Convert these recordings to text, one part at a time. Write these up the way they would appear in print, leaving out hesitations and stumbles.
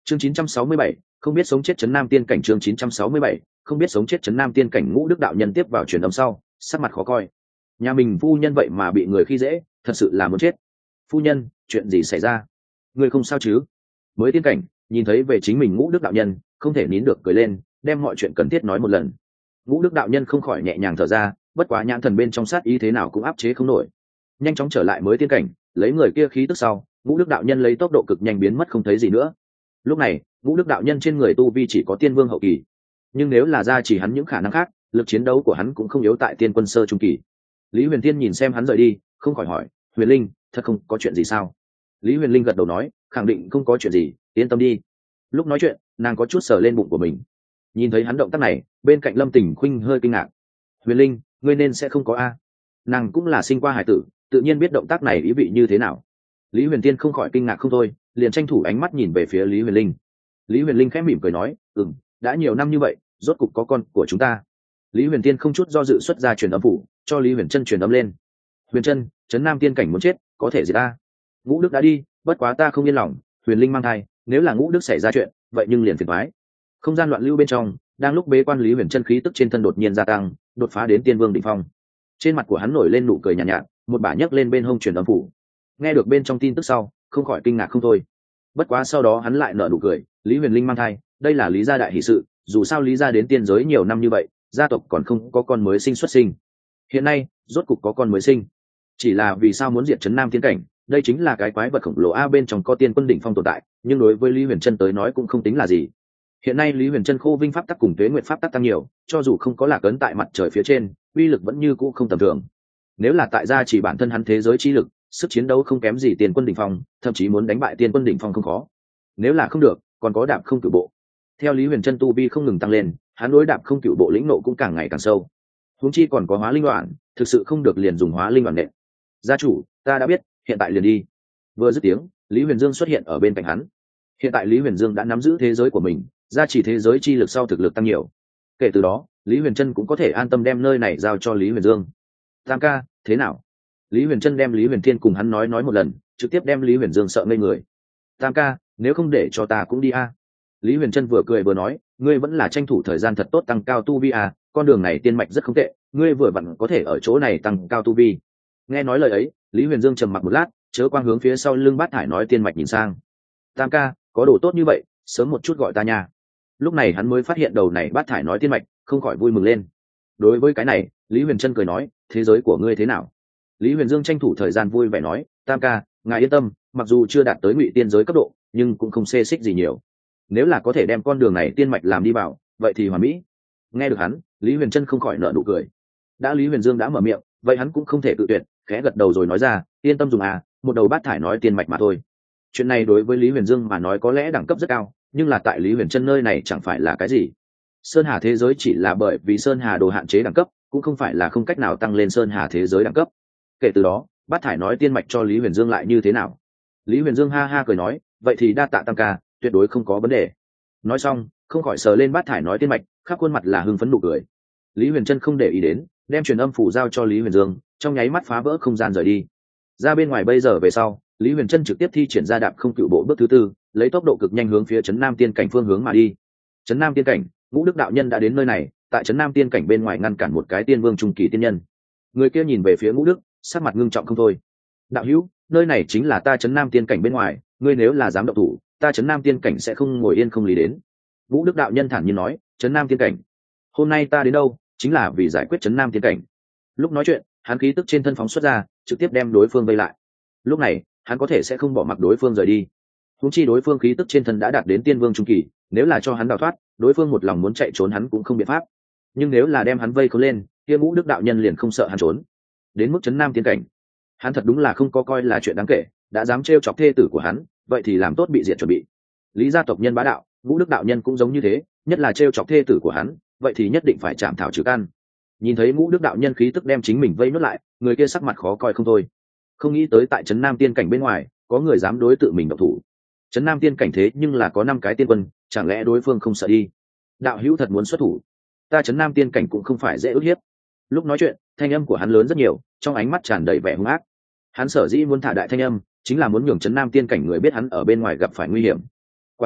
Chương 967, không biết sống chết trấn Nam tiên cảnh. Chương 967, không biết sống chết trấn Nam tiên cảnh. Ngũ Đức đạo nhân tiếp vào truyền âm sau, sắc mặt khó coi. Nhà mình phu nhân vậy mà bị người khi dễ, thật sự là muốn chết. Phu nhân, chuyện gì xảy ra? Người không sao chứ? Mới tiên cảnh, nhìn thấy về chính mình Ngũ Đức đạo nhân, không thể nín được cười lên, đem mọi chuyện cần thiết nói một lần. Ngũ Đức đạo nhân không khỏi nhẹ nhàng thở ra, bất quá nhãn thần bên trong sát ý thế nào cũng áp chế không nổi. Nhanh chóng trở lại mới tiên cảnh, lấy người kia khí tức sau, Ngũ Đức đạo nhân lấy tốc độ cực nhanh biến mất không thấy gì nữa. Lúc này, Ngũ Đức đạo nhân trên người tu vi chỉ có tiên vương hậu kỳ, nhưng nếu là ra chỉ hắn những khả năng khác, lực chiến đấu của hắn cũng không yếu tại tiên quân sơ trung kỳ. Lý Huyền Thiên nhìn xem hắn rời đi, không khỏi hỏi, Huyền Linh, thật không có chuyện gì sao? Lý Huyền Linh gật đầu nói, khẳng định không có chuyện gì, yên tâm đi. Lúc nói chuyện, nàng có chút sờ lên bụng của mình. Nhìn thấy hắn động tác này, bên cạnh Lâm Tình Khuynh hơi kinh ngạc. Huyền Linh, ngươi nên sẽ không có a? Nàng cũng là sinh qua hải tử, tự nhiên biết động tác này ý vị như thế nào. Lý Huyền Thiên không khỏi kinh ngạc không thôi, liền tranh thủ ánh mắt nhìn về phía Lý Huyền Linh. Lý Huyền Linh khẽ mỉm cười nói, đã nhiều năm như vậy, rốt cục có con của chúng ta. Lý Huyền Thiên không chút do dự xuất ra truyền âm phủ, cho Lý Huyền Trân truyền âm lên. Huyền Trân, trấn Nam tiên cảnh muốn chết, có thể gì ta? Ngũ Đức đã đi, bất quá ta không yên lòng, Huyền Linh mang thai, nếu là Ngũ Đức xảy ra chuyện, vậy nhưng liền phiền toái. Không gian loạn lưu bên trong, đang lúc bế quan Lý Huyền Trân khí tức trên thân đột nhiên gia tăng, đột phá đến tiên vương đỉnh phong. Trên mặt của hắn nổi lên nụ cười nhàn nhạt, một bả nhấc lên bên hông truyền âm phủ. Nghe được bên trong tin tức sau, không khỏi kinh ngạc không thôi. Bất quá sau đó hắn lại nở nụ cười, Lý Huyền Linh mang thai, đây là Lý gia đại hỷ sự, dù sao Lý gia đến tiên giới nhiều năm như vậy, gia tộc còn không có con mới sinh xuất sinh. Hiện nay, rốt cục có con mới sinh. Chỉ là vì sao muốn diệt trấn Nam tiên cảnh, đây chính là cái quái vật khổng lồ a, bên trong có tiên quân đỉnh phong tồn tại, nhưng đối với Lý Huyền Trân tới nói cũng không tính là gì. Hiện nay Lý Huyền Trân khô vinh pháp tắc cùng tuế nguyệt pháp tắc tăng nhiều, cho dù không có lạc ấn tại mặt trời phía trên, uy lực vẫn như cũ không tầm thường. Nếu là tại gia chỉ bản thân hắn thế giới chi lực, sức chiến đấu không kém gì tiên quân đỉnh phong, thậm chí muốn đánh bại tiên quân đỉnh phong không khó. Nếu là không được, còn có đạp không cửu bộ. Theo Lý Huyền Trân tu vi không ngừng tăng lên, hắn đối đạp không cửu bộ lĩnh nộ cũng càng ngày càng sâu. Huống chi còn có hóa linh đoạn, thực sự không được liền dùng hóa linh đoạn nện. Gia chủ, ta đã biết, hiện tại liền đi. Vừa dứt tiếng, Lý Huyền Dương xuất hiện ở bên cạnh hắn. Hiện tại Lý Huyền Dương đã nắm giữ thế giới của mình, gia trì thế giới chi lực sau thực lực tăng nhiều. Kể từ đó, Lý Huyền Trân cũng có thể an tâm đem nơi này giao cho Lý Huyền Dương. Tam ca, thế nào? Lý Huyền Trân đem Lý Huyền Thiên cùng hắn nói một lần, trực tiếp đem Lý Huyền Dương sợ ngây người. Tam ca, nếu không để cho ta cũng đi a. Lý Huyền Trân vừa cười vừa nói, ngươi vẫn là tranh thủ thời gian thật tốt tăng cao tu vi à, con đường này tiên mạch rất không tệ, ngươi vừa vặn có thể ở chỗ này tăng cao tu vi. Nghe nói lời ấy, Lý Huyền Dương trầm mặc một lát, chớ quang hướng phía sau lưng Bát Thải nói tiên mạch nhìn sang. Tam ca, có đồ tốt như vậy, sớm một chút gọi ta nha. Lúc này hắn mới phát hiện đầu này Bát Thải nói tiên mạch, không khỏi vui mừng lên. Đối với cái này, Lý Huyền Trân cười nói, thế giới của ngươi thế nào? Lý Huyền Dương tranh thủ thời gian vui vẻ nói, Tam ca, ngài yên tâm, mặc dù chưa đạt tới ngụy tiên giới cấp độ, nhưng cũng không xê xích gì nhiều. Nếu là có thể đem con đường này tiên mạch làm đi vào, vậy thì hoàn mỹ. Nghe được hắn, Lý Huyền Trân không khỏi nở nụ cười. Đã Lý Huyền Dương đã mở miệng, vậy hắn cũng không thể tự tuyệt, khẽ gật đầu rồi nói ra, yên tâm dùng à, một đầu Bát Thải nói tiên mạch mà thôi. Chuyện này đối với Lý Huyền Dương mà nói có lẽ đẳng cấp rất cao, nhưng là tại Lý Huyền Trân nơi này chẳng phải là cái gì. Sơn Hà thế giới chỉ là bởi vì Sơn Hà đồ hạn chế đẳng cấp, cũng không phải là không cách nào tăng lên Sơn Hà thế giới đẳng cấp. Kể từ đó, Bát Thải nói tiên mạch cho Lý Huyền Dương lại như thế nào? Lý Huyền Dương ha ha cười nói, vậy thì đa tạ Tam ca, tuyệt đối không có vấn đề. Nói xong, không khỏi sờ lên Bát Thải nói tiên mạch, khắp khuôn mặt là hưng phấn nụ cười. Lý Huyền Trân không để ý đến, đem truyền âm phủ giao cho Lý Huyền Dương, trong nháy mắt phá vỡ không gian rời đi. Ra bên ngoài bây giờ về sau, Lý Huyền Trân trực tiếp thi triển ra đạp không cựu bộ bước thứ tư, lấy tốc độ cực nhanh hướng phía trấn Nam tiên cảnh phương hướng mà đi. Trấn Nam tiên cảnh, Ngũ Đức đạo nhân đã đến nơi này, tại trấn Nam tiên cảnh bên ngoài ngăn cản một cái tiên vương trung kỳ tiên nhân. Người kia nhìn về phía Ngũ Đức, sắc mặt ngưng trọng không thôi. Đạo hữu, nơi này chính là ta trấn Nam tiên cảnh bên ngoài, ngươi nếu là dám động thủ, ta trấn Nam tiên cảnh sẽ không ngồi yên không lý đến. Ngũ Đức đạo nhân thản nhiên nói, trấn Nam tiên cảnh, hôm nay ta đến đâu chính là vì giải quyết trấn Nam tiên cảnh. Lúc nói chuyện, hắn khí tức trên thân phóng xuất ra, trực tiếp đem đối phương vây lại. Lúc này, hắn có thể sẽ không bỏ mặc đối phương rời đi. Húng chi đối phương khí tức trên thân đã đạt đến tiên vương trung kỳ, nếu là cho hắn đào thoát, đối phương một lòng muốn chạy trốn hắn cũng không biện pháp. Nhưng nếu là đem hắn vây khốn lên, kia Ngũ Đức đạo nhân liền không sợ hắn trốn. Đến mức trấn Nam tiên cảnh, hắn thật đúng là không có coi là chuyện đáng kể, đã dám trêu chọc thê tử của hắn, vậy thì làm tốt bị diệt chuẩn bị. Lý gia tộc nhân bá đạo, Ngũ Đức đạo nhân cũng giống như thế, nhất là trêu chọc thê tử của hắn, vậy thì nhất định phải chạm thảo trừ căn. Nhìn thấy Ngũ Đức đạo nhân khí tức đem chính mình vây nuốt lại, người kia sắc mặt khó coi không thôi. Không nghĩ tới tại trấn Nam tiên cảnh bên ngoài, có người dám đối tự mình động thủ. Trấn Nam tiên cảnh thế nhưng là có 5 cái tiên quân, chẳng lẽ đối phương không sợ đi? Đạo hữu thật muốn xuất thủ, ta trấn Nam tiên cảnh cũng không phải dễ ức hiếp. Lúc nói chuyện, thanh âm của hắn lớn rất nhiều, trong ánh mắt tràn đầy vẻ hung ác. Hắn sở dĩ muốn thả đại thanh âm, chính là muốn nhường trấn Nam tiên cảnh người biết hắn ở bên ngoài gặp phải nguy hiểm. Quả nhiên,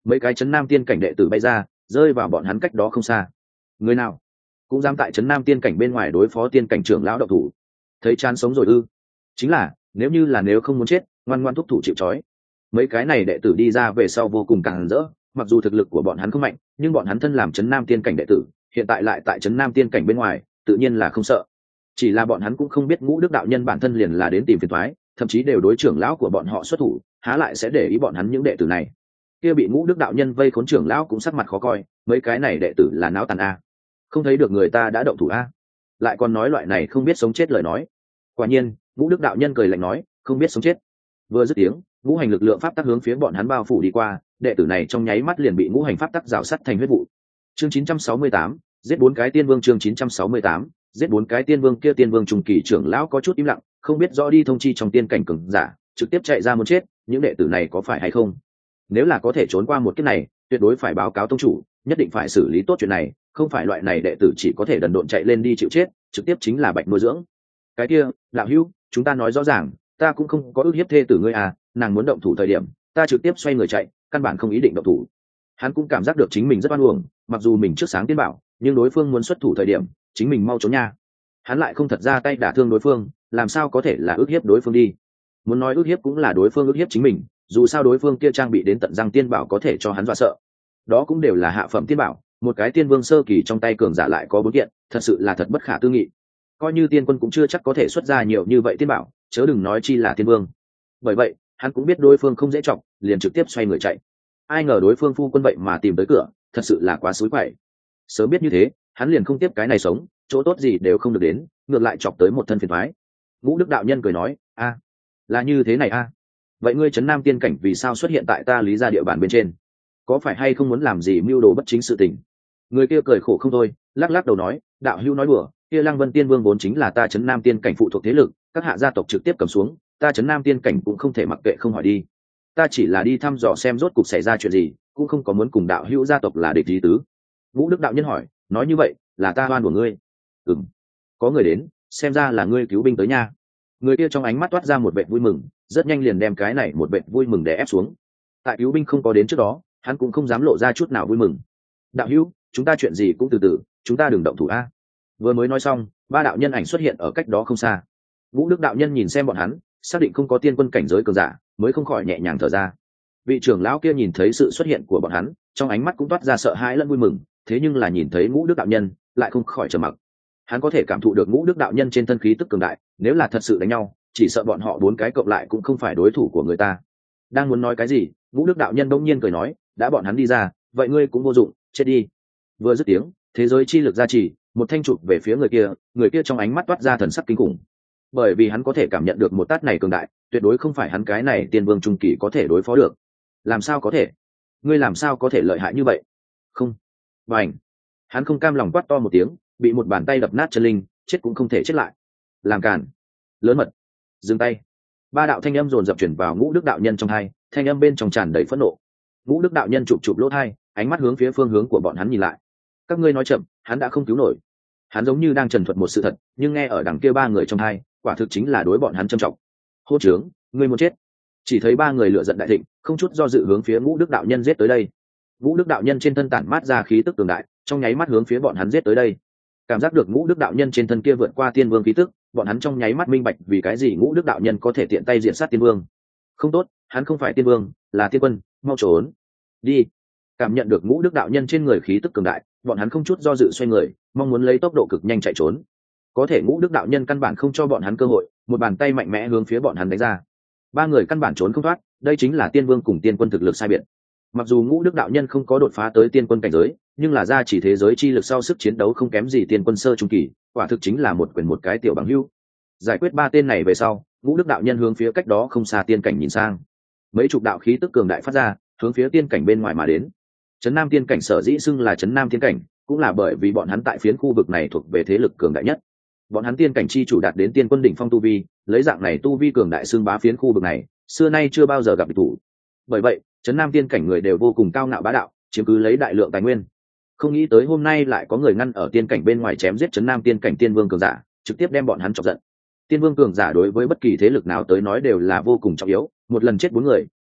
mấy cái trấn nam tiên cảnh đệ tử bay ra, rơi vào bọn hắn cách đó không xa. Người nào cũng dám tại trấn nam tiên cảnh bên ngoài đối phó tiên cảnh trưởng lão độc thủ, thấy chán sống rồi ư? Chính là nếu không muốn chết, ngoan ngoan thúc thủ chịu trói. Mấy cái này đệ tử đi ra về sau vô cùng càng rỡ, mặc dù thực lực của bọn hắn không mạnh, nhưng bọn hắn thân làm trấn nam tiên cảnh đệ tử, hiện tại lại tại trấn nam tiên cảnh bên ngoài, tự nhiên là không sợ. Chỉ là bọn hắn cũng không biết Ngũ Đức đạo nhân bản thân liền là đến tìm phiền toái, thậm chí đều đối trưởng lão của bọn họ xuất thủ, há lại sẽ để ý bọn hắn những đệ tử này. Kia bị Ngũ Đức đạo nhân vây khốn trưởng lão cũng sắc mặt khó coi, mấy cái này đệ tử là náo tàn a, không thấy được người ta đã động thủ a, lại còn nói loại này không biết sống chết lời nói. Quả nhiên, Ngũ Đức đạo nhân cười lạnh nói, không biết sống chết. Vừa dứt tiếng, ngũ hành lực lượng pháp tắc hướng phía bọn hắn bao phủ đi qua, đệ tử này trong nháy mắt liền bị ngũ hành pháp tắc rào sắt thành huyết vụ. Chương 968, giết 4 cái tiên vương. Chương 968, giết 4 cái tiên vương. Kia tiên vương trung kỳ trưởng lão có chút im lặng, không biết rõ đi thông chi trong tiên cảnh cường giả, trực tiếp chạy ra muốn chết, những đệ tử này có phải hay không? Nếu là có thể trốn qua một kiếp này, tuyệt đối phải báo cáo tông chủ, nhất định phải xử lý tốt chuyện này, không phải loại này đệ tử chỉ có thể đần độn chạy lên đi chịu chết, trực tiếp chính là bạch nuôi dưỡng. Cái kia, đạo hữu, chúng ta nói rõ ràng, ta cũng không có ước hiếp thê tử ngươi à, nàng muốn động thủ thời điểm, ta trực tiếp xoay người chạy, căn bản không ý định động thủ. Hắn cũng cảm giác được chính mình rất oan uổng, mặc dù mình trước sáng tiên bảo, nhưng đối phương muốn xuất thủ thời điểm, chính mình mau trốn nha. Hắn lại không thật ra tay đả thương đối phương, làm sao có thể là ước hiếp đối phương đi? Muốn nói ước hiếp cũng là đối phương ước hiếp chính mình, dù sao đối phương kia trang bị đến tận răng tiên bảo có thể cho hắn dọa sợ. Đó cũng đều là hạ phẩm tiên bảo, một cái tiên vương sơ kỳ trong tay cường giả lại có 4 kiện, thật sự là thật bất khả tư nghị. Coi như tiên quân cũng chưa chắc có thể xuất ra nhiều như vậy tiên bảo, chớ đừng nói chi là tiên vương. Bởi vậy, hắn cũng biết đối phương không dễ chọc, liền trực tiếp xoay người chạy. Ai ngờ đối phương phu quân vậy mà tìm tới cửa, thật sự là quá xúi quậy. Sớm biết như thế, hắn liền không tiếp cái này sống, chỗ tốt gì đều không được đến, ngược lại chọc tới một thân phiền toái. Ngũ Đức đạo nhân cười nói, a, là như thế này a. Vậy ngươi trấn nam tiên cảnh vì sao xuất hiện tại ta Lý gia địa bàn bên trên? Có phải hay không muốn làm gì mưu đồ bất chính sự tình? Người kia cười khổ không thôi, lắc lắc đầu nói, đạo hữu nói đùa, kia Lăng Vân Tiên Vương vốn chính là ta trấn nam tiên cảnh phụ thuộc thế lực, các hạ gia tộc trực tiếp cầm xuống, ta trấn nam tiên cảnh cũng không thể mặc kệ không hỏi đi. Ta chỉ là đi thăm dò xem rốt cục xảy ra chuyện gì, cũng không có muốn cùng đạo hữu gia tộc là địch lý tứ. Ngũ Đức đạo nhân hỏi, nói như vậy là ta oan của ngươi? Ừm, có người đến, xem ra là ngươi cứu binh tới nha. Người kia trong ánh mắt toát ra một vẻ vui mừng, rất nhanh liền đem cái này một vẻ vui mừng đè ép xuống. Tại cứu binh không có đến trước đó, hắn cũng không dám lộ ra chút nào vui mừng. Đạo hữu, chúng ta chuyện gì cũng từ từ, chúng ta đừng động thủ a. Vừa mới nói xong, 3 đạo nhân ảnh xuất hiện ở cách đó không xa. Ngũ Đức đạo nhân nhìn xem bọn hắn, xác định không có tiên quân cảnh giới cường giả, mới không khỏi nhẹ nhàng thở ra. Vị trưởng lão kia nhìn thấy sự xuất hiện của bọn hắn, trong ánh mắt cũng toát ra sợ hãi lẫn vui mừng, thế nhưng là nhìn thấy Ngũ Đức đạo nhân, lại không khỏi trầm mặc. Hắn có thể cảm thụ được Ngũ Đức đạo nhân trên thân khí tức cường đại, nếu là thật sự đánh nhau, chỉ sợ bọn họ 4 cái cộng lại cũng không phải đối thủ của người ta. Đang muốn nói cái gì, Ngũ Đức đạo nhân bỗng nhiên cười nói, đã bọn hắn đi ra, vậy ngươi cũng vô dụng, chết đi. Vừa dứt tiếng, thế giới chi lực gia trì, một thanh chụp về phía người kia trong ánh mắt toát ra thần sắc kinh khủng. Bởi vì hắn có thể cảm nhận được một tát này cường đại, tuyệt đối không phải hắn cái này tiên vương trung kỳ có thể đối phó được. Làm sao có thể? Ngươi làm sao có thể lợi hại như vậy? Không. Bành. Hắn không cam lòng quát to một tiếng, bị một bàn tay đập nát chân linh, chết cũng không thể chết lại. Làm cản. Lớn mật. Dừng tay. 3 đạo thanh âm dồn dập chuyển vào Ngũ Đức đạo nhân trong hai, thanh âm bên trong tràn đầy phẫn nộ. Ngũ Đức đạo nhân chụp lỗ tai, ánh mắt hướng phía phương hướng của bọn hắn nhìn lại. Các ngươi nói chậm, hắn đã không cứu nổi. Hắn giống như đang trần thuật một sự thật, nhưng nghe ở đằng kia 3 người trong hai, quả thực chính là đối bọn hắn châm trọng. Hô trướng, ngươi muốn chết. Chỉ thấy 3 người lửa giận đại thịnh, không chút do dự hướng phía Ngũ Đức đạo nhân giết tới đây. Ngũ Đức đạo nhân trên thân tản mát ra khí tức cường đại, trong nháy mắt hướng phía bọn hắn giết tới đây. Cảm giác được Ngũ Đức đạo nhân trên thân kia vượt qua tiên vương khí tức, bọn hắn trong nháy mắt minh bạch vì cái gì Ngũ Đức đạo nhân có thể tiện tay diện sát tiên vương. Không tốt, hắn không phải tiên vương, là tiên quân, mau trốn. Đi. Cảm nhận được Ngũ Đức đạo nhân trên người khí tức cường đại, bọn hắn không chút do dự xoay người, mong muốn lấy tốc độ cực nhanh chạy trốn. Có thể Ngũ Đức đạo nhân căn bản không cho bọn hắn cơ hội, một bàn tay mạnh mẽ hướng phía bọn hắn đánh ra. 3 người căn bản trốn không thoát, đây chính là tiên vương cùng tiên quân thực lực sai biệt. Mặc dù Ngũ Đức đạo nhân không có đột phá tới tiên quân cảnh giới, nhưng là ra chỉ thế giới chi lực sau sức chiến đấu không kém gì tiên quân sơ trung kỳ, quả thực chính là một quyền một cái tiểu bằng hữu. Giải quyết 3 tên này về sau, Ngũ Đức đạo nhân hướng phía cách đó không xa tiên cảnh nhìn sang. Mấy chục đạo khí tức cường đại phát ra, hướng phía tiên cảnh bên ngoài mà đến. Trấn Nam tiên cảnh sở dĩ xưng là Trấn Nam tiên cảnh, cũng là bởi vì bọn hắn tại phiến khu vực này thuộc về thế lực cường đại nhất. Bọn hắn tiên cảnh chi chủ đạt đến tiên quân đỉnh phong tu vi, lấy dạng này tu vi cường đại xưng bá phiến khu vực này, xưa nay chưa bao giờ gặp địch thủ. Bởi vậy, Trấn Nam tiên cảnh người đều vô cùng cao ngạo bá đạo, chiếm cứ lấy đại lượng tài nguyên. Không nghĩ tới hôm nay lại có người ngăn ở tiên cảnh bên ngoài chém giết Trấn Nam tiên cảnh tiên vương cường giả, trực tiếp đem bọn hắn chọc giận. Tiên vương cường giả đối với bất kỳ thế lực nào tới nói đều là vô cùng trọng yếu, một lần chết 4 người,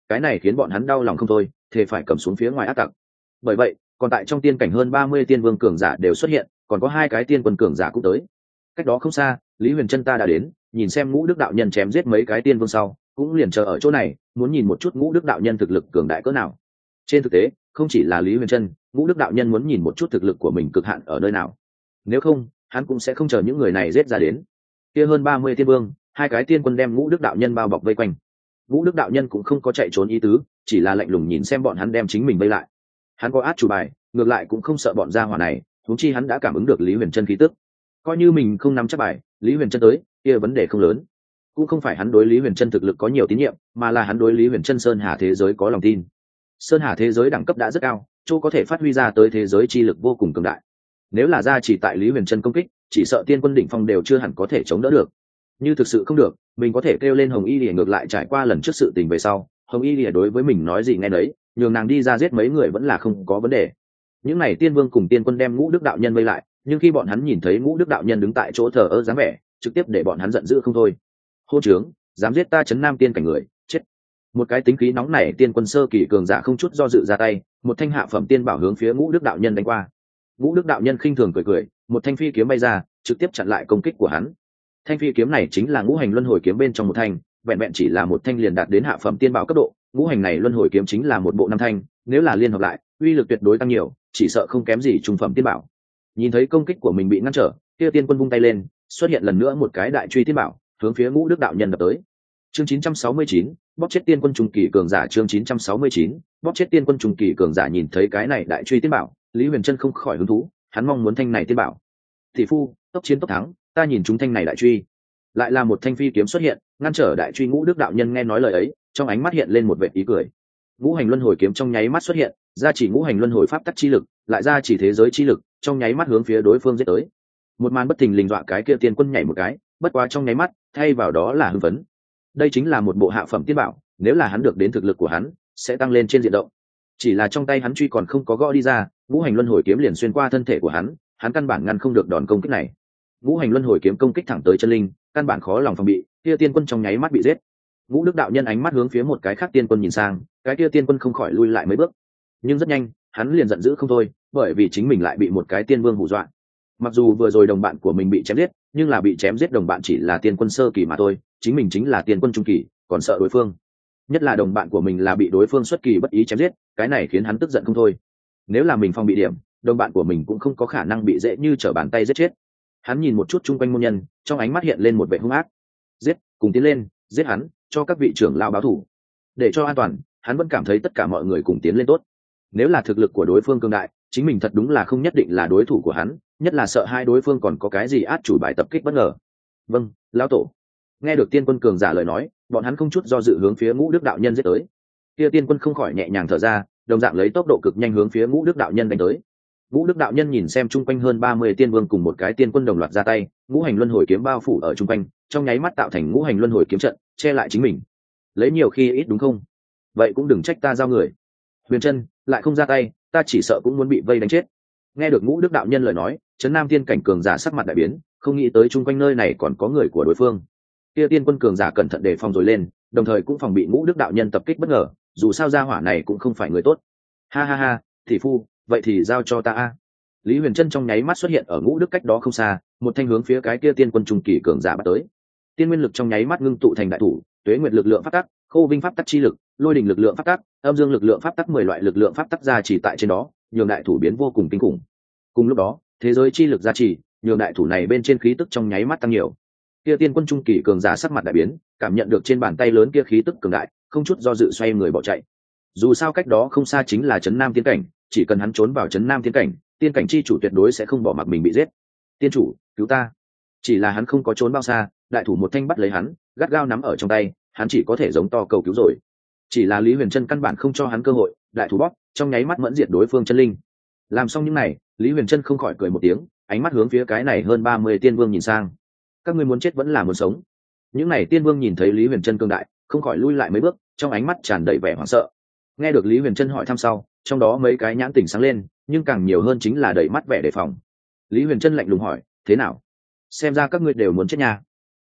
cái này khiến bọn hắn đau lòng không thôi, thề phải cầm xuống phía ngoài ác tặc. Bởi vậy, còn tại trong tiên cảnh hơn 30 tiên vương cường giả đều xuất hiện, còn có 2 cái tiên quân cường giả cũng tới. Cách đó không xa, Lý Huyền Trân ta đã đến, nhìn xem Ngũ Đức đạo nhân chém giết mấy cái tiên vương sau, cũng liền chờ ở chỗ này, muốn nhìn một chút Ngũ Đức đạo nhân thực lực cường đại cỡ nào. Trên thực tế, không chỉ là Lý Huyền Trân, Ngũ Đức đạo nhân muốn nhìn một chút thực lực của mình cực hạn ở nơi nào. Nếu không, hắn cũng sẽ không chờ những người này giết ra đến. Kia hơn 30 tiên vương, 2 cái tiên quân đem Ngũ Đức đạo nhân bao bọc vây quanh. Ngũ Đức đạo nhân cũng không có chạy trốn ý tứ, chỉ là lạnh lùng nhìn xem bọn hắn đem chính mình vây lại. Hắn có át chủ bài, ngược lại cũng không sợ bọn gia hỏa này, huống chi hắn đã cảm ứng được Lý Huyền Trân khí tức. Coi như mình không nắm chắc bài, Lý Huyền Trân tới, kia vấn đề không lớn. Cũng không phải hắn đối Lý Huyền Trân thực lực có nhiều tín nhiệm, mà là hắn đối Lý Huyền Trân Sơn Hà thế giới có lòng tin. Sơn Hà thế giới đẳng cấp đã rất cao, chỗ có thể phát huy ra tới thế giới chi lực vô cùng cường đại. Nếu là ra chỉ tại Lý Huyền Trân công kích, chỉ sợ tiên quân đỉnh phong đều chưa hẳn có thể chống đỡ được. Như thực sự không được, mình có thể kêu lên Hồng Y Lìa ngược lại trải qua lần trước sự tình về sau, Hồng Y Lìa đối với mình nói gì nghe nấy, nhường nàng đi ra giết mấy người vẫn là không có vấn đề. Những này tiên vương cùng tiên quân đem Ngũ Đức đạo nhân vây lại, nhưng khi bọn hắn nhìn thấy Ngũ Đức đạo nhân đứng tại chỗ thờ ơ dáng vẻ, trực tiếp để bọn hắn giận dữ không thôi. Hô trướng, dám giết ta Trấn Nam tiên cảnh người, chết. Một cái tính khí nóng nảy tiên quân sơ kỳ cường giả không chút do dự ra tay, một thanh hạ phẩm tiên bảo hướng phía Ngũ Đức đạo nhân đánh qua. Ngũ Đức đạo nhân khinh thường cười cười, một thanh phi kiếm bay ra, trực tiếp chặn lại công kích của hắn. Thanh phi kiếm này chính là Ngũ Hành Luân Hồi kiếm bên trong một thanh, vẹn vẹn chỉ là một thanh liền đạt đến hạ phẩm tiên bảo cấp độ, ngũ hành này luân hồi kiếm chính là một bộ 5 thanh, nếu là liên hợp lại, uy lực tuyệt đối tăng nhiều, chỉ sợ không kém gì trung phẩm tiên bảo. Nhìn thấy công kích của mình bị ngăn trở, kia tiên quân vung tay lên, xuất hiện lần nữa một cái đại truy tiên bảo, hướng phía Ngũ Đức đạo nhân đập tới. Chương 969, bóp chết tiên quân trung kỳ cường giả. Chương 969, bóp chết tiên quân trung kỳ cường giả. Nhìn thấy cái này đại truy tiên bảo, Lý Huyền Trân không khỏi hứng thú, hắn mong muốn thanh này tiên bảo. Thị phu, tốc chiến tốc thắng, ta nhìn chúng thanh này đại truy. Lại là một thanh phi kiếm xuất hiện, ngăn trở đại truy. Ngũ Đức đạo nhân nghe nói lời ấy, trong ánh mắt hiện lên một vẻ ý cười. Ngũ hành luân hồi kiếm trong nháy mắt xuất hiện, ra chỉ ngũ hành luân hồi pháp tắc chi lực, lại ra chỉ thế giới chi lực, trong nháy mắt hướng phía đối phương giết tới. Một màn bất thình lình dọa cái kia tiên quân nhảy một cái, bất quá trong nháy mắt, thay vào đó là hưng phấn. Đây chính là một bộ hạ phẩm tiên bảo, nếu là hắn được đến thực lực của hắn, sẽ tăng lên trên diện rộng. Chỉ là trong tay hắn truy còn không có gõ đi ra, ngũ hành luân hồi kiếm liền xuyên qua thân thể của hắn, hắn căn bản ngăn không được đòn công kích này. Ngũ hành luân hồi kiếm công kích thẳng tới chân linh, căn bản khó lòng phòng bị, kia tiên quân trong nháy mắt bị giết. Ngũ Đức đạo nhân ánh mắt hướng phía một cái khác tiên quân nhìn sang, cái kia tiên quân không khỏi lui lại mấy bước, nhưng rất nhanh hắn liền giận dữ không thôi, bởi vì chính mình lại bị một cái tiên vương hù dọa. Mặc dù vừa rồi đồng bạn của mình bị chém giết, nhưng là bị chém giết đồng bạn chỉ là tiên quân sơ kỳ mà thôi, chính mình chính là tiên quân trung kỳ, còn sợ đối phương. Nhất là đồng bạn của mình là bị đối phương xuất kỳ bất ý chém giết, cái này khiến hắn tức giận không thôi. Nếu là mình phòng bị điểm, đồng bạn của mình cũng không có khả năng bị dễ như trở bàn tay giết chết. Hắn nhìn một chút chung quanh môn nhân, trong ánh mắt hiện lên một vẻ hung ác. Giết, cùng tiến lên, giết hắn, cho các vị trưởng lao báo thủ. Để cho an toàn, hắn vẫn cảm thấy tất cả mọi người cùng tiến lên tốt. Nếu là thực lực của đối phương cường đại, chính mình thật đúng là không nhất định là đối thủ của hắn, nhất là sợ hai đối phương còn có cái gì át chủ bài tập kích bất ngờ. Vâng, lão tổ. Nghe được tiên quân cường giả lời nói, bọn hắn không chút do dự hướng phía Ngũ Đức đạo nhân giết tới. Kia tiên quân không khỏi nhẹ nhàng thở ra, đồng dạng lấy tốc độ cực nhanh hướng phía Ngũ Đức đạo nhân đánh tới. Ngũ Đức đạo nhân nhìn xem chung quanh hơn 30 tiên vương cùng một cái tiên quân đồng loạt ra tay, ngũ hành luân hồi kiếm bao phủ ở chung quanh, trong nháy mắt tạo thành ngũ hành luân hồi kiếm trận, che lại chính mình. Lấy nhiều khi ít đúng không? Vậy cũng đừng trách ta giao người. Huyền Trân, lại không ra tay, ta chỉ sợ cũng muốn bị vây đánh chết. Nghe được Ngũ Đức đạo nhân lời nói, Trấn Nam tiên cảnh cường giả sắc mặt đại biến, không nghĩ tới chung quanh nơi này còn có người của đối phương. Kia tiên quân cường giả cẩn thận đề phòng rồi lên, đồng thời cũng phòng bị Ngũ Đức đạo nhân tập kích bất ngờ, dù sao gia hỏa này cũng không phải người tốt. Ha ha ha, thị phu, vậy thì giao cho ta a. Lý Huyền Trân trong nháy mắt xuất hiện ở Ngũ Đức cách đó không xa, một thanh hướng phía cái kia tiên quân trung kỳ cường giả bắt tới. Tiên nguyên lực trong nháy mắt ngưng tụ thành đại thủ, tuế nguyệt lực lượng pháp tắc, khô vinh pháp tắc chi lực, lôi đình lực lượng pháp tắc, âm dương lực lượng pháp tắc, 10 loại lực lượng pháp tắc gia trì tại trên đó, nhường đại thủ biến vô cùng kinh khủng. Cùng lúc đó, thế giới chi lực gia trì, nhường đại thủ này bên trên khí tức trong nháy mắt tăng nhiều. Kia tiên quân trung kỳ cường giả sắc mặt đại biến, cảm nhận được trên bàn tay lớn kia khí tức cường đại, không chút do dự xoay người bỏ chạy. Dù sao cách đó không xa chính là Trấn Nam tiên cảnh, chỉ cần hắn trốn vào Trấn Nam tiên cảnh, tiên cảnh chi chủ tuyệt đối sẽ không bỏ mặc mình bị giết. Tiên chủ, cứu ta! Chỉ là hắn không có trốn bao xa, đại thủ một thanh bắt lấy hắn, gắt gao nắm ở trong tay, hắn chỉ có thể giống to cầu cứu rồi. Chỉ là Lý Huyền Trân căn bản không cho hắn cơ hội, đại thủ bóp, trong nháy mắt mẫn diệt đối phương chân linh. Làm xong những này, Lý Huyền Trân không khỏi cười một tiếng, ánh mắt hướng phía cái này hơn 30 tiên vương nhìn sang. Các ngươi muốn chết vẫn là muốn sống? Những này tiên vương nhìn thấy Lý Huyền Trân cương đại, không khỏi lui lại mấy bước, trong ánh mắt tràn đầy vẻ hoảng sợ. Nghe được Lý Huyền Trân hỏi thăm sau, trong đó mấy cái nhãn tỉnh sáng lên, nhưng càng nhiều hơn chính là đầy mắt vẻ đề phòng. Lý Huyền Trân lạnh lùng hỏi, thế nào? Xem ra các ngươi đều muốn chết nha.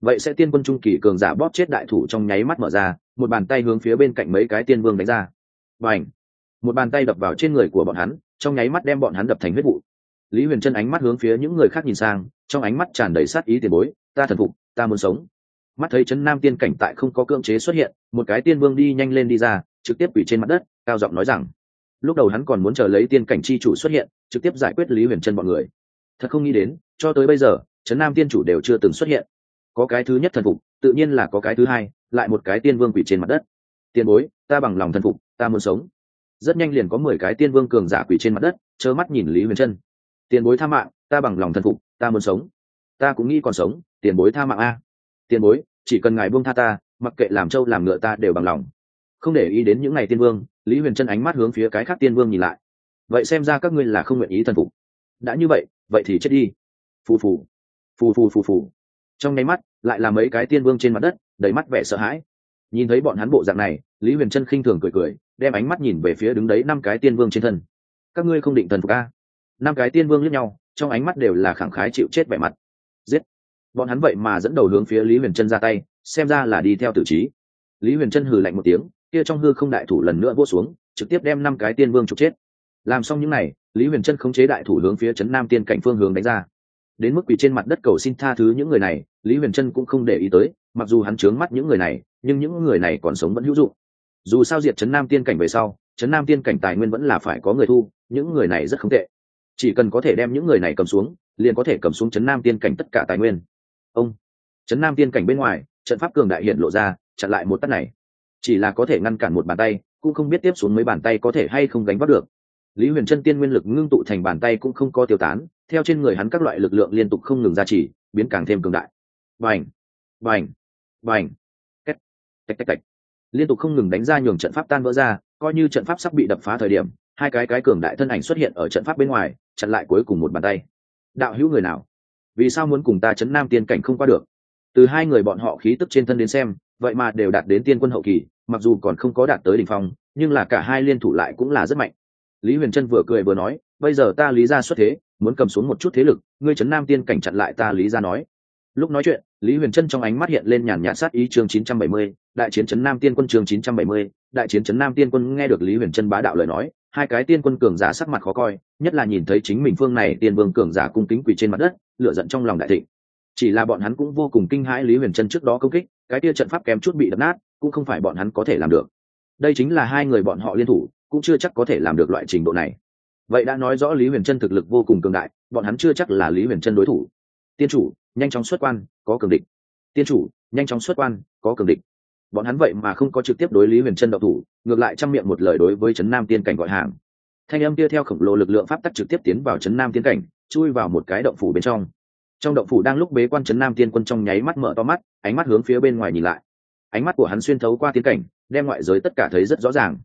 vậy sẽ tiên quân trung kỳ cường giả bóp chết đại thủ trong nháy mắt mở ra, một bàn tay hướng phía bên cạnh mấy cái tiên vương đánh ra. Bành! Một bàn tay đập vào trên người của bọn hắn, trong nháy mắt đem bọn hắn đập thành huyết vụ. Lý Huyền Trân ánh mắt hướng phía những người khác nhìn sang, trong ánh mắt tràn đầy sát ý tiền bối, ta thần phục, ta muốn sống. Mắt thấy Trấn Nam tiên cảnh tại không có cưỡng chế xuất hiện, một cái tiên vương đi nhanh lên đi ra, trực tiếp quỳ trên mặt đất, cao giọng nói rằng, lúc đầu hắn còn muốn chờ lấy tiên cảnh chi chủ xuất hiện, trực tiếp giải quyết Lý Huyền Trân bọn người. Thật không nghĩ đến, cho tới bây giờ, Trấn Nam tiên chủ đều chưa từng xuất hiện. Có cái thứ nhất thần phục, tự nhiên là có cái thứ hai, lại một cái tiên vương quỳ trên mặt đất. Tiên bối, ta bằng lòng thần phục, ta muốn sống. Rất nhanh liền có 10 cái tiên vương cường giả quỳ trên mặt đất, trơ mắt nhìn Lý Huyền Trân. Tiền bối tha mạng, ta bằng lòng thần phục, ta muốn sống. Ta cũng nghĩ còn sống, tiền bối tha mạng a. Tiền bối, chỉ cần ngài buông tha ta, mặc kệ làm trâu làm ngựa ta đều bằng lòng. Không để ý đến những ngày tiên vương, Lý Huyền Trân ánh mắt hướng phía cái khác tiên vương nhìn lại. Vậy xem ra các ngươi là không nguyện ý thần phục. Đã như vậy, vậy thì chết đi. Phù phù, phù phù phù phù. Trong nháy mắt, lại là mấy cái tiên vương trên mặt đất, đầy mắt vẻ sợ hãi. Nhìn thấy bọn hắn bộ dạng này, Lý Huyền Trân khinh thường cười cười, đem ánh mắt nhìn về phía đứng đấy 5 cái tiên vương trên thân. Các ngươi không định thần phục a? 5 cái tiên vương liếc nhau, trong ánh mắt đều là khẳng khái chịu chết vẻ mặt. Giết! Bọn hắn vậy mà dẫn đầu hướng phía Lý Huyền Trân ra tay, xem ra là đi theo tử trí. Lý Huyền Trân hừ lạnh một tiếng, kia trong hư không đại thủ lần nữa vỗ xuống, trực tiếp đem 5 cái tiên vương trục chết. Làm xong những này, Lý Huyền Trân khống chế đại thủ hướng phía Trấn Nam tiên cảnh phương hướng đánh ra. Đến mức quỳ trên mặt đất cầu xin tha thứ những người này, Lý Huyền Trân cũng không để ý tới, mặc dù hắn trướng mắt những người này, nhưng những người này còn sống vẫn hữu dụng. Dù sao diệt Trấn Nam tiên cảnh về sau, Trấn Nam tiên cảnh tài nguyên vẫn là phải có người thu, những người này rất không tệ. Chỉ cần có thể đem những người này cầm xuống, liền có thể cầm xuống Trấn Nam tiên cảnh tất cả tài nguyên. Ông Trấn Nam tiên cảnh bên ngoài, trận pháp cường đại hiện lộ ra, chặn lại một tát này. Chỉ là có thể ngăn cản một bàn tay, cũng không biết tiếp xuống mấy bàn tay có thể hay không gánh vác được. Lý Huyền Trân tiên nguyên lực ngưng tụ thành bàn tay cũng không có tiêu tán, theo trên người hắn các loại lực lượng liên tục không ngừng gia trì, biến càng thêm cường đại. Bành, bành, bành, cách, tạch tạch tạch, liên tục không ngừng đánh ra nhường trận pháp tan vỡ ra, coi như trận pháp sắp bị đập phá thời điểm, hai cái cường đại thân ảnh xuất hiện ở trận pháp bên ngoài, chặn lại cuối cùng một bàn tay. Đạo hữu người nào? Vì sao muốn cùng ta Trấn Nam tiên cảnh không qua được? Từ hai người bọn họ khí tức trên thân đến xem, vậy mà đều đạt đến tiên quân hậu kỳ, mặc dù còn không có đạt tới đỉnh phong, nhưng là cả hai liên thủ lại cũng là rất mạnh. Lý Huyền Trân vừa cười vừa nói, bây giờ ta Lý gia xuất thế, muốn cầm xuống một chút thế lực, ngươi Trấn Nam tiên cảnh chặn lại ta Lý gia nói. Lúc nói chuyện, Lý Huyền Trân trong ánh mắt hiện lên nhàn nhạt sát ý. Chương 970, đại chiến Trấn Nam tiên quân. Chương 970, đại chiến Trấn Nam tiên quân. Nghe được Lý Huyền Trân bá đạo lời nói, hai cái tiên quân cường giả sắc mặt khó coi, nhất là nhìn thấy chính mình phương này tiên vương cường giả cung kính quỳ trên mặt đất, lửa giận trong lòng đại thịnh. Chỉ là bọn hắn cũng vô cùng kinh hãi Lý Huyền Trân trước đó công kích, cái kia trận pháp kém chút bị đập nát, cũng không phải bọn hắn có thể làm được. Đây chính là hai người bọn họ liên thủ, cũng chưa chắc có thể làm được loại trình độ này. Vậy đã nói rõ Lý Huyền Trân thực lực vô cùng cường đại, bọn hắn chưa chắc là Lý Huyền Trân đối thủ. Tiên chủ, nhanh chóng xuất quan, có cường địch. Tiên chủ, nhanh chóng xuất quan, có cường địch. Bọn hắn vậy mà không có trực tiếp đối Lý Huyền Trân động thủ, ngược lại trăm miệng một lời đối với Trấn Nam tiên cảnh gọi hàng. Thanh âm kia theo khổng lồ lực lượng pháp tắc trực tiếp tiến vào Trấn Nam tiên cảnh, chui vào một cái động phủ bên trong. Trong động phủ đang lúc bế quan Trấn Nam tiên quân trong nháy mắt mở to mắt, ánh mắt hướng phía bên ngoài nhìn lại. Ánh mắt của hắn xuyên thấu qua tiên cảnh, đem ngoại giới tất cả thấy rất rõ ràng.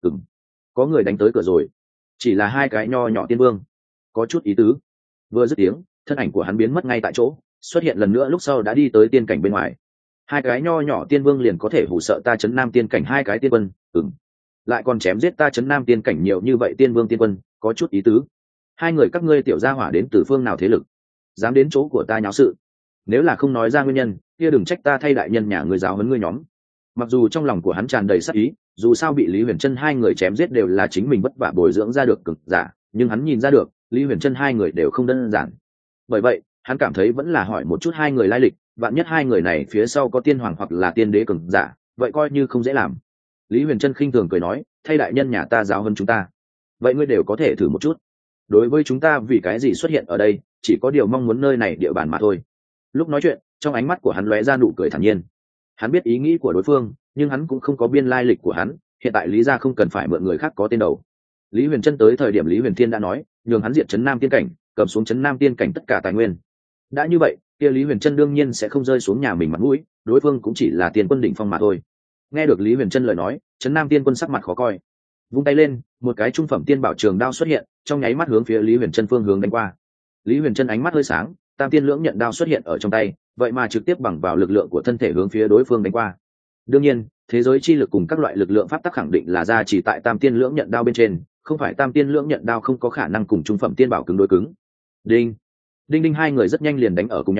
Có người đánh tới cửa rồi. Chỉ là hai cái nho nhỏ tiên vương, có chút ý tứ. Vừa dứt tiếng, thân ảnh của hắn biến mất ngay tại chỗ, xuất hiện lần nữa lúc sau đã đi tới tiên cảnh bên ngoài. Hai cái nho nhỏ tiên vương liền có thể hù sợ ta Trấn Nam tiên cảnh hai cái tiên quân. Lại còn chém giết ta Trấn Nam tiên cảnh nhiều như vậy tiên vương tiên quân, có chút ý tứ. Hai người các ngươi tiểu gia hỏa đến từ phương nào thế lực, dám đến chỗ của ta nháo sự? Nếu là không nói ra nguyên nhân, kia đừng trách ta thay đại nhân nhà người giáo huấn ngươi nhóm. Mặc dù trong lòng của hắn tràn đầy sát ý, dù sao bị Lý Huyền Trân hai người chém giết đều là chính mình vất vả bồi dưỡng ra được cực giả, nhưng hắn nhìn ra được Lý Huyền Trân hai người đều không đơn giản. Bởi vậy hắn cảm thấy vẫn là hỏi một chút hai người lai lịch, vạn nhất hai người này phía sau có tiên hoàng hoặc là tiên đế cường giả, vậy coi như không dễ làm. Lý Huyền Trân khinh thường cười nói, thay đại nhân nhà ta giáo hơn chúng ta, vậy ngươi đều có thể thử một chút. Đối với chúng ta vì cái gì xuất hiện ở đây, chỉ có điều mong muốn nơi này địa bàn mà thôi. Lúc nói chuyện, trong ánh mắt của hắn lóe ra nụ cười thản nhiên. Hắn biết ý nghĩ của đối phương, nhưng hắn cũng không có biên lai lịch của hắn, hiện tại Lý gia không cần phải mượn người khác có tên đầu. Lý Huyền Trân tới thời điểm Lý Huyền Thiên đã nói, nhường hắn diệt Trấn Nam tiên cảnh, cầm xuống Trấn Nam tiên cảnh tất cả tài nguyên. Đã như vậy, kia Lý Huyền Trân đương nhiên sẽ không rơi xuống nhà mình mặt mũi, đối phương cũng chỉ là tiên quân đỉnh phong mà thôi. Nghe được Lý Huyền Trân lời nói, Trấn Nam tiên quân sắc mặt khó coi, vung tay lên, một cái trung phẩm tiên bảo trường đao xuất hiện, trong nháy mắt hướng phía Lý Huyền Trân phương hướng đánh qua. Lý Huyền Trân ánh mắt hơi sáng, tam tiên lưỡng nhận đao xuất hiện ở trong tay, vậy mà trực tiếp bằng vào lực lượng của thân thể hướng phía đối phương đánh qua. Đương nhiên, thế giới chi lực cùng các loại lực lượng pháp tắc khẳng định là ra chỉ tại tam tiên lưỡng nhận đao bên trên, không phải tam tiên lưỡng nhận đao không có khả năng cùng trung phẩm tiên bảo cứng đối cứng. Đinh, đinh đinh, hai người rất nhanh liền đánh ở cùng nhau,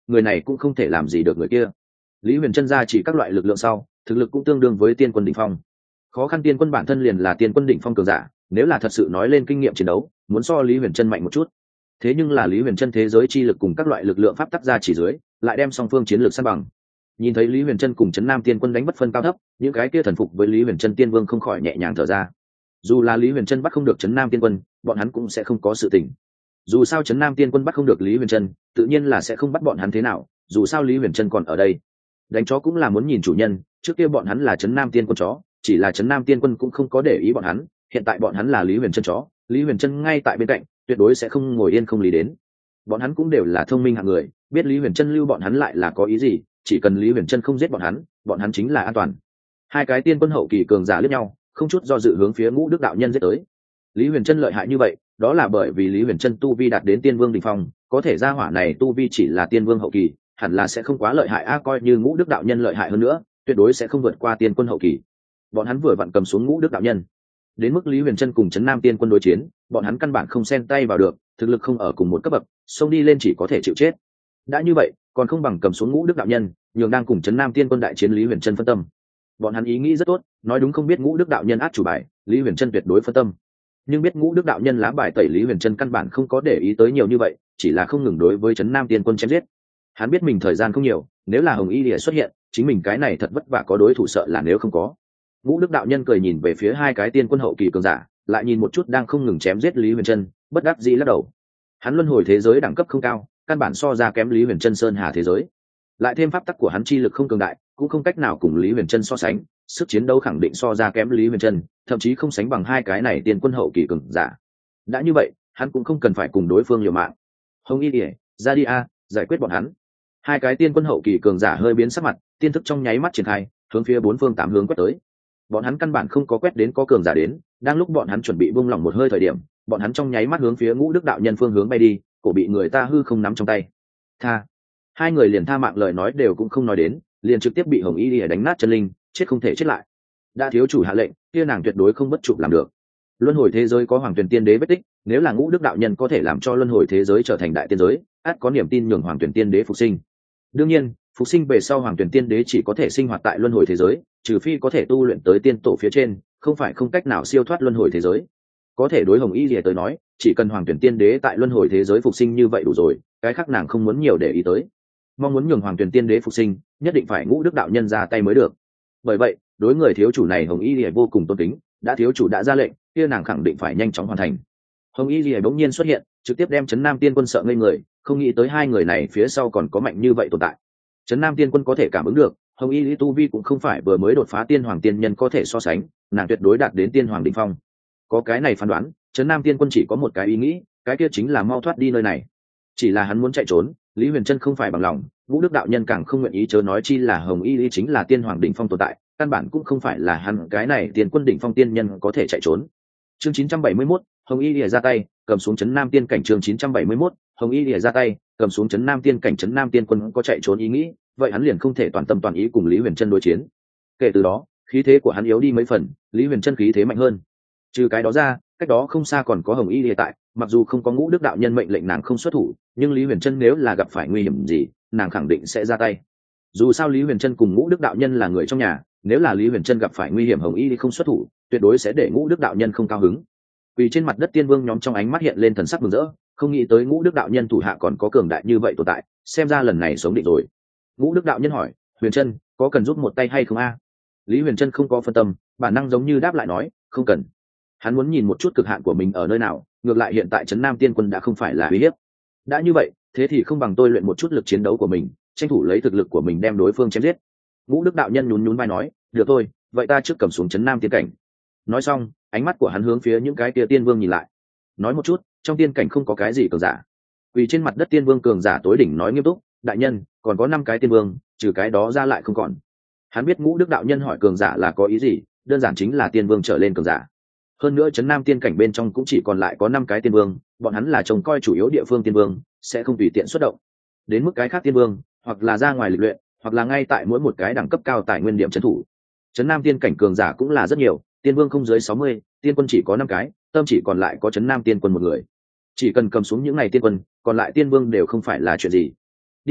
người này cũng không thể làm gì được người kia. Lý Huyền Trân ra chỉ các loại lực lượng sau, thực lực cũng tương đương với tiên quân đỉnh phong. Khó khăn tiên quân bản thân liền là tiên quân đỉnh phong cường giả, nếu là thật sự nói lên kinh nghiệm chiến đấu, muốn so Lý Huyền Trân mạnh một chút. Thế nhưng là Lý Huyền Trân thế giới chi lực cùng các loại lực lượng pháp tắc ra chỉ dưới, lại đem song phương chiến lược san bằng. Nhìn thấy Lý Huyền Trân cùng Trấn Nam Tiên Quân đánh bất phân cao thấp, những cái kia thần phục với Lý Huyền Trân Tiên Vương không khỏi nhẹ nhàng thở ra. Dù là Lý Huyền Trân bắt không được Trấn Nam Tiên Quân, bọn hắn cũng sẽ không có sự tình. Dù sao Trấn Nam Tiên Quân bắt không được Lý Huyền Trân, tự nhiên là sẽ không bắt bọn hắn thế nào, dù sao Lý Huyền Trân còn ở đây. Đánh chó cũng là muốn nhìn chủ nhân, trước kia bọn hắn là Trấn Nam Tiên Quân chó, chỉ là Trấn Nam Tiên Quân cũng không có để ý bọn hắn, hiện tại bọn hắn là Lý Huyền Trân chó, Lý Huyền Trân ngay tại bên cạnh, tuyệt đối sẽ không ngồi yên không lý đến. Bọn hắn cũng đều là thông minh hạng người, biết Lý Huyền Trân lưu bọn hắn lại là có ý gì, chỉ cần Lý Huyền Trân không giết bọn hắn chính là an toàn. Hai cái tiên quân hậu kỳ cường giả liếc nhau, không chút do dự hướng phía Ngũ Đức đạo nhân giết tới. Lý Huyền Trân lợi hại như vậy, đó là bởi vì Lý Huyền Trân tu vi đạt đến tiên vương đỉnh phong, có thể ra hỏa này tu vi chỉ là tiên vương hậu kỳ, hẳn là sẽ không quá lợi hại coi như Ngũ Đức đạo nhân lợi hại hơn nữa, tuyệt đối sẽ không vượt qua tiên quân hậu kỳ. Bọn hắn vừa vặn cầm xuống Ngũ Đức đạo nhân. Đến mức Lý Huyền Trân cùng Trấn Nam Tiên Quân đối chiến, bọn hắn căn bản không xen tay vào được, thực lực không ở cùng một cấp bậc, xông đi lên chỉ có thể chịu chết. Đã như vậy, còn không bằng cầm xuống Ngũ Đức đạo nhân, nhường đang cùng Trấn Nam Tiên Quân đại chiến Lý Huyền Trân phân tâm. Bọn hắn ý nghĩ rất tốt, nói đúng không biết Ngũ Đức đạo nhân át chủ bài, Lý Huyền Trân tuyệt đối phân tâm. Nhưng biết Ngũ Đức đạo nhân lá bài tẩy, Lý Huyền Trân căn bản không có để ý tới nhiều như vậy, chỉ là không ngừng đối với Trấn Nam Tiên Quân chém giết. Hắn biết mình thời gian không nhiều, nếu là Hồng Y Lìa xuất hiện, chính mình cái này thật vất vả có đối thủ sợ là nếu không có. Ngũ Đức đạo nhân cười nhìn về phía hai cái tiên quân hậu kỳ cường giả, lại nhìn một chút đang không ngừng chém giết Lý Huyền Trân, bất đắc dĩ lắc đầu. Hắn luân hồi thế giới đẳng cấp không cao, căn bản so ra kém Lý Huyền Trân sơn hà thế giới. Lại thêm pháp tắc của hắn chi lực không cường đại, cũng không cách nào cùng Lý Huyền Trân so sánh, sức chiến đấu khẳng định so ra kém Lý Huyền Trân, thậm chí không sánh bằng hai cái này tiên quân hậu kỳ cường giả. Đã như vậy, hắn cũng không cần phải cùng đối phương liều mạng. Hồng Y Lìa, ra đi a, giải quyết bọn hắn. Hai cái tiên quân hậu kỳ cường giả hơi biến sắc mặt, tiên thức trong nháy mắt triển khai, hướng phía bốn phương tám hướng quét tới. Bọn hắn căn bản không có quét đến có cường giả đến, đang lúc bọn hắn chuẩn bị buông lỏng một hơi thời điểm, bọn hắn trong nháy mắt hướng phía Ngũ Đức đạo nhân phương hướng bay đi, cổ bị người ta hư không nắm trong tay. Tha. Hai người liền tha mạng lời nói đều cũng không nói đến, liền trực tiếp bị Hồng Y Lìa đánh nát chân linh, chết không thể chết lại. Đã thiếu chủ hạ lệnh, kia nàng tuyệt đối không bất chụp làm được. Luân hồi thế giới có Hoàng Tuyển Tiên Đế vết tích, nếu là Ngũ Đức đạo nhân có thể làm cho luân hồi thế giới trở thành đại tiên giới, ắt có niềm tin nhường Hoàng Tuyển Tiên Đế phục sinh. Đương nhiên, phục sinh về sau Hoàng Tuyển Tiên Đế chỉ có thể sinh hoạt tại luân hồi thế giới, trừ phi có thể tu luyện tới tiên tổ phía trên, không phải không cách nào siêu thoát luân hồi thế giới. Có thể đối Hồng Y Lìa tới nói, chỉ cần Hoàng Tuyển Tiên Đế tại luân hồi thế giới phục sinh như vậy đủ rồi, cái khác nàng không muốn nhiều để ý tới. Mong muốn nhường Hoàng Tuyển Tiên Đế phục sinh, nhất định phải Ngũ Đức đạo nhân ra tay mới được. Bởi vậy, đối người thiếu chủ này Hồng Y Lìa vô cùng tôn kính, đã thiếu chủ đã ra lệnh, kia nàng khẳng định phải nhanh chóng hoàn thành. Hồng Y Lìa bỗng nhiên xuất hiện, trực tiếp đem Trấn Nam Tiên Quân sợ ngây người, không nghĩ tới hai người này phía sau còn có mạnh như vậy tồn tại. Trấn Nam Tiên Quân có thể cảm ứng được, Hồng Y Lý tu vi cũng không phải vừa mới đột phá tiên hoàng tiên nhân có thể so sánh, nàng tuyệt đối đạt đến tiên hoàng đỉnh phong. Có cái này phán đoán, Trấn Nam Tiên Quân chỉ có một cái ý nghĩ, cái kia chính là mau thoát đi nơi này. Chỉ là hắn muốn chạy trốn, Lý Huyền Trân không phải bằng lòng, Ngũ Đức đạo nhân càng không nguyện ý, chớ nói chi là Hồng Y Lý chính là tiên hoàng đỉnh phong tồn tại, căn bản cũng không phải là hắn cái này tiên quân đỉnh phong tiên nhân có thể chạy trốn. Chương 971, Hồng Y Lìa ra tay, cầm xuống Trấn Nam Tiên cảnh. Chương 971, Hồng Y Lìa ra tay, cầm xuống Trấn Nam Tiên cảnh. Trấn Nam Tiên Quân có chạy trốn ý nghĩ, vậy hắn liền không thể toàn tâm toàn ý cùng Lý Huyền Trân đối chiến. Kể từ đó, khí thế của hắn yếu đi mấy phần, Lý Huyền Trân khí thế mạnh hơn. Trừ cái đó ra, cách đó không xa còn có Hồng Y Lìa tại, mặc dù không có Ngũ Đức đạo nhân mệnh lệnh nàng không xuất thủ, nhưng Lý Huyền Trân nếu là gặp phải nguy hiểm gì, nàng khẳng định sẽ ra tay. Dù sao Lý Huyền Trân cùng Ngũ Đức đạo nhân là người trong nhà, nếu là Lý Huyền Trân gặp phải nguy hiểm Hồng Y Lìa không xuất thủ, tuyệt đối sẽ để Ngũ Đức đạo nhân không cao hứng. Vì trên mặt đất tiên vương nhóm trong ánh mắt hiện lên thần sắc mừng rỡ, không nghĩ tới Ngũ Đức đạo nhân thủ hạ còn có cường đại như vậy tồn tại, xem ra lần này sống định rồi. Ngũ Đức đạo nhân hỏi, Huyền Trân, có cần giúp một tay hay không a? Lý Huyền Trân không có phân tâm, bản năng giống như đáp lại nói, không cần. Hắn muốn nhìn một chút cực hạn của mình ở nơi nào, ngược lại hiện tại Trấn Nam Tiên Quân đã không phải là uy hiếp. Đã như vậy, thế thì không bằng tôi luyện một chút lực chiến đấu của mình, tranh thủ lấy thực lực của mình đem đối phương chém giết. Ngũ Đức đạo nhân nhún nhún vai nói, được thôi, vậy ta trước cầm xuống Trấn Nam Tiên cảnh. Nói xong, ánh mắt của hắn hướng phía những cái tia tiên vương nhìn lại. Nói một chút, trong tiên cảnh không có cái gì cường giả. Vì trên mặt đất tiên vương cường giả tối đỉnh nói nghiêm túc, đại nhân, còn có 5 cái tiên vương, trừ cái đó ra lại không còn. Hắn biết Ngũ Đức đạo nhân hỏi cường giả là có ý gì, đơn giản chính là tiên vương trở lên cường giả. Hơn nữa Trấn Nam tiên cảnh bên trong cũng chỉ còn lại có 5 cái tiên vương, bọn hắn là trông coi chủ yếu địa phương tiên vương, sẽ không tùy tiện xuất động. Đến mức cái khác tiên vương, hoặc là ra ngoài lịch luyện, hoặc là ngay tại mỗi một cái đẳng cấp cao tài nguyên điểm trấn thủ. Trấn Nam tiên cảnh cường giả cũng là rất nhiều, tiên vương không dưới 60, tiên quân chỉ có 5 cái, tâm chỉ còn lại có Trấn Nam tiên quân một người. Chỉ cần cầm xuống những này tiên quân, còn lại tiên vương đều không phải là chuyện gì. Đi thôi,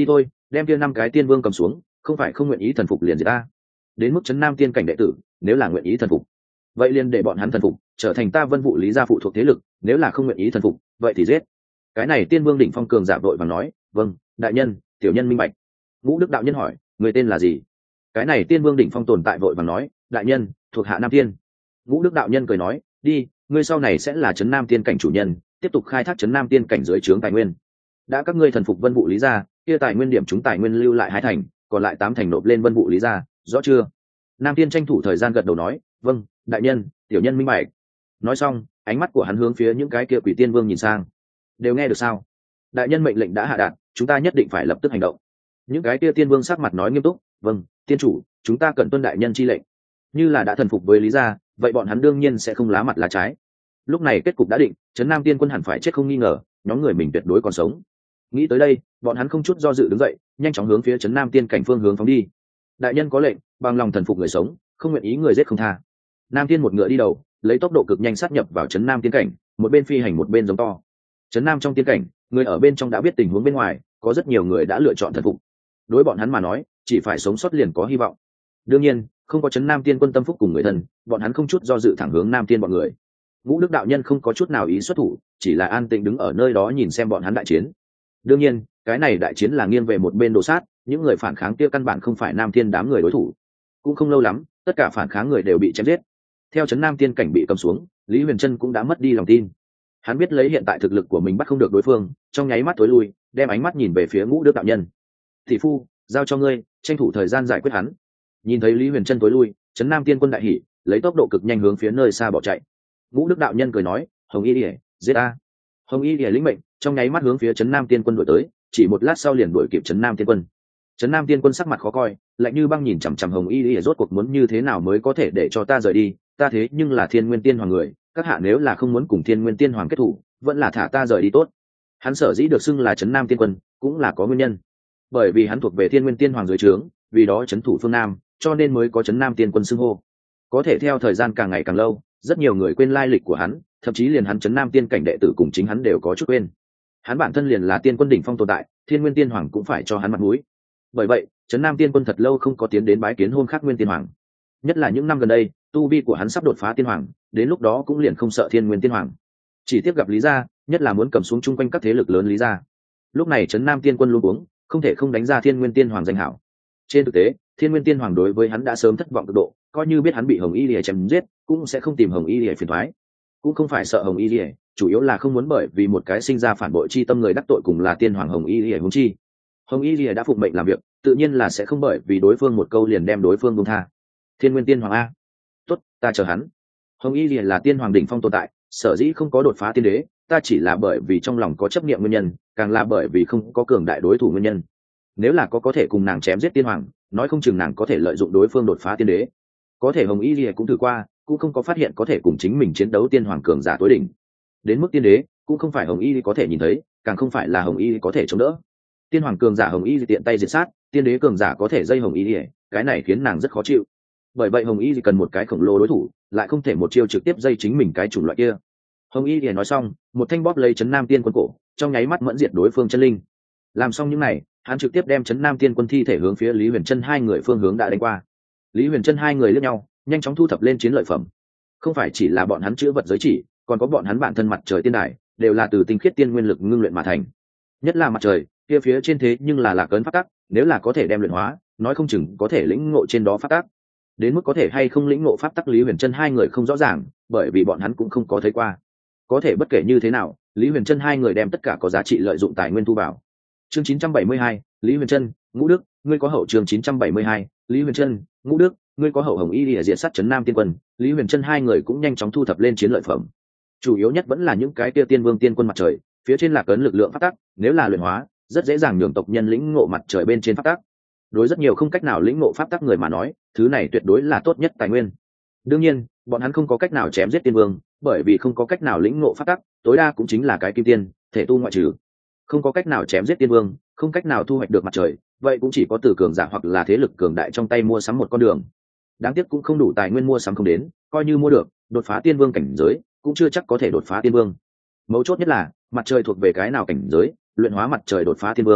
đem kia 5 cái tiên vương cầm xuống, không phải không nguyện ý thần phục liền gì ta. Đến mức trấn nam tiên cảnh đệ tử, nếu là nguyện ý thần phục, vậy liền để bọn hắn thần phục, trở thành ta Vân Vũ Lý gia phụ thuộc thế lực, nếu là không nguyện ý thần phục, vậy thì giết. Cái này tiên vương đỉnh phong cường giả vội vàng nói, vâng, đại nhân, tiểu nhân minh bạch. Ngũ Đức đạo nhân hỏi, người tên là gì? Cái này tiên vương đỉnh phong tồn tại vội vàng nói, đại nhân, thuộc hạ Nam Tiên. Ngũ Đức đạo nhân cười nói, đi, ngươi sau này sẽ là trấn nam tiên cảnh chủ nhân, tiếp tục khai thác trấn nam tiên cảnh dưới trướng tài nguyên. Đã các ngươi thần phục Vân Vũ Lý gia, kia tài nguyên điểm chúng tài nguyên lưu lại 2 thành, còn lại 8 thành nộp lên Vân Vũ Lý gia, rõ chưa? Nam Tiên tranh thủ thời gian gật đầu nói, vâng, đại nhân, tiểu nhân minh bạch. Nói xong, ánh mắt của hắn hướng phía những cái kia quỷ tiên vương nhìn sang. Đều nghe được sao? Đại nhân mệnh lệnh đã hạ đạt, chúng ta nhất định phải lập tức hành động. Những cái kia tiên vương sắc mặt nói nghiêm túc, vâng, tiên chủ, chúng ta cần tuân đại nhân chi lệnh. Như là đã thần phục với Lý gia, vậy bọn hắn đương nhiên sẽ không lá mặt lá trái. Lúc này kết cục đã định, trấn nam tiên quân hẳn phải chết không nghi ngờ, nhóm người mình tuyệt đối còn sống. Nghĩ tới đây, bọn hắn không chút do dự đứng dậy, nhanh chóng hướng phía trấn nam tiên cảnh phương hướng phóng đi. Đại nhân có lệnh, bằng lòng thần phục người sống, không nguyện ý người giết không tha. Nam Tiên một ngựa đi đầu, lấy tốc độ cực nhanh sát nhập vào trấn nam tiên cảnh, một bên phi hành một bên giống to. Trấn nam trong tiên cảnh, người ở bên trong đã biết tình huống bên ngoài, có rất nhiều người đã lựa chọn thần phục. Đối bọn hắn mà nói, chỉ phải sống sót liền có hy vọng. Đương nhiên, không có trấn nam tiên quân tâm phúc cùng người thân, bọn hắn không chút do dự thẳng hướng Nam Tiên bọn người. Ngũ Đức đạo nhân không có chút nào ý xuất thủ, chỉ là an tĩnh đứng ở nơi đó nhìn xem bọn hắn đại chiến. Đương nhiên, cái này đại chiến là nghiêng về một bên đồ sát, những người phản kháng kia căn bản không phải Nam Tiên đám người đối thủ. Cũng không lâu lắm, tất cả phản kháng người đều bị chém giết. Theo trấn nam tiên cảnh bị cầm xuống, Lý Huyền Trân cũng đã mất đi lòng tin. Hắn biết lấy hiện tại thực lực của mình bắt không được đối phương, trong nháy mắt tối lui, đem ánh mắt nhìn về phía Ngũ Đức đạo nhân. Thị phu, giao cho ngươi, tranh thủ thời gian giải quyết hắn. Nhìn thấy Lý Huyền Trân tối lui, trấn nam tiên quân đại hỉ, lấy tốc độ cực nhanh hướng phía nơi xa bỏ chạy. Ngũ Đức đạo nhân cười nói, Hồng Y Điệp, giết ta. Hồng Y Điệp lĩnh mệnh, trong nháy mắt hướng phía trấn nam tiên quân đuổi tới, chỉ một lát sau liền đuổi kịp trấn nam tiên quân. Trấn nam tiên quân sắc mặt khó coi, lạnh như băng nhìn chằm chằm Hồng Y Điệp, rốt cuộc muốn như thế nào mới có thể để cho ta rời đi, ta thế nhưng là Thiên Nguyên Tiên Hoàng người, các hạ nếu là không muốn cùng Thiên Nguyên Tiên Hoàng kết thủ, vẫn là thả ta rời đi tốt. Hắn sở dĩ được xưng là trấn nam tiên quân, cũng là có nguyên nhân. Bởi vì hắn thuộc về Thiên Nguyên Tiên Hoàng dưới trướng, vì đó trấn thủ phương Nam, cho nên mới có trấn nam tiên quân xưng hô. Có thể theo thời gian càng ngày càng lâu, rất nhiều người quên lai lịch của hắn, thậm chí liền hắn trấn nam tiên cảnh đệ tử cùng chính hắn đều có chút quên. Hắn bản thân liền là tiên quân đỉnh phong tồn tại, Thiên Nguyên Tiên Hoàng cũng phải cho hắn mặt mũi. Bởi vậy, trấn nam tiên quân thật lâu không có tiến đến bái kiến Hôn Khắc Nguyên Tiên Hoàng. Nhất là những năm gần đây, tu vi của hắn sắp đột phá tiên hoàng, đến lúc đó cũng liền không sợ Thiên Nguyên Tiên Hoàng. Chỉ tiếp gặp Lý gia, nhất là muốn cầm xuống chung quanh các thế lực lớn Lý gia. Lúc này trấn nam tiên quân luôn uống, không thể không đánh ra Thiên Nguyên Tiên Hoàng danh hảo. Trên thực tế, Thiên Nguyên Tiên Hoàng đối với hắn đã sớm thất vọng cực độ, coi như biết hắn bị Hồng Y Lìa chém giết, cũng sẽ không tìm Hồng Y Lìa phiền toái. Cũng không phải sợ Hồng Y Lìa, chủ yếu là không muốn bởi vì một cái sinh ra phản bội chi tâm người đắc tội cùng là tiên hoàng Hồng Y Lìa huống chi. Hồng Y Lìa đã phụng mệnh làm việc, tự nhiên là sẽ không bởi vì đối phương một câu liền đem đối phương buông tha. Thiên Nguyên Tiên Hoàng a, tốt, ta chờ hắn. Hồng Y Lìa là tiên hoàng đỉnh phong tồn tại, sở dĩ không có đột phá tiên đế, ta chỉ là bởi vì trong lòng có chấp niệm nguyên nhân, càng là bởi vì không có cường đại đối thủ nguyên nhân. Nếu là có thể cùng nàng chém giết tiên hoàng, nói không chừng nàng có thể lợi dụng đối phương đột phá tiên đế. Có thể Hồng Y Lìa cũng thử qua, cũng không có phát hiện có thể cùng chính mình chiến đấu tiên hoàng cường giả tối đỉnh. Đến mức tiên đế, cũng không phải Hồng Y có thể nhìn thấy, càng không phải là Hồng Y có thể chống đỡ. Tiên hoàng cường giả Hồng Y tiện tay diệt sát, tiên đế cường giả có thể dây Hồng Y, cái này khiến nàng rất khó chịu. Bởi vậy Hồng Y cần một cái khổng lồ đối thủ, lại không thể một chiêu trực tiếp dây chính mình cái chủng loại kia. Hồng Y nói xong, một thanh bóp lấy trấn nam tiên quân cổ, trong nháy mắt mẫn diệt đối phương chân linh. Làm xong những này, hắn trực tiếp đem trấn nam tiên quân thi thể hướng phía Lý Huyền Trân hai người phương hướng đã đánh qua. Lý Huyền Trân hai người liếc nhau, nhanh chóng thu thập lên chiến lợi phẩm. Không phải chỉ là bọn hắn chữ vật giới chỉ, còn có bọn hắn bản thân mặt trời tiên đài, đều là từ tinh khiết tiên nguyên lực ngưng luyện mà thành. Nhất là mặt trời, kia phía trên thế nhưng là lạc ấn pháp tắc, nếu là có thể đem luyện hóa, nói không chừng có thể lĩnh ngộ trên đó pháp tắc. Đến mức có thể hay không lĩnh ngộ pháp tắc Lý Huyền Trân hai người không rõ ràng, bởi vì bọn hắn cũng không có thấy qua. Có thể bất kể như thế nào, Lý Huyền Trân hai người đem tất cả có giá trị lợi dụng tài nguyên thu vào. Chương 972, Lý Huyền Trân, Ngũ Đức, ngươi có hậu. Chương 972, Lý Huyền Trân, Ngũ Đức, ngươi có hậu. Hồng Y Lìa diệt sát trấn nam tiên quân, Lý Huyền Trân hai người cũng nhanh chóng thu thập lên chiến lợi phẩm. Chủ yếu nhất vẫn là những cái kia tiên vương tiên quân mặt trời, phía trên là cấn lực lượng pháp tắc, nếu là luyện hóa, rất dễ dàng nhường tộc nhân lĩnh ngộ mặt trời bên trên pháp tắc. Đối rất nhiều không cách nào lĩnh ngộ pháp tắc người mà nói, thứ này tuyệt đối là tốt nhất tài nguyên. Đương nhiên, bọn hắn không có cách nào chém giết tiên vương, bởi vì không có cách nào lĩnh ngộ pháp tắc, tối đa cũng chính là cái kim tiên, thể tu ngoại trừ. Không có cách nào chém giết tiên vương, không cách nào thu hoạch được mặt trời, vậy cũng chỉ có từ cường giả hoặc là thế lực cường đại trong tay mua sắm một con đường. Đáng tiếc cũng không đủ tài nguyên mua sắm không đến, coi như mua được, đột phá tiên vương cảnh giới, cũng chưa chắc có thể đột phá tiên vương. Mấu chốt nhất là, mặt trời thuộc về cái nào cảnh giới, luyện hóa mặt trời đột phá tiên vương,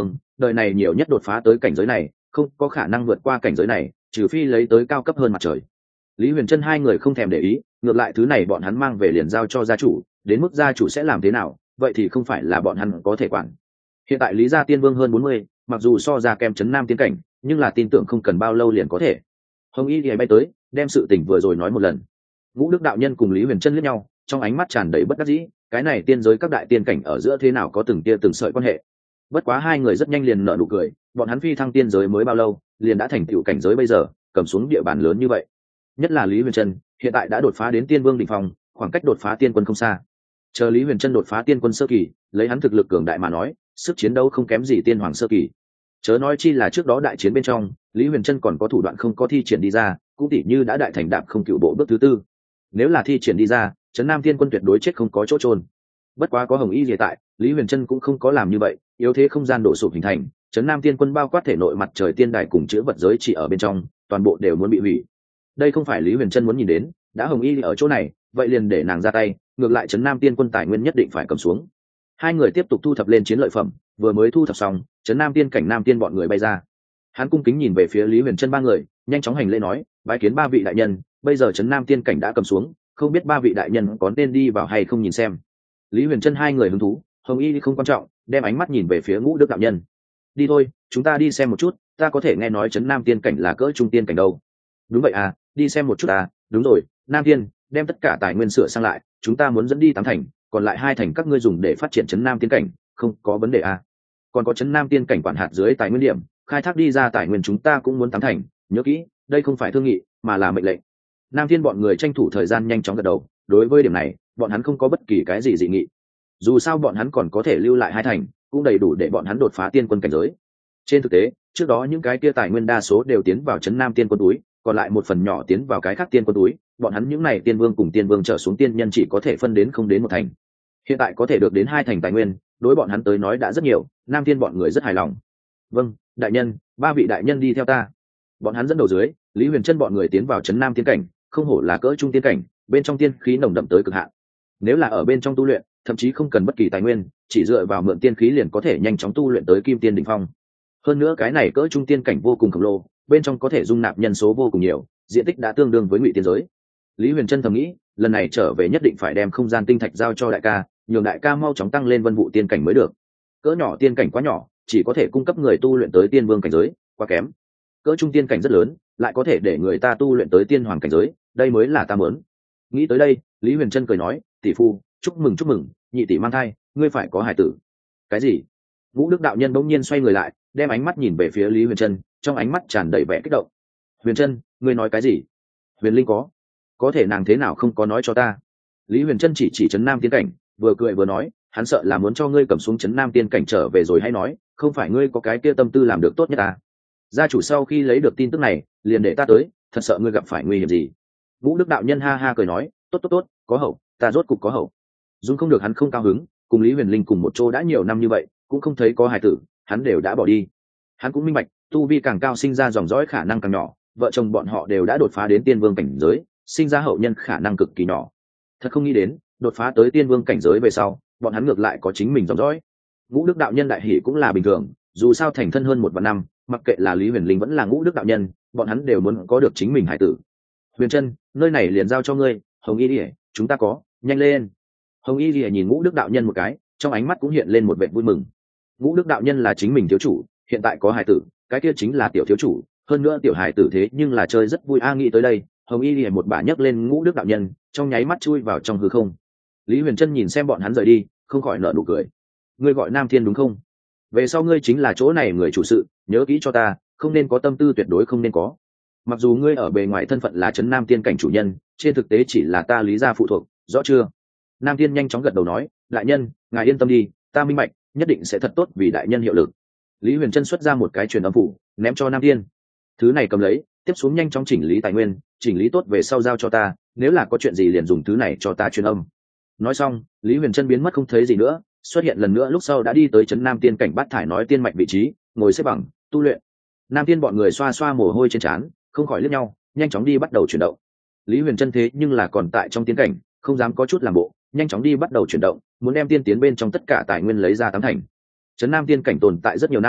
đời này nhiều nhất đột phá tới cảnh giới này, không có khả năng vượt qua cảnh giới này, trừ phi lấy tới cao cấp hơn mặt trời. Lý Huyền Trân hai người không thèm để ý, ngược lại thứ này bọn hắn mang về liền giao cho gia chủ, đến mức gia chủ sẽ làm thế nào, vậy thì không phải là bọn hắn có thể quản. Hiện tại Lý gia tiên vương hơn 40, mặc dù so ra kém Trấn Nam tiên cảnh, nhưng là tin tưởng không cần bao lâu liền có thể. Hồng Y Lìa bay tới, đem sự tình vừa rồi nói một lần. Ngũ Đức đạo nhân cùng Lý Huyền Trân liếc nhau, trong ánh mắt tràn đầy bất đắc dĩ, cái này tiên giới các đại tiên cảnh ở giữa thế nào có từng tia từng sợi quan hệ. Bất quá hai người rất nhanh liền nở nụ cười, bọn hắn phi thăng tiên giới mới bao lâu, liền đã thành tựu cảnh giới bây giờ, cầm xuống địa bàn lớn như vậy. Nhất là Lý Huyền Trân, hiện tại đã đột phá đến tiên vương đỉnh phong, khoảng cách đột phá tiên quân không xa. Chờ Lý Huyền Trân đột phá tiên quân sơ kỳ, lấy hắn thực lực cường đại mà nói, sức chiến đấu không kém gì tiên hoàng sơ kỳ. Chớ nói chi là trước đó đại chiến bên trong, Lý Huyền Trân còn có thủ đoạn không có thi triển đi ra, cũng tỉ như đã đại thành đạp không cựu bộ bước thứ tư. Nếu là thi triển đi ra, Trấn Nam tiên quân tuyệt đối chết không có chỗ trôn. Bất quá có Hồng Y Lìa tại, Lý Huyền Trân cũng không có làm như vậy, yếu thế không gian đổ sụp hình thành, Trấn Nam tiên quân bao quát thể nội mặt trời tiên đài cùng chữ vật giới chỉ ở bên trong, toàn bộ đều muốn bị hủy. Đây không phải Lý Huyền Trân muốn nhìn đến, đã Hồng Y ở chỗ này, vậy liền để nàng ra tay, ngược lại Trấn Nam tiên quân tài nguyên nhất định phải cầm xuống. Hai người tiếp tục thu thập lên chiến lợi phẩm, vừa mới thu thập xong, Trấn Nam tiên cảnh Nam tiên bọn người bay ra. Hắn cung kính nhìn về phía Lý Huyền Trân ba người, nhanh chóng hành lễ nói, bái kiến ba vị đại nhân, bây giờ Trấn Nam tiên cảnh đã cầm xuống, không biết ba vị đại nhân có nên đi vào hay không nhìn xem. Lý Huyền Trân hai người hứng thú, Hồng Y không quan trọng, đem ánh mắt nhìn về phía Ngũ Đức đạo nhân. Đi thôi, chúng ta đi xem một chút, ta có thể nghe nói Trấn Nam tiên cảnh là cỡ trung tiên cảnh đâu. Đúng vậy à, đi xem một chút à, đúng rồi, Nam tiên, đem tất cả tài nguyên sửa sang lại, chúng ta muốn dẫn đi 8 thành, còn lại 2 thành các ngươi dùng để phát triển Trấn Nam tiên cảnh, không có vấn đề à. Còn có Trấn Nam tiên cảnh quản hạt dưới tài nguyên điểm, khai thác đi ra tài nguyên chúng ta cũng muốn 8 thành, nhớ kỹ, đây không phải thương nghị, mà là mệnh lệnh. Nam tiên bọn người tranh thủ thời gian nhanh chóng gật đầu, đối với điểm này, bọn hắn không có bất kỳ cái gì dị nghị. Dù sao bọn hắn còn có thể lưu lại 2 thành, cũng đầy đủ để bọn hắn đột phá tiên quân cảnh giới. Trên thực tế, trước đó những cái kia tài nguyên đa số đều tiến vào Trấn Nam tiên quân túi, còn lại một phần nhỏ tiến vào cái khác tiên quân túi, bọn hắn những này tiên vương cùng tiên vương trở xuống tiên nhân chỉ có thể phân đến không đến 1 thành. Hiện tại có thể được đến 2 thành tài nguyên, đối bọn hắn tới nói đã rất nhiều, Nam tiên bọn người rất hài lòng. Vâng, đại nhân, ba vị đại nhân đi theo ta. Bọn hắn dẫn đầu dưới, Lý Huyền Trân bọn người tiến vào Trấn Nam tiên cảnh, không hổ là cỡ trung tiên cảnh, bên trong tiên khí nồng đậm tới cực hạn. Nếu là ở bên trong tu luyện, thậm chí không cần bất kỳ tài nguyên, chỉ dựa vào mượn tiên khí liền có thể nhanh chóng tu luyện tới kim tiên đỉnh phong. Hơn nữa cái này cỡ trung tiên cảnh vô cùng khổng lồ, bên trong có thể dung nạp nhân số vô cùng nhiều, diện tích đã tương đương với Ngụy tiên giới. Lý Huyền Trân thầm nghĩ, lần này trở về nhất định phải đem không gian tinh thạch giao cho đại ca, nhường đại ca mau chóng tăng lên vân vụ tiên cảnh mới được. Cỡ nhỏ tiên cảnh quá nhỏ, chỉ có thể cung cấp người tu luyện tới tiên vương cảnh giới, quá kém. Cỡ trung tiên cảnh rất lớn, lại có thể để người ta tu luyện tới tiên hoàng cảnh giới, đây mới là ta muốn. Nghĩ tới đây, Lý Huyền Trân cười nói, tỷ phu, chúc mừng, nhị tỷ mang thai, ngươi phải có hài tử. Cái gì? Ngũ Đức đạo nhân bỗng nhiên xoay người lại, đem ánh mắt nhìn về phía Lý Huyền Trân, trong ánh mắt tràn đầy vẻ kích động. Huyền Trân, ngươi nói cái gì? Huyền Linh có thể nàng thế nào không có nói cho ta? Lý Huyền Trân chỉ Trấn Nam tiên cảnh, vừa cười vừa nói, hắn sợ là muốn cho ngươi cầm xuống Trấn Nam tiên cảnh trở về rồi hay nói, không phải ngươi có cái kia tâm tư làm được tốt nhất à? Gia chủ sau khi lấy được tin tức này, liền để ta tới, thật sợ ngươi gặp phải nguy hiểm gì. Ngũ Đức đạo nhân ha ha cười nói, tốt, có hậu, ta rốt cục có hậu. Dung không được hắn không cao hứng, cùng Lý Huyền Linh cùng một chỗ đã nhiều năm như vậy, cũng không thấy có hài tử, hắn đều đã bỏ đi. Hắn cũng minh bạch, tu vi càng cao sinh ra dòng dõi khả năng càng nhỏ, vợ chồng bọn họ đều đã đột phá đến tiên vương cảnh giới, sinh ra hậu nhân khả năng cực kỳ nhỏ. Thật không nghĩ đến, đột phá tới tiên vương cảnh giới về sau, bọn hắn ngược lại có chính mình dòng dõi. Ngũ Đức đạo nhân đại hỷ cũng là bình thường, dù sao thành thân hơn 1 vạn năm, mặc kệ là Lý Huyền Linh vẫn là Ngũ Đức đạo nhân, bọn hắn đều muốn có được chính mình hải tử. Huyền Trân, nơi này liền giao cho ngươi, Hồng Y Lìa, chúng ta có, nhanh lên. Hồng Y Lìa nhìn Ngũ Đức đạo nhân một cái, trong ánh mắt cũng hiện lên một vẻ vui mừng. Ngũ Đức đạo nhân là chính mình thiếu chủ, hiện tại có hải tử, cái kia chính là tiểu thiếu chủ, hơn nữa tiểu hải tử thế nhưng là chơi rất vui a. Nghĩ tới đây, Hồng Y Lìa một bả nhấc lên Ngũ Đức đạo nhân, trong nháy mắt chui vào trong hư không. Lý Huyền Trân nhìn xem bọn hắn rời đi, không khỏi nở nụ cười. Ngươi gọi Nam Thiên đúng không? Về sau ngươi chính là chỗ này người chủ sự, nhớ kỹ cho ta, không nên có tâm tư tuyệt đối không nên có. Mặc dù ngươi ở bề ngoài thân phận là Trấn Nam tiên cảnh chủ nhân, trên thực tế chỉ là ta Lý gia phụ thuộc, rõ chưa? Nam Thiên nhanh chóng gật đầu nói, đại nhân, ngài yên tâm đi, ta minh bạch, nhất định sẽ thật tốt vì đại nhân hiệu lực. Lý Huyền Trân xuất ra một cái truyền âm phủ, ném cho Nam Thiên. Thứ này cầm lấy, tiếp xuống nhanh chóng chỉnh lý tài nguyên, chỉnh lý tốt về sau giao cho ta, nếu là có chuyện gì liền dùng thứ này cho ta truyền âm. Nói xong, Lý Huyền Trân biến mất không thấy gì nữa, xuất hiện lần nữa lúc sau đã đi tới Trấn Nam tiên cảnh Bát Thải nói tiên mạch vị trí, ngồi xếp bằng tu luyện. Nam Tiên bọn người xoa xoa mồ hôi trên trán, không khỏi liếc nhau, nhanh chóng đi bắt đầu chuyển động. Lý Huyền Trân thế nhưng là còn tại trong tiên cảnh, không dám có chút làm bộ, nhanh chóng đi bắt đầu chuyển động, muốn đem tiên tiến bên trong tất cả tài nguyên lấy ra 8 thành. Trấn Nam tiên cảnh tồn tại rất nhiều năm,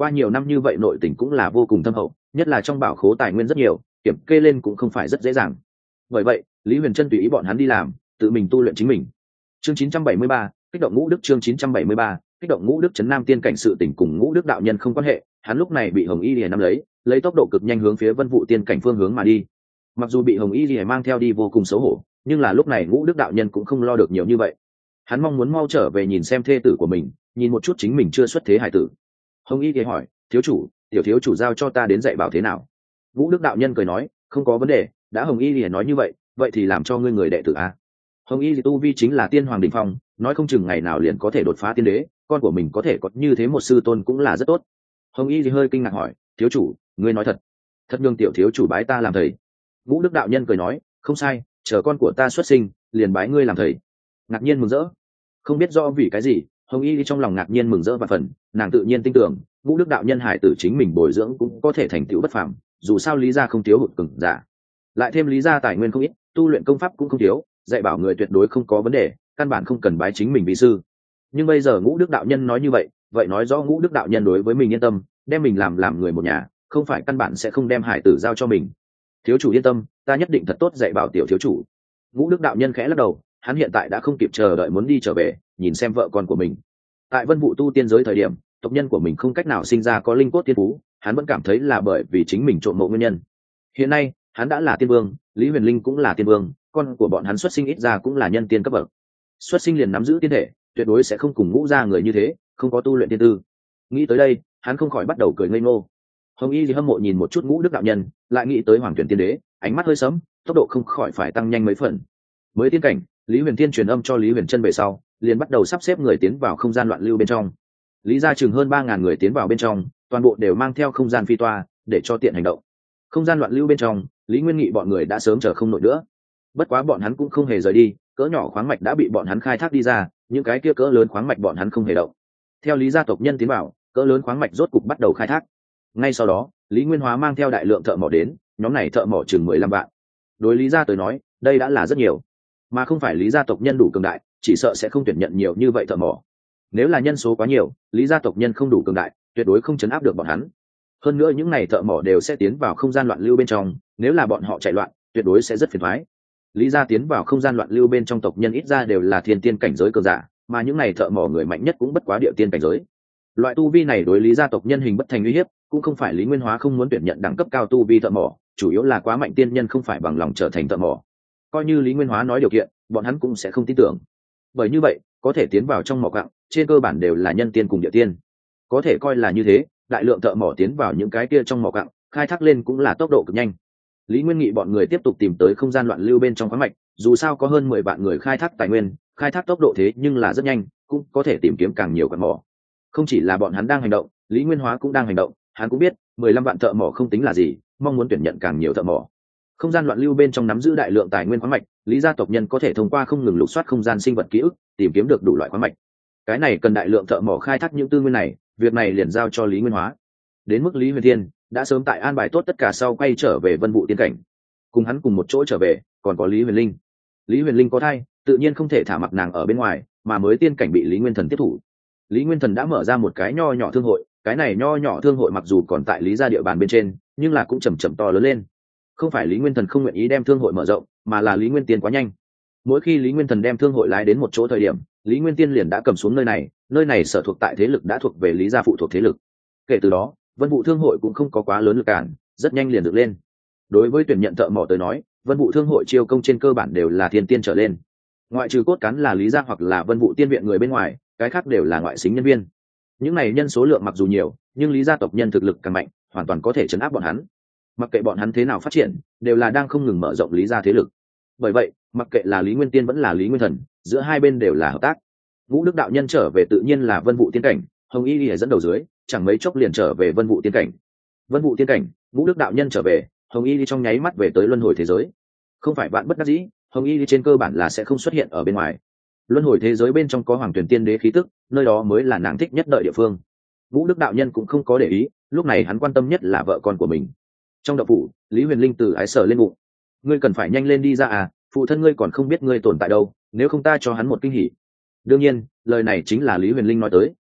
qua nhiều năm như vậy nội tình cũng là vô cùng thâm hậu, nhất là trong bảo khố tài nguyên rất nhiều, kiểm kê lên cũng không phải rất dễ dàng. Bởi vậy Lý Huyền Trân tùy ý bọn hắn đi làm, tự mình tu luyện chính mình. Chương 973, kích động ngũ đức. Chương 973, kích động ngũ đức. Trấn Nam tiên cảnh sự tình cùng ngũ đức đạo nhân không quan hệ, hắn lúc này bị Hồng Y Lìa nắm lấy tốc độ cực nhanh hướng phía Vân Vũ tiên cảnh phương hướng mà đi. Mặc dù bị Hồng Y Lìa mang theo đi vô cùng xấu hổ, nhưng là lúc này ngũ đức đạo nhân cũng không lo được nhiều như vậy. Hắn mong muốn mau trở về nhìn xem thê tử của mình, nhìn một chút chính mình chưa xuất thế hải tử. Hồng Y Lìa hỏi, thiếu chủ, tiểu thiếu chủ giao cho ta đến dạy bảo thế nào? Ngũ đức đạo nhân cười nói, không có vấn đề, đã Hồng Y Lìa nói như vậy thì làm cho ngươi người đệ tử a. Hồng Y tu vi chính là tiên hoàng đỉnh phong, nói không chừng ngày nào liền có thể đột phá tiên đế, con của mình có thể có như thế một sư tôn cũng là rất tốt. Hồng Y hơi kinh ngạc hỏi, thiếu chủ, ngươi nói thật? Thật nhường tiểu thiếu chủ bái ta làm thầy? Ngũ đức đạo nhân cười nói, không sai, chờ con của ta xuất sinh liền bái ngươi làm thầy. Ngạc nhiên mừng rỡ, không biết do vì cái gì, Hồng Y trong lòng ngạc nhiên mừng rỡ và phần, nàng tự nhiên tin tưởng ngũ đức đạo nhân hải tử chính mình bồi dưỡng cũng có thể thành tựu bất phàm, dù sao Lý gia không thiếu hụt cường giả, lại thêm Lý gia tài nguyên không ít, tu luyện công pháp cũng không thiếu, dạy bảo người tuyệt đối không có vấn đề, căn bản không cần bái chính mình vi sư. Nhưng bây giờ ngũ đức đạo nhân nói như vậy nói rõ ngũ đức đạo nhân đối với mình yên tâm, đem mình làm người một nhà, không phải căn bản sẽ không đem hải tử giao cho mình. Thiếu chủ yên tâm, ta nhất định thật tốt dạy bảo tiểu thiếu chủ. Ngũ đức đạo nhân khẽ lắc đầu, hắn hiện tại đã không kịp chờ đợi muốn đi trở về nhìn xem vợ con của mình. Tại Vân Vũ tu tiên giới thời điểm, tộc nhân của mình không cách nào sinh ra có linh cốt tiên phú, hắn vẫn cảm thấy là bởi vì chính mình trộm mộ nguyên nhân. Hiện nay hắn đã là tiên vương, Lý Huyền Linh cũng là tiên vương, con của bọn hắn xuất sinh ít ra cũng là nhân tiên cấp bậc, xuất sinh liền nắm giữ tiên thể, tuyệt đối sẽ không cùng ngũ gia người như thế không có tu luyện tiên tư. Nghĩ tới đây hắn không khỏi bắt đầu cười ngây ngô. Hồng Y thì hâm mộ nhìn một chút ngũ đức đạo nhân, lại nghĩ tới hoàng tuyển tiên đế, ánh mắt hơi sớm, tốc độ không khỏi phải tăng nhanh mấy phần. Mới tiên cảnh, Lý Huyền Thiên truyền âm cho Lý Huyền Trân về sau, liền bắt đầu sắp xếp người tiến vào không gian loạn lưu bên trong. Lý gia chừng hơn 3.000 người tiến vào bên trong, toàn bộ đều mang theo không gian phi toa để cho tiện hành động. Không gian loạn lưu bên trong, Lý Nguyên Nghị bọn người đã sớm chờ không nổi nữa. Bất quá bọn hắn cũng không hề rời đi, cỡ nhỏ khoáng mạch đã bị bọn hắn khai thác đi ra, những cái kia cỡ lớn khoáng mạch bọn hắn không hề động. Theo Lý gia tộc nhân tiến vào, cỡ lớn khoáng mạch rốt cục bắt đầu khai thác. Ngay sau đó, Lý Nguyên Hóa mang theo đại lượng thợ mỏ đến, nhóm này thợ mỏ chừng 15 vạn. Đối Lý gia tới nói, đây đã là rất nhiều, mà không phải Lý gia tộc nhân đủ cường đại, chỉ sợ sẽ không tuyển nhận nhiều như vậy thợ mỏ. Nếu là nhân số quá nhiều, Lý gia tộc nhân không đủ cường đại, tuyệt đối không chấn áp được bọn hắn. Hơn nữa những này thợ mỏ đều sẽ tiến vào không gian loạn lưu bên trong, nếu là bọn họ chạy loạn, tuyệt đối sẽ rất phiền toái. Lý gia tiến vào không gian loạn lưu bên trong tộc nhân ít ra đều là thiên tiên cảnh giới cường giả, mà những này thợ mỏ người mạnh nhất cũng bất quá địa tiên cảnh giới. Loại tu vi này đối Lý gia tộc nhân hình bất thành uy hiếp, cũng không phải Lý Nguyên Hóa không muốn tuyển nhận đẳng cấp cao tu vi thợ mỏ, chủ yếu là quá mạnh tiên nhân không phải bằng lòng trở thành thợ mỏ. Coi như Lý Nguyên Hóa nói điều kiện, bọn hắn cũng sẽ không tin tưởng. Bởi như vậy, có thể tiến vào trong mỏ quặng, trên cơ bản đều là nhân tiên cùng địa tiên. Có thể coi là như thế, đại lượng thợ mỏ tiến vào những cái kia trong mỏ quặng, khai thác lên cũng là tốc độ cực nhanh. Lý Nguyên Nghị bọn người tiếp tục tìm tới không gian loạn lưu bên trong khoáng mạch, dù sao có hơn 10 vạn người khai thác tài nguyên, khai thác tốc độ thế nhưng là rất nhanh, cũng có thể tìm kiếm càng nhiều quặng mỏ. Không chỉ là bọn hắn đang hành động, Lý Nguyên Hóa cũng đang hành động, hắn cũng biết 15 vạn thợ mỏ không tính là gì, mong muốn tuyển nhận càng nhiều thợ mỏ. Không gian loạn lưu bên trong nắm giữ đại lượng tài nguyên khoáng mạch, Lý gia tộc nhân có thể thông qua không ngừng lục soát không gian sinh vật ký ức, tìm kiếm được đủ loại khoáng mạch. Cái này cần đại lượng thợ mỏ khai thác những tư nguyên này, việc này liền giao cho Lý Nguyên Hóa. Đến mức Lý Huyền Thiên đã sớm tại an bài tốt tất cả sau quay trở về Vân Vũ tiên cảnh. Cùng hắn cùng một chỗ trở về, còn có Lý Huyền Linh. Lý Huyền Linh có thai, tự nhiên không thể thả mặc nàng ở bên ngoài, mà mới tiên cảnh bị Lý Nguyên Thần tiếp thủ. Lý Nguyên Thần đã mở ra một cái nho nhỏ thương hội, cái này nho nhỏ thương hội mặc dù còn tại Lý gia địa bàn bên trên, nhưng là cũng chậm chậm to lớn lên. Không phải Lý Nguyên Thần không nguyện ý đem thương hội mở rộng, mà là Lý Nguyên Tiên quá nhanh. Mỗi khi Lý Nguyên Thần đem thương hội lái đến một chỗ thời điểm, Lý Nguyên Tiên liền đã cầm xuống nơi này sở thuộc tại thế lực đã thuộc về Lý gia phụ thuộc thế lực. Kể từ đó, Vân Vũ thương hội cũng không có quá lớn lực cản, rất nhanh liền được lên. Đối với tuyển nhận thợ mỏ tới nói, Vân Vũ thương hội chiêu công trên cơ bản đều là thiên tiên trở lên. Ngoại trừ cốt cán là Lý gia hoặc là Vân Vũ tiên viện người bên ngoài, cái khác đều là ngoại xính nhân viên. Những này nhân số lượng mặc dù nhiều, nhưng Lý gia tộc nhân thực lực càng mạnh, hoàn toàn có thể trấn áp bọn hắn. Mặc kệ bọn hắn thế nào phát triển, đều là đang không ngừng mở rộng Lý gia thế lực. Bởi vậy, mặc kệ là Lý Nguyên Tiên vẫn là Lý Nguyên Thần, giữa hai bên đều là hợp tác. Ngũ đức đạo nhân trở về tự nhiên là Vân Vũ tiên cảnh, Hồng Y Lìa dẫn đầu dưới, chẳng mấy chốc liền trở về Vân Vũ tiên cảnh. Vân Vũ tiên cảnh, Ngũ đức đạo nhân trở về, Hồng Y Lìa trong nháy mắt về tới luân hồi thế giới. Không phải bạn bất đắc dĩ, Hồng Y Lìa trên cơ bản là sẽ không xuất hiện ở bên ngoài. Luân hồi thế giới bên trong có Hoàng Tuyển Tiên Đế khí tức, nơi đó mới là nàng thích nhất đợi địa phương. Ngũ đức đạo nhân cũng không có để ý, lúc này hắn quan tâm nhất là vợ con của mình. Trong động phủ, Lý Huyền Linh từ ái sở lên bụng. Ngươi cần phải nhanh lên đi ra à, phụ thân ngươi còn không biết ngươi tồn tại đâu, nếu không ta cho hắn một kinh hỉ. Đương nhiên, lời này chính là Lý Huyền Linh nói tới,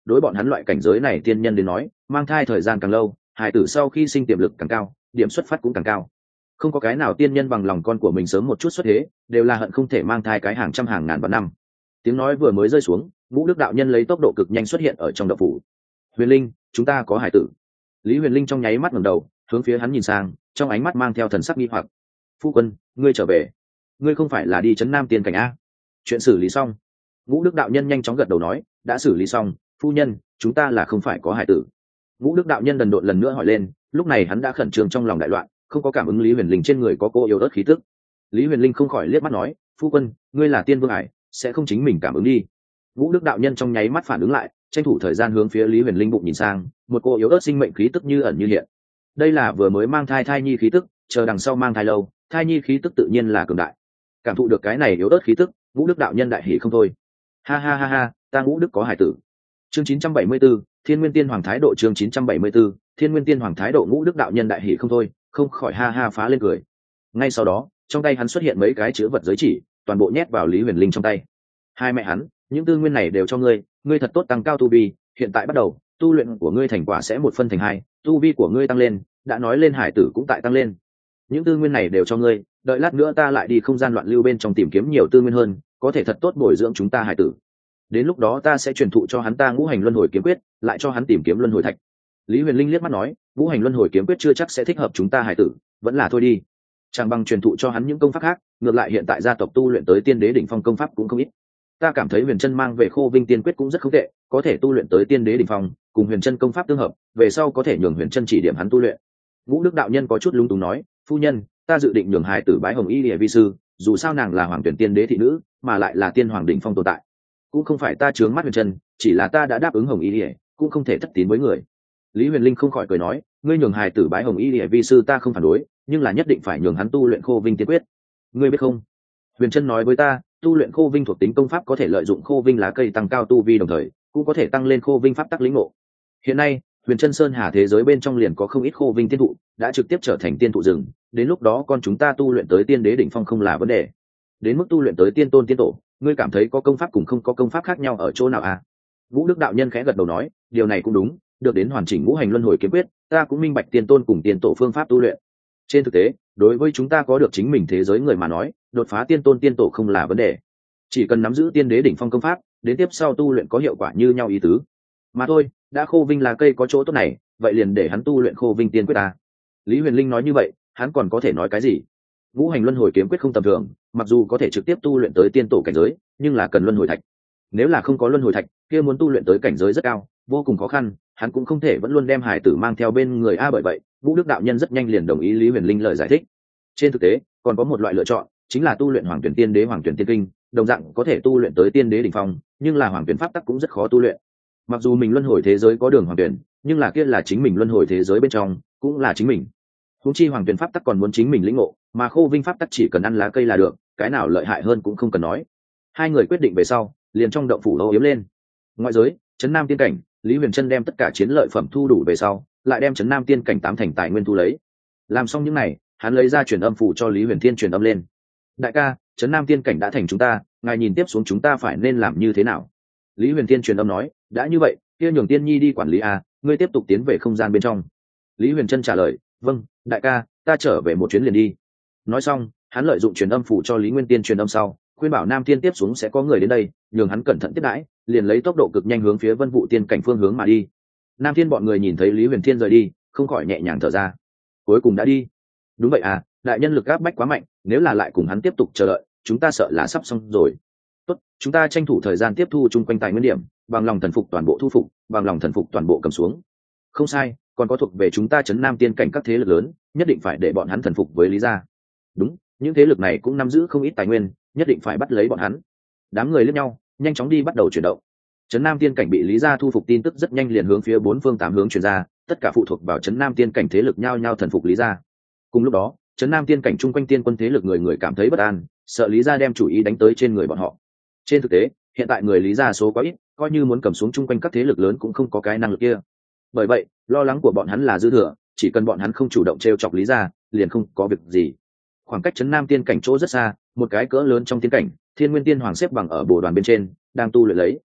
đối bọn hắn loại cảnh giới này tiên nhân đến nói mang thai thời gian càng lâu hài tử sau khi sinh tiềm lực càng cao, điểm xuất phát cũng càng cao. Không có cái nào tiên nhân bằng lòng con của mình sớm một chút xuất thế, đều là hận không thể mang thai cái hàng trăm hàng ngàn vạn năm. Tiếng nói vừa mới rơi xuống, Ngũ Đức đạo nhân lấy tốc độ cực nhanh xuất hiện ở trong động phủ. Huyền Linh, chúng ta có hải tử. Lý Huyền Linh trong nháy mắt ngẩng đầu, hướng phía hắn nhìn sang, trong ánh mắt mang theo thần sắc nghi hoặc. Phu quân, ngươi trở về, ngươi không phải là đi trấn Nam tiên cảnh a? Chuyện xử lý xong. Ngũ Đức đạo nhân nhanh chóng gật đầu nói, đã xử lý xong, phu nhân, chúng ta là không phải có hải tử. Ngũ Đức đạo nhân đần độn lần nữa hỏi lên, lúc này hắn đã khẩn trương trong lòng đại loạn, không có cảm ứng Lý Huyền Linh trên người có cô yêu ớt khí tức. Lý Huyền Linh không khỏi liếc mắt nói, phu quân, ngươi là tiên vương ải, sẽ không chính mình cảm ứng đi. Ngũ Đức đạo nhân trong nháy mắt phản ứng lại, tranh thủ thời gian hướng phía Lý Huyền Linh bụng nhìn sang, một cô yếu ớt sinh mệnh khí tức như ẩn như hiện. Đây là vừa mới mang thai thai nhi khí tức, chờ đằng sau mang thai lâu, thai nhi khí tức tự nhiên là cường đại. Cảm thụ được cái này yếu ớt khí tức, Ngũ Đức đạo nhân đại hỉ không thôi. Ha ha ha ha, ta Ngũ Đức có hải tử. Chương 974, Thiên Nguyên Tiên Hoàng thái độ. Chương 974, Thiên Nguyên Tiên Hoàng thái độ. Ngũ Đức đạo nhân đại hỉ không thôi, không khỏi ha ha phá lên cười. Ngay sau đó, trong tay hắn xuất hiện mấy cái chữ vật giới chỉ, toàn bộ nhét vào Lý Huyền Linh trong tay. Hai mẹ hắn, những tư nguyên này đều cho ngươi, ngươi thật tốt tăng cao tu vi, hiện tại bắt đầu, tu luyện của ngươi thành quả sẽ một phân thành hai, tu vi của ngươi tăng lên, đã nói lên hải tử cũng tại tăng lên. Những tư nguyên này đều cho ngươi, đợi lát nữa ta lại đi không gian loạn lưu bên trong tìm kiếm nhiều tư nguyên hơn, có thể thật tốt bồi dưỡng chúng ta hải tử. Đến lúc đó ta sẽ truyền thụ cho hắn ta ngũ hành luân hồi kiếm quyết, lại cho hắn tìm kiếm luân hồi thạch. Lý Huyền Linh liếc mắt nói, ngũ hành luân hồi kiếm quyết chưa chắc sẽ thích hợp chúng ta hải tử, vẫn là thôi đi. Chẳng bằng truyền thụ cho hắn những công pháp khác, ngược lại hiện tại gia tộc tu luyện tới tiên đế đỉnh phong công pháp cũng không ít. Ta cảm thấy Huyền Chân mang về Khô Vinh tiên quyết cũng rất không tệ, có thể tu luyện tới tiên đế đỉnh phong, cùng Huyền Chân công pháp tương hợp, về sau có thể nhường Huyền Chân chỉ điểm hắn tu luyện. Ngũ Đức đạo nhân có chút lung túng nói, phu nhân, ta dự định nhường hài tử bái Hồng Y Liễu vi sư, dù sao nàng là hoàng tuyển tiên đế thị nữ, mà lại là tiên hoàng đỉnh phong tồn tại. Cũng không phải ta chướng mắt Huyền Chân, chỉ là ta đã đáp ứng Hồng Y Liễu, cũng không thể thất tín với người. Lý Huyền Linh không khỏi cười nói, ngươi nhường hài tử bái Hồng Y Liễu vi sư ta không phản đối, nhưng là nhất định phải nhường hắn tu luyện Khô Vinh tiên quyết. Ngươi biết không? Huyền Chân nói với ta, tu luyện Khô Vinh thuộc tính công pháp có thể lợi dụng Khô Vinh lá cây tăng cao tu vi, đồng thời cũng có thể tăng lên Khô Vinh pháp tắc lĩnh ngộ. Hiện nay, Huyền Chân Sơn Hà thế giới bên trong liền có không ít Khô Vinh tiên thụ, đã trực tiếp trở thành tiên thụ rừng, đến lúc đó con chúng ta tu luyện tới tiên đế đỉnh phong không là vấn đề. Đến mức tu luyện tới tiên tôn tiên tổ, ngươi cảm thấy có công pháp cùng không có công pháp khác nhau ở chỗ nào à? Vũ Đức đạo nhân khẽ gật đầu nói, điều này cũng đúng, được đến hoàn chỉnh ngũ hành luân hồi kiếm quyết, ta cũng minh bạch tiên tôn cùng tiên tổ phương pháp tu luyện. Trên thực tế, đối với chúng ta có được chính mình thế giới người mà nói, đột phá tiên tôn tiên tổ không là vấn đề, chỉ cần nắm giữ tiên đế đỉnh phong công pháp, đến tiếp sau tu luyện có hiệu quả như nhau ý tứ mà thôi. Đã Khô Vinh là cây có chỗ tốt này, vậy liền để hắn tu luyện Khô Vinh tiên quyết ta. Lý Huyền Linh nói như vậy, hắn còn có thể nói cái gì? Ngũ hành luân hồi kiếm quyết không tầm thường, mặc dù có thể trực tiếp tu luyện tới tiên tổ cảnh giới, nhưng là cần luân hồi thạch. Nếu là không có luân hồi thạch, kia muốn tu luyện tới cảnh giới rất cao, vô cùng khó khăn, hắn cũng không thể vẫn luôn đem hải tử mang theo bên người a. Bởi vậy, Vũ Đức đạo nhân rất nhanh liền đồng ý Lý Huyền Linh lời giải thích. Trên thực tế, còn có một loại lựa chọn, chính là tu luyện Hoàng Tuyển Tiên Đế Hoàng Tuyển Tiên Kinh, đồng dạng có thể tu luyện tới tiên đế đỉnh phong, nhưng là Hoàng Tuyển pháp tắc cũng rất khó tu luyện. Mặc dù mình luân hồi thế giới có đường Hoàng Tuyển, nhưng là kia là chính mình luân hồi thế giới bên trong, cũng là chính mình. Huống chi Hoàng Tuyển pháp tắc còn muốn chính mình lĩnh ngộ, mà Khô Vinh pháp tắc chỉ cần ăn lá cây là được, cái nào lợi hại hơn cũng không cần nói. Hai người quyết định về sau, liền trong động phủ âu yếm lên. Ngoại giới, trấn Nam tiên cảnh, Lý Huyền Trân đem tất cả chiến lợi phẩm thu đủ về sau, lại đem trấn Nam tiên cảnh 8 thành tài nguyên thu lấy. Làm xong những này, hắn lấy ra truyền âm phủ cho Lý Huyền Thiên truyền âm lên. Đại ca, trấn Nam tiên cảnh đã thành chúng ta, ngài nhìn tiếp xuống chúng ta phải nên làm như thế nào? Lý Huyền Thiên truyền âm nói, đã như vậy, kia nhường Tiên Nhi đi quản lý a, ngươi tiếp tục tiến về không gian bên trong. Lý Huyền Trân trả lời, vâng, đại ca, ta trở về một chuyến liền đi. Nói xong, hắn lợi dụng truyền âm phủ cho Lý Nguyên Tiên truyền âm sau, khuyên bảo Nam Tiên tiếp xuống sẽ có người đến đây, nhường hắn cẩn thận tiếp đãi, liền lấy tốc độ cực nhanh hướng phía Vân Vũ tiên cảnh phương hướng mà đi. Nam Thiên bọn người nhìn thấy Lý Huyền Thiên rời đi, không khỏi nhẹ nhàng thở ra. Cuối cùng đã đi. Đúng vậy à, đại nhân lực áp bách quá mạnh, nếu là lại cùng hắn tiếp tục chờ đợi, chúng ta sợ là sắp xong rồi. Tốt, chúng ta tranh thủ thời gian tiếp thu chung quanh tài nguyên điểm, bằng lòng thần phục toàn bộ thu phục, bằng lòng thần phục toàn bộ cầm xuống. Không sai, còn có thuộc về chúng ta trấn Nam tiên cảnh các thế lực lớn, nhất định phải để bọn hắn thần phục với Lý gia. Đúng, những thế lực này cũng nắm giữ không ít tài nguyên, nhất định phải bắt lấy bọn hắn. Đám người liếc nhau, nhanh chóng đi bắt đầu chuyển động. Trấn Nam tiên cảnh bị Lý gia thu phục tin tức rất nhanh liền hướng phía 4 phương 8 hướng truyền ra, tất cả phụ thuộc vào trấn Nam tiên cảnh thế lực nhao nhao thần phục Lý gia. Cùng lúc đó, trấn Nam tiên cảnh chung quanh tiên quân thế lực người người cảm thấy bất an, sợ Lý gia đem chủ ý đánh tới trên người bọn họ. Trên thực tế, hiện tại người Lý gia số quá ít, coi như muốn cầm xuống chung quanh các thế lực lớn cũng không có cái năng lực kia. Bởi vậy, lo lắng của bọn hắn là dư thừa, chỉ cần bọn hắn không chủ động trêu chọc Lý gia, liền không có việc gì. Khoảng cách trấn Nam tiên cảnh chỗ rất xa, một cái cỡ lớn trong tiên cảnh, Thiên Nguyên Tiên Hoàng xếp bằng ở bồ đoàn bên trên, đang tu luyện lấy.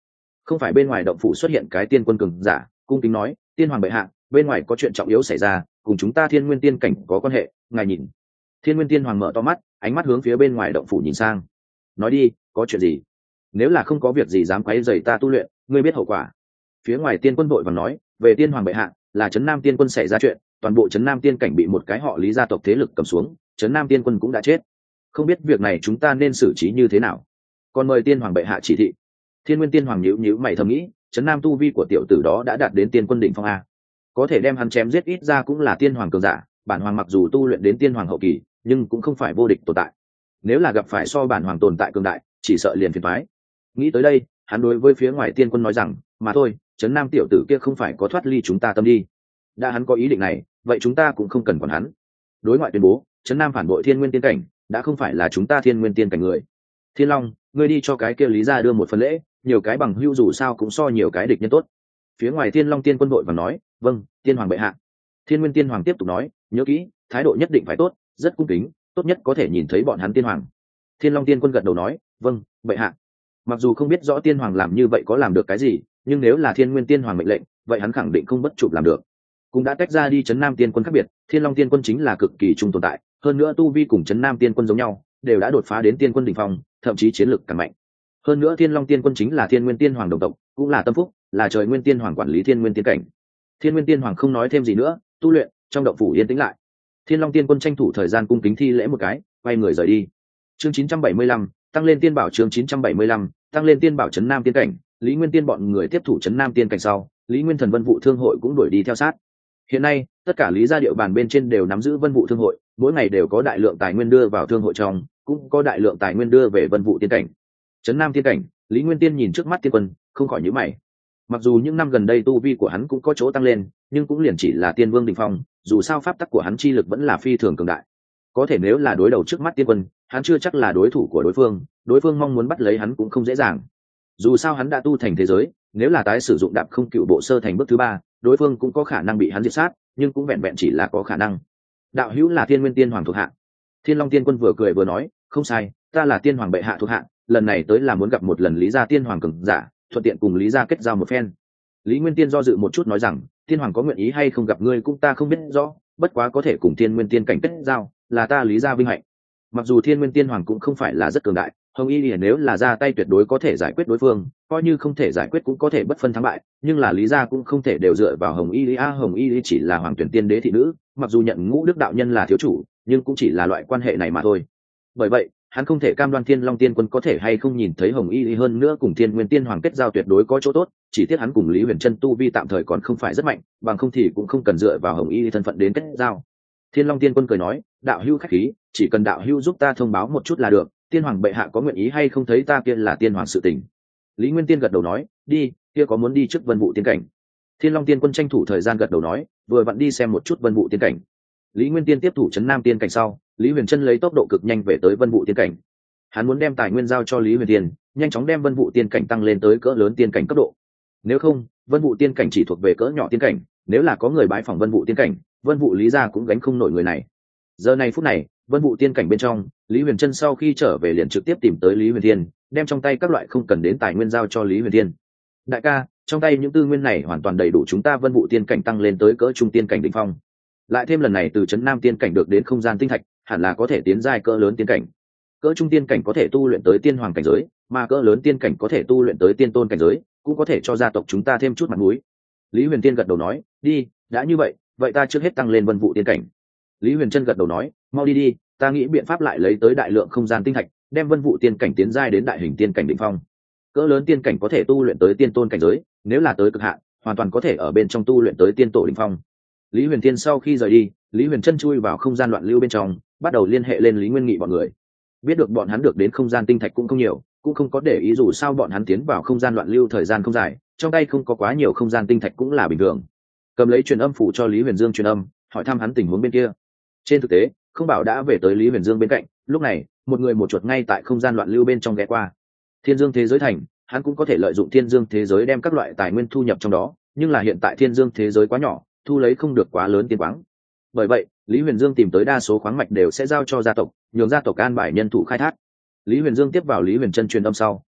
không phải bên ngoài động phủ xuất hiện cái tiên quân cường giả, cung kính nói, tiên hoàng bệ hạ, bên ngoài có chuyện trọng yếu xảy ra, cùng chúng ta thiên nguyên tiên cảnh có quan hệ, ngài nhìn. Thiên nguyên tiên hoàng mở to mắt, ánh mắt hướng phía bên ngoài động phủ nhìn sang. Nói đi, có chuyện gì? Nếu là không có việc gì dám quấy rầy ta tu luyện, ngươi biết hậu quả. Phía ngoài tiên quân vội vàng nói, về tiên hoàng bệ hạ, là trấn nam tiên quân xảy ra chuyện, toàn bộ trấn nam tiên cảnh bị một cái họ Lý gia tộc thế lực cầm xuống, trấn nam tiên quân cũng đã chết. Không biết việc này chúng ta nên xử trí như thế nào? Còn mời tiên hoàng bệ hạ chỉ thị. Thiên nguyên tiên hoàng nhíu nhíu mày thầm nghĩ, trấn nam tu vi của tiểu tử đó đã đạt đến tiên quân đỉnh phong a, có thể đem hắn chém giết ít ra cũng là tiên hoàng cường giả. Bản hoàng mặc dù tu luyện đến tiên hoàng hậu kỳ, nhưng cũng không phải vô địch tồn tại. Nếu là gặp phải so bản hoàng tồn tại cường đại, chỉ sợ liền phiền toái. Nghĩ tới đây, hắn đối với phía ngoài tiên quân nói rằng, mà thôi, trấn nam tiểu tử kia không phải có thoát ly chúng ta tâm đi. Đã hắn có ý định này, vậy chúng ta cũng không cần quản hắn. Đối ngoại tuyên bố, trấn nam phản bội thiên nguyên tiên cảnh, đã không phải là chúng ta thiên nguyên tiên cảnh người. Thiên Long, ngươi đi cho cái kia Lý gia đưa một phần lễ, nhiều cái bằng hữu dù sao cũng so nhiều cái địch nhân tốt. Phía ngoài Thiên Long tiên quân đội và nói, vâng, tiên hoàng bệ hạ. Thiên nguyên tiên hoàng tiếp tục nói, nhớ kỹ, thái độ nhất định phải tốt, rất cung kính, tốt nhất có thể nhìn thấy bọn hắn tiên hoàng. Thiên Long tiên quân gật đầu nói, vâng, bệ hạ. Mặc dù không biết rõ tiên hoàng làm như vậy có làm được cái gì, nhưng nếu là thiên nguyên tiên hoàng mệnh lệnh, vậy hắn khẳng định không bất chụp làm được. Cũng đã tách ra đi trấn nam tiên quân khác biệt, Thiên Long tiên quân chính là cực kỳ trung tồn tại, hơn nữa tu vi cùng trấn nam tiên quân giống nhau, đều đã đột phá đến tiên quân đỉnh phong, thậm chí chiến lực càng mạnh. Hơn nữa Thiên Long tiên quân chính là thiên nguyên tiên hoàng đồng tộc, cũng là tâm phúc, là trời nguyên tiên hoàng quản lý thiên nguyên tiên cảnh. Thiên nguyên tiên hoàng không nói thêm gì nữa, tu luyện trong động phủ yên tĩnh lại. Thiên Long tiên quân tranh thủ thời gian cung kính thi lễ một cái, quay người rời đi. Chương 975, tăng lên tiên bảo. Chương 975, tăng lên tiên bảo trấn nam tiên cảnh. Lý Nguyên Tiên bọn người tiếp thủ trấn nam tiên cảnh sau, Lý Nguyên Thần Vân Vũ Thương hội cũng đuổi đi theo sát. Hiện nay, tất cả Lý gia địa bàn bên trên đều nắm giữ Vân Vũ Thương hội, mỗi ngày đều có đại lượng tài nguyên đưa vào thương hội trong, cũng có đại lượng tài nguyên đưa về Vân Vũ tiên cảnh. Trấn nam tiên cảnh, Lý Nguyên Tiên nhìn trước mắt tiên quân, không khỏi nhíu mày. Mặc dù những năm gần đây tu vi của hắn cũng có chỗ tăng lên, nhưng cũng liền chỉ là tiên vương đỉnh phong, dù sao pháp tắc của hắn chi lực vẫn là phi thường cường đại. Có thể nếu là đối đầu trước mắt tiên quân, hắn chưa chắc là đối thủ của đối phương mong muốn bắt lấy hắn cũng không dễ dàng. Dù sao hắn đã tu thành thế giới, nếu là tái sử dụng đạp không cựu bộ sơ thành bước thứ 3, đối phương cũng có khả năng bị hắn diệt sát, nhưng cũng vẹn vẹn chỉ là có khả năng. Đạo hữu là thiên nguyên tiên hoàng thuộc hạ. Thiên Long tiên quân vừa cười vừa nói, không sai, ta là tiên hoàng bệ hạ thuộc hạ, lần này tới là muốn gặp một lần Lý gia tiên hoàng cường giả, thuận tiện cùng Lý gia kết giao một phen. Lý Nguyên Tiên do dự một chút nói rằng, tiên hoàng có nguyện ý hay không gặp ngươi cũng ta không biết rõ, bất quá có thể cùng thiên nguyên tiên cảnh kết giao, là ta Lý gia vinh hạnh. Mặc dù thiên nguyên tiên hoàng cũng không phải là rất cường đại, Hồng Y nếu là ra tay tuyệt đối có thể giải quyết đối phương, coi như không thể giải quyết cũng có thể bất phân thắng bại, nhưng là Lý gia cũng không thể đều dựa vào Hồng Y. Hồng Y chỉ là hoàng tuyển tiên đế thị nữ, mặc dù nhận Ngũ Đức đạo nhân là thiếu chủ, nhưng cũng chỉ là loại quan hệ này mà thôi. Bởi vậy, hắn không thể cam đoan Thiên Long tiên quân có thể hay không nhìn thấy Hồng Y, hơn nữa cùng Thiên Nguyên tiên hoàng kết giao tuyệt đối có chỗ tốt, chỉ tiếc hắn cùng Lý Huyền Trân tu vi tạm thời còn không phải rất mạnh, bằng không thì cũng không cần dựa vào Hồng Y thân phận đến kết giao. Thiên Long tiên quân cười nói, đạo hữu khách khí, chỉ cần đạo hữu giúp ta thông báo một chút là được, tiên hoàng bệ hạ có nguyện ý hay không thấy ta kia là tiên hoàng sự tình. Lý Nguyên Tiên gật đầu nói, đi, kia có muốn đi trước Vân Vũ tiên cảnh. Thiên Long tiên quân tranh thủ thời gian gật đầu nói, vừa vặn đi xem một chút Vân Vũ tiên cảnh. Lý Nguyên Tiên tiếp thủ trấn nam tiên cảnh sau, Lý Huyền Trân lấy tốc độ cực nhanh về tới Vân Vũ tiên cảnh. Hắn muốn đem tài nguyên giao cho Lý Huyền Tiên, nhanh chóng đem Vân Vũ tiên cảnh tăng lên tới cỡ lớn tiên cảnh cấp độ. Nếu không, Vân Vũ tiên cảnh chỉ thuộc về cỡ nhỏ tiên cảnh, nếu là có người bái phỏng Vân Vũ tiên cảnh, Vân Vũ Lý gia cũng gánh không nổi người này. Giờ này phút này, Vân Vũ tiên cảnh bên trong, Lý Huyền Trân sau khi trở về liền trực tiếp tìm tới Lý Huyền Thiên, đem trong tay các loại không cần đến tài nguyên giao cho Lý Huyền Thiên. Đại ca, trong tay những tư nguyên này hoàn toàn đầy đủ chúng ta Vân Vũ tiên cảnh tăng lên tới cỡ trung tiên cảnh đỉnh phong. Lại thêm lần này từ trấn nam tiên cảnh được đến không gian tinh thạch, hẳn là có thể tiến giai cỡ lớn tiên cảnh. Cỡ trung tiên cảnh có thể tu luyện tới tiên hoàng cảnh giới, mà cỡ lớn tiên cảnh có thể tu luyện tới tiên tôn cảnh giới, cũng có thể cho gia tộc chúng ta thêm chút mặt mũi. Lý Huyền Thiên gật đầu nói, đi, đã như vậy, vậy ta trước hết tăng lên Vân Vũ tiên cảnh. Lý Huyền Trân gật đầu nói, mau đi đi, ta nghĩ biện pháp lại lấy tới đại lượng không gian tinh thạch, đem Vân Vũ tiên cảnh tiến giai đến đại hình tiên cảnh đỉnh phong. Cỡ lớn tiên cảnh có thể tu luyện tới tiên tôn cảnh giới, nếu là tới cực hạn, hoàn toàn có thể ở bên trong tu luyện tới tiên tổ đỉnh phong. Lý Huyền Thiên sau khi rời đi, Lý Huyền Trân chui vào không gian loạn lưu bên trong, bắt đầu liên hệ lên Lý Nguyên Nghị bọn người. Biết được bọn hắn được đến không gian tinh thạch cũng không nhiều, cũng không có để ý, dù sao bọn hắn tiến vào không gian loạn lưu thời gian không dài, trong tay không có quá nhiều không gian tinh thạch cũng là bình thường. Cầm lấy truyền âm phủ cho Lý Huyền Dương truyền âm, hỏi thăm hắn tình huống bên kia. Trên thực tế, không bảo đã về tới Lý Huyền Dương bên cạnh, lúc này một người một chuột ngay tại không gian loạn lưu bên trong ghé qua. Thiên Dương thế giới thành, hắn cũng có thể lợi dụng Thiên Dương thế giới đem các loại tài nguyên thu nhập trong đó, nhưng là hiện tại Thiên Dương thế giới quá nhỏ, thu lấy không được quá lớn tiền khoáng. Bởi vậy, Lý Huyền Dương tìm tới đa số khoáng mạch đều sẽ giao cho gia tộc, nhường gia tộc an bài nhân thủ khai thác. Lý Huyền Dương tiếp vào Lý Huyền Trân truyền âm sau,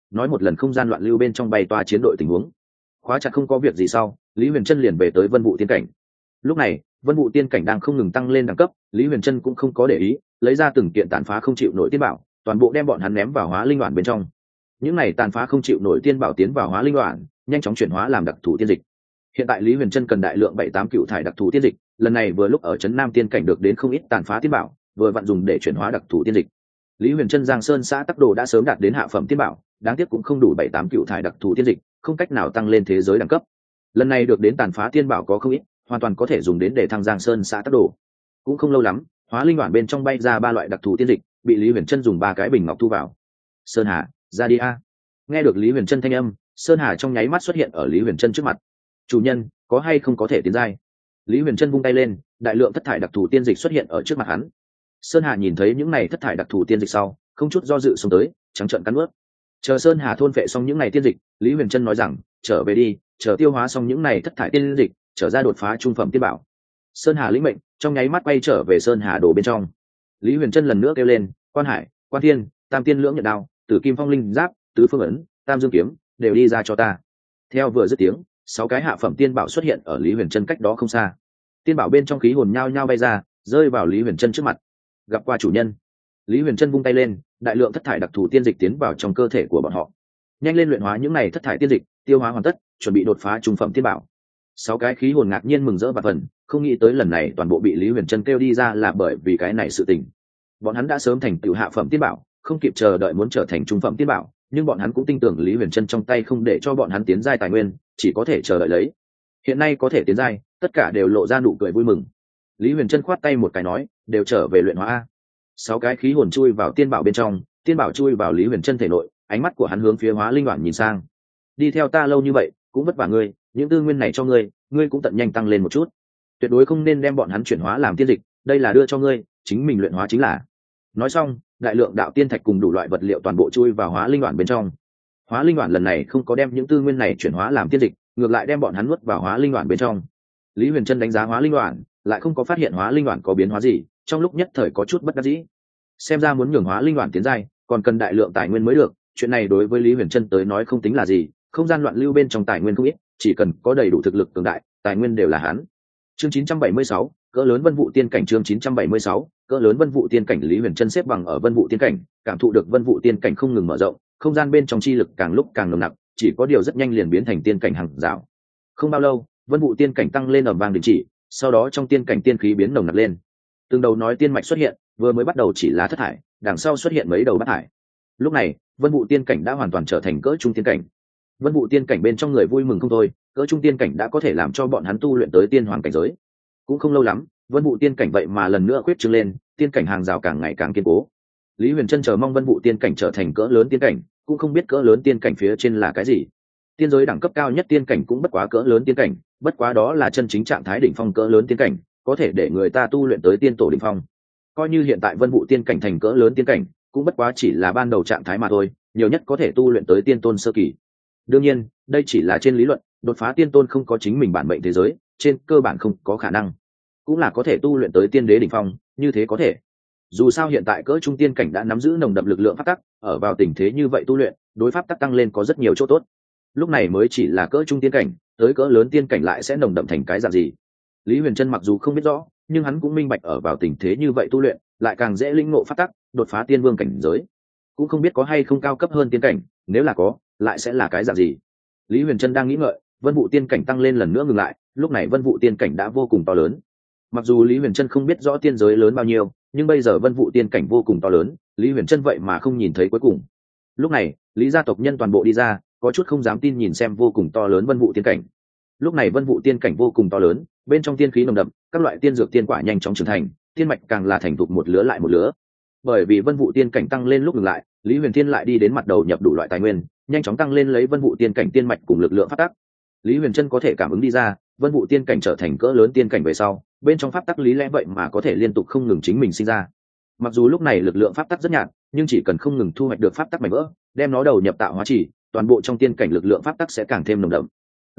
nói một lần không gian loạn lưu bên trong bay toa chiến đội tình huống. Khóa chặt không có việc gì sau, Lý Huyền Trân liền về tới Vân Vũ tiên cảnh. Lúc này Vân Vũ tiên cảnh đang không ngừng tăng lên đẳng cấp, Lý Huyền Trân cũng không có để ý, lấy ra từng kiện tàn phá không chịu nổi tiên bảo, toàn bộ đem bọn hắn ném vào hóa linh đoạn bên trong. Những này tàn phá không chịu nổi tiên bảo tiến vào hóa linh đoạn, nhanh chóng chuyển hóa làm đặc thù tiên dịch. Hiện tại Lý Huyền Trân cần đại lượng 7-8 cựu thải đặc thù tiên dịch, lần này vừa lúc ở trấn Nam tiên cảnh được đến không ít tàn phá tiên bảo, vừa vặn dùng để chuyển hóa đặc thù tiên dịch. Lý Huyền Trân Giang Sơn xã Tắc Đồ đã sớm đạt đến hạ phẩm tiên bảo, đáng tiếc cũng không đủ 7-8 cựu thải đặc thù tiên dịch, không cách nào tăng lên thế giới đẳng cấp. Lần này được đến tàn phá tiên bảo có không ít, hoàn toàn có thể dùng đến để thăng Giang Sơn xã Tắc Đồ. Cũng không lâu lắm, hóa linh đoạn bên trong bay ra 3 loại đặc thù tiên dịch, bị Lý Huyền Trân dùng 3 cái bình ngọc thu vào. Sơn Hà, ra đi a. Nghe được Lý Huyền Trân thanh âm, Sơn Hà trong nháy mắt xuất hiện ở Lý Huyền Trân trước mặt. Chủ nhân, có hay không có thể tiến giai? Lý Huyền Trân vung tay lên, đại lượng thất thải đặc thù tiên dịch xuất hiện ở trước mặt hắn. Sơn Hà nhìn thấy những này thất thải đặc thù tiên dịch sau, không chút do dự xông tới, trắng trợn cắn nuốt. Chờ Sơn Hà thôn phệ xong những này tiên dịch, Lý Huyền Trân nói rằng, trở về đi, chờ tiêu hóa xong những này thất thải tiên dịch, trở ra đột phá trung phẩm tiên bảo. Sơn Hà lĩnh mệnh, trong nháy mắt quay trở về Sơn Hà đồ bên trong. Lý Huyền Trân lần nữa kêu lên, Quan Hải, Quan Thiên, Tam Tiên Lưỡng Nhận Đao, Tử Kim Phong Linh Giáp, Tứ Phương Ấn, Tam Dương Kiếm, đều đi ra cho ta. Theo vừa dứt tiếng, 6 cái hạ phẩm tiên bảo xuất hiện ở Lý Huyền Trân cách đó không xa. Tiên bảo bên trong khí hồn nhao nhao bay ra, rơi vào Lý Huyền Trân trước mặt. Gặp qua chủ nhân. Lý Huyền Trân vung tay lên, đại lượng thất thải đặc thù tiên dịch tiến vào trong cơ thể của bọn họ. Nhanh lên luyện hóa những này thất thải tiên dịch, tiêu hóa hoàn tất, chuẩn bị đột phá trung phẩm tiên bảo. 6 cái khí hồn ngạc nhiên mừng rỡ và phần, không nghĩ tới lần này toàn bộ bị Lý Huyền Trân kêu đi ra là bởi vì cái này sự tình. Bọn hắn đã sớm thành tựu hạ phẩm tiên bảo, không kịp chờ đợi muốn trở thành trung phẩm tiên bảo, nhưng bọn hắn cũng tin tưởng Lý Huyền Trân trong tay không để cho bọn hắn tiến giai tài nguyên, chỉ có thể chờ đợi lấy. Hiện nay có thể tiến giai, tất cả đều lộ ra nụ cười vui mừng. Lý Huyền Trân khoát tay một cái nói, đều trở về luyện hóa a. 6 cái khí hồn chui vào tiên bảo bên trong, tiên bảo chui vào Lý Huyền Trân thể nội, ánh mắt của hắn hướng phía hóa linh đoạn nhìn sang. Đi theo ta lâu như vậy, cũng vất vả ngươi, những tư nguyên này cho ngươi, ngươi cũng tận nhanh tăng lên một chút. Tuyệt đối không nên đem bọn hắn chuyển hóa làm tiên dịch, đây là đưa cho ngươi, chính mình luyện hóa chính là. Nói xong, đại lượng đạo tiên thạch cùng đủ loại vật liệu toàn bộ chui vào hóa linh đoạn bên trong. Hóa linh đoạn lần này không có đem những tư nguyên này chuyển hóa làm tiên dịch, ngược lại đem bọn hắn nuốt vào hóa linh đoạn bên trong. Lý Huyền Trân đánh giá hóa linh đoạn, lại không có phát hiện hóa linh đoạn có biến hóa gì, trong lúc nhất thời có chút bất đắc dĩ. Xem ra muốn nhường hóa linh đoạn tiến giai, còn cần đại lượng tài nguyên mới được, chuyện này đối với Lý Huyền Trân tới nói không tính là gì, không gian loạn lưu bên trong tài nguyên không ít, chỉ cần có đầy đủ thực lực cường đại, tài nguyên đều là hắn. Chương 976, cỡ lớn Vân Vũ tiên cảnh. Chương 976, cỡ lớn Vân Vũ tiên cảnh. Lý Huyền Trân xếp bằng ở Vân Vũ tiên cảnh, cảm thụ được Vân Vũ tiên cảnh không ngừng mở rộng, không gian bên trong chi lực càng lúc càng nồng nặc, chỉ có điều rất nhanh liền biến thành tiên cảnh hàng rào. Không bao lâu, Vân Vũ tiên cảnh tăng lên ầm vang đình chỉ, sau đó trong tiên cảnh tiên khí biến nồng nặc lên. Từng đầu nói tiên mạch xuất hiện, vừa mới bắt đầu chỉ là thất thải, đằng sau xuất hiện mấy đầu bát thải. Lúc này, Vân Vũ tiên cảnh đã hoàn toàn trở thành cỡ trung tiên cảnh. Vân Vũ tiên cảnh bên trong người vui mừng không thôi, cỡ trung tiên cảnh đã có thể làm cho bọn hắn tu luyện tới tiên hoàng cảnh giới. Cũng không lâu lắm, Vân Vũ tiên cảnh vậy mà lần nữa khuyết trương lên, tiên cảnh hàng rào càng ngày càng kiên cố. Lý Huyền Trân chờ mong Vân Vũ tiên cảnh trở thành cỡ lớn tiên cảnh, cũng không biết cỡ lớn tiên cảnh phía trên là cái gì. Tiên giới đẳng cấp cao nhất tiên cảnh cũng bất quá cỡ lớn tiên cảnh, bất quá đó là chân chính trạng thái đỉnh phong cỡ lớn tiên cảnh, có thể để người ta tu luyện tới tiên tổ đỉnh phong. Coi như hiện tại Vân Vũ tiên cảnh thành cỡ lớn tiên cảnh, cũng bất quá chỉ là ban đầu trạng thái mà thôi, nhiều nhất có thể tu luyện tới tiên tôn sơ kỳ. Đương nhiên, đây chỉ là trên lý luận, đột phá tiên tôn không có chính mình bản mệnh thế giới, trên cơ bản không có khả năng. Cũng là có thể tu luyện tới tiên đế đỉnh phong, như thế có thể. Dù sao hiện tại cỡ trung tiên cảnh đã nắm giữ nồng đậm lực lượng pháp tắc, ở vào tình thế như vậy tu luyện, đối pháp tắc tăng lên có rất nhiều chỗ tốt. Lúc này mới chỉ là cỡ trung tiên cảnh, tới cỡ lớn tiên cảnh lại sẽ nồng đậm thành cái dạng gì. Lý Huyền Trân mặc dù không biết rõ, nhưng hắn cũng minh bạch ở vào tình thế như vậy tu luyện, lại càng dễ lĩnh ngộ pháp tắc, đột phá tiên vương cảnh giới. Cũng không biết có hay không cao cấp hơn tiên cảnh, nếu là có, lại sẽ là cái dạng gì. Lý Huyền Trân đang nghĩ ngợi, Vân Vũ tiên cảnh tăng lên lần nữa ngừng lại, lúc này Vân Vũ tiên cảnh đã vô cùng to lớn. Mặc dù Lý Huyền Trân không biết rõ tiên giới lớn bao nhiêu, nhưng bây giờ Vân Vũ tiên cảnh vô cùng to lớn, Lý Huyền Trân vậy mà không nhìn thấy cuối cùng. Lúc này, Lý gia tộc nhân toàn bộ đi ra, có chút không dám tin nhìn xem vô cùng to lớn Vân Vũ tiên cảnh. Lúc này Vân Vũ tiên cảnh vô cùng to lớn, bên trong tiên khí nồng đậm, các loại tiên dược tiên quả nhanh chóng trưởng thành, tiên mạch càng là thành thục một lứa lại một lứa. Bởi vì Vân Vũ tiên cảnh tăng lên lúc ngừng lại, Lý Huyền Thiên lại đi đến mặt đầu nhập đủ loại tài nguyên, nhanh chóng tăng lên lấy Vân Vũ tiên cảnh tiên mạch cùng lực lượng pháp tắc. Lý Huyền Trân có thể cảm ứng đi ra, Vân Vũ tiên cảnh trở thành cỡ lớn tiên cảnh về sau, bên trong pháp tắc lý lẽ vậy mà có thể liên tục không ngừng chính mình sinh ra. Mặc dù lúc này lực lượng pháp tắc rất nhạt, nhưng chỉ cần không ngừng thu hoạch được pháp tắc mảnh vỡ, đem nó đầu nhập tạo hóa chỉ, toàn bộ trong tiên cảnh lực lượng pháp tắc sẽ càng thêm nồng đậm.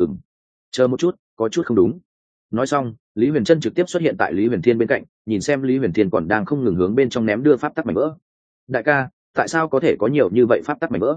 Chờ một chút, có chút không đúng. Nói xong, Lý Huyền Trân trực tiếp xuất hiện tại Lý Huyền Thiên bên cạnh, nhìn xem Lý Huyền Thiên còn đang không ngừng hướng bên trong ném đưa pháp tắc mảnh vỡ. Đại ca, tại sao có thể có nhiều như vậy pháp tắc mảnh vỡ?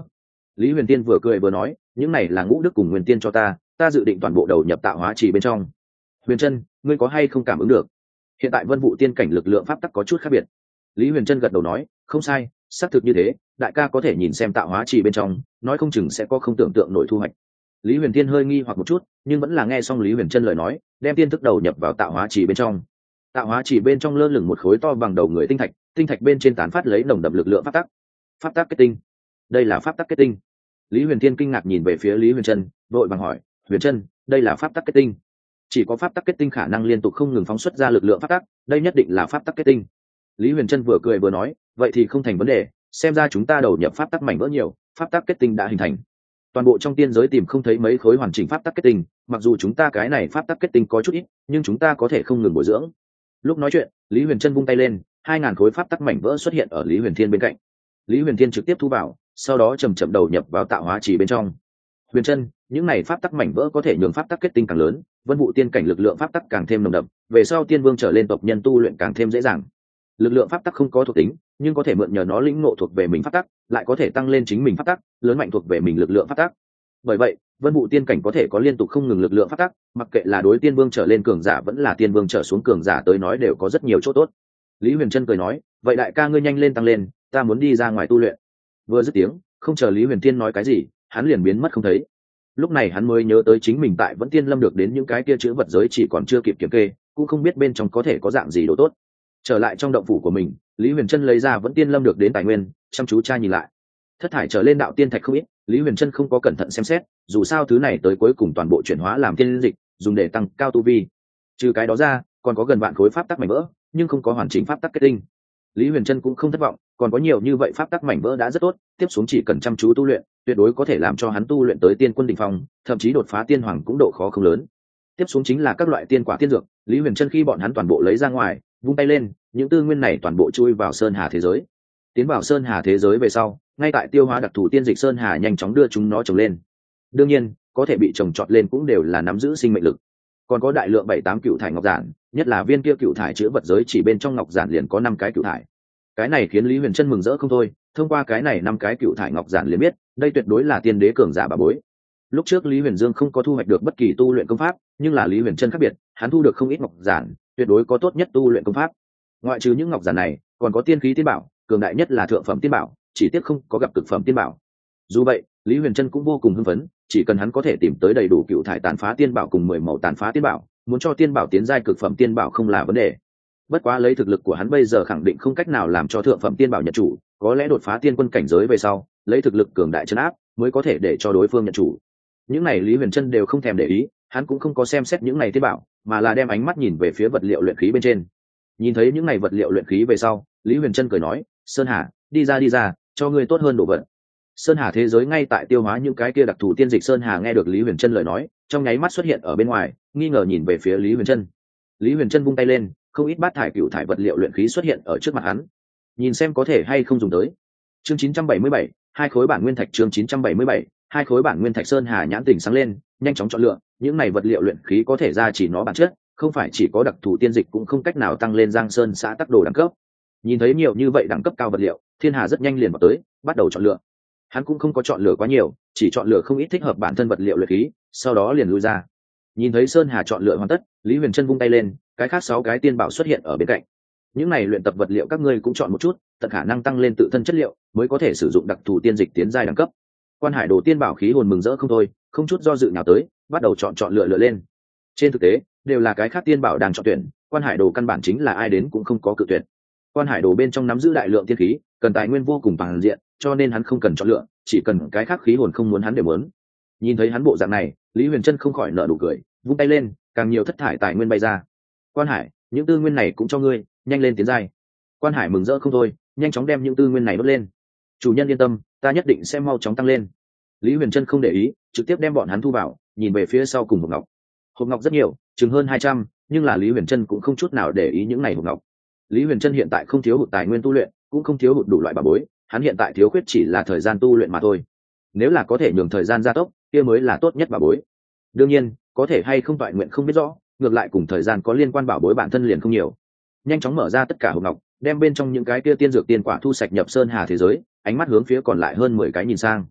Lý Huyền Tiên vừa cười vừa nói, những này là ngũ đức cùng nguyên tiên cho ta dự định toàn bộ đầu nhập tạo hóa chỉ bên trong. Huyền Trân, ngươi có hay không cảm ứng được? Hiện tại Vân Vũ tiên cảnh lực lượng pháp tắc có chút khác biệt. Lý Huyền Trân gật đầu nói, không sai, xác thực như thế, đại ca có thể nhìn xem tạo hóa chỉ bên trong, nói không chừng sẽ có không tưởng tượng nổi thu hoạch. Lý Huyền Tiên hơi nghi hoặc một chút, nhưng vẫn là nghe xong Lý Huyền Trân lời nói, đem tiên thức đầu nhập vào tạo hóa chỉ bên trong. Tạo hóa chỉ bên trong lơ lửng một khối to bằng đầu người tinh thạch bên trên tán phát lấy nồng đậm lực lượng pháp tắc kết tinh. Đây là pháp tắc kết tinh. Lý Huyền Tiên kinh ngạc nhìn về phía Lý Huyền Trân, vội vàng hỏi, Huyền Trân, đây là pháp tắc kết tinh? Chỉ có pháp tắc kết tinh khả năng liên tục không ngừng phóng xuất ra lực lượng pháp tắc, đây nhất định là pháp tắc kết tinh. Lý Huyền Trân vừa cười vừa nói, vậy thì không thành vấn đề, xem ra chúng ta đầu nhập pháp tắc mảnh vỡ nhiều, pháp tắc kết tinh đã hình thành. Toàn bộ trong tiên giới tìm không thấy mấy khối hoàn chỉnh pháp tắc kết tinh, mặc dù chúng ta cái này pháp tắc kết tinh có chút ít, nhưng chúng ta có thể không ngừng bồi dưỡng. Lúc nói chuyện, Lý Huyền Trân vung tay lên, 2000 khối pháp tắc mảnh vỡ xuất hiện ở Lý Huyền Thiên bên cạnh. Lý Huyền Thiên trực tiếp thu vào, sau đó chậm chậm đầu nhập vào tạo hóa chỉ bên trong. Huyền Trân, những này pháp tắc mảnh vỡ có thể nhường pháp tắc kết tinh càng lớn, Vân Vũ tiên cảnh lực lượng pháp tắc càng thêm nồng đậm, về sau tiên vương trở lên tộc nhân tu luyện càng thêm dễ dàng. Lực lượng pháp tắc không có thuộc tính, nhưng có thể mượn nhờ nó lĩnh ngộ thuộc về mình pháp tắc, lại có thể tăng lên chính mình pháp tắc, lớn mạnh thuộc về mình lực lượng pháp tắc. Bởi vậy, Vân Vũ tiên cảnh có thể có liên tục không ngừng lực lượng pháp tắc, mặc kệ là đối tiên vương trở lên cường giả vẫn là tiên vương trở xuống cường giả tới nói đều có rất nhiều chỗ tốt. Lý Huyền Trân cười nói, vậy đại ca ngươi nhanh lên tăng lên, ta muốn đi ra ngoài tu luyện. Vừa dứt tiếng, không chờ Lý Huyền Thiên nói cái gì, hắn liền biến mất không thấy. Lúc này hắn mới nhớ tới chính mình tại Vẫn Tiên Lâm được đến những cái kia chữ vật giới chỉ còn chưa kịp kiểm kê, cũng không biết bên trong có thể có dạng gì đồ tốt. Trở lại trong động phủ của mình, Lý Huyền Trân lấy ra Vẫn Tiên Lâm được đến tài nguyên, chăm chú tra nhìn lại. Thất thải trở lên đạo tiên thạch không ít, Lý Huyền Trân không có cẩn thận xem xét, dù sao thứ này tới cuối cùng toàn bộ chuyển hóa làm tiên dịch, dùng để tăng cao tu vi. Trừ cái đó ra, còn có gần vạn khối pháp tắc mảnh vỡ, nhưng không có hoàn chỉnh pháp tắc kết tinh. Lý Huyền Trân cũng không thất vọng, còn có nhiều như vậy pháp tắc mảnh vỡ đã rất tốt, tiếp xuống chỉ cần chăm chú tu luyện, tuyệt đối có thể làm cho hắn tu luyện tới tiên quân đỉnh phong, thậm chí đột phá tiên hoàng cũng độ khó không lớn. Tiếp xuống chính là các loại tiên quả tiên dược, Lý Huyền Trân khi bọn hắn toàn bộ lấy ra ngoài, vung tay lên, những tư nguyên này toàn bộ chui vào sơn hà thế giới. Tiến vào sơn hà thế giới về sau, ngay tại tiêu hóa đặc thù tiên dịch sơn hà nhanh chóng đưa chúng nó trồng lên. Đương nhiên, có thể bị trồng trọt lên cũng đều là nắm giữ sinh mệnh lực. Còn có đại lượng 7-8 cựu thải ngọc giản, nhất là viên kia cựu thải chứa vật giới chỉ bên trong ngọc giản liền có 5 cái cựu thải. Cái này khiến Lý Huyền Trân mừng rỡ không thôi, thông qua cái này 5 cái cựu thải ngọc giản liền biết, đây tuyệt đối là tiên đế cường giả bà bối. Lúc trước Lý Huyền Dương không có thu hoạch được bất kỳ tu luyện công pháp, nhưng là Lý Huyền Trân khác biệt, hắn thu được không ít ngọc giản, tuyệt đối có tốt nhất tu luyện công pháp. Ngoại trừ những ngọc giản này, còn có tiên khí tiên bảo, cường đại nhất là thượng phẩm tiên bảo, chỉ tiếc không có gặp cực phẩm tiên bảo. Dù vậy, Lý Huyền Trân cũng vô cùng hưng phấn, chỉ cần hắn có thể tìm tới đầy đủ cựu thải tàn phá tiên bảo cùng 10 màu tàn phá tiên bảo, muốn cho tiên bảo tiến giai cực phẩm tiên bảo không là vấn đề. Bất quá lấy thực lực của hắn bây giờ khẳng định không cách nào làm cho thượng phẩm tiên bảo nhận chủ, có lẽ đột phá tiên quân cảnh giới về sau, lấy thực lực cường đại trấn áp, mới có thể để cho đối phương nhận chủ. Những này Lý Huyền Trân đều không thèm để ý, hắn cũng không có xem xét những này tiên bảo, mà là đem ánh mắt nhìn về phía vật liệu luyện khí bên trên. Nhìn thấy những này vật liệu luyện khí về sau, Lý Huyền Trân cười nói, Sơn Hà, đi ra, cho ngươi tốt hơn đồ vật. Sơn Hà thế giới ngay tại tiêu hóa những cái kia đặc thù tiên dịch. Sơn Hà nghe được Lý Huyền Trân lời nói, trong nháy mắt xuất hiện ở bên ngoài, nghi ngờ nhìn về phía Lý Huyền Trân. Lý Huyền Trân vung tay lên, không ít bát thải cựu thải vật liệu luyện khí xuất hiện ở trước mặt hắn, nhìn xem có thể hay không dùng tới. Chương 977, 2 khối bản nguyên thạch. Chương 977, 2 khối bản nguyên thạch. Sơn Hà nhãn tỉnh sáng lên, nhanh chóng chọn lựa, những này vật liệu luyện khí có thể ra chỉ nó bản chất, không phải chỉ có đặc thù tiên dịch cũng không cách nào tăng lên Giang Sơn xã tắc đồ đẳng cấp. Nhìn thấy nhiều như vậy đẳng cấp cao vật liệu, Thiên Hà rất nhanh liền vào tới, bắt đầu chọn lựa. Hắn cũng không có chọn lựa quá nhiều, chỉ chọn lựa không ít thích hợp bản thân vật liệu luyện khí, sau đó liền lui ra. Nhìn thấy Sơn Hà chọn lựa hoàn tất, Lý Huyền Trân vung tay lên, cái khác 6 cái tiên bảo xuất hiện ở bên cạnh. Những này luyện tập vật liệu các ngươi cũng chọn một chút, tận khả năng tăng lên tự thân chất liệu, mới có thể sử dụng đặc thù tiên dịch tiến giai đẳng cấp. Quan Hải Đồ tiên bảo khí hồn mừng rỡ không thôi, không chút do dự nào tới, bắt đầu chọn lựa lên. Trên thực tế, đều là cái khác tiên bảo đang chọn tuyển, Quan Hải Đồ căn bản chính là ai đến cũng không có cự tuyển. Quan Hải Đồ bên trong nắm giữ đại lượng tiên khí, cần tài nguyên vô cùng bằng diện, cho nên hắn không cần chọn lựa, chỉ cần cái khác khí hồn không muốn hắn đều muốn. Nhìn thấy hắn bộ dạng này, Lý Huyền Trân không khỏi nở nụ cười, vung tay lên, càng nhiều thất thải tài nguyên bay ra. Quan Hải, những tư nguyên này cũng cho ngươi, nhanh lên tiến giai. Quan Hải mừng rỡ không thôi, nhanh chóng đem những tư nguyên này đốt lên. Chủ nhân yên tâm, ta nhất định sẽ mau chóng tăng lên. Lý Huyền Trân không để ý, trực tiếp đem bọn hắn thu vào, nhìn về phía sau cùng hộp ngọc. Hộp ngọc rất nhiều, chừng hơn 200, nhưng là Lý Huyền Trân cũng không chút nào để ý những này hộp ngọc. Lý Huyền Trân hiện tại không thiếu hụt tài nguyên tu luyện, cũng không thiếu hụt đủ loại bảo bối, hắn hiện tại thiếu khuyết chỉ là thời gian tu luyện mà thôi. Nếu là có thể nhường thời gian gia tốc, kia mới là tốt nhất bảo bối. Đương nhiên, có thể hay không toại nguyện không biết rõ, ngược lại cùng thời gian có liên quan bảo bối bản thân liền không nhiều. Nhanh chóng mở ra tất cả hộp ngọc, đem bên trong những cái kia tiên dược tiên quả thu sạch nhập Sơn Hà thế giới, ánh mắt hướng phía còn lại hơn 10 cái nhìn sang.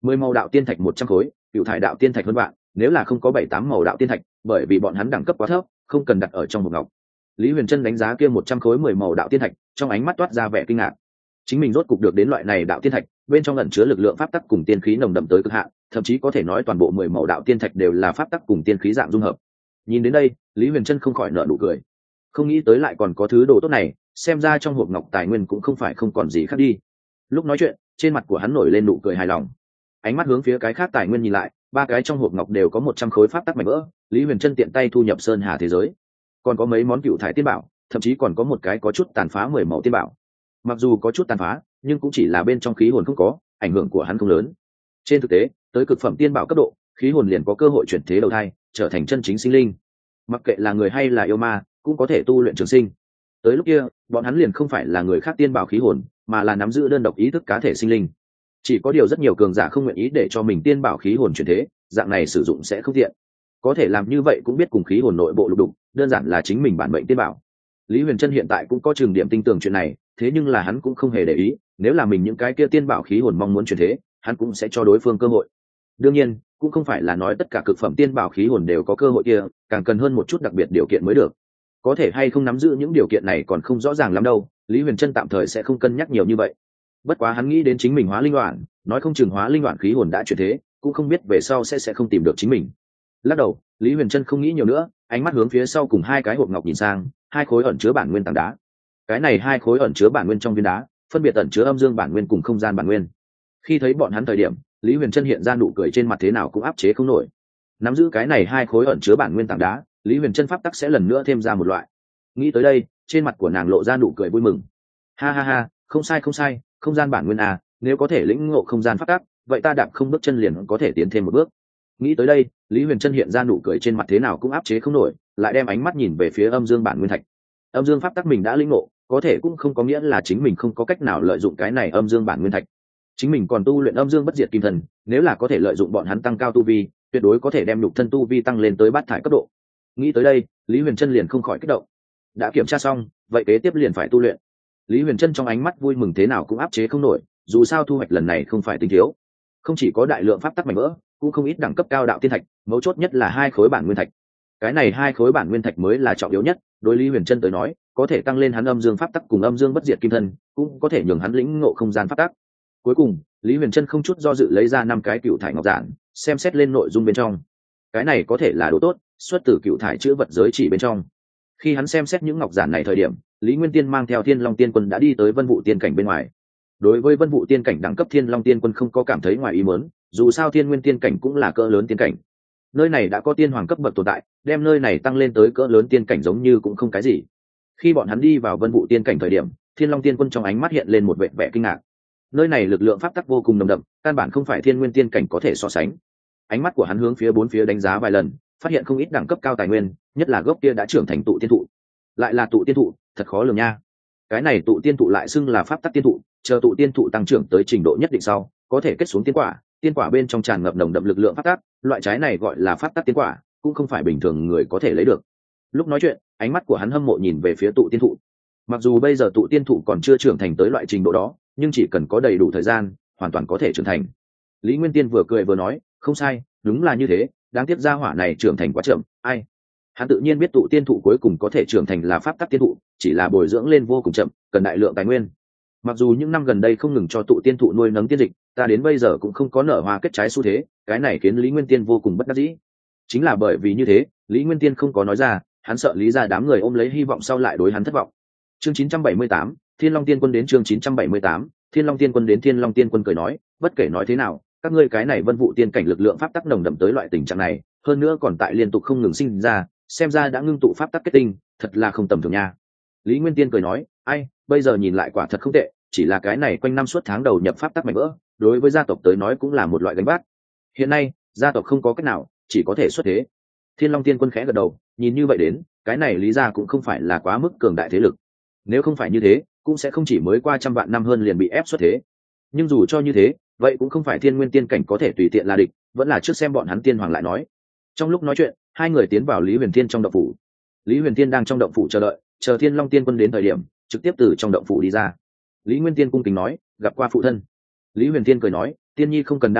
10 màu đạo tiên thạch 100 khối, cựu thải đạo tiên thạch hơn bạn, nếu là không có 7-8 màu đạo tiên thạch, bởi vì bọn hắn đẳng cấp quá thấp, không cần đặt ở trong hộp ngọc. Lý Huyền Trân đánh giá kia 100 khối 10 màu đạo tiên thạch, trong ánh mắt toát ra vẻ kinh ngạc. Chính mình rốt cục được đến loại này đạo tiên thạch, bên trong ẩn chứa lực lượng pháp tắc cùng tiên khí nồng đậm tới cực hạn, thậm chí có thể nói toàn bộ 10 màu đạo tiên thạch đều là pháp tắc cùng tiên khí dạng dung hợp. Nhìn đến đây, Lý Huyền Trân không khỏi nở nụ cười. Không nghĩ tới lại còn có thứ đồ tốt này, xem ra trong hộp ngọc tài nguyên cũng không phải không còn gì khác đi. Lúc nói chuyện, trên mặt của hắn nổi lên nụ cười hài lòng. Ánh mắt hướng phía cái khác tài nguyên nhìn lại, ba cái trong hộp ngọc đều có 100 khối pháp tắc mảnh vỡ, Lý Huyền Trân tiện tay thu nhập sơn hà thế giới. Còn có mấy món cựu thải tiên bảo, thậm chí còn có một cái có chút tàn phá 10 màu tiên bảo. Mặc dù có chút tàn phá, nhưng cũng chỉ là bên trong khí hồn không có, ảnh hưởng của hắn không lớn. Trên thực tế, tới cực phẩm tiên bảo cấp độ, khí hồn liền có cơ hội chuyển thế đầu thai, trở thành chân chính sinh linh. Mặc kệ là người hay là yêu ma, cũng có thể tu luyện trường sinh. Tới lúc kia, bọn hắn liền không phải là người khác tiên bảo khí hồn, mà là nắm giữ đơn độc ý thức cá thể sinh linh. Chỉ có điều rất nhiều cường giả không nguyện ý để cho mình tiên bảo khí hồn chuyển thế, dạng này sử dụng sẽ không tiện. Có thể làm như vậy cũng biết cùng khí hồn nội bộ lục đục, đơn giản là chính mình bản mệnh tiên bảo. Lý Huyền Trân hiện tại cũng có trường điểm tin tưởng chuyện này, thế nhưng là hắn cũng không hề để ý, nếu là mình những cái kia tiên bảo khí hồn mong muốn chuyển thế, hắn cũng sẽ cho đối phương cơ hội. Đương nhiên, cũng không phải là nói tất cả cực phẩm tiên bảo khí hồn đều có cơ hội kia, càng cần hơn một chút đặc biệt điều kiện mới được. Có thể hay không nắm giữ những điều kiện này còn không rõ ràng lắm đâu, Lý Huyền Trân tạm thời sẽ không cân nhắc nhiều như vậy. Bất quá hắn nghĩ đến chính mình hóa linh loạn, nói không chừng hóa linh loạn khí hồn đã chuyển thế, cũng không biết về sau sẽ không tìm được chính mình. Lắc đầu, Lý Huyền Trân không nghĩ nhiều nữa, ánh mắt hướng phía sau cùng hai cái hộp ngọc nhìn sang, hai khối ẩn chứa bản nguyên tảng đá. Cái này hai khối ẩn chứa bản nguyên trong viên đá, phân biệt ẩn chứa âm dương bản nguyên cùng không gian bản nguyên. Khi thấy bọn hắn thời điểm, Lý Huyền Trân hiện ra nụ cười trên mặt thế nào cũng áp chế không nổi. Nắm giữ cái này hai khối ẩn chứa bản nguyên tảng đá, Lý Huyền Trân pháp tắc sẽ lần nữa thêm ra một loại. Nghĩ tới đây, trên mặt của nàng lộ ra nụ cười vui mừng. Ha ha ha, không sai không sai, không gian bản nguyên à, nếu có thể lĩnh ngộ không gian pháp tắc, vậy ta đạp không bước chân liền có thể tiến thêm một bước. Nghĩ tới đây, Lý Huyền Trân hiện ra nụ cười trên mặt thế nào cũng áp chế không nổi, lại đem ánh mắt nhìn về phía âm dương bản nguyên thạch. Âm dương pháp tắc mình đã lĩnh ngộ, có thể cũng không có nghĩa là chính mình không có cách nào lợi dụng cái này âm dương bản nguyên thạch. Chính mình còn tu luyện âm dương bất diệt kim thần, nếu là có thể lợi dụng bọn hắn tăng cao tu vi, tuyệt đối có thể đem nhục thân tu vi tăng lên tới bát thải cấp độ. Nghĩ tới đây, Lý Huyền Trân liền không khỏi kích động. Đã kiểm tra xong, vậy kế tiếp liền phải tu luyện. Lý Huyền Trân trong ánh mắt vui mừng thế nào cũng áp chế không nổi, dù sao thu hoạch lần này không phải tinh thiếu, không chỉ có đại lượng pháp tắc mảnh vỡ, cũng không ít đẳng cấp cao đạo tiên thạch, mấu chốt nhất là hai khối bản nguyên thạch. Cái này hai khối bản nguyên thạch mới là trọng yếu nhất, đối Lý Huyền Trân tới nói, có thể tăng lên hắn âm dương pháp tắc cùng âm dương bất diệt kim thân, cũng có thể nhường hắn lĩnh ngộ không gian pháp tắc. Cuối cùng, Lý Huyền Trân không chút do dự lấy ra 5 cái cựu thải ngọc giản, xem xét lên nội dung bên trong. Cái này có thể là đồ tốt, xuất từ cựu thải chữ vật giới chỉ bên trong. Khi hắn xem xét những ngọc giản này thời điểm, Lý Nguyên Tiên mang theo Thiên Long Tiên Quân đã đi tới Vân Vũ Tiên cảnh bên ngoài. Đối với Vân Vũ Tiên cảnh đẳng cấp Thiên Long Tiên Quân không có cảm thấy ngoài ý muốn, dù sao Thiên Nguyên Tiên cảnh cũng là cỡ lớn tiên cảnh. Nơi này đã có tiên hoàng cấp bậc tồn tại, đem nơi này tăng lên tới cỡ lớn tiên cảnh giống như cũng không cái gì. Khi bọn hắn đi vào Vân Vũ Tiên cảnh thời điểm, Thiên Long Tiên Quân trong ánh mắt hiện lên một vẻ kinh ngạc. Nơi này lực lượng pháp tắc vô cùng nồng đậm, căn bản không phải Thiên Nguyên Tiên cảnh có thể so sánh. Ánh mắt của hắn hướng phía bốn phía đánh giá vài lần, phát hiện không ít đẳng cấp cao tài nguyên, nhất là gốc kia đã trưởng thành tụ tiên thụ. Lại là tụ tiên thụ, thật khó lường nha. Cái này tụ tiên thụ lại xưng là pháp tắc tiên thụ, chờ tụ tiên thụ tăng trưởng tới trình độ nhất định sau, có thể kết xuống tiên quả, tiên quả bên trong tràn ngập nồng đậm lực lượng pháp tắc, loại trái này gọi là pháp tắc tiên quả, cũng không phải bình thường người có thể lấy được. Lúc nói chuyện, ánh mắt của hắn hâm mộ nhìn về phía tụ tiên thụ. Mặc dù bây giờ tụ tiên thụ còn chưa trưởng thành tới loại trình độ đó, nhưng chỉ cần có đầy đủ thời gian, hoàn toàn có thể trưởng thành. Lý Nguyên Tiên vừa cười vừa nói, không sai, đúng là như thế, đáng tiếc gia hỏa này trưởng thành quá chậm, ai. Hắn tự nhiên biết tụ tiên thụ cuối cùng có thể trưởng thành là pháp tắc tiên thụ, chỉ là bồi dưỡng lên vô cùng chậm, cần đại lượng tài nguyên. Mặc dù những năm gần đây không ngừng cho tụ tiên thụ nuôi nấng tiên dịch, ta đến bây giờ cũng không có nở hoa kết trái xu thế, cái này khiến Lý Nguyên Tiên vô cùng bất đắc dĩ. Chính là bởi vì như thế, Lý Nguyên Tiên không có nói ra, hắn sợ Lý gia đám người ôm lấy hy vọng sau lại đối hắn thất vọng. Chương 978, Thiên Long Tiên Quân đến chương 978, Thiên Long Tiên Quân đến. Thiên Long Tiên Quân cười nói, bất kể nói thế nào, các ngươi cái này Vân Vũ Tiên cảnh lực lượng pháp tắc nồng đậm tới loại tình trạng này, hơn nữa còn tại liên tục không ngừng sinh ra, xem ra đã ngưng tụ pháp tắc kết tinh, thật là không tầm thường nha. Lý Nguyên Tiên cười nói, ai, bây giờ nhìn lại quả thật không tệ, chỉ là cái này quanh năm suốt tháng đầu nhập pháp tắc mạnh vỡ, đối với gia tộc tới nói cũng là một loại gánh vác. Hiện nay, gia tộc không có cách nào, chỉ có thể xuất thế. Thiên Long Tiên Quân khẽ gật đầu, nhìn như vậy đến, cái này Lý gia cũng không phải là quá mức cường đại thế lực. Nếu không phải như thế, cũng sẽ không chỉ mới qua trăm vạn năm hơn liền bị ép xuất thế. Nhưng dù cho như thế, vậy cũng không phải Thiên Nguyên Tiên cảnh có thể tùy tiện là địch, vẫn là trước xem bọn hắn tiên hoàng lại nói. Trong lúc nói chuyện, hai người tiến vào Lý Huyền Thiên trong động phủ. Lý Huyền Thiên đang trong động phủ chờ đợi, chờ Thiên Long Tiên Quân đến thời điểm, trực tiếp từ trong động phủ đi ra. Lý Nguyên Tiên cung kính nói, gặp qua phụ thân. Lý Huyền Thiên cười nói, tiên nhi không cần đa lễ,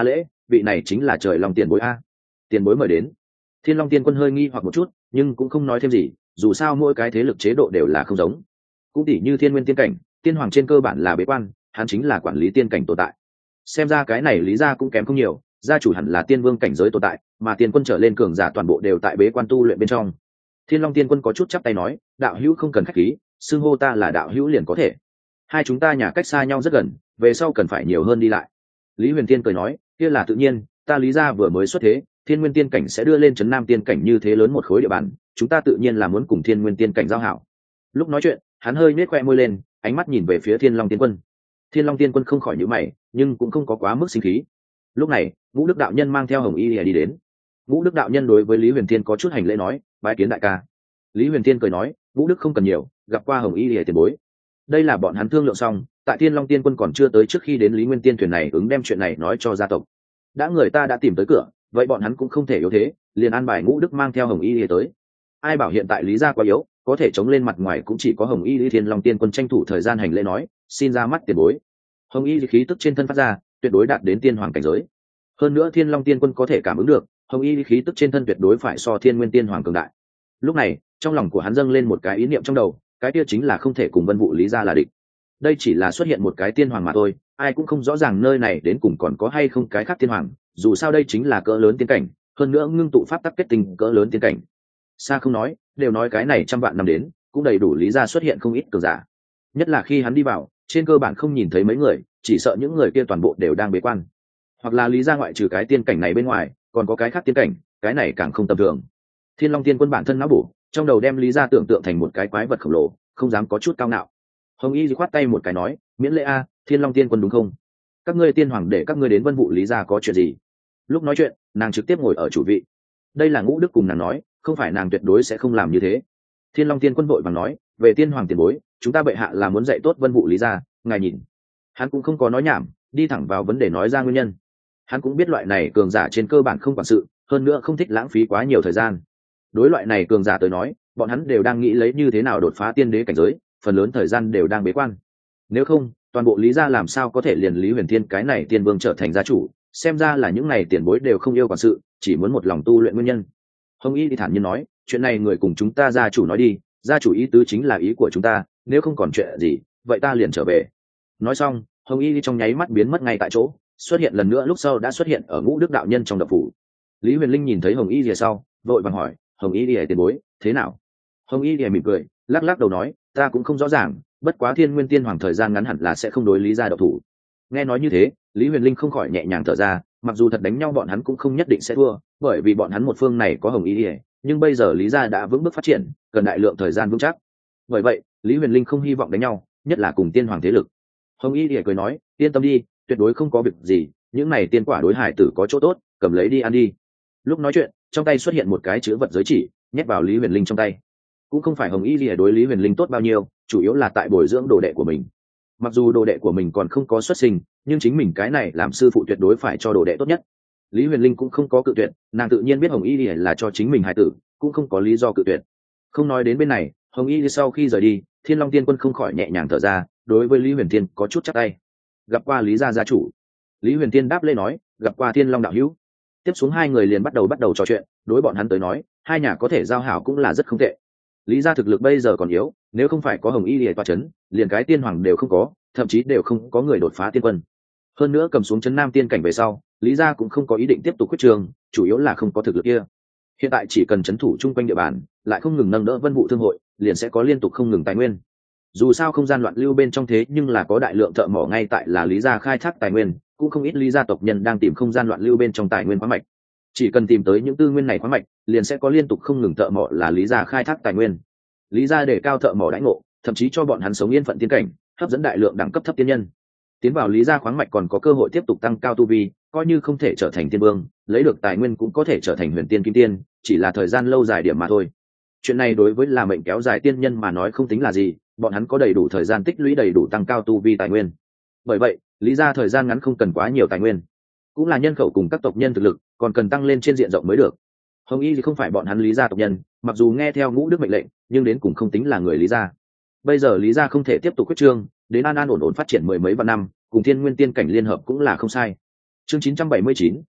vị này chính là trời long tiền bối a. Tiền bối mời đến. Thiên Long Tiên Quân hơi nghi hoặc một chút, nhưng cũng không nói thêm gì, dù sao mỗi cái thế lực chế độ đều là không giống. Cũng tỉ như Thiên Nguyên tiên cảnh, tiên hoàng trên cơ bản là bế quan, hắn chính là quản lý tiên cảnh tồn tại. Xem ra cái này lý gia cũng kém không nhiều, gia chủ hẳn là tiên vương cảnh giới tồn tại, mà tiên quân trở lên cường giả toàn bộ đều tại bế quan tu luyện bên trong. Thiên Long Tiên Quân có chút chắp tay nói, đạo hữu không cần khách khí, xưng hô ta là đạo hữu liền có thể. Hai chúng ta nhà cách xa nhau rất gần, về sau cần phải nhiều hơn đi lại. Lý Huyền Tiên cười nói, kia là tự nhiên, ta lý gia vừa mới xuất thế, Thiên Nguyên tiên cảnh sẽ đưa lên trấn Nam tiên cảnh như thế lớn một khối địa bàn, chúng ta tự nhiên là muốn cùng Thiên Nguyên tiên cảnh giao hảo. Lúc nói chuyện, hắn hơi nhếch khoe môi lên, ánh mắt nhìn về phía Thiên Long Tiên Quân. Thiên Long Tiên Quân không khỏi nhíu mày, nhưng cũng không có quá mức sinh khí. Lúc này, Ngũ Đức đạo nhân mang theo Hồng Y đi đến. Ngũ Đức đạo nhân đối với Lý Huyền Tiên có chút hành lễ nói, bái kiến đại ca. Lý Huyền Tiên cười nói, Ngũ Đức không cần nhiều, gặp qua Hồng Y tiền bối. Đây là bọn hắn thương lượng xong, tại Thiên Long Tiên Quân còn chưa tới trước khi đến Lý Nguyên Tiên thuyền này ứng đem chuyện này nói cho gia tộc. Đã người ta đã tìm tới cửa, vậy bọn hắn cũng không thể yếu thế, liền an bài Ngũ Đức mang theo Hồng Y tới. Ai bảo hiện tại Lý gia quá yếu, có thể chống lên mặt ngoài cũng chỉ có Hồng Y. Thiên Long Tiên Quân tranh thủ thời gian hành lễ nói, xin ra mắt tiền bối. Hồng Y khí tức trên thân phát ra, tuyệt đối đạt đến tiên hoàng cảnh giới. Hơn nữa Thiên Long Tiên Quân có thể cảm ứng được, Hồng Y khí tức trên thân tuyệt đối phải so Thiên Nguyên tiên hoàng cường đại. Lúc này, trong lòng của hắn dâng lên một cái ý niệm trong đầu, cái kia chính là không thể cùng Vân Vũ Lý gia là địch. Đây chỉ là xuất hiện một cái tiên hoàng mà thôi, ai cũng không rõ ràng nơi này đến cùng còn có hay không cái khác tiên hoàng, dù sao đây chính là cỡ lớn tiên cảnh, hơn nữa ngưng tụ pháp tắc kết tinh cỡ lớn tiên cảnh. Xa không nói, đều nói cái này trăm vạn năm đến, cũng đầy đủ lý ra xuất hiện không ít cường giả. Nhất là khi hắn đi vào, trên cơ bản không nhìn thấy mấy người, chỉ sợ những người kia toàn bộ đều đang bế quan. Hoặc là lý ra ngoại trừ cái tiên cảnh này bên ngoài, còn có cái khác tiên cảnh, cái này càng không tầm thường. Thiên Long Tiên Quân bản thân não bổ, trong đầu đem lý ra tưởng tượng thành một cái quái vật khổng lồ, không dám có chút cao ngạo. Hồng Y khoát tay một cái nói, miễn lễ a, Thiên Long Tiên Quân đúng không? Các ngươi tiên hoàng để các ngươi đến Vân Vũ Lý gia có chuyện gì? Lúc nói chuyện, nàng trực tiếp ngồi ở chủ vị. Đây là Ngũ Đức cùng nàng nói, không phải nàng tuyệt đối sẽ không làm như thế. Thiên Long Tiên Quân vội vàng nói, về tiên hoàng tiền bối, chúng ta bệ hạ là muốn dạy tốt Vân Vũ Lý gia, ngài nhìn. Hắn cũng không có nói nhảm, đi thẳng vào vấn đề nói ra nguyên nhân. Hắn cũng biết loại này cường giả trên cơ bản không quản sự, hơn nữa không thích lãng phí quá nhiều thời gian. Đối loại này cường giả tới nói, bọn hắn đều đang nghĩ lấy như thế nào đột phá tiên đế cảnh giới, phần lớn thời gian đều đang bế quan. Nếu không, toàn bộ Lý gia làm sao có thể liền Lý Huyền Thiên cái này tiên vương trở thành gia chủ, xem ra là những này tiền bối đều không yêu quản sự, chỉ muốn một lòng tu luyện nguyên nhân. Hồng Y thì thản nhiên nói, chuyện này người cùng chúng ta gia chủ nói đi, gia chủ ý tứ chính là ý của chúng ta, nếu không còn chuyện gì, vậy ta liền trở về. Nói xong, Hồng Y trong nháy mắt biến mất ngay tại chỗ, xuất hiện lần nữa lúc sau đã xuất hiện ở Ngũ Đức đạo nhân trong đập phủ. Lý Huyền Linh nhìn thấy Hồng Y lìa sau, vội vàng hỏi, Hồng Y lìa tiền bối, thế nào? Hồng Y lìa mỉm cười, lắc lắc đầu nói, ta cũng không rõ ràng, bất quá Thiên Nguyên tiên hoàng thời gian ngắn hẳn là sẽ không đối lý gia độc thủ. Nghe nói như thế, Lý Huyền Linh không khỏi nhẹ nhàng thở ra, mặc dù thật đánh nhau bọn hắn cũng không nhất định sẽ thua, bởi vì bọn hắn một phương này có Hồng Y lìa, nhưng bây giờ lý gia đã vững bước phát triển, cần đại lượng thời gian vững chắc. Bởi vậy, Lý Huyền Linh không hy vọng đánh nhau, nhất là cùng tiên hoàng thế lực. Hồng Y lìa cười nói, yên tâm đi, tuyệt đối không có việc gì, những này tiên quả đối hải tử có chỗ tốt, cầm lấy đi ăn đi. Lúc nói chuyện, trong tay xuất hiện một cái chữ vật giới chỉ, nhét vào Lý Huyền Linh trong tay. Cũng không phải Hồng Y lìa đối Lý Huyền Linh tốt bao nhiêu, chủ yếu là tại bồi dưỡng đồ đệ của mình. Mặc dù đồ đệ của mình còn không có xuất sinh, nhưng chính mình cái này làm sư phụ tuyệt đối phải cho đồ đệ tốt nhất. Lý Huyền Linh cũng không có cự tuyệt, nàng tự nhiên biết Hồng Y lìa là cho chính mình hài tử, cũng không có lý do cự tuyệt. Không nói đến bên này, Hồng Y sau khi rời đi, Thiên Long Tiên Quân không khỏi nhẹ nhàng thở ra, đối với Lý Huyền Thiên có chút chắp tay. Gặp qua Lý gia gia chủ. Lý Huyền Thiên đáp lễ nói, gặp qua Thiên Long đạo hữu. Tiếp xuống hai người liền bắt đầu trò chuyện, đối bọn hắn tới nói, hai nhà có thể giao hảo cũng là rất không tệ. Lý gia thực lực bây giờ còn yếu, nếu không phải có Hồng Y lìa toa chấn, liền cái tiên hoàng đều không có, thậm chí đều không có người đột phá tiên quân. Hơn nữa cầm xuống trấn Nam tiên cảnh về sau, Lý gia cũng không có ý định tiếp tục quyết trường, chủ yếu là không có thực lực kia. Hiện tại chỉ cần trấn thủ chung quanh địa bàn, lại không ngừng nâng đỡ Vân Vũ thương hội, liền sẽ có liên tục không ngừng tài nguyên. Dù sao không gian loạn lưu bên trong thế nhưng là có đại lượng thợ mỏ ngay tại là Lý gia khai thác tài nguyên, cũng không ít Lý gia tộc nhân đang tìm không gian loạn lưu bên trong tài nguyên khoáng mạch. Chỉ cần tìm tới những tư nguyên này khoáng mạch, liền sẽ có liên tục không ngừng thợ mỏ là Lý gia khai thác tài nguyên. Lý gia để cao thợ mỏ đãi ngộ, thậm chí cho bọn hắn sống yên phận tiên cảnh, hấp dẫn đại lượng đẳng cấp thấp tiên nhân. Tiến vào Lý gia khoáng mạch còn có cơ hội tiếp tục tăng cao tu vi, coi như không thể trở thành tiên vương, lấy được tài nguyên cũng có thể trở thành huyền tiên kim tiên, chỉ là thời gian lâu dài điểm mà thôi. Chuyện này đối với là mệnh kéo dài tiên nhân mà nói không tính là gì, bọn hắn có đầy đủ thời gian tích lũy đầy đủ tăng cao tu vi tài nguyên. Bởi vậy, Lý gia thời gian ngắn không cần quá nhiều tài nguyên, cũng là nhân khẩu cùng các tộc nhân thực lực còn cần tăng lên trên diện rộng mới được. Hồng Y thì không phải bọn hắn Lý gia tộc nhân, mặc dù nghe theo Ngũ Đức mệnh lệnh, nhưng đến cùng không tính là người Lý gia. Bây giờ Lý gia không thể tiếp tục quyết trương, đến an ổn phát triển mười mấy vạn năm, cùng Thiên Nguyên tiên cảnh liên hợp cũng là không sai. Chương 979,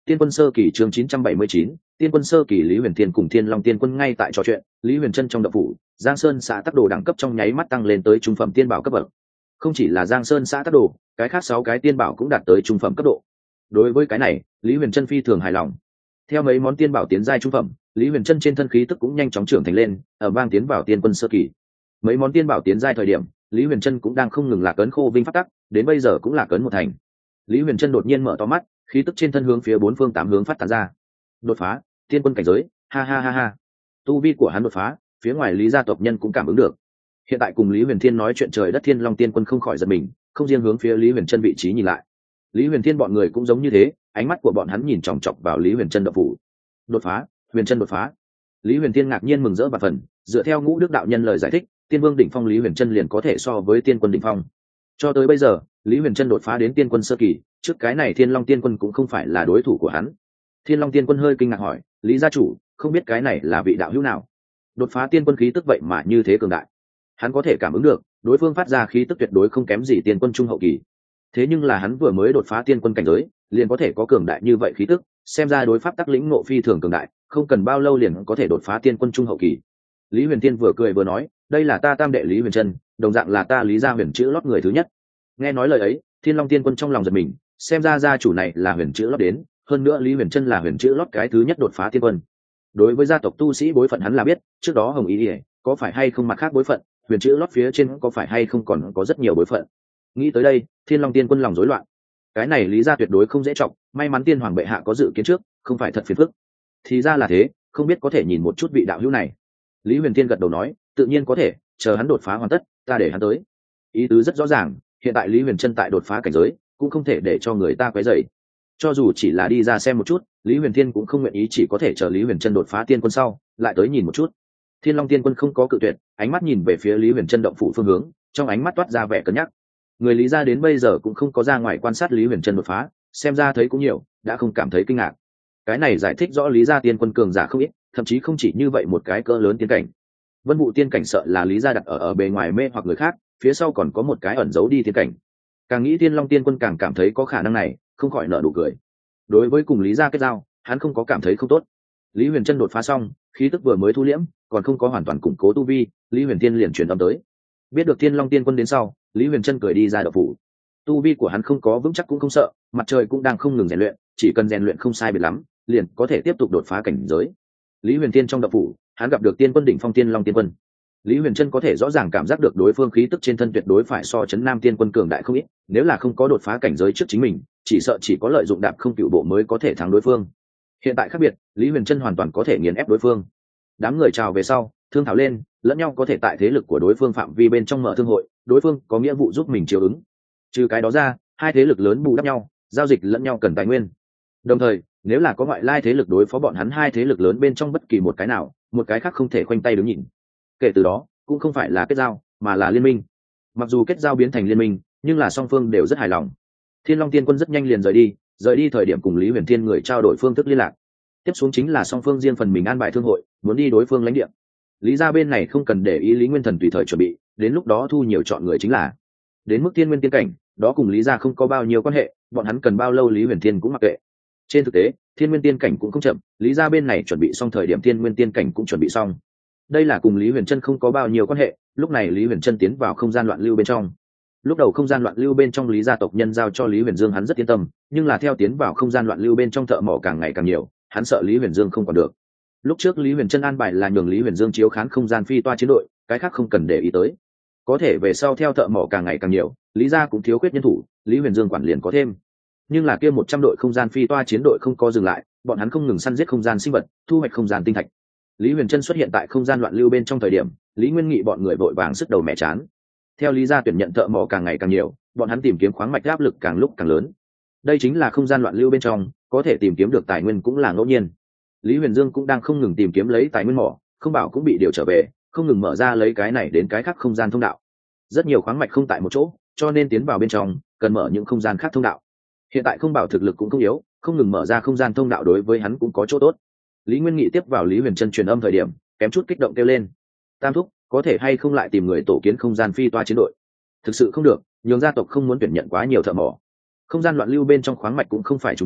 Tiên quân sơ kỳ chương 979, Tiên quân sơ kỳ. Lý Huyền Thiên cùng Thiên Long Tiên quân ngay tại trò chuyện, Lý Huyền Trân trong động phủ, Giang Sơn xã tắc đồ đẳng cấp trong nháy mắt tăng lên tới trung phẩm tiên bảo cấp bậc. Không chỉ là Giang Sơn xã tắc đồ, cái khác 6 cái tiên bảo cũng đạt tới trung phẩm cấp độ. Đối với cái này, Lý Huyền Trân phi thường hài lòng. Theo mấy món tiên bảo tiến giai trung phẩm, Lý Huyền Trân trên thân khí tức cũng nhanh chóng trưởng thành lên, ở vang tiến vào tiên quân sơ kỳ. Mấy món tiên bảo tiến giai thời điểm, Lý Huyền Trân cũng đang không ngừng lạc ấn khô vinh pháp tắc, đến bây giờ cũng lạc ấn một thành. Lý Huyền Trân đột nhiên mở to mắt, khí tức trên thân hướng phía 4 phương 8 hướng phát tán ra. Đột phá, tiên quân cảnh giới, ha ha ha ha. Tu vi của hắn đột phá, phía ngoài Lý gia tộc nhân cũng cảm ứng được. Hiện tại cùng Lý Huyền Thiên nói chuyện trời đất, Thiên Long Tiên quân không khỏi giật mình, không riêng hướng phía Lý Huyền Trân vị trí nhìn lại. Lý Huyền Thiên bọn người cũng giống như thế, ánh mắt của bọn hắn nhìn chòng chọc vào Lý Huyền Trân động phủ. Đột phá, Huyền Trân đột phá. Lý Huyền Thiên ngạc nhiên mừng rỡ và phần, dựa theo Ngũ Đức đạo nhân lời giải thích, Tiên Vương đỉnh phong Lý Huyền Trân liền có thể so với Tiên quân đỉnh phong. Cho tới bây giờ, Lý Huyền Trân đột phá đến Tiên quân sơ kỳ, trước cái này Thiên Long Tiên quân cũng không phải là đối thủ của hắn. Thiên Long Tiên quân hơi kinh ngạc hỏi, Lý gia chủ, không biết cái này là vị đạo hữu nào? Đột phá tiên quân khí tức vậy mà như thế cường đại. Hắn có thể cảm ứng được, đối phương phát ra khí tức tuyệt đối không kém gì tiên quân trung hậu kỳ. Thế nhưng là hắn vừa mới đột phá tiên quân cảnh giới, liền có thể có cường đại như vậy khí tức, xem ra đối pháp tắc lĩnh ngộ phi thường cường đại, không cần bao lâu liền có thể đột phá tiên quân trung hậu kỳ. Lý Huyền Tiên vừa cười vừa nói, đây là ta tam đệ Lý Huyền Trân, đồng dạng là ta Lý gia huyền chữ lót người thứ nhất. Nghe nói lời ấy, Thiên Long Tiên quân trong lòng giật mình, xem ra gia chủ này là huyền chữ lót đến, hơn nữa Lý Huyền Trân là huyền chữ lót cái thứ nhất đột phá tiên quân. Đối với gia tộc tu sĩ bối phận hắn là biết, trước đó Hồng Ý Điệp có phải hay không mặt khác bối phận, huyền chữ lót phía trên có phải hay không còn có rất nhiều bối phận. Nghĩ tới đây, Thiên Long Tiên quân lòng rối loạn. Cái này Lý gia tuyệt đối không dễ trọng, may mắn Tiên Hoàng bệ hạ có dự kiến trước, không phải thật phiền phức. Thì ra là thế, không biết có thể nhìn một chút vị đạo hữu này. Lý Huyền Tiên gật đầu nói, tự nhiên có thể, chờ hắn đột phá hoàn tất, ta để hắn tới. Ý tứ rất rõ ràng, hiện tại Lý Huyền Trân tại đột phá cảnh giới, cũng không thể để cho người ta quấy rầy. Cho dù chỉ là đi ra xem một chút, Lý Huyền Thiên cũng không nguyện ý, chỉ có thể chờ Lý Huyền Trân đột phá tiên quân sau, lại tới nhìn một chút. Thiên Long Tiên quân không có cự tuyệt, ánh mắt nhìn về phía Lý Huyền Trân động phủ phương hướng, trong ánh mắt toát ra vẻ cân nhắc. Người Lý gia đến bây giờ cũng không có ra ngoài quan sát Lý Huyền Trân đột phá, xem ra thấy cũng nhiều, đã không cảm thấy kinh ngạc. Cái này giải thích rõ Lý gia tiên quân cường giả không ít, thậm chí không chỉ như vậy một cái cỡ lớn tiên cảnh. Vân Vũ tiên cảnh sợ là Lý gia đặt ở bề ngoài mê hoặc người khác, phía sau còn có một cái ẩn giấu đi tiên cảnh. Càng nghĩ Thiên Long Tiên quân càng cảm thấy có khả năng này, không khỏi nở nụ cười. Đối với cùng Lý gia kết giao, hắn không có cảm thấy không tốt. Lý Huyền Trân đột phá xong, khí tức vừa mới thu liễm, còn không có hoàn toàn củng cố tu vi, Lý Huyền Thiên liền truyền âm tới. Biết được Thiên Long Tiên quân đến sau, Lý Huyền Trân cười đi ra động phủ. Tu vi của hắn không có vững chắc cũng không sợ, mặt trời cũng đang không ngừng rèn luyện, chỉ cần rèn luyện không sai biệt lắm, liền có thể tiếp tục đột phá cảnh giới. Lý Huyền Thiên trong động phủ, hắn gặp được Tiên quân đỉnh phong Thiên Long Tiên quân. Lý Huyền Trân có thể rõ ràng cảm giác được đối phương khí tức trên thân tuyệt đối phải so chấn Nam Tiên quân cường đại không ít, nếu là không có đột phá cảnh giới trước chính mình, chỉ sợ chỉ có lợi dụng đạp không cựu bộ mới có thể thắng đối phương. Hiện tại khác biệt, Lý Huyền Trân hoàn toàn có thể nghiền ép đối phương. Đám người chào về sau, thương thảo lên, lẫn nhau có thể tại thế lực của đối phương phạm vi bên trong mở thương hội, đối phương có nghĩa vụ giúp mình chiều ứng. Trừ cái đó ra, hai thế lực lớn bù đắp nhau, giao dịch lẫn nhau cần tài nguyên. Đồng thời, nếu là có ngoại lai thế lực đối phó bọn hắn hai thế lực lớn bên trong bất kỳ một cái nào, một cái khác không thể khoanh tay đứng nhìn. Kể từ đó, cũng không phải là kết giao, mà là liên minh. Mặc dù kết giao biến thành liên minh, nhưng là song phương đều rất hài lòng. Thiên Long Tiên quân rất nhanh liền rời đi thời điểm cùng Lý Huyền Thiên người trao đổi phương thức liên lạc. Tiếp xuống chính là song phương riêng phần mình an bài thương hội, muốn đi đối phương lãnh địa. Lý gia bên này không cần để ý, Lý Nguyên Thần tùy thời chuẩn bị, đến lúc đó thu nhiều chọn người chính là. Đến mức Thiên Nguyên tiên cảnh, đó cùng Lý gia không có bao nhiêu quan hệ, bọn hắn cần bao lâu Lý Huyền Thiên cũng mặc kệ. Trên thực tế, Thiên Nguyên tiên cảnh cũng không chậm, Lý gia bên này chuẩn bị xong thời điểm Thiên Nguyên tiên cảnh cũng chuẩn bị xong. Đây là cùng Lý Huyền Trân không có bao nhiêu quan hệ, lúc này Lý Huyền Trân tiến vào không gian loạn lưu bên trong. Lúc đầu không gian loạn lưu bên trong Lý gia tộc nhân giao cho Lý Huyền Dương hắn rất yên tâm, nhưng là theo tiến vào không gian loạn lưu bên trong thợ mỏ càng ngày càng nhiều, hắn sợ Lý Huyền Dương không còn được. Lúc trước Lý Huyền Trân an bài là nhường Lý Huyền Dương chiếu khán không gian phi toa chiến đội, cái khác không cần để ý tới. Có thể về sau theo thợ mỏ càng ngày càng nhiều, Lý gia cũng thiếu khuyết nhân thủ, Lý Huyền Dương quản liền có thêm. Nhưng là kia 100 đội không gian phi toa chiến đội không có dừng lại, bọn hắn không ngừng săn giết không gian sinh vật, thu hoạch không gian tinh thạch. Lý Huyền Trân xuất hiện tại không gian loạn lưu bên trong thời điểm, Lý Nguyên Nghị bọn người vội vàng sức đầu mẹ chán. Theo Lý gia tuyển nhận thợ mỏ càng ngày càng nhiều, bọn hắn tìm kiếm khoáng mạch áp lực càng lúc càng lớn. Đây chính là không gian loạn lưu bên trong, có thể tìm kiếm được tài nguyên cũng là ngẫu nhiên. Lý Huyền Dương cũng đang không ngừng tìm kiếm lấy tài nguyên mỏ, không bảo cũng bị điều trở về, không ngừng mở ra lấy cái này đến cái khác không gian thông đạo. Rất nhiều khoáng mạch không tại một chỗ, cho nên tiến vào bên trong cần mở những không gian khác thông đạo. Hiện tại không bảo thực lực cũng không yếu, không ngừng mở ra không gian thông đạo đối với hắn cũng có chỗ tốt. Lý Nguyên Nghị tiếp vào Lý Huyền Trân truyền âm thời điểm, kém chút kích động kêu lên: "Tam thúc, có thể hay không lại tìm người tổ kiến không gian phi toa chiến đội?" Thực sự không được, nhường gia tộc không muốn tuyển nhận quá nhiều thợ mỏ. Không gian loạn lưu bên trong khoáng mạch cũng không phải chúng ta,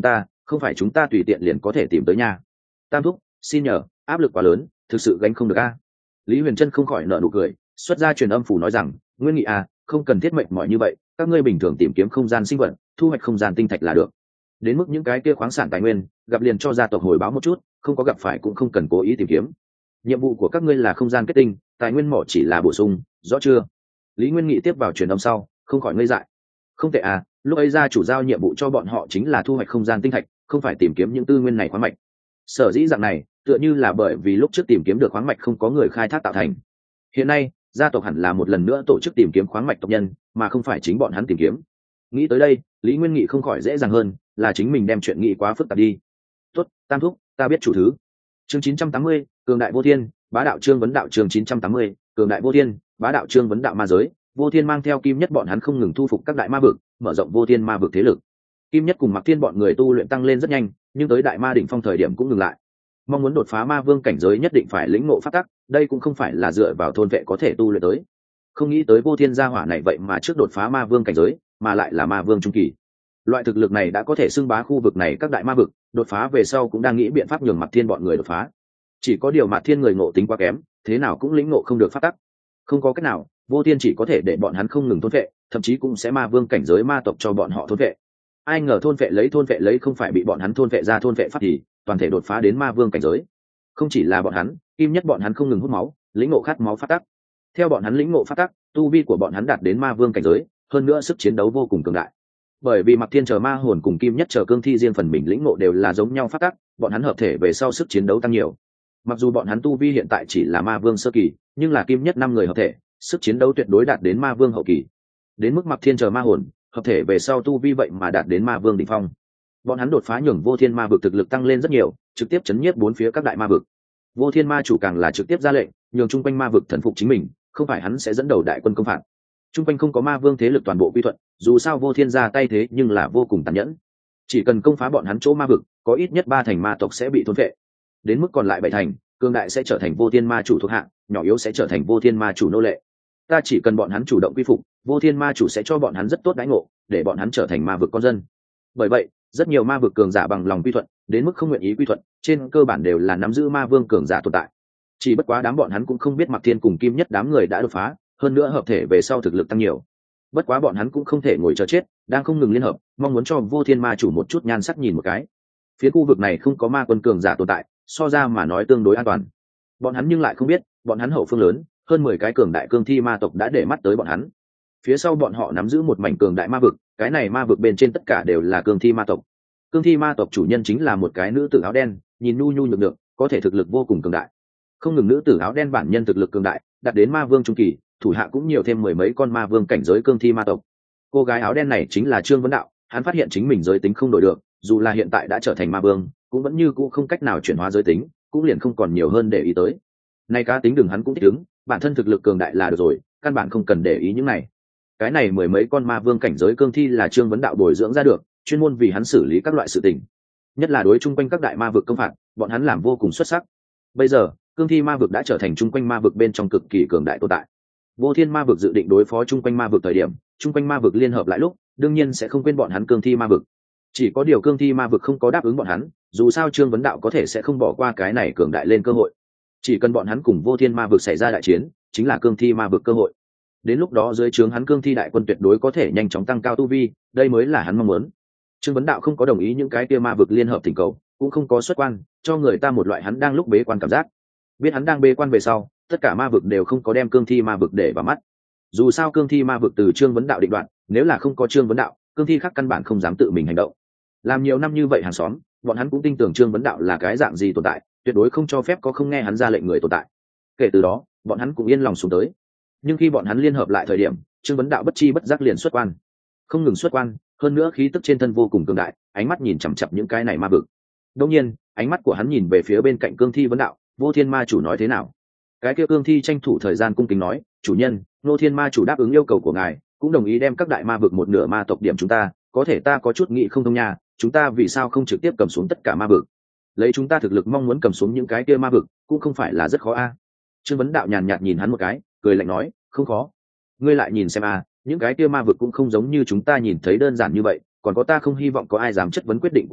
không phải chúng ta tùy tiện liền có thể tìm tới nha. Tam thúc, xin nhờ, áp lực quá lớn, thực sự gánh không được a. Lý Huyền Trân không khỏi nở nụ cười, xuất ra truyền âm phủ nói rằng, Nguyên Nghị à, không cần thiết mệt mỏi như vậy, các ngươi bình thường tìm kiếm không gian sinh vật, thu hoạch không gian tinh thạch là được. Đến mức những cái kia khoáng sản tài nguyên, gặp liền cho gia tộc hồi báo một chút, không có gặp phải cũng không cần cố ý tìm kiếm. Nhiệm vụ của các ngươi là không gian kết tinh, tài nguyên mỏ chỉ là bổ sung, rõ chưa? Lý Nguyên Nghị tiếp vào truyền âm sau, không khỏi ngây dại. Không tệ à, lúc ấy gia chủ giao nhiệm vụ cho bọn họ chính là thu hoạch không gian tinh thạch, không phải tìm kiếm những tư nguyên này khoáng mạch. Sở dĩ dạng này, tựa như là bởi vì lúc trước tìm kiếm được khoáng mạch không có người khai thác tạo thành. Hiện nay, gia tộc hẳn là một lần nữa tổ chức tìm kiếm khoáng mạch tộc nhân, mà không phải chính bọn hắn tìm kiếm. Nghĩ tới đây, Lý Nguyên Nghị không khỏi dễ dàng hơn, là chính mình đem chuyện nghĩ quá phức tạp đi. Tốt, Tam thúc, ta biết chủ thứ. Chương 980, cường đại vô thiên, bá đạo chương vấn đạo chương 980, cường đại vô thiên, bá đạo chương vấn đạo ma giới. Vô Thiên mang theo Kim Nhất bọn hắn không ngừng thu phục các đại ma vực, mở rộng Vô Thiên ma vực thế lực. Kim Nhất cùng Mạc Thiên bọn người tu luyện tăng lên rất nhanh, nhưng tới đại ma đỉnh phong thời điểm cũng ngừng lại. Mong muốn đột phá ma vương cảnh giới nhất định phải lĩnh ngộ pháp tắc, đây cũng không phải là dựa vào thôn vệ có thể tu luyện tới. Không nghĩ tới Vô Thiên gia hỏa này vậy mà trước đột phá ma vương cảnh giới, mà lại là ma vương trung kỳ. Loại thực lực này đã có thể xưng bá khu vực này các đại ma vực, đột phá về sau cũng đang nghĩ biện pháp nhường Mạc Thiên bọn người đột phá. Chỉ có điều Mạc Thiên người ngộ tính quá kém, thế nào cũng lĩnh ngộ không được pháp tắc. Không có cách nào, Vô Thiên chỉ có thể để bọn hắn không ngừng thôn vệ, thậm chí cũng sẽ ma vương cảnh giới ma tộc cho bọn họ thôn vệ. Ai ngờ thôn vệ lấy không phải bị bọn hắn thôn vệ ra thôn vệ pháp thì toàn thể đột phá đến ma vương cảnh giới. Không chỉ là bọn hắn, Kim Nhất bọn hắn không ngừng hút máu, lĩnh ngộ khát máu pháp tắc. Theo bọn hắn lĩnh ngộ pháp tắc, tu vi của bọn hắn đạt đến ma vương cảnh giới, hơn nữa sức chiến đấu vô cùng cường đại. Bởi vì Mạc Thiên chờ ma hồn cùng Kim Nhất chờ cương thi riêng phần mình lĩnh ngộ đều là giống nhau pháp tắc, bọn hắn hợp thể về sau sức chiến đấu tăng nhiều. Mặc dù bọn hắn tu vi hiện tại chỉ là ma vương sơ kỳ, nhưng là Kim Nhất 5 người hợp thể, sức chiến đấu tuyệt đối đạt đến ma vương hậu kỳ. Đến mức Mạc Thiên chờ ma hồn hợp thể về sau tu vi vậy mà đạt đến ma vương đỉnh phong. Bọn hắn đột phá nhường Vô Thiên ma vực thực lực tăng lên rất nhiều, trực tiếp chấn nhiếp bốn phía các đại ma vực. Vô Thiên ma chủ càng là trực tiếp ra lệnh nhường chung quanh ma vực thần phục chính mình, không phải hắn sẽ dẫn đầu đại quân công phạt. Chung quanh không có ma vương thế lực toàn bộ quy thuận, dù sao Vô Thiên ra tay thế nhưng là vô cùng tàn nhẫn. Chỉ cần công phá bọn hắn chỗ ma vực, có ít nhất 3 thành ma tộc sẽ bị thôn phệ. Đến mức còn lại 7 thành, cường đại sẽ trở thành Vô Thiên ma chủ thuộc hạ, nhỏ yếu sẽ trở thành Vô Thiên ma chủ nô lệ. Ta chỉ cần bọn hắn chủ động quy phục, Vô Thiên ma chủ sẽ cho bọn hắn rất tốt đãi ngộ, để bọn hắn trở thành ma vực con dân. Bởi vậy, rất nhiều ma vực cường giả bằng lòng quy thuận, đến mức không nguyện ý quy thuận, trên cơ bản đều là nắm giữ ma vương cường giả tồn tại. Chỉ bất quá đám bọn hắn cũng không biết Mạc Thiên cùng Kim Nhất đám người đã đột phá, hơn nữa hợp thể về sau thực lực tăng nhiều. Bất quá bọn hắn cũng không thể ngồi chờ chết, đang không ngừng liên hợp, mong muốn cho Vô Thiên ma chủ một chút nhan sắc nhìn một cái. Phía khu vực này không có ma quân cường giả tồn tại, so ra mà nói tương đối an toàn. Bọn hắn nhưng lại không biết, bọn hắn hậu phương lớn, hơn 10 cái cường đại cương thi ma tộc đã để mắt tới bọn hắn. Phía sau bọn họ nắm giữ một mảnh cường đại ma vực, cái này ma vực bên trên tất cả đều là cương thi ma tộc. Cương thi ma tộc chủ nhân chính là một cái nữ tử áo đen, nhìn nhu nhu nhược nhược, có thể thực lực vô cùng cường đại. Không ngừng nữ tử áo đen bản nhân thực lực cường đại, đạt đến ma vương trung kỳ, thủ hạ cũng nhiều thêm 10 mấy con ma vương cảnh giới cương thi ma tộc. Cô gái áo đen này chính là Trương Vấn Đạo, hắn phát hiện chính mình giới tính không đổi được, dù là hiện tại đã trở thành ma vương, cũng vẫn như cũ không cách nào chuyển hóa giới tính, cũng liền không còn nhiều hơn để ý tới. Nay cá tính đừng hắn cũng thích ứng, bản thân thực lực cường đại là được rồi, căn bản không cần để ý những này. Cái này 10 mấy con ma vương cảnh giới cương thi là Trương Vấn Đạo bồi dưỡng ra được, chuyên môn vì hắn xử lý các loại sự tình. Nhất là đối chung quanh các đại ma vực công phạt, bọn hắn làm vô cùng xuất sắc. Bây giờ, cương thi ma vực đã trở thành chung quanh ma vực bên trong cực kỳ cường đại tồn tại. Vô Thiên ma vực dự định đối phó chung quanh ma vực thời điểm, chung quanh ma vực liên hợp lại lúc, đương nhiên sẽ không quên bọn hắn cương thi ma vực. Chỉ có điều cương thi ma vực không có đáp ứng bọn hắn, dù sao Trương Vấn Đạo có thể sẽ không bỏ qua cái này cường đại lên cơ hội. Chỉ cần bọn hắn cùng Vô Thiên ma vực xảy ra đại chiến, chính là cương thi ma vực cơ hội. Đến lúc đó dưới trướng hắn cương thi đại quân tuyệt đối có thể nhanh chóng tăng cao tu vi, đây mới là hắn mong muốn. Trương Vấn Đạo không có đồng ý những cái kia ma vực liên hợp thỉnh cầu, cũng không có xuất quan, cho người ta một loại hắn đang lúc bế quan cảm giác. Biết hắn đang bế quan về sau, tất cả ma vực đều không có đem cương thi ma vực để vào mắt. Dù sao cương thi ma vực từ Trương Vấn Đạo định đoạt, nếu là không có Trương Vấn Đạo, cương thi khác căn bản không dám tự mình hành động. Làm nhiều năm như vậy hàng xóm, bọn hắn cũng tin tưởng Trương Vấn Đạo là cái dạng gì tồn tại, tuyệt đối không cho phép có không nghe hắn ra lệnh người tồn tại. Kể từ đó, bọn hắn cũng yên lòng xuống tới. Nhưng khi bọn hắn liên hợp lại thời điểm, Trương Vấn Đạo bất chi bất giác liền xuất quan. Không ngừng xuất quan, hơn nữa khí tức trên thân vô cùng cường đại, ánh mắt nhìn chằm chằm những cái này ma vực. Đột nhiên, ánh mắt của hắn nhìn về phía bên cạnh cương thi Vấn Đạo, Vô Thiên ma chủ nói thế nào? Cái kia cương thi tranh thủ thời gian cung kính nói, chủ nhân, Ngô Thiên ma chủ đáp ứng yêu cầu của ngài, cũng đồng ý đem các đại ma vực một nửa ma tộc điểm chúng ta, có thể ta có chút nghĩ không thông nha, chúng ta vì sao không trực tiếp cầm xuống tất cả ma vực? Lấy chúng ta thực lực mong muốn cầm xuống những cái kia ma vực, cũng không phải là rất khó a. Trương Vấn Đạo nhàn nhạt nhìn hắn một cái, cười lạnh nói, không khó. Ngươi lại nhìn xem a, những cái kia ma vực cũng không giống như chúng ta nhìn thấy đơn giản như vậy, còn có ta không hy vọng có ai dám chất vấn quyết định của ta,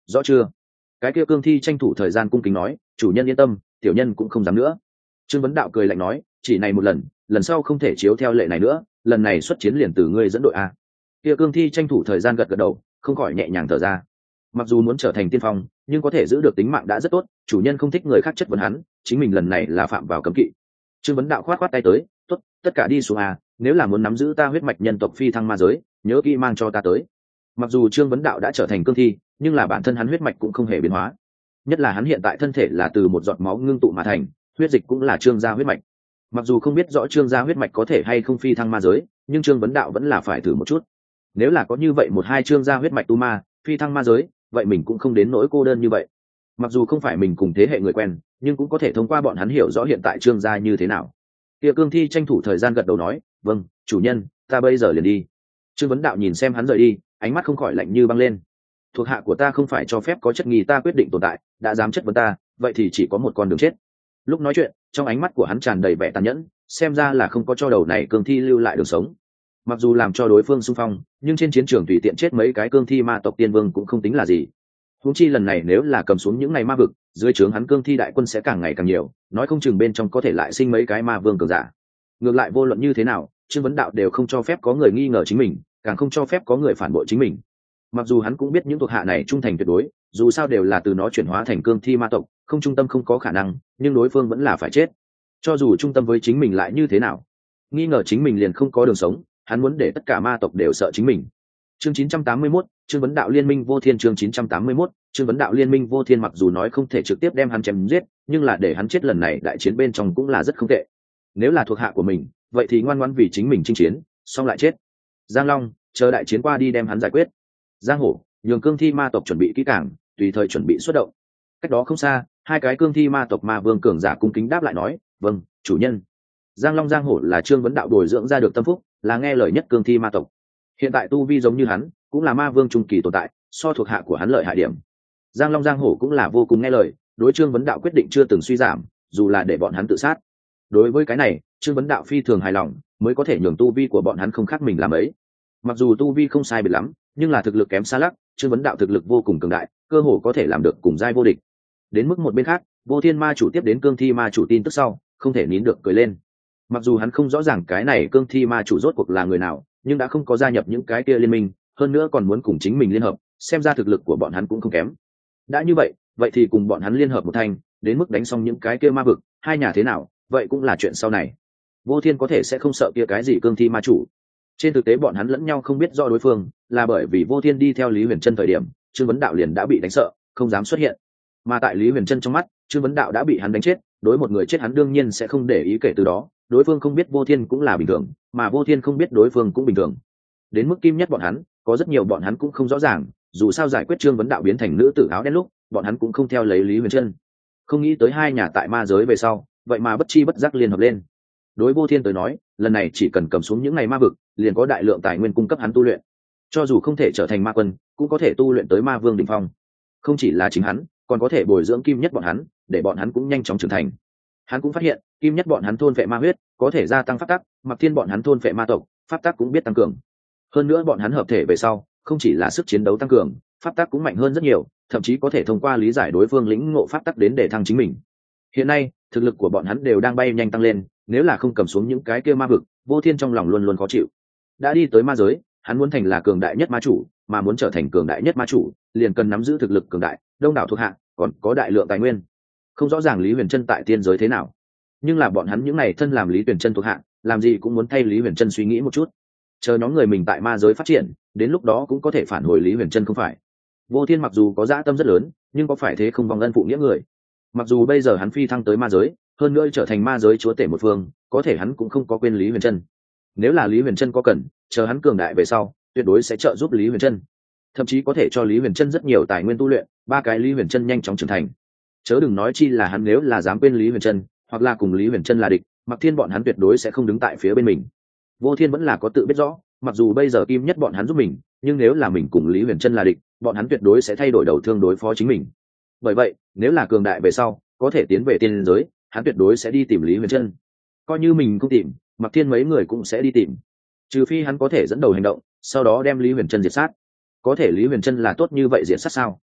rõ chưa? Cái kia cương thi tranh thủ thời gian cung kính nói, chủ nhân yên tâm, tiểu nhân cũng không dám nữa. Trương Vấn Đạo cười lạnh nói, chỉ này một lần, lần sau không thể chiếu theo lệ này nữa, lần này xuất chiến liền từ ngươi dẫn đội a. Kia cương thi tranh thủ thời gian gật gật đầu, không khỏi nhẹ nhàng thở ra. Mặc dù muốn trở thành tiên phong, nhưng có thể giữ được tính mạng đã rất tốt, chủ nhân không thích người khác chất vấn hắn, chính mình lần này là phạm vào cấm kỵ. Trương Vấn Đạo khoát khoát tay tới, tốt, tất cả đi xuống a, nếu là muốn nắm giữ ta huyết mạch nhân tộc phi thăng ma giới, nhớ kỹ mang cho ta tới. Mặc dù Trương Vấn Đạo đã trở thành cương thi, nhưng là bản thân hắn huyết mạch cũng không hề biến hóa, nhất là hắn hiện tại thân thể là từ một giọt máu ngưng tụ mà thành, huyết dịch cũng là Trương gia huyết mạch. Mặc dù không biết rõ Trương gia huyết mạch có thể hay không phi thăng ma giới, nhưng Trương Vấn Đạo vẫn là phải thử một chút. Nếu là có như vậy một hai Trương gia huyết mạch tu ma phi thăng ma giới, vậy mình cũng không đến nỗi cô đơn như vậy. Mặc dù không phải mình cùng thế hệ người quen, nhưng cũng có thể thông qua bọn hắn hiểu rõ hiện tại Trương gia như thế nào. Kia cương thi tranh thủ thời gian gật đầu nói, vâng chủ nhân, ta bây giờ liền đi. Trương Vấn Đạo nhìn xem hắn rời đi, ánh mắt không khỏi lạnh như băng lên. Thuộc hạ của ta không phải cho phép có chất nghi ta quyết định tồn tại, đã dám chất vấn ta, vậy thì chỉ có một con đường chết. Lúc nói chuyện, trong ánh mắt của hắn tràn đầy vẻ tàn nhẫn, xem ra là không có cho đầu này cương thi lưu lại đường sống. Mặc dù làm cho đối phương xung phong, nhưng trên chiến trường tùy tiện chết mấy cái cương thi ma tộc tiên vương cũng không tính là gì. Huống chi lần này nếu là cầm xuống những ngày ma vực, dưới trướng hắn cương thi đại quân sẽ càng ngày càng nhiều, nói không chừng bên trong có thể lại sinh mấy cái ma vương cường giả. Ngược lại vô luận như thế nào, Trương Vấn Đạo đều không cho phép có người nghi ngờ chính mình, càng không cho phép có người phản bội chính mình. Mặc dù hắn cũng biết những thuộc hạ này trung thành tuyệt đối, dù sao đều là từ nó chuyển hóa thành cương thi ma tộc, không trung tâm không có khả năng, nhưng đối phương vẫn là phải chết. Cho dù trung tâm với chính mình lại như thế nào, nghi ngờ chính mình liền không có đường sống, hắn muốn để tất cả ma tộc đều sợ chính mình. Chương 981, Trương Vấn Đạo liên minh vô thiên. Chương 981, Trương Vấn Đạo liên minh vô thiên. Mặc dù nói không thể trực tiếp đem hắn chém giết, nhưng là để hắn chết lần này đại chiến bên trong cũng là rất không tệ. Nếu là thuộc hạ của mình, vậy thì ngoan ngoãn vì chính mình chinh chiến, xong lại chết. Giang Long, chờ đại chiến qua đi đem hắn giải quyết. Giang Hổ, nhường cương thi ma tộc chuẩn bị kỹ càng, tùy thời chuẩn bị xuất động. Cách đó không xa, hai cái cương thi ma tộc ma vương cường giả cung kính đáp lại nói, vâng chủ nhân. Giang Long Giang Hổ là Trương Vấn Đạo bồi dưỡng ra được tâm phúc, là nghe lời nhất cương thi ma tộc. Hiện tại tu vi giống như hắn, cũng là ma vương trung kỳ tồn tại, so thuộc hạ của hắn lợi hại điểm. Giang Long Giang Hổ cũng là vô cùng nghe lời, đối Trương Vấn Đạo quyết định chưa từng suy giảm, dù là để bọn hắn tự sát. Đối với cái này, Trương Vấn Đạo phi thường hài lòng, mới có thể nhường tu vi của bọn hắn không khác mình làm ấy. Mặc dù tu vi không sai biệt lắm, nhưng là thực lực kém xa lắc, Trương Vấn Đạo thực lực vô cùng cường đại, cơ hồ có thể làm được cùng giai vô địch. Đến mức một bên khác, Vô Thiên Ma chủ tiếp đến cương thi ma chủ tin tức sau, không thể nín được cười lên. Mặc dù hắn không rõ ràng cái này cương thi ma chủ rốt cuộc là người nào, nhưng đã không có gia nhập những cái kia liên minh, hơn nữa còn muốn cùng chính mình liên hợp, xem ra thực lực của bọn hắn cũng không kém. Đã như vậy, vậy thì cùng bọn hắn liên hợp một thành, đến mức đánh xong những cái kia ma vực, hai nhà thế nào, vậy cũng là chuyện sau này. Vô Thiên có thể sẽ không sợ kia cái gì cương thi ma chủ. Trên thực tế bọn hắn lẫn nhau không biết do đối phương, là bởi vì Vô Thiên đi theo Lý Huyền Trân thời điểm, Trương Vấn Đạo liền đã bị đánh sợ, không dám xuất hiện. Mà tại Lý Huyền Trân trong mắt, Trương Vấn Đạo đã bị hắn đánh chết, đối một người chết hắn đương nhiên sẽ không để ý, kể từ đó, đối phương không biết Vô Thiên cũng là bình thường, mà Vô Thiên không biết đối phương cũng bình thường. Đến mức kim nhất bọn hắn, có rất nhiều bọn hắn cũng không rõ ràng, dù sao giải quyết Trương Vấn Đạo biến thành nữ tử áo đen lúc, bọn hắn cũng không theo lấy Lý Huyền Trân. Không nghĩ tới hai nhà tại ma giới về sau, vậy mà bất chi bất giác liên hợp lên. Đối Vô Thiên tới nói, lần này chỉ cần cầm xuống những ngày ma vực, liền có đại lượng tài nguyên cung cấp hắn tu luyện. Cho dù không thể trở thành ma quân, cũng có thể tu luyện tới ma vương đỉnh phong. Không chỉ là chính hắn, còn có thể bồi dưỡng kim nhất bọn hắn, để bọn hắn cũng nhanh chóng trưởng thành. Hắn cũng phát hiện, kim nhất bọn hắn thôn phệ ma huyết, có thể gia tăng pháp tắc, Mặc Thiên bọn hắn thôn phệ ma tộc, pháp tắc cũng biết tăng cường. Hơn nữa bọn hắn hợp thể về sau, không chỉ là sức chiến đấu tăng cường, pháp tắc cũng mạnh hơn rất nhiều, thậm chí có thể thông qua lý giải đối phương lĩnh ngộ pháp tắc đến để thăng chính mình. Hiện nay, thực lực của bọn hắn đều đang bay nhanh tăng lên, nếu là không cầm xuống những cái kia ma vực, Vô Thiên trong lòng luôn luôn khó chịu. Đã đi tới ma giới, hắn muốn thành là cường đại nhất ma chủ, mà muốn trở thành cường đại nhất ma chủ, liền cần nắm giữ thực lực cường đại, đông đảo thuộc hạ, còn có đại lượng tài nguyên. Không rõ ràng Lý Huyền Trân tại tiên giới thế nào, nhưng là bọn hắn những này thân làm Lý Huyền Trân thuộc hạ, làm gì cũng muốn thay Lý Huyền Trân suy nghĩ một chút. Chờ nhóm người mình tại ma giới phát triển, đến lúc đó cũng có thể phản hồi Lý Huyền Trân không phải. Vô Thiên mặc dù có dã tâm rất lớn, nhưng có phải thế không vong ân phụ nghĩa người. Mặc dù bây giờ hắn phi thăng tới ma giới, hơn nữa trở thành ma giới chúa tể một phương, có thể hắn cũng không có quên Lý Huyền Trân. Nếu là Lý Huyền Trân có cần, chờ hắn cường đại về sau, tuyệt đối sẽ trợ giúp Lý Huyền Trân, thậm chí có thể cho Lý Huyền Trân rất nhiều tài nguyên tu luyện, ba cái Lý Huyền Trân nhanh chóng trưởng thành. Chớ đừng nói chi là hắn nếu là dám quên Lý Huyền Trân, hoặc là cùng Lý Huyền Trân là địch, Mặc Thiên bọn hắn tuyệt đối sẽ không đứng tại phía bên mình. Vô Thiên vẫn là có tự biết rõ, mặc dù bây giờ kim nhất bọn hắn giúp mình, nhưng nếu là mình cùng Lý Huyền Trân là địch, bọn hắn tuyệt đối sẽ thay đổi đầu thương đối phó chính mình. Bởi vậy, nếu là cường đại về sau, có thể tiến về tiên giới, hắn tuyệt đối sẽ đi tìm Lý Huyền Trân. Coi như mình không tìm, Mặc Thiên mấy người cũng sẽ đi tìm. Trừ phi hắn có thể dẫn đầu hành động, sau đó đem Lý Huyền Trân diệt sát. Có thể Lý Huyền Trân là tốt như vậy diệt sát sao?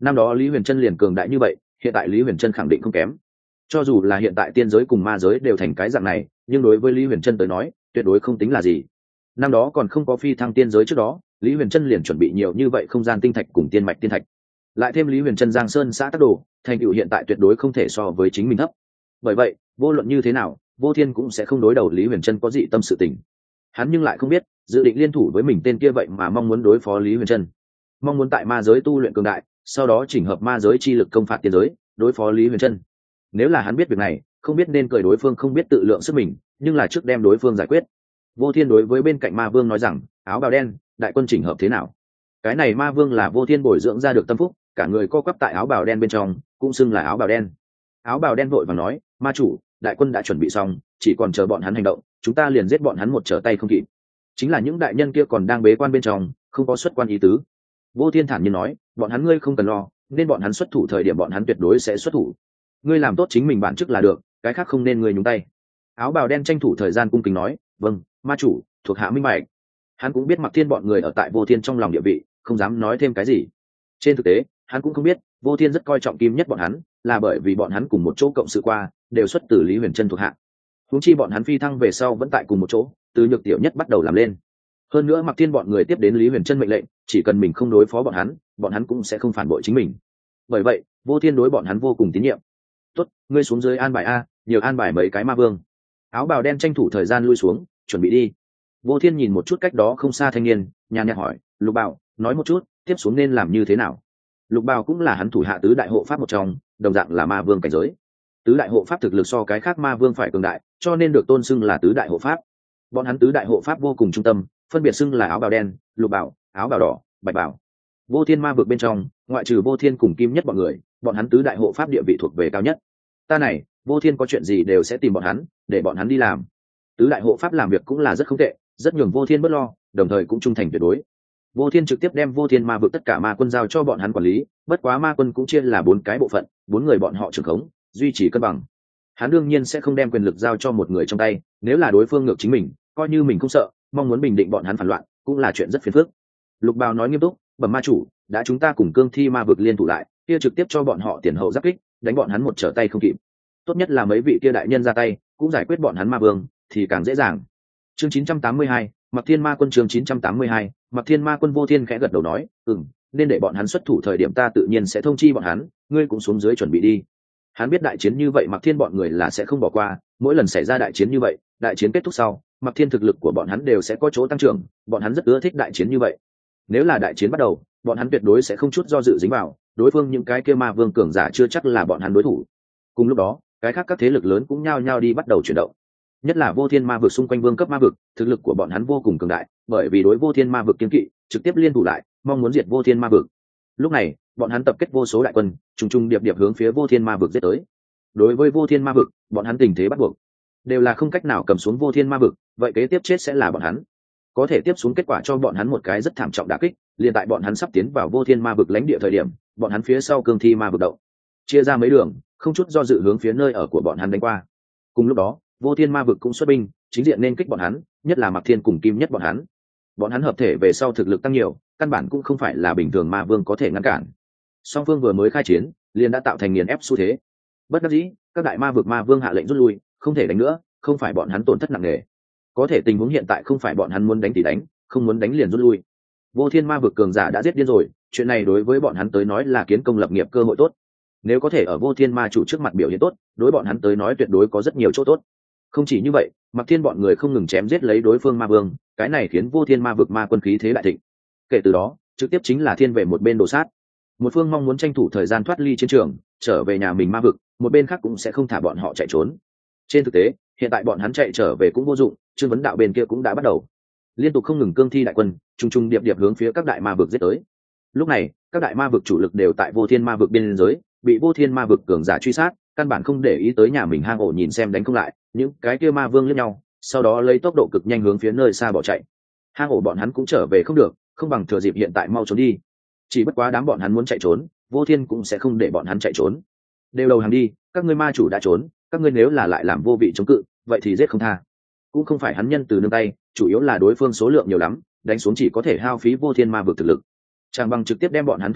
năm đó Lý Huyền Trân liền cường đại như vậy, hiện tại Lý Huyền Trân khẳng định không kém. Cho dù là hiện tại tiên giới cùng ma giới đều thành cái dạng này, nhưng đối với Lý Huyền Trân tới nói tuyệt đối không tính là gì. Năm đó còn không có phi thăng tiên giới trước đó, Lý Huyền Trân liền chuẩn bị nhiều như vậy không gian tinh thạch cùng tiên mạch tiên thạch, lại thêm Lý Huyền Trân giang sơn xã tắc đồ, thành tựu hiện tại tuyệt đối không thể so với chính mình thấp. Bởi vậy vô luận như thế nào, Vô Thiên cũng sẽ không đối đầu Lý Huyền Trân có dị tâm sự tình. Hắn nhưng lại không biết dự định liên thủ với mình tên kia vậy mà mong muốn đối phó Lý Huyền Trân, mong muốn tại ma giới tu luyện cường đại, sau đó chỉnh hợp ma giới chi lực công phạt tiên giới, đối phó Lý Huyền Trân. Nếu là hắn biết việc này, không biết nên cười đối phương không biết tự lượng sức mình, nhưng là trước đem đối phương giải quyết. Vô Thiên đối với bên cạnh ma vương nói rằng, áo bào đen, đại quân chỉnh hợp thế nào? Cái này ma vương là Vô Thiên bồi dưỡng ra được tâm phúc, cả người co quắp tại áo bào đen bên trong, cũng xưng là áo bào đen. Áo bào đen vội vàng nói, ma chủ, đại quân đã chuẩn bị xong, chỉ còn chờ bọn hắn hành động, chúng ta liền giết bọn hắn một trở tay không kịp. Chính là những đại nhân kia còn đang bế quan bên trong, không có xuất quan ý tứ. Vô Thiên thản nhiên nói, bọn hắn ngươi không cần lo, nên bọn hắn xuất thủ thời điểm bọn hắn tuyệt đối sẽ xuất thủ. Ngươi làm tốt chính mình bản chức là được, cái khác không nên ngươi nhúng tay. Áo bào đen tranh thủ thời gian cung kính nói, vâng, ma chủ, thuộc hạ minh bạch. Hắn cũng biết Mặc Thiên bọn người ở tại Vô Thiên trong lòng địa vị, không dám nói thêm cái gì. Trên thực tế, hắn cũng không biết Vô Thiên rất coi trọng Kim Nhất bọn hắn, là bởi vì bọn hắn cùng một chỗ cộng sự qua, đều xuất từ Lý Huyền Trân thuộc hạ. Huống chi bọn hắn phi thăng về sau vẫn tại cùng một chỗ, từ Nhược Tiểu Nhất bắt đầu làm lên. Hơn nữa Mặc Thiên bọn người tiếp đến Lý Huyền Trân mệnh lệnh, chỉ cần mình không đối phó bọn hắn cũng sẽ không phản bội chính mình. Bởi vậy, Vô Thiên đối bọn hắn vô cùng tín nhiệm. Tốt, ngươi xuống dưới an bài a, nhiều an bài mấy cái ma vương. Áo bào đen tranh thủ thời gian lui xuống, chuẩn bị đi. Vô Thiên nhìn một chút cách đó không xa thanh niên, nhàn nhạt hỏi, Lục Bảo, nói một chút, tiếp xuống nên làm như thế nào? Lục Bảo cũng là hắn thủ hạ tứ đại hộ pháp một trong, đồng dạng là ma vương cảnh giới. Tứ đại hộ pháp thực lực so cái khác ma vương phải cường đại, cho nên được tôn xưng là tứ đại hộ pháp. Bọn hắn tứ đại hộ pháp vô cùng trung tâm, phân biệt xưng là áo bào đen, Lục Bảo, áo bào đỏ, bạch bảo. Vô Thiên ma vực bên trong, ngoại trừ Vô Thiên cùng Kim Nhất bọn người, bọn hắn tứ đại hộ pháp địa vị thuộc về cao nhất. Ta này, Vô Thiên có chuyện gì đều sẽ tìm bọn hắn, để bọn hắn đi làm. Tứ đại hộ pháp làm việc cũng là rất không tệ, rất nhường Vô Thiên bớt lo, đồng thời cũng trung thành tuyệt đối. Vô Thiên trực tiếp đem Vô Thiên ma vực tất cả ma quân giao cho bọn hắn quản lý, bất quá ma quân cũng chia là 4 cái bộ phận, 4 người bọn họ trưởng khống, duy trì cân bằng. Hắn đương nhiên sẽ không đem quyền lực giao cho một người trong tay, nếu là đối phương ngược chính mình, coi như mình không sợ, mong muốn bình định bọn hắn phản loạn, cũng là chuyện rất phiền phức. Lục Bào nói nghiêm túc, bẩm ma chủ, đã chúng ta cùng Cương Thi ma vực liên thủ lại, kia trực tiếp cho bọn họ tiền hậu giáp kích, đánh bọn hắn một trở tay không kịp. Tốt nhất là mấy vị kia đại nhân ra tay, cũng giải quyết bọn hắn ma vương, thì càng dễ dàng. Chương 982, Mặc Thiên Ma Quân chương 982, Mặc Thiên Ma Quân. Vô Thiên khẽ gật đầu nói, nên để bọn hắn xuất thủ thời điểm ta tự nhiên sẽ thông chi bọn hắn, ngươi cũng xuống dưới chuẩn bị đi. Hắn biết đại chiến như vậy Mặc Thiên bọn người là sẽ không bỏ qua, mỗi lần xảy ra đại chiến như vậy, đại chiến kết thúc sau, Mặc Thiên thực lực của bọn hắn đều sẽ có chỗ tăng trưởng, bọn hắn rất ưa thích đại chiến như vậy. Nếu là đại chiến bắt đầu, bọn hắn tuyệt đối sẽ không chút do dự dính vào, đối phương những cái kia ma vương cường giả chưa chắc là bọn hắn đối thủ. Cùng lúc đó, cái khác các thế lực lớn cũng nhao nhao đi bắt đầu chuyển động. Nhất là Vô Thiên ma vực xung quanh vương cấp ma vực, thực lực của bọn hắn vô cùng cường đại, bởi vì đối Vô Thiên ma vực kiên kỵ, trực tiếp liên thủ lại, mong muốn diệt Vô Thiên ma vực. Lúc này, bọn hắn tập kết vô số đại quân, trùng trùng điệp điệp hướng phía Vô Thiên ma vực giết tới. Đối với Vô Thiên ma vực, bọn hắn tình thế bắt buộc, đều là không cách nào cầm xuống Vô Thiên ma vực, vậy kế tiếp chết sẽ là bọn hắn. Có thể tiếp xuống kết quả cho bọn hắn một cái rất thảm trọng đả kích, liền tại bọn hắn sắp tiến vào Vô Thiên ma vực lãnh địa thời điểm, bọn hắn phía sau Cương Thi ma vực động, chia ra mấy đường, không chút do dự hướng phía nơi ở của bọn hắn đánh qua. Cùng lúc đó, Vô Thiên ma vực cũng xuất binh, chính diện nên kích bọn hắn, nhất là Mặc Thiên cùng Kim Nhất bọn hắn. Bọn hắn hợp thể về sau thực lực tăng nhiều, căn bản cũng không phải là bình thường ma vương có thể ngăn cản. Song phương vừa mới khai chiến, liền đã tạo thành nghiền ép xu thế. Bất đắc dĩ, các đại ma vực ma vương hạ lệnh rút lui, không thể đánh nữa, không phải bọn hắn tổn thất nặng nề. Có thể tình huống hiện tại không phải bọn hắn muốn đánh thì đánh, không muốn đánh liền rút lui. Vô Thiên ma vực cường giả đã giết điên rồi, chuyện này đối với bọn hắn tới nói là kiến công lập nghiệp cơ hội tốt. Nếu có thể ở Vô Thiên ma chủ trước mặt biểu hiện tốt, đối bọn hắn tới nói tuyệt đối có rất nhiều chỗ tốt. Không chỉ như vậy, Mặc Thiên bọn người không ngừng chém giết lấy đối phương ma vương, cái này khiến Vô Thiên ma vực ma quân khí thế đại thịnh. Kể từ đó, trực tiếp chính là thiên về một bên đổ sát. Một phương mong muốn tranh thủ thời gian thoát ly chiến trường, trở về nhà mình ma vực, một bên khác cũng sẽ không thả bọn họ chạy trốn. Trên thực tế, hiện tại bọn hắn chạy trở về cũng vô dụng, Trương Vấn Đạo bên kia cũng đã bắt đầu liên tục không ngừng cương thi đại quân, trùng trùng điệp điệp hướng phía các đại ma vực giết tới. Lúc này, các đại ma vực chủ lực đều tại Vô Thiên ma vực biên giới, bị Vô Thiên ma vực cường giả truy sát, căn bản không để ý tới nhà mình hang ổ nhìn xem đánh không lại, những cái kia ma vương liếc nhau, sau đó lấy tốc độ cực nhanh hướng phía nơi xa bỏ chạy. Hang ổ bọn hắn cũng trở về không được, không bằng thừa dịp hiện tại mau trốn đi. Chỉ bất quá đám bọn hắn muốn chạy trốn, Vô Thiên cũng sẽ không để bọn hắn chạy trốn. Đều đầu hàng đi, các ngươi ma chủ đã trốn, các ngươi nếu là lại làm vô vị chống cự, vậy thì giết không tha. Cũng không phải hắn nhân từ nương tay, chủ yếu là đối phương số lượng nhiều lắm, đánh xuống chỉ có thể hao phí Vô Thiên ma vực thực lực. Chẳng bằng trực tiếp đem bọn hắn thu phục,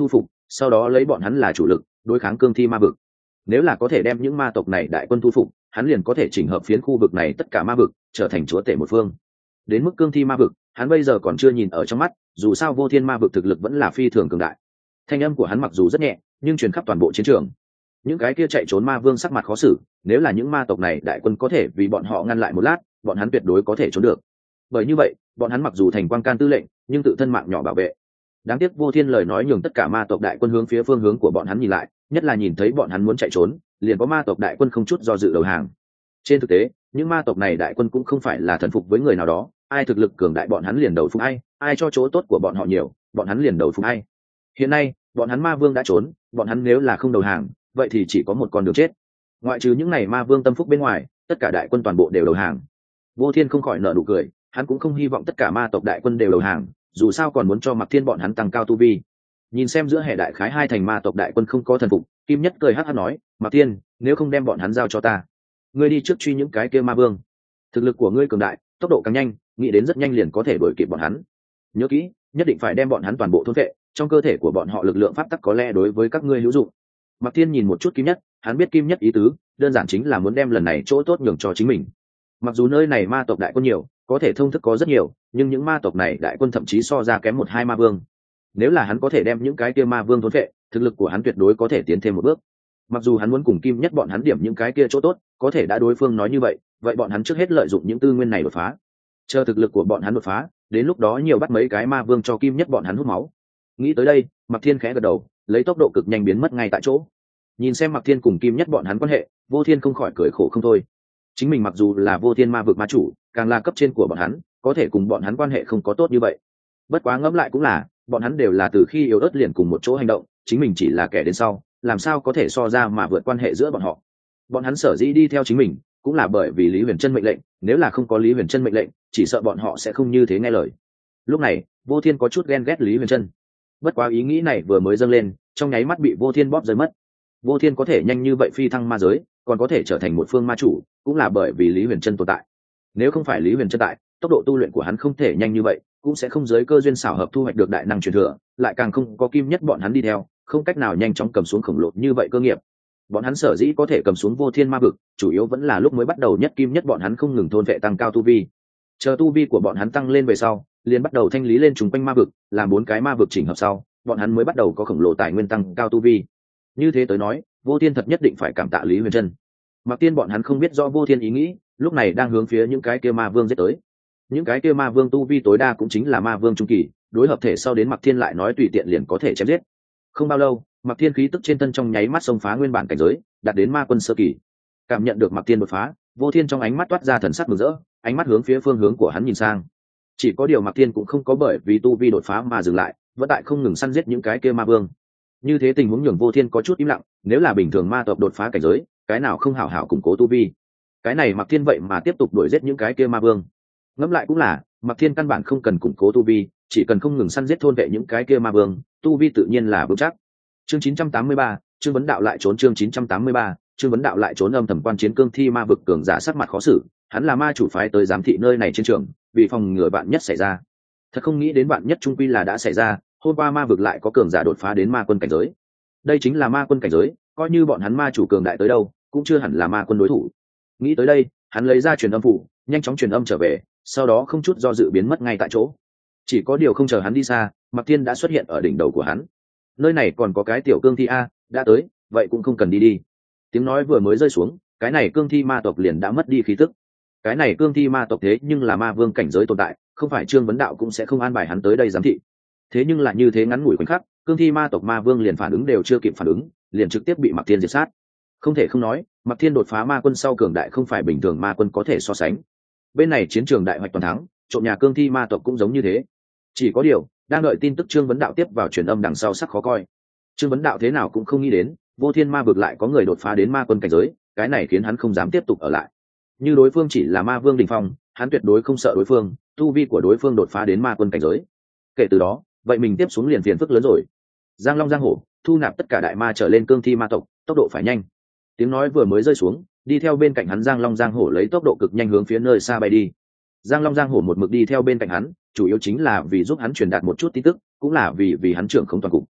sau đó lấy bọn hắn là chủ lực đối kháng cương thi ma vực. Nếu là có thể đem những ma tộc này đại quân thu phục, hắn liền có thể chỉnh hợp phiến khu vực này tất cả ma vực, trở thành chúa tể một phương. Đến mức cương thi ma vực, hắn bây giờ còn chưa nhìn ở trong mắt, dù sao vô thiên ma vực thực lực vẫn là phi thường cường đại. Thanh âm của hắn mặc dù rất nhẹ, nhưng truyền khắp toàn bộ chiến trường. Những cái kia chạy trốn ma vương sắc mặt khó xử, nếu là những ma tộc này đại quân có thể vì bọn họ ngăn lại một lát, bọn hắn tuyệt đối có thể trốn được. Bởi như vậy, bọn hắn mặc dù thành quang can tư lệnh, nhưng tự thân mạng nhỏ bảo vệ. Đáng tiếc vô thiên lời nói nhường tất cả ma tộc đại quân hướng phía phương hướng của bọn hắn nhìn lại, nhất là nhìn thấy bọn hắn muốn chạy trốn, liền có ma tộc đại quân không chút do dự đầu hàng. Trên thực tế, những ma tộc này đại quân cũng không phải là thần phục với người nào đó, ai thực lực cường đại bọn hắn liền đầu phục ai cho chỗ tốt của bọn họ nhiều, bọn hắn liền đầu phục ai. Hiện nay, bọn hắn ma vương đã trốn, bọn hắn nếu là không đầu hàng, vậy thì chỉ có một con đường chết. Ngoại trừ những này ma vương tâm phúc bên ngoài, tất cả đại quân toàn bộ đều đầu hàng. Vô Thiên không khỏi nở nụ cười, hắn cũng không hy vọng tất cả ma tộc đại quân đều đầu hàng, dù sao còn muốn cho Mạc Thiên bọn hắn tăng cao tu vi. Nhìn xem giữa hệ đại khái hai thành ma tộc đại quân không có thần phục, Kim Nhất cười hắc hắc nói, Mạc Thiên, nếu không đem bọn hắn giao cho ta, ngươi đi trước truy những cái kia ma vương. Thực lực của ngươi cường đại, tốc độ càng nhanh, nghĩ đến rất nhanh liền có thể đuổi kịp bọn hắn. Nhớ kỹ, nhất định phải đem bọn hắn toàn bộ thôn phệ, trong cơ thể của bọn họ lực lượng pháp tắc có lẽ đối với các ngươi hữu dụng. Mạc Thiên nhìn một chút Kim Nhất, hắn biết Kim Nhất ý tứ, đơn giản chính là muốn đem lần này chỗ tốt nhường cho chính mình. Mặc dù nơi này ma tộc đại quân nhiều, có thể thông thức có rất nhiều, nhưng những ma tộc này đại quân thậm chí so ra kém một hai ma vương. Nếu là hắn có thể đem những cái kia ma vương thôn phệ, thực lực của hắn tuyệt đối có thể tiến thêm một bước. Mặc dù hắn muốn cùng Kim Nhất bọn hắn điểm những cái kia chỗ tốt, có thể đã đối phương nói như vậy, vậy bọn hắn trước hết lợi dụng những tư nguyên này đột phá. Chờ thực lực của bọn hắn đột phá, đến lúc đó nhiều bắt mấy cái ma vương cho Kim Nhất bọn hắn hút máu. Nghĩ tới đây, Mạc Thiên khẽ gật đầu, lấy tốc độ cực nhanh biến mất ngay tại chỗ. Nhìn xem Mạc Thiên cùng Kim Nhất bọn hắn quan hệ, Vô Thiên không khỏi cười khổ không thôi. Chính mình mặc dù là Vô Thiên ma vực ma chủ, càng là cấp trên của bọn hắn, có thể cùng bọn hắn quan hệ không có tốt như vậy. Bất quá ngẫm lại cũng là, bọn hắn đều là từ khi yếu ớt liền cùng một chỗ hành động, chính mình chỉ là kẻ đến sau, làm sao có thể so ra mà vượt quan hệ giữa bọn họ. Bọn hắn sở dĩ đi theo chính mình, cũng là bởi vì Lý Huyền Trân mệnh lệnh, nếu là không có Lý Huyền Trân mệnh lệnh, chỉ sợ bọn họ sẽ không như thế nghe lời. Lúc này, Vô Thiên có chút ghen ghét Lý Huyền Trân. Bất quá ý nghĩ này vừa mới dâng lên, trong nháy mắt bị Vô Thiên bóp rơi mất. Vô Thiên có thể nhanh như vậy phi thăng ma giới, còn có thể trở thành một phương ma chủ, cũng là bởi vì Lý Huyền Trân tồn tại. Nếu không phải Lý Huyền Trân tại, tốc độ tu luyện của hắn không thể nhanh như vậy, cũng sẽ không giới cơ duyên xảo hợp thu hoạch được đại năng truyền thừa, lại càng không có Kim Nhất bọn hắn đi theo, không cách nào nhanh chóng cầm xuống khổng lồ như vậy cơ nghiệp. Bọn hắn sở dĩ có thể cầm xuống Vô Thiên ma vực, chủ yếu vẫn là lúc mới bắt đầu nhất Kim Nhất bọn hắn không ngừng thôn vệ tăng cao tu vi. Chờ tu vi của bọn hắn tăng lên về sau, liền bắt đầu thanh lý lên trùng quanh ma vực, làm 4 cái ma vực chỉnh hợp sau, bọn hắn mới bắt đầu có khổng lồ tài nguyên tăng cao tu vi. Như thế tới nói, Vô Thiên thật nhất định phải cảm tạ Lý Huyền Trân. Mạc Tiên bọn hắn không biết rõ Vô Thiên ý nghĩ, lúc này đang hướng phía những cái kia ma vương giết tới. Những cái kia ma vương tu vi tối đa cũng chính là ma vương trung kỳ, đối hợp thể sau đến Mạc Thiên lại nói tùy tiện liền có thể chém giết. Không bao lâu, Mạc Thiên khí tức trên thân trong nháy mắt xông phá nguyên bản cảnh giới, đạt đến ma quân sơ kỳ. Cảm nhận được Mạc Thiên đột phá, Vô Thiên trong ánh mắt toát ra thần sắc mừng rỡ, ánh mắt hướng phía phương hướng của hắn nhìn sang. Chỉ có điều Mạc Thiên cũng không có bởi vì tu vi đột phá mà dừng lại, vẫn tại không ngừng săn giết những cái kia ma vương. Như thế tình huống nhường Vô Thiên có chút im lặng, nếu là bình thường ma tộc đột phá cảnh giới, cái nào không hảo hảo củng cố tu vi. Cái này Mạc Thiên vậy mà tiếp tục đuổi giết những cái kia ma vương. Ngẫm lại cũng là, Mạc Thiên căn bản không cần củng cố tu vi, chỉ cần không ngừng săn giết thôn vệ những cái kia ma vương, tu vi tự nhiên là vững chắc. Chương 983, Trương Vấn Đạo lại trốn chương 983, Trương Vấn Đạo lại trốn âm thầm quan chiến cương thi ma vực cường giả sắc mặt khó xử, hắn là ma chủ phái tới giám thị nơi này trên trường, vì phòng ngừa bạn nhất xảy ra. Thật không nghĩ đến bạn nhất trung quy là đã xảy ra, hôm qua ma vực lại có cường giả đột phá đến ma quân cảnh giới. Đây chính là ma quân cảnh giới, coi như bọn hắn ma chủ cường đại tới đâu, cũng chưa hẳn là ma quân đối thủ. Nghĩ tới đây, hắn lấy ra truyền âm phủ, nhanh chóng truyền âm trở về, sau đó không chút do dự biến mất ngay tại chỗ. Chỉ có điều không chờ hắn đi xa, Mạc Thiên đã xuất hiện ở đỉnh đầu của hắn. Nơi này còn có cái tiểu cương thi a, đã tới, vậy cũng không cần đi. Tiếng nói vừa mới rơi xuống, cái này cương thi ma tộc liền đã mất đi khí tức. Cái này cương thi ma tộc thế nhưng là ma vương cảnh giới tồn tại, không phải Trương Vấn Đạo cũng sẽ không an bài hắn tới đây giám thị. Thế nhưng lại như thế ngắn ngủi khoảnh khắc, cương thi ma tộc ma vương liền phản ứng đều chưa kịp phản ứng, liền trực tiếp bị Mạc Thiên diệt sát. Không thể không nói, Mạc Thiên đột phá ma quân sau cường đại không phải bình thường ma quân có thể so sánh. Bên này chiến trường đại hoạch toàn thắng, trộm nhà cương thi ma tộc cũng giống như thế. Chỉ có điều, đang đợi tin tức Trương Vấn Đạo tiếp vào truyền âm đằng sau sắc khó coi. Trương Vấn Đạo thế nào cũng không nghĩ đến, Vô Thiên ma vực lại có người đột phá đến ma quân cảnh giới, cái này khiến hắn không dám tiếp tục ở lại. Như đối phương chỉ là ma vương đỉnh phong, hắn tuyệt đối không sợ đối phương, tu vi của đối phương đột phá đến ma quân cảnh giới. Kể từ đó, vậy mình tiếp xuống liền phiền phức lớn rồi. Giang Long giang hổ, thu nạp tất cả đại ma trở lên cương thi ma tộc, tốc độ phải nhanh. Tiếng nói vừa mới rơi xuống, đi theo bên cạnh hắn Giang Long giang hổ lấy tốc độ cực nhanh hướng phía nơi xa bay đi. Giang Long giang hổ một mực đi theo bên cạnh hắn, chủ yếu chính là vì giúp hắn truyền đạt một chút tin tức, cũng là vì hắn trưởng không toàn cục.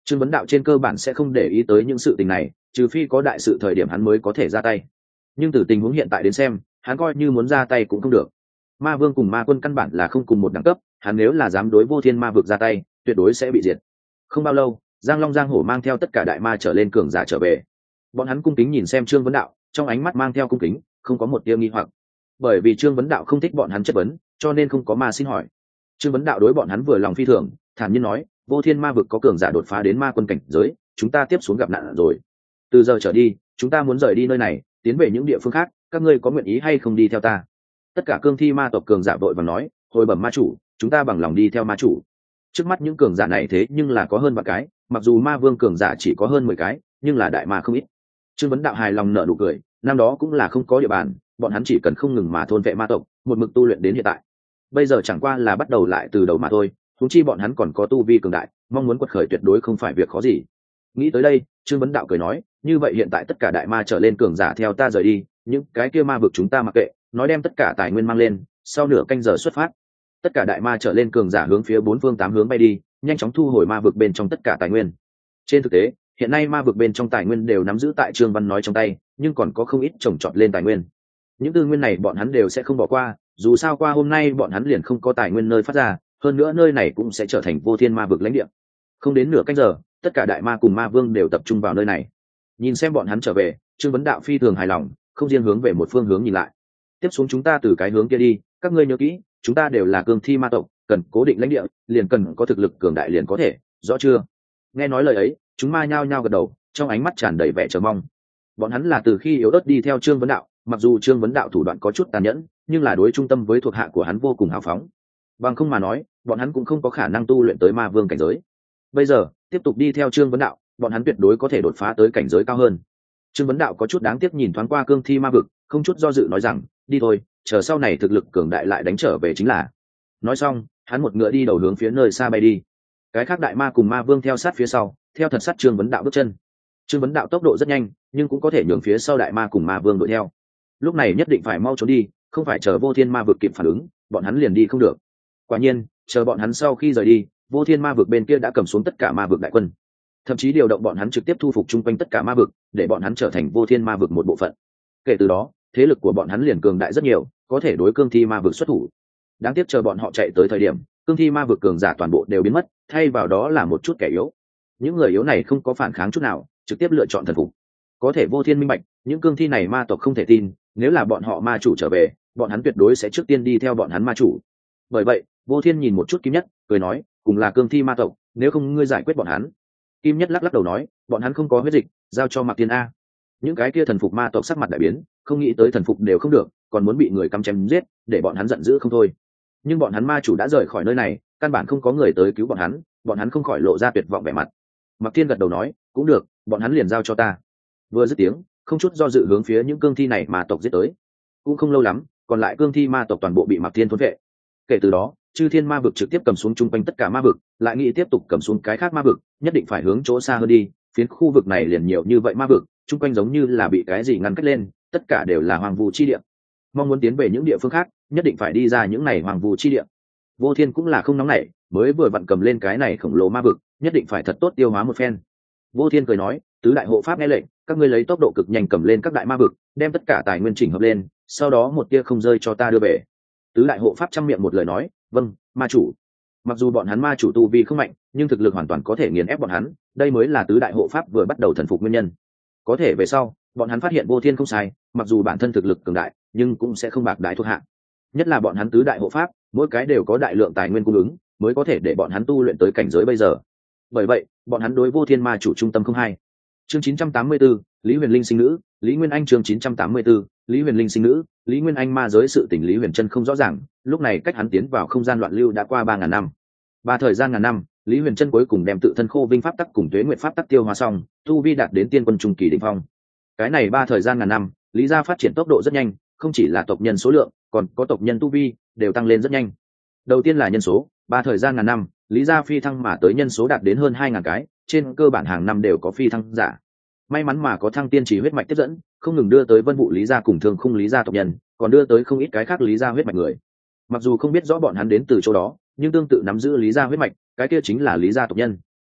Trương Vấn Đạo trên cơ bản sẽ không để ý tới những sự tình này, trừ phi có đại sự thời điểm hắn mới có thể ra tay. Nhưng từ tình huống hiện tại đến xem, hắn coi như muốn ra tay cũng không được. Ma Vương cùng Ma Quân căn bản là không cùng một đẳng cấp, hắn nếu là dám đối Vô Thiên Ma vực ra tay, tuyệt đối sẽ bị diệt. Không bao lâu, Giang Long Giang Hổ mang theo tất cả đại ma trở lên cường giả trở về. Bọn hắn cung kính nhìn xem Trương Vấn Đạo, trong ánh mắt mang theo cung kính, không có một tia nghi hoặc. Bởi vì Trương Vấn Đạo không thích bọn hắn chất vấn, cho nên không có ma xin hỏi. Trương Vấn Đạo đối bọn hắn vừa lòng phi thường, thản nhiên nói, Vô Thiên Ma vực có cường giả đột phá đến ma quân cảnh giới, chúng ta tiếp xuống gặp nạn rồi. Từ giờ trở đi, chúng ta muốn rời đi nơi này, tiến về những địa phương khác, các ngươi có nguyện ý hay không đi theo ta? Tất cả cương thi ma tộc cường giả vội vàng nói, hồi bẩm ma chủ, chúng ta bằng lòng đi theo ma chủ. Trước mắt những cường giả này thế nhưng là có hơn vạn cái, mặc dù ma vương cường giả chỉ có hơn 10 cái, nhưng là đại ma không ít. Trương Vấn Đạo hài lòng nở nụ cười, năm đó cũng là không có địa bàn, bọn hắn chỉ cần không ngừng mà thôn vệ ma tộc, một mực tu luyện đến hiện tại. Bây giờ chẳng qua là bắt đầu lại từ đầu mà thôi, huống chi bọn hắn còn có tu vi cường đại, mong muốn quật khởi tuyệt đối không phải việc khó gì. Nghĩ tới đây, Trương Vấn Đạo cười nói, như vậy hiện tại tất cả đại ma trở lên cường giả theo ta rời đi, những cái kia ma vực chúng ta mặc kệ, nói đem tất cả tài nguyên mang lên, sau nửa canh giờ xuất phát. Tất cả đại ma trở lên cường giả hướng phía 4 phương 8 hướng bay đi, nhanh chóng thu hồi ma vực bên trong tất cả tài nguyên. Trên thực tế, hiện nay ma vực bên trong tài nguyên đều nắm giữ tại Trương Văn nói trong tay, nhưng còn có không ít trồng trọt lên tài nguyên. Những tư nguyên này bọn hắn đều sẽ không bỏ qua, dù sao qua hôm nay bọn hắn liền không có tài nguyên nơi phát ra, hơn nữa nơi này cũng sẽ trở thành Vô Thiên ma vực lãnh địa. Không đến nửa canh giờ, tất cả đại ma cùng ma vương đều tập trung vào nơi này. Nhìn xem bọn hắn trở về, Trương Vấn Đạo phi thường hài lòng, không riêng hướng về một phương hướng nhìn lại. Tiếp xuống chúng ta từ cái hướng kia đi, các ngươi nhớ kỹ, chúng ta đều là cương thi ma tộc, cần cố định lãnh địa, liền cần có thực lực cường đại liền có thể, rõ chưa? Nghe nói lời ấy, chúng ma nhao nhao gật đầu, trong ánh mắt tràn đầy vẻ chờ mong. Bọn hắn là từ khi yếu ớt đi theo Trương Vấn Đạo, mặc dù Trương Vấn Đạo thủ đoạn có chút tàn nhẫn, nhưng là đối trung tâm với thuộc hạ của hắn vô cùng hào phóng. Bằng không mà nói, bọn hắn cũng không có khả năng tu luyện tới ma vương cảnh giới. Bây giờ, tiếp tục đi theo Trương Vấn Đạo, bọn hắn tuyệt đối có thể đột phá tới cảnh giới cao hơn. Trương Vấn Đạo có chút đáng tiếc nhìn thoáng qua cương thi ma vực, không chút do dự nói rằng, đi thôi, chờ sau này thực lực cường đại lại đánh trở về chính là. Nói xong, hắn một ngựa đi đầu hướng phía nơi xa bay đi. Cái khác đại ma cùng ma vương theo sát phía sau, theo thật sát Trương Vấn Đạo bước chân. Trương Vấn Đạo tốc độ rất nhanh, nhưng cũng có thể nhường phía sau đại ma cùng ma vương đuổi theo. Lúc này nhất định phải mau trốn đi, không phải chờ Vô Thiên ma vực kịp phản ứng, bọn hắn liền đi không được. Quả nhiên, chờ bọn hắn sau khi rời đi, Vô Thiên ma vực bên kia đã cầm xuống tất cả ma vực đại quân, thậm chí điều động bọn hắn trực tiếp thu phục chung quanh tất cả ma vực, để bọn hắn trở thành Vô Thiên ma vực một bộ phận. Kể từ đó, thế lực của bọn hắn liền cường đại rất nhiều, có thể đối cương thi ma vực xuất thủ. Đáng tiếc chờ bọn họ chạy tới thời điểm, cương thi ma vực cường giả toàn bộ đều biến mất, thay vào đó là một chút kẻ yếu. Những người yếu này không có phản kháng chút nào, trực tiếp lựa chọn thần phục. Có thể Vô Thiên minh bạch, những cương thi này ma tộc không thể tin, nếu là bọn họ ma chủ trở về, bọn hắn tuyệt đối sẽ trước tiên đi theo bọn hắn ma chủ. Bởi vậy, Vô Thiên nhìn một chút Kim Nhất, cười nói, cùng là cương thi ma tộc, nếu không ngươi giải quyết bọn hắn. Kim Nhất lắc lắc đầu nói, bọn hắn không có huyết dịch, giao cho Mạc Tiên a. Những cái kia thần phục ma tộc sắc mặt đại biến, không nghĩ tới thần phục đều không được, còn muốn bị người căm chém giết, để bọn hắn giận dữ không thôi. Nhưng bọn hắn ma chủ đã rời khỏi nơi này, căn bản không có người tới cứu bọn hắn không khỏi lộ ra tuyệt vọng vẻ mặt. Mạc Tiên gật đầu nói, cũng được, bọn hắn liền giao cho ta. Vừa dứt tiếng, không chút do dự hướng phía những cương thi này ma tộc giết tới. Cũng không lâu lắm, còn lại cương thi ma tộc toàn bộ bị Mạc Tiên thôn vệ. Kể từ đó, Chư Thiên ma vực trực tiếp cầm xuống chung quanh tất cả ma vực, lại nghĩ tiếp tục cầm xuống cái khác ma vực, nhất định phải hướng chỗ xa hơn đi. Phiến khu vực này liền nhiều như vậy ma vực, chung quanh giống như là bị cái gì ngăn cách lên, tất cả đều là hoang vu chi địa. Mong muốn tiến về những địa phương khác, nhất định phải đi ra những này hoang vu chi địa. Vô Thiên cũng là không nóng nảy, mới vừa vặn cầm lên cái này khổng lồ ma vực, nhất định phải thật tốt tiêu hóa một phen. Vô Thiên cười nói, tứ đại hộ pháp nghe lệnh, các ngươi lấy tốc độ cực nhanh cầm lên các đại ma vực, đem tất cả tài nguyên chỉnh hợp lên, sau đó một tia không rơi cho ta đưa về. Tứ đại hộ pháp trăm miệng một lời nói, vâng, ma chủ. Mặc dù bọn hắn ma chủ tu vi không mạnh, nhưng thực lực hoàn toàn có thể nghiền ép bọn hắn, đây mới là tứ đại hộ pháp vừa bắt đầu thần phục nguyên nhân. Có thể về sau, bọn hắn phát hiện Vô Thiên không sai, mặc dù bản thân thực lực cường đại, nhưng cũng sẽ không bạc đái thuộc hạ. Nhất là bọn hắn tứ đại hộ pháp, mỗi cái đều có đại lượng tài nguyên cung ứng, mới có thể để bọn hắn tu luyện tới cảnh giới bây giờ. Bởi vậy, bọn hắn đối Vô Thiên ma chủ trung tâm không hai. Chương 984, Lý Huyền Linh sinh nữ, Lý Nguyên Anh chương 984, Lý Huyền Linh sinh nữ, Lý Nguyên Anh ma giới sự tình Lý Huyền Trân không rõ ràng, lúc này cách hắn tiến vào không gian loạn lưu đã qua 3000 năm. Thời gian ngàn năm, Lý Huyền Trân cuối cùng đem tự thân khô vinh pháp tắc cùng tuế nguyệt pháp tắc tiêu hóa xong, tu vi đạt đến tiên quân trung kỳ đỉnh phong. Cái này thời gian ngàn năm, Lý gia phát triển tốc độ rất nhanh, không chỉ là tộc nhân số lượng, còn có tộc nhân tu vi đều tăng lên rất nhanh. Đầu tiên là nhân số, thời gian ngàn năm, Lý gia phi thăng mà tới nhân số đạt đến hơn 2000 cái, trên cơ bản hàng năm đều có phi thăng giả. May mắn mà có thăng tiên chỉ huyết mạch tiếp dẫn, không ngừng đưa tới Vân Vũ Lý gia cùng Thương Khung Lý gia tộc nhân, còn đưa tới không ít cái khác Lý gia huyết mạch người. Mặc dù không biết rõ bọn hắn đến từ chỗ đó, nhưng tương tự nắm giữ Lý gia huyết mạch, cái kia chính là Lý gia tộc nhân.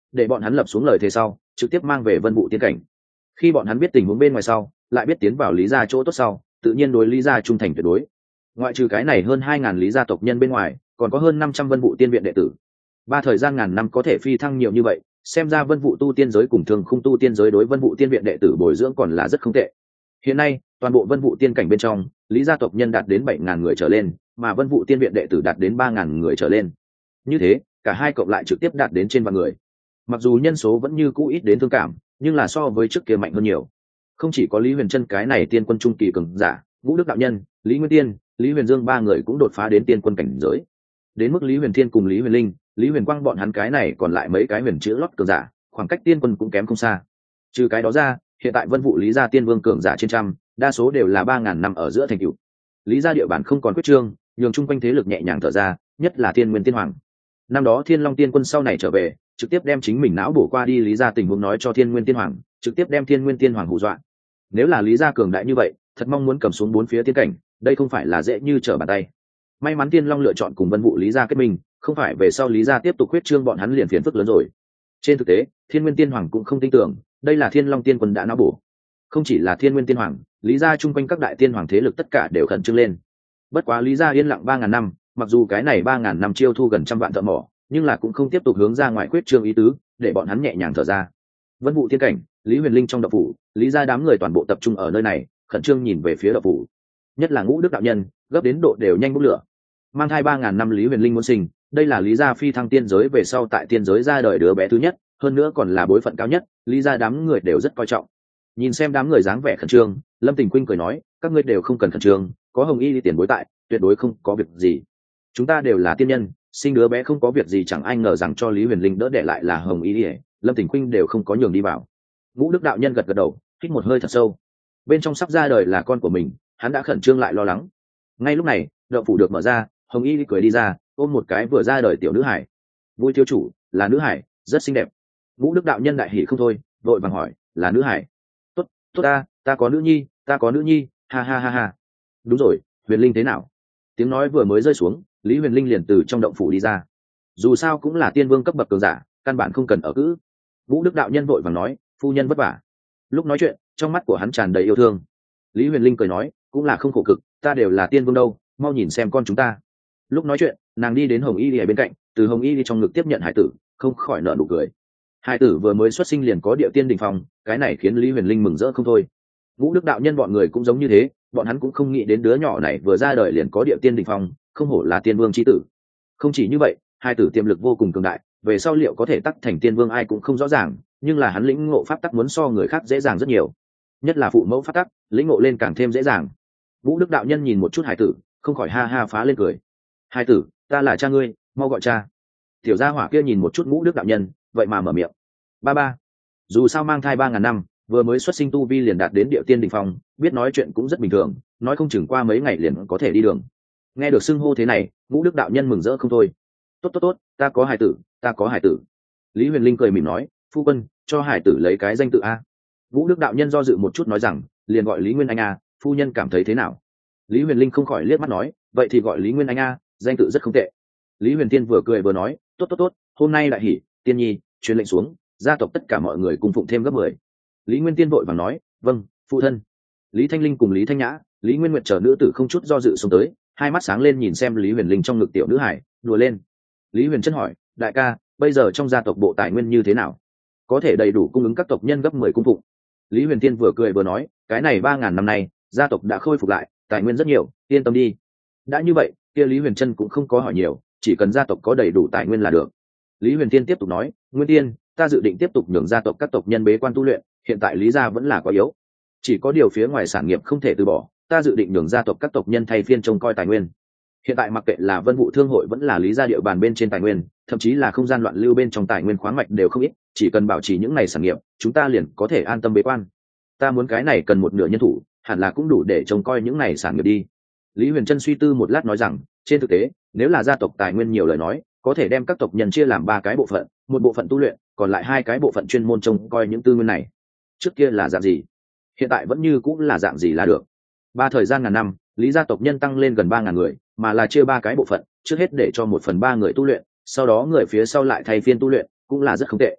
để bọn hắn lập xuống lời thề sau trực tiếp mang về vân vụ tiên cảnh. Khi bọn hắn biết tình huống bên ngoài sau, lại biết tiến vào lý gia chỗ tốt sau, tự nhiên đối lý gia trung thành tuyệt đối. Ngoại trừ cái này hơn 2.000 lý gia tộc nhân bên ngoài, còn có hơn 500 vân vụ tiên viện đệ tử. Ba thời gian ngàn năm có thể phi thăng nhiều như vậy, xem ra vân vụ tu tiên giới cùng thường khung tu tiên giới đối vân vụ tiên viện đệ tử bồi dưỡng còn là rất không tệ. Hiện nay toàn bộ vân vụ tiên cảnh bên trong, lý gia tộc nhân đạt đến 7.000 người trở lên, mà vân vụ tiên viện đệ tử đạt đến 3.000 người trở lên. Như thế cả hai cộng lại trực tiếp đạt đến trên vạn người. Mặc dù nhân số vẫn như cũ ít đến thương cảm, nhưng là so với trước kia mạnh hơn nhiều. Không chỉ có Lý Huyền Trân cái này tiên quân trung kỳ cường giả, Ngũ Đức đạo nhân, Lý Nguyên Tiên, Lý Huyền Dương ba người cũng đột phá đến tiên quân cảnh giới. Đến mức Lý Huyền Thiên cùng Lý Huyền Linh, Lý Huyền Quang bọn hắn cái này còn lại mấy cái huyền chữ lót cường giả, khoảng cách tiên quân cũng kém không xa. Trừ cái đó ra, hiện tại vân vụ lý gia tiên vương cường giả trên trăm, đa số đều là 3.000 năm ở giữa thành cựu. Lý gia địa bàn không còn quyết trương, nhường chung quanh thế lực nhẹ nhàng thở ra, nhất là Thiên Nguyên Tiên Hoàng. Năm đó Thiên Long Tiên Quân sau này trở về, trực tiếp đem chính mình não bổ qua đi Lý gia tình huống nói cho Thiên Nguyên Tiên Hoàng, trực tiếp đem Thiên Nguyên Tiên Hoàng hù dọa. Nếu là Lý gia cường đại như vậy, thật mong muốn cầm xuống 4 phía tiên cảnh, đây không phải là dễ như trở bàn tay. May mắn Tiên Long lựa chọn cùng vân vụ Lý gia kết minh, không phải về sau Lý gia tiếp tục huyết trương bọn hắn liền phiền phức lớn rồi. Trên thực tế, Thiên Nguyên Tiên Hoàng cũng không tin tưởng, đây là Thiên Long Tiên Quân đã não bổ. Không chỉ là Thiên Nguyên Tiên Hoàng, Lý gia chung quanh các đại tiên hoàng thế lực tất cả đều khẩn trương lên. Bất quá Lý gia yên lặng 3.000 năm, mặc dù cái này 3.000 năm chiêu thu gần trăm vạn thợ mỏ, nhưng là cũng không tiếp tục hướng ra ngoài quyết trương ý tứ, để bọn hắn nhẹ nhàng thở ra. Vân vụ tiên cảnh, Lý Huyền Linh trong động phủ, Lý gia đám người toàn bộ tập trung ở nơi này, khẩn trương nhìn về phía động phủ. Nhất là Ngũ Đức đạo nhân, gấp đến độ đều nhanh bốc lửa. Mang thai 3.000 năm Lý Huyền Linh muốn sinh, đây là Lý gia phi thăng tiên giới về sau tại tiên giới ra đời đứa bé thứ nhất, hơn nữa còn là bối phận cao nhất, Lý gia đám người đều rất coi trọng. Nhìn xem đám người dáng vẻ khẩn trương, Lâm Tình Quynh cười nói, các ngươi đều không cần khẩn trương, có Hồng Y đi tiền bối tại, tuyệt đối không có việc gì. Chúng ta đều là tiên nhân, sinh đứa bé không có việc gì, chẳng ai ngờ rằng cho Lý Huyền Linh đỡ đẻ lại là Hồng Y đi. Lâm Tình Quynh đều không có nhường đi vào. Ngũ Đức đạo nhân gật gật đầu, hít một hơi thật sâu. Bên trong sắp ra đời là con của mình, hắn đã khẩn trương lại lo lắng. Ngay lúc này, động phủ được mở ra, Hồng Y cười đi ra, ôm một cái vừa ra đời tiểu nữ hải. Vui thiếu chủ, là nữ hải, rất xinh đẹp. Ngũ Đức đạo nhân đại hỉ không thôi, vội vàng hỏi, là nữ hải? Tốt, tốt ta có nữ nhi, ta có nữ nhi, ha ha ha ha. Đúng rồi, Huyền Linh thế nào? Tiếng nói vừa mới rơi xuống, Lý Huyền Linh liền từ trong động phủ đi ra. Dù sao cũng là tiên vương cấp bậc cường giả, căn bản không cần ở cữ. Ngũ Đức đạo nhân vội vàng nói, phu nhân vất vả. Lúc nói chuyện, trong mắt của hắn tràn đầy yêu thương. Lý Huyền Linh cười nói, cũng là không khổ cực, ta đều là tiên vương đâu, mau nhìn xem con chúng ta. Lúc nói chuyện, nàng đi đến Hồng Y Lìa bên cạnh, từ Hồng Y Lìa trong ngực tiếp nhận hải tử, không khỏi nở nụ cười. Hải tử vừa mới xuất sinh liền có địa tiên đỉnh phong, cái này khiến Lý Huyền Linh mừng rỡ không thôi. Ngũ Đức đạo nhân bọn người cũng giống như thế, bọn hắn cũng không nghĩ đến đứa nhỏ này vừa ra đời liền có địa tiên đỉnh phong, không hổ là tiên vương chi tử. Không chỉ như vậy, hải tử tiềm lực vô cùng cường đại, về sau liệu có thể tắc thành tiên vương ai cũng không rõ ràng, nhưng là hắn lĩnh ngộ pháp tắc muốn so người khác dễ dàng rất nhiều, nhất là phụ mẫu pháp tắc, lĩnh ngộ lên càng thêm dễ dàng. Ngũ Đức đạo nhân nhìn một chút hải tử, không khỏi ha ha phá lên cười. Hải tử, ta là cha ngươi, mau gọi cha. Tiểu gia hỏa kia nhìn một chút Ngũ Đức đạo nhân, vậy mà mở miệng. Ba ba. Dù sao mang thai 3.000 năm, vừa mới xuất sinh tu vi liền đạt đến địa tiên đỉnh phong, biết nói chuyện cũng rất bình thường, nói không chừng qua mấy ngày liền có thể đi đường. Nghe được xưng hô thế này, Ngũ Đức đạo nhân mừng rỡ không thôi. Tốt tốt tốt, ta có hải tử, ta có hải tử. Lý Huyền Linh cười mỉm nói, phu quân, cho hải tử lấy cái danh tự a. Ngũ Đức đạo nhân do dự một chút nói rằng, liền gọi Lý Nguyên Anh a, phu nhân cảm thấy thế nào? Lý Huyền Linh không khỏi liếc mắt nói, vậy thì gọi Lý Nguyên Anh a, danh tự rất không tệ. Lý Huyền Tiên vừa cười vừa nói, tốt tốt tốt, hôm nay đại hỉ, tiên nhi, truyền lệnh xuống, gia tộc tất cả mọi người cùng phụng thêm gấp 10. Lý Nguyên Tiên vội vàng nói, vâng, phụ thân. Lý Thanh Linh cùng Lý Thanh Nhã, Lý Nguyên Nguyệt chờ nữ tử không chút do dự xuống tới, hai mắt sáng lên nhìn xem Lý Huyền Linh trong ngực tiểu nữ hải, đùa lên. Lý Huyền Trân hỏi, đại ca, bây giờ trong gia tộc bộ tài nguyên như thế nào? Có thể đầy đủ cung ứng các tộc nhân gấp 10 cung phụng. Lý Huyền Tiên vừa cười vừa nói, cái này 3.000 năm nay, gia tộc đã khôi phục lại, tài nguyên rất nhiều, yên tâm đi. Đã như vậy, kia Lý Huyền Trân cũng không có hỏi nhiều, chỉ cần gia tộc có đầy đủ tài nguyên là được. Lý Huyền Tiên tiếp tục nói, Nguyên Tiên, ta dự định tiếp tục nhường gia tộc các tộc nhân bế quan tu luyện, hiện tại Lý gia vẫn là quá yếu, chỉ có điều phía ngoài sản nghiệp không thể từ bỏ, ta dự định nhường gia tộc các tộc nhân thay phiên trông coi tài nguyên. Hiện tại mặc kệ là Vân Vụ Thương hội vẫn là Lý gia địa bàn bên trên tài nguyên, thậm chí là không gian loạn lưu bên trong tài nguyên khoáng mạch đều không ít, chỉ cần bảo trì những này sản nghiệp, chúng ta liền có thể an tâm bế quan. Ta muốn cái này cần một nửa nhân thủ, hẳn là cũng đủ để trông coi những này sản nghiệp đi. Lý Huyền Trân suy tư một lát nói rằng, trên thực tế, nếu là gia tộc tài nguyên nhiều lời nói, có thể đem các tộc nhân chia làm 3 cái bộ phận, một bộ phận tu luyện, còn lại 2 cái bộ phận chuyên môn trông coi những tư nguyên này. Trước kia là dạng gì, hiện tại vẫn như cũng là dạng gì là được. 3 thời gian ngàn năm, Lý gia tộc nhân tăng lên gần 3.000 người, mà là chia 3 cái bộ phận, trước hết để cho 1/3 người tu luyện, sau đó người phía sau lại thay phiên tu luyện, cũng là rất không tệ.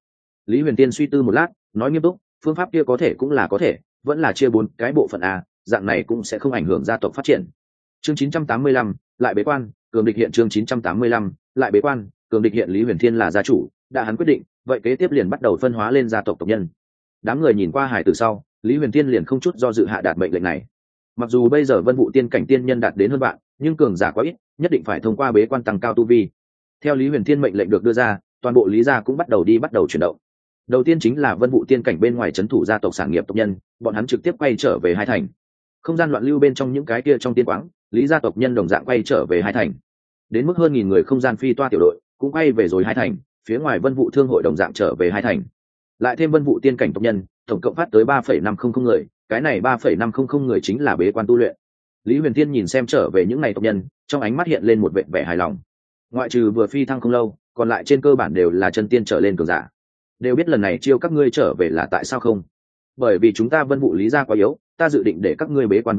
Lý Huyền Tiên suy tư một lát, nói nghiêm túc, phương pháp kia có thể cũng là có thể, vẫn là chia 4 cái bộ phận a, dạng này cũng sẽ không ảnh hưởng gia tộc phát triển. Chương 985, lại bế quan, cường địch hiện. Chương 985, lại bế quan, cường địch hiện. Lý Huyền Thiên là gia chủ, đã hắn quyết định, vậy kế tiếp liền bắt đầu phân hóa lên gia tộc tộc nhân. Đám người nhìn qua hải tử sau, Lý Huyền Thiên liền không chút do dự hạ đạt mệnh lệnh này. Mặc dù bây giờ Vân Vũ tiên cảnh tiên nhân đạt đến hơn bạn, nhưng cường giả quá ít, nhất định phải thông qua bế quan tăng cao tu vi. Theo Lý Huyền Thiên mệnh lệnh được đưa ra, toàn bộ Lý gia cũng bắt đầu chuyển động. Đầu tiên chính là Vân Vũ tiên cảnh bên ngoài trấn thủ gia tộc sản nghiệp tộc nhân, bọn hắn trực tiếp quay trở về Hai Thành. Không gian loạn lưu bên trong những cái kia trong tiên quáng, Lý gia tộc nhân đồng dạng quay trở về Hai Thành. Đến mức hơn 1000 người không gian phi toa tiểu đội cũng quay về rồi Hai Thành, phía ngoài Vân Vũ thương hội đồng dạng trở về Hai Thành. Lại thêm Vân Vũ tiên cảnh tộc nhân, tổng cộng phát tới 3,500 người, cái này 3,500 người chính là bế quan tu luyện. Lý Huyền Thiên nhìn xem trở về những ngày tộc nhân, trong ánh mắt hiện lên một vẻ hài lòng. Ngoại trừ vừa phi thăng không lâu, còn lại trên cơ bản đều là chân tiên trở lên cường giả. Đều biết lần này chiêu các ngươi trở về là tại sao không? Bởi vì chúng ta Vân Vũ Lý gia quá yếu, ta dự định để các ngươi bế quan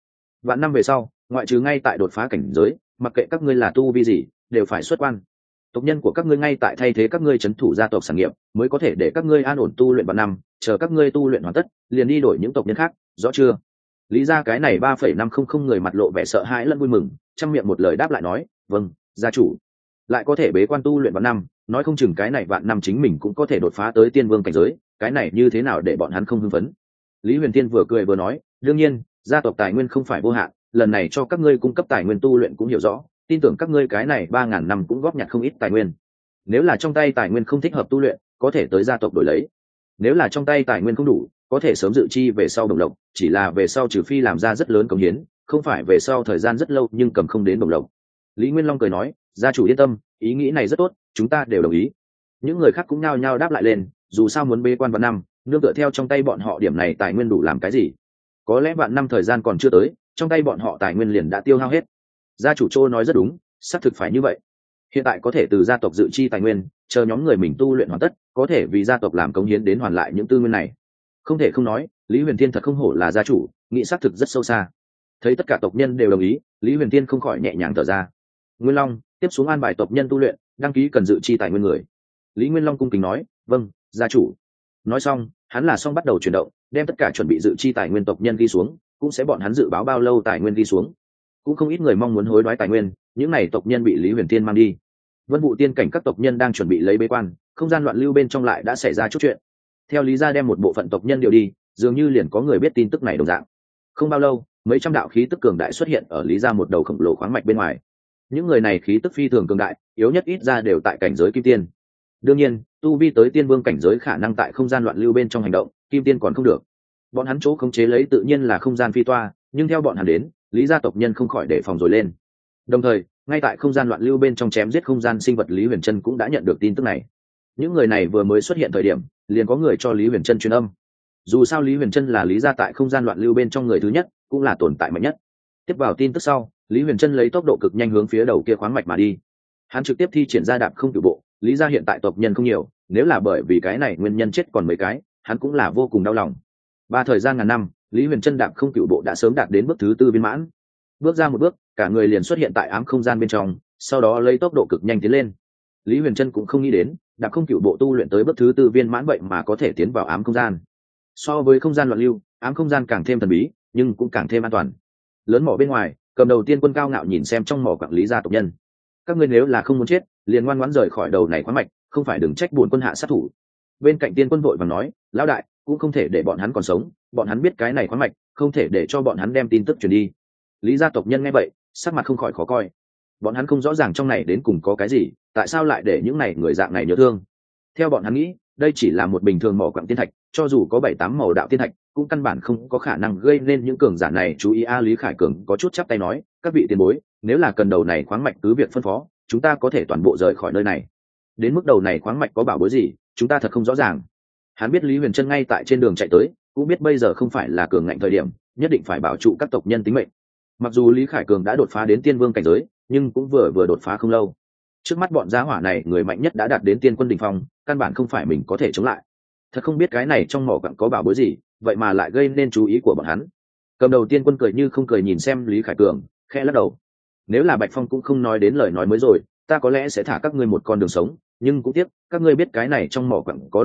vạn năm về sau, ngoại trừ ngay tại đột phá cảnh giới, mặc kệ các ngươi là tu vi gì, đều phải xuất quan. Tộc nhân của các ngươi ngay tại thay thế các ngươi trấn thủ gia tộc sản nghiệp, mới có thể để các ngươi an ổn tu luyện vạn năm, chờ các ngươi tu luyện hoàn tất, liền đi đổi những tộc nhân khác, rõ chưa? Lý gia cái này 3,500 người mặt lộ vẻ sợ hãi lẫn vui mừng, trong miệng một lời đáp lại nói, vâng, gia chủ. Lại có thể bế quan tu luyện vạn năm, nói không chừng cái này vạn năm chính mình cũng có thể đột phá tới tiên vương cảnh giới, cái này như thế nào để bọn hắn không hưng phấn? Lý Huyền Tiên vừa cười vừa nói, đương nhiên, gia tộc tài nguyên không phải vô hạn, lần này cho các ngươi cung cấp tài nguyên tu luyện cũng hiểu rõ, tin tưởng các ngươi cái này 3000 năm cũng góp nhặt không ít tài nguyên. Nếu là trong tay tài nguyên không thích hợp tu luyện, có thể tới gia tộc đổi lấy. Nếu là trong tay tài nguyên không đủ, có thể sớm dự chi về sau đồng lộc, chỉ là về sau trừ phi làm ra rất lớn cống hiến, không phải về sau thời gian rất lâu nhưng cầm không đến đồng lộc. Lý Nguyên Long cười nói, gia chủ yên tâm, ý nghĩ này rất tốt, chúng ta đều đồng ý. Những người khác cũng nhao nhao đáp lại lên, dù sao muốn bế quan vạn năm, nương tựa theo trong tay bọn họ điểm này tài nguyên đủ làm cái gì? Có lẽ vạn năm thời gian còn chưa tới, trong tay bọn họ tài nguyên liền đã tiêu hao hết. Gia chủ Trô nói rất đúng, xác thực phải như vậy. Hiện tại có thể từ gia tộc dự chi tài nguyên, chờ nhóm người mình tu luyện hoàn tất, có thể vì gia tộc làm cống hiến đến hoàn lại những tư nguyên này. Không thể không nói, Lý Huyền Thiên thật không hổ là gia chủ, nghĩ xác thực rất sâu xa. Thấy tất cả tộc nhân đều đồng ý, Lý Huyền Thiên không khỏi nhẹ nhàng thở ra. Nguyên Long, tiếp xuống an bài tộc nhân tu luyện, đăng ký cần dự chi tài nguyên người. Lý Nguyên Long cung kính nói, vâng, gia chủ. Nói xong, hắn là xong bắt đầu chuyển động, đem tất cả chuẩn bị dự chi tài nguyên tộc nhân ghi xuống, cũng sẽ bọn hắn dự báo bao lâu tài nguyên ghi xuống. Cũng không ít người mong muốn hối đoái tài nguyên, những này tộc nhân bị Lý Huyền Thiên mang đi. Vân Vũ tiên cảnh các tộc nhân đang chuẩn bị lấy bế quan, không gian loạn lưu bên trong lại đã xảy ra chút chuyện. Theo Lý gia đem một bộ phận tộc nhân điều đi, dường như liền có người biết tin tức này đồng dạng. Không bao lâu, mấy trăm đạo khí tức cường đại xuất hiện ở Lý gia một đầu khổng lồ khoáng mạch bên ngoài. Những người này khí tức phi thường cường đại, yếu nhất ít ra đều tại cảnh giới kim tiên. Đương nhiên, tu vi tới tiên vương cảnh giới khả năng tại không gian loạn lưu bên trong hành động, kim tiên còn không được. Bọn hắn chỗ khống chế lấy tự nhiên là không gian phi toa, nhưng theo bọn hắn đến, Lý gia tộc nhân không khỏi đề phòng rồi lên. Đồng thời, ngay tại không gian loạn lưu bên trong chém giết không gian sinh vật, Lý Huyền Trân cũng đã nhận được tin tức này. Những người này vừa mới xuất hiện thời điểm, liền có người cho Lý Huyền Trân truyền âm. Dù sao Lý Huyền Trân là Lý gia tại không gian loạn lưu bên trong người thứ nhất, cũng là tồn tại mạnh nhất. Tiếp vào tin tức sau, Lý Huyền Trân lấy tốc độ cực nhanh hướng phía đầu kia khoáng mạch mà đi. Hắn trực tiếp thi triển ra đạp không cửu bộ. Lý gia hiện tại tộc nhân không nhiều, nếu là bởi vì cái này nguyên nhân chết còn mấy cái, hắn cũng là vô cùng đau lòng. Thời gian ngàn năm, Lý Huyền Trân đạp không cửu bộ đã sớm đạt đến bước thứ 4 viên mãn. Bước ra một bước, cả người liền xuất hiện tại ám không gian bên trong, sau đó lấy tốc độ cực nhanh tiến lên. Lý Huyền Trân cũng không nghĩ đến, đạp không cửu bộ tu luyện tới bước thứ 4 viên mãn vậy mà có thể tiến vào ám không gian. So với không gian loạn lưu, ám không gian càng thêm thần bí, nhưng cũng càng thêm an toàn. Lớn mỏ bên ngoài, cầm đầu tiên quân cao ngạo nhìn xem trong mỏ quản lý gia tộc nhân. Các ngươi nếu là không muốn chết, liền ngoan ngoãn rời khỏi đầu này khoáng mạch, không phải đừng trách buồn quân hạ sát thủ. Bên cạnh tiên quân vội vàng nói, lão đại, cũng không thể để bọn hắn còn sống, bọn hắn biết cái này khoáng mạch, không thể để cho bọn hắn đem tin tức truyền đi. Lý gia tộc nhân nghe vậy, sắc mặt không khỏi khó coi. Bọn hắn không rõ ràng trong này đến cùng có cái gì, tại sao lại để những này người dạng này nhớ thương. Theo bọn hắn nghĩ, đây chỉ là một bình thường mỏ quặng tiên thạch, cho dù có 7-8 màu đạo tiên thạch, cũng căn bản không có khả năng gây nên những cường giả này chú ý. Lý Khải Cường có chút chắp tay nói, các vị tiền bối, nếu là cần đầu này khoáng mạch cứ việc phân phó, chúng ta có thể toàn bộ rời khỏi nơi này. Đến mức đầu này khoáng mạch có bảo bối gì, chúng ta thật không rõ ràng. Hắn biết Lý Huyền Trân ngay tại trên đường chạy tới, cũng biết bây giờ không phải là cường ngạnh thời điểm, nhất định phải bảo trụ các tộc nhân tính mệnh. Mặc dù Lý Khải Cường đã đột phá đến tiên vương cảnh giới, nhưng cũng vừa đột phá không lâu. Trước mắt bọn gia hỏa này, người mạnh nhất đã đạt đến tiên quân đỉnh phong, căn bản không phải mình có thể chống lại. Thật không biết cái này trong mỏ quặng có bảo bối gì, vậy mà lại gây nên chú ý của bọn hắn. Cầm đầu tiên quân cười như không cười nhìn xem Lý Khải Cường, khẽ lắc đầu. Nếu là Bạch Phong cũng không nói đến lời nói mới rồi, ta có lẽ sẽ thả các ngươi một con đường sống, nhưng cũng tiếc, các ngươi biết cái này trong mỏ quặng có đồ tốt,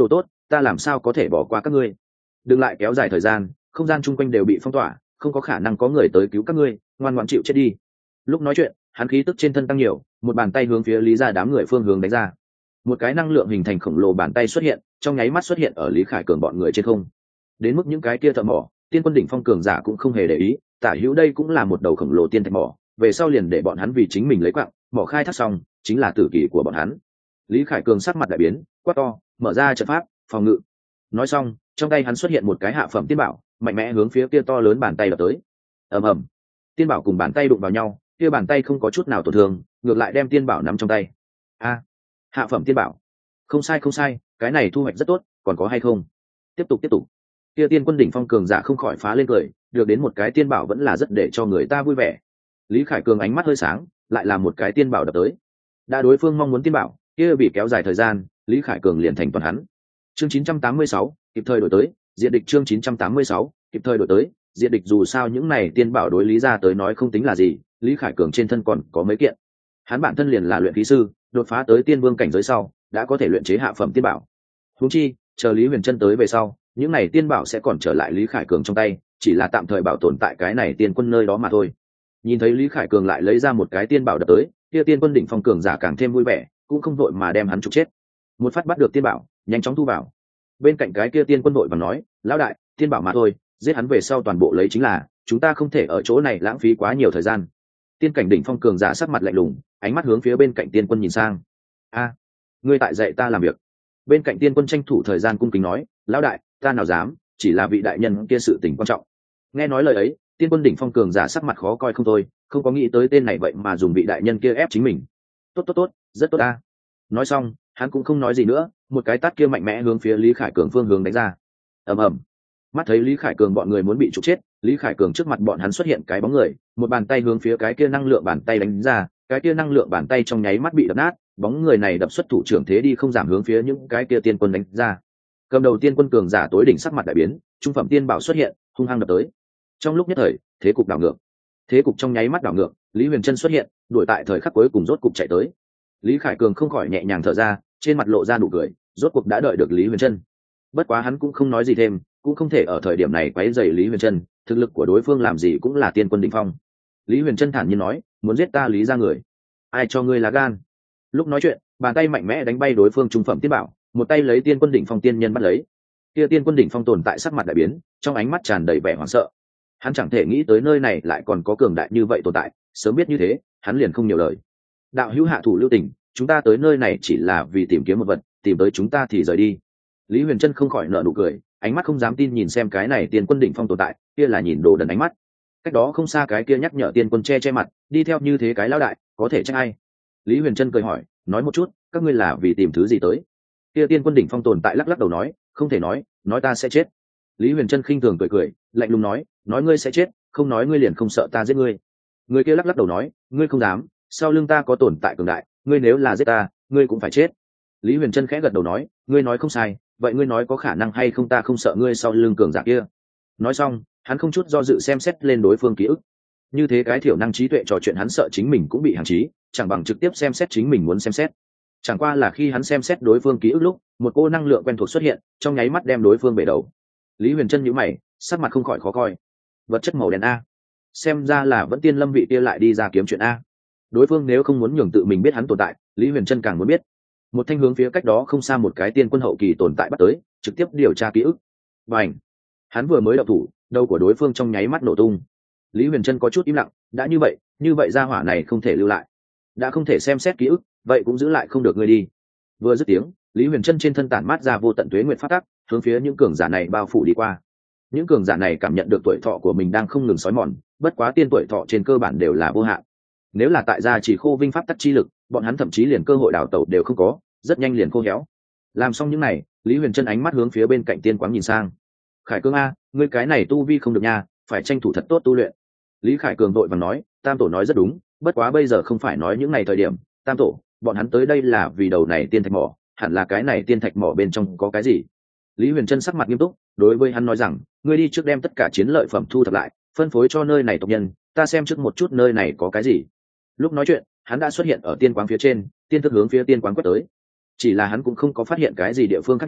ta làm sao có thể bỏ qua các ngươi. Đừng lại kéo dài thời gian, không gian chung quanh đều bị phong tỏa, không có khả năng có người tới cứu các ngươi, ngoan ngoãn chịu chết đi. Lúc nói chuyện, hắn khí tức trên thân tăng nhiều, một bàn tay hướng phía Lý gia đám người phương hướng đánh ra. Một cái năng lượng hình thành khổng lồ bàn tay xuất hiện, trong nháy mắt xuất hiện ở Lý Khải Cường bọn người trên không. Đến mức những cái kia thợ mỏ, tiên quân đỉnh phong cường giả cũng không hề để ý, tả hữu đây cũng là một đầu khổng lồ tiên thạch mỏ, về sau liền để bọn hắn vì chính mình lấy quặng, mỏ khai thác xong, chính là tử kỳ của bọn hắn. Lý Khải Cường sắc mặt đại biến, quát to, mở ra trận pháp, phòng ngự. Nói xong, trong tay hắn xuất hiện một cái hạ phẩm tiên bảo, mạnh mẽ hướng phía kia to lớn bàn tay đập tới. Ầm ầm, tiên bảo cùng bàn tay đụng vào nhau, kia bàn tay không có chút nào tổn thương, ngược lại đem tiên bảo nắm trong tay. A, hạ phẩm tiên bảo, không sai không sai, cái này thu hoạch rất tốt, còn có hay không? Tiếp tục. Kia tiên quân đỉnh phong cường giả không khỏi phá lên cười, được đến một cái tiên bảo vẫn là rất để cho người ta vui vẻ. Lý Khải Cường ánh mắt hơi sáng, lại là một cái tiên bảo đập tới. Đã đối phương mong muốn tiên bảo, kia bị kéo dài thời gian, Lý Khải Cường liền thành toàn hắn. Chương 986, kịp thời đổi tới, diện địch chương 986, kịp thời đổi tới, diện địch dù sao những này tiên bảo đối Lý gia tới nói không tính là gì, Lý Khải Cường trên thân còn có mấy kiện. Hắn bản thân liền là luyện khí sư, đột phá tới tiên vương cảnh giới sau, đã có thể luyện chế hạ phẩm tiên bảo. Huống chi, chờ Lý Huyền Trân tới về sau, những này tiên bảo sẽ còn trở lại Lý Khải Cường trong tay, chỉ là tạm thời bảo tồn tại cái này tiên quân nơi đó mà thôi. Nhìn thấy Lý Khải Cường lại lấy ra một cái tiên bảo đập tới, kia tiên quân đỉnh phong cường giả càng thêm vui vẻ, cũng không vội mà đem hắn trục chết. Một phát bắt được tiên bảo, nhanh chóng thu vào. Bên cạnh cái kia tiên quân đội và nói, lão đại, tiên bảo mà thôi, giết hắn về sau toàn bộ lấy chính là, chúng ta không thể ở chỗ này lãng phí quá nhiều thời gian. Tiên cảnh đỉnh phong cường giả sắc mặt lạnh lùng, ánh mắt hướng phía bên cạnh tiên quân nhìn sang. A, ngươi tại dạy ta làm việc. Bên cạnh tiên quân tranh thủ thời gian cung kính nói, lão đại, ta nào dám, chỉ là vị đại nhân kia sự tình quan trọng. Nghe nói lời ấy, tiên quân đỉnh phong cường giả sắc mặt khó coi không thôi, không có nghĩ tới tên này vậy mà dùng vị đại nhân kia ép chính mình. Tốt, rất tốt ta. Nói xong, hắn cũng không nói gì nữa, một cái tát kia mạnh mẽ hướng phía Lý Khải Cường phương hướng đánh ra. Ầm ầm. Mắt thấy Lý Khải Cường bọn người muốn bị trục chết, Lý Khải Cường trước mặt bọn hắn xuất hiện cái bóng người, một bàn tay hướng phía cái kia năng lượng bàn tay đánh ra, cái kia năng lượng bàn tay trong nháy mắt bị đập nát, bóng người này đập xuất thủ trưởng thế đi không giảm hướng phía những cái kia tiên quân đánh ra. Cầm đầu tiên quân cường giả tối đỉnh sắc mặt đại biến, trung phẩm tiên bảo xuất hiện, hung hăng đập tới. Trong lúc nhất thời, thế cục đảo ngược. Thế cục trong nháy mắt đảo ngược, Lý Huyền Trân xuất hiện, đuổi tại thời khắc cuối cùng rốt cục chạy tới. Lý Khải Cường không khỏi nhẹ nhàng thở ra, trên mặt lộ ra nụ cười, rốt cuộc đã đợi được Lý Huyền Trân. Bất quá hắn cũng không nói gì thêm, cũng không thể ở thời điểm này quấy rầy Lý Huyền Trân, thực lực của đối phương làm gì cũng là tiên quân đỉnh phong. Lý Huyền Trân thản nhiên nói, muốn giết ta Lý gia người, ai cho ngươi lá gan? Lúc nói chuyện, bàn tay mạnh mẽ đánh bay đối phương trung phẩm tiên bảo, một tay lấy tiên quân đỉnh phong tiên nhân bắt lấy. Kia tiên quân đỉnh phong tồn tại sắc mặt đại biến, trong ánh mắt tràn đầy vẻ hoảng sợ. Hắn chẳng thể nghĩ tới nơi này lại còn có cường đại như vậy tồn tại, sớm biết như thế, hắn liền không nhiều lời. Đạo hữu hạ thủ lưu tình, chúng ta tới nơi này chỉ là vì tìm kiếm một vật, tìm tới chúng ta thì rời đi. Lý Huyền Trân không khỏi nở nụ cười, ánh mắt không dám tin nhìn xem cái này tiên quân đỉnh phong tồn tại, kia là nhìn đồ đần ánh mắt. Cách đó không xa cái kia nhắc nhở tiên quân che mặt, đi theo như thế cái lão đại, có thể trách ai? Lý Huyền Trân cười hỏi, nói một chút, các ngươi là vì tìm thứ gì tới? Kia tiên quân đỉnh phong tồn tại lắc lắc đầu nói, không thể nói ta sẽ chết. Lý Huyền Trân khinh thường cười, lạnh lùng nói ngươi sẽ chết, không nói ngươi liền không sợ ta giết ngươi. Người kia lắc lắc đầu nói, ngươi không dám, sau lưng ta có tồn tại cường đại, ngươi nếu là giết ta, ngươi cũng phải chết. Lý Huyền Trân khẽ gật đầu nói, ngươi nói không sai, vậy ngươi nói có khả năng hay không ta không sợ ngươi sau lưng cường giả kia. Nói xong, hắn không chút do dự xem xét lên đối phương ký ức. Như thế cái thiểu năng trí tuệ trò chuyện hắn sợ chính mình cũng bị hạn chế, chẳng bằng trực tiếp xem xét chính mình muốn xem xét. Chẳng qua là khi hắn xem xét đối phương ký ức lúc, một cô năng lượng quen thuộc xuất hiện, trong nháy mắt đem đối phương bể đầu. Lý Huyền Trân nhíu mày, sắc mặt không khỏi khó coi. Vật chất màu đen a, xem ra là vẫn tiên lâm vị kia lại đi ra kiếm chuyện a. Đối phương nếu không muốn nhường tự mình biết hắn tồn tại, Lý Huyền Trân càng muốn biết. Một thanh hướng phía cách đó không xa một cái tiên quân hậu kỳ tồn tại bắt tới, trực tiếp điều tra ký ức. Bành! Hắn vừa mới động thủ, đầu của đối phương trong nháy mắt nổ tung. Lý Huyền Trân có chút im lặng, đã như vậy gia hỏa này không thể lưu lại, đã không thể xem xét ký ức, vậy cũng giữ lại không được ngươi đi. Vừa dứt tiếng, Lý Huyền Trân trên thân tản mát ra vô tận tuế nguyệt phát tắc, hướng phía những cường giả này bao phủ đi qua. Những cường giả này cảm nhận được tuổi thọ của mình đang không ngừng xói mòn, bất quá tiên tuổi thọ trên cơ bản đều là vô hạn. Nếu là tại gia chỉ khô vinh pháp tắc chi lực, bọn hắn thậm chí liền cơ hội đào tẩu đều không có, rất nhanh liền khô héo. Làm xong những này, Lý Huyền Trân ánh mắt hướng phía bên cạnh tiên quáng nhìn sang. Khải Cương a, ngươi cái này tu vi không được nha, phải tranh thủ thật tốt tu luyện. Lý Khải Cường đội vàng nói, Tam tổ nói rất đúng, bất quá bây giờ không phải nói những ngày thời điểm. Tam tổ, bọn hắn tới đây là vì đầu này tiên thạch mỏ, hẳn là cái này tiên thạch mỏ bên trong có cái gì? Lý Huyền Trân sắc mặt nghiêm túc, đối với hắn nói rằng, ngươi đi trước đem tất cả chiến lợi phẩm thu thập lại, phân phối cho nơi này tộc nhân, ta xem trước một chút nơi này có cái gì. Lúc nói chuyện, hắn đã xuất hiện ở tiên quáng phía trên, tiên thức hướng phía tiên quáng quét tới. Chỉ là hắn cũng không có phát hiện cái gì địa phương khác nhau,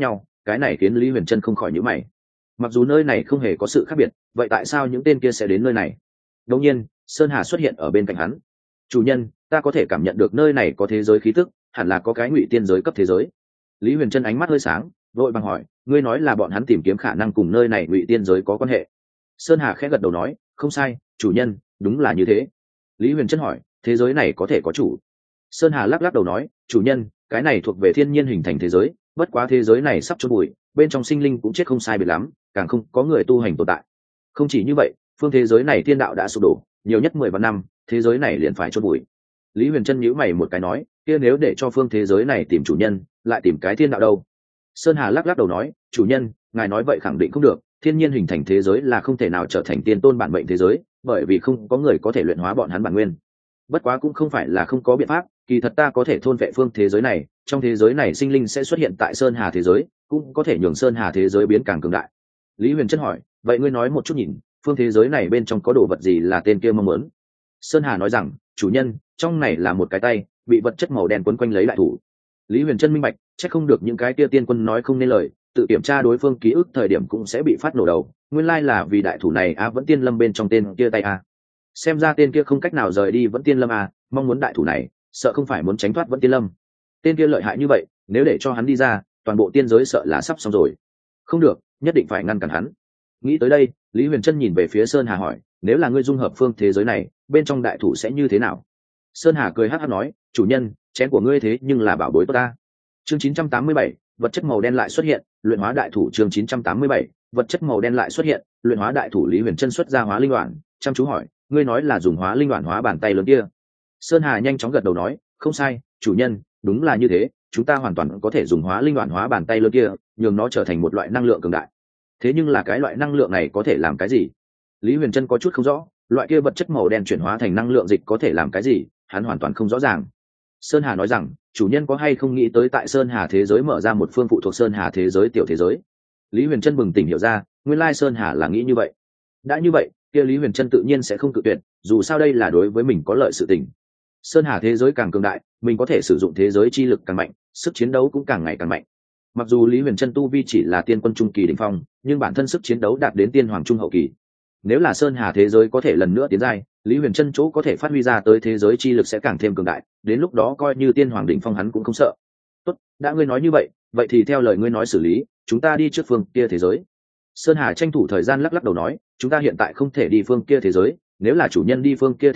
cái này khiến Lý Huyền Trân không khỏi nhíu mày. Mặc dù nơi này không hề có sự khác biệt, vậy tại sao những tên kia sẽ đến nơi này? Đột nhiên, Sơn Hà xuất hiện ở bên cạnh hắn. "Chủ nhân, ta có thể cảm nhận được nơi này có thế giới khí tức, hẳn là có cái ngụy tiên giới cấp thế giới." Lý Huyền Trân ánh mắt hơi sáng, vội vàng hỏi, "Ngươi nói là bọn hắn tìm kiếm khả năng cùng nơi này ngụy tiên giới có quan hệ?" Sơn Hà khẽ gật đầu nói, "Không sai, chủ nhân, đúng là như thế." Lý Huyền Trân hỏi, "Thế giới này có thể có chủ?" Sơn Hà lắc lắc đầu nói, "Chủ nhân, cái này thuộc về thiên nhiên hình thành thế giới, bất quá thế giới này sắp chôn bụi, bên trong sinh linh cũng chết không sai biệt lắm, càng không có người tu hành tồn tại. Không chỉ như vậy, phương thế giới này thiên đạo đã sụp đổ, nhiều nhất 10 vạn năm, thế giới này liền phải chôn bụi." Lý Huyền Trân nhíu mày một cái nói, "Kia nếu để cho phương thế giới này tìm chủ nhân, lại tìm cái thiên đạo đâu?" Sơn Hà lắc lắc đầu nói, "Chủ nhân, ngài nói vậy khẳng định không được, thiên nhiên hình thành thế giới là không thể nào trở thành tiên tôn bản mệnh thế giới, bởi vì không có người có thể luyện hóa bọn hắn bản nguyên. Bất quá cũng không phải là không có biện pháp, kỳ thật ta có thể thôn vệ phương thế giới này, trong thế giới này sinh linh sẽ xuất hiện tại Sơn Hà thế giới, cũng có thể nhường Sơn Hà thế giới biến càng cường đại." Lý Huyền Trân hỏi, "Vậy ngươi nói một chút nhìn, phương thế giới này bên trong có đồ vật gì là tên kia mong muốn?" Sơn Hà nói rằng, "Chủ nhân, trong này là một cái tay, bị vật chất màu đen quấn quanh lấy đại thủ." Lý Huyền Trân minh bạch, chắc không được những cái kia tiên quân nói không nên lời, tự kiểm tra đối phương ký ức thời điểm cũng sẽ bị phát nổ đầu, nguyên lai là vì đại thủ này vẫn tiên lâm bên trong tên kia tay xem ra tên kia không cách nào rời đi vẫn tiên lâm mong muốn đại thủ này, sợ không phải muốn tránh thoát vẫn tiên lâm. Tên kia lợi hại như vậy, nếu để cho hắn đi ra, toàn bộ tiên giới sợ là sắp xong rồi. Không được, nhất định phải ngăn cản hắn. Nghĩ tới đây, Lý Huyền Trân nhìn về phía Sơn Hà hỏi, "Nếu là ngươi dung hợp phương thế giới này, bên trong đại thủ sẽ như thế nào?" Sơn Hà cười hắc hắc nói, "Chủ nhân, chén của ngươi thế nhưng là bảo bối tốt ta." Chương 987, vật chất màu đen lại xuất hiện, luyện hóa đại thủ. Chương 987, vật chất màu đen lại xuất hiện, luyện hóa đại thủ. Lý Huyền Trân xuất ra hóa linh đoạn, chăm chú hỏi, "Ngươi nói là dùng hóa linh đoạn hóa bàn tay lớn kia?" Sơn Hà nhanh chóng gật đầu nói, "Không sai, chủ nhân, đúng là như thế, chúng ta hoàn toàn có thể dùng hóa linh đoạn hóa bàn tay lớn kia, nhường nó trở thành một loại năng lượng cường đại." Thế nhưng là cái loại năng lượng này có thể làm cái gì? Lý Huyền Trân có chút không rõ, loại kia vật chất màu đen chuyển hóa thành năng lượng dịch có thể làm cái gì, hắn hoàn toàn không rõ ràng. Sơn Hà nói rằng, "Chủ nhân có hay không nghĩ tới tại Sơn Hà thế giới mở ra một phương phụ thuộc Sơn Hà thế giới tiểu thế giới?" Lý Huyền Trân bừng tỉnh hiểu ra, nguyên lai Sơn Hà là nghĩ như vậy. Đã như vậy, kia Lý Huyền Trân tự nhiên sẽ không cự tuyệt, dù sao đây là đối với mình có lợi sự tình. Sơn Hà thế giới càng cường đại, mình có thể sử dụng thế giới chi lực càng mạnh, sức chiến đấu cũng càng ngày càng mạnh. Mặc dù Lý Huyền Trân tu vi chỉ là tiên quân trung kỳ đỉnh phong, nhưng bản thân sức chiến đấu đạt đến tiên hoàng trung hậu kỳ. Nếu là Sơn Hà thế giới có thể lần nữa tiến giai, Lý Huyền Trân chỗ có thể phát huy ra tới thế giới chi lực sẽ càng thêm cường đại, đến lúc đó coi như tiên hoàng đỉnh phong hắn cũng không sợ. "Tốt, đã ngươi nói như vậy, vậy thì theo lời ngươi nói xử lý, chúng ta đi trước phương kia thế giới." Sơn Hà tranh thủ thời gian lắc lắc đầu nói, "Chúng ta hiện tại không thể đi phương kia thế giới, nếu là chủ nhân đi phương kia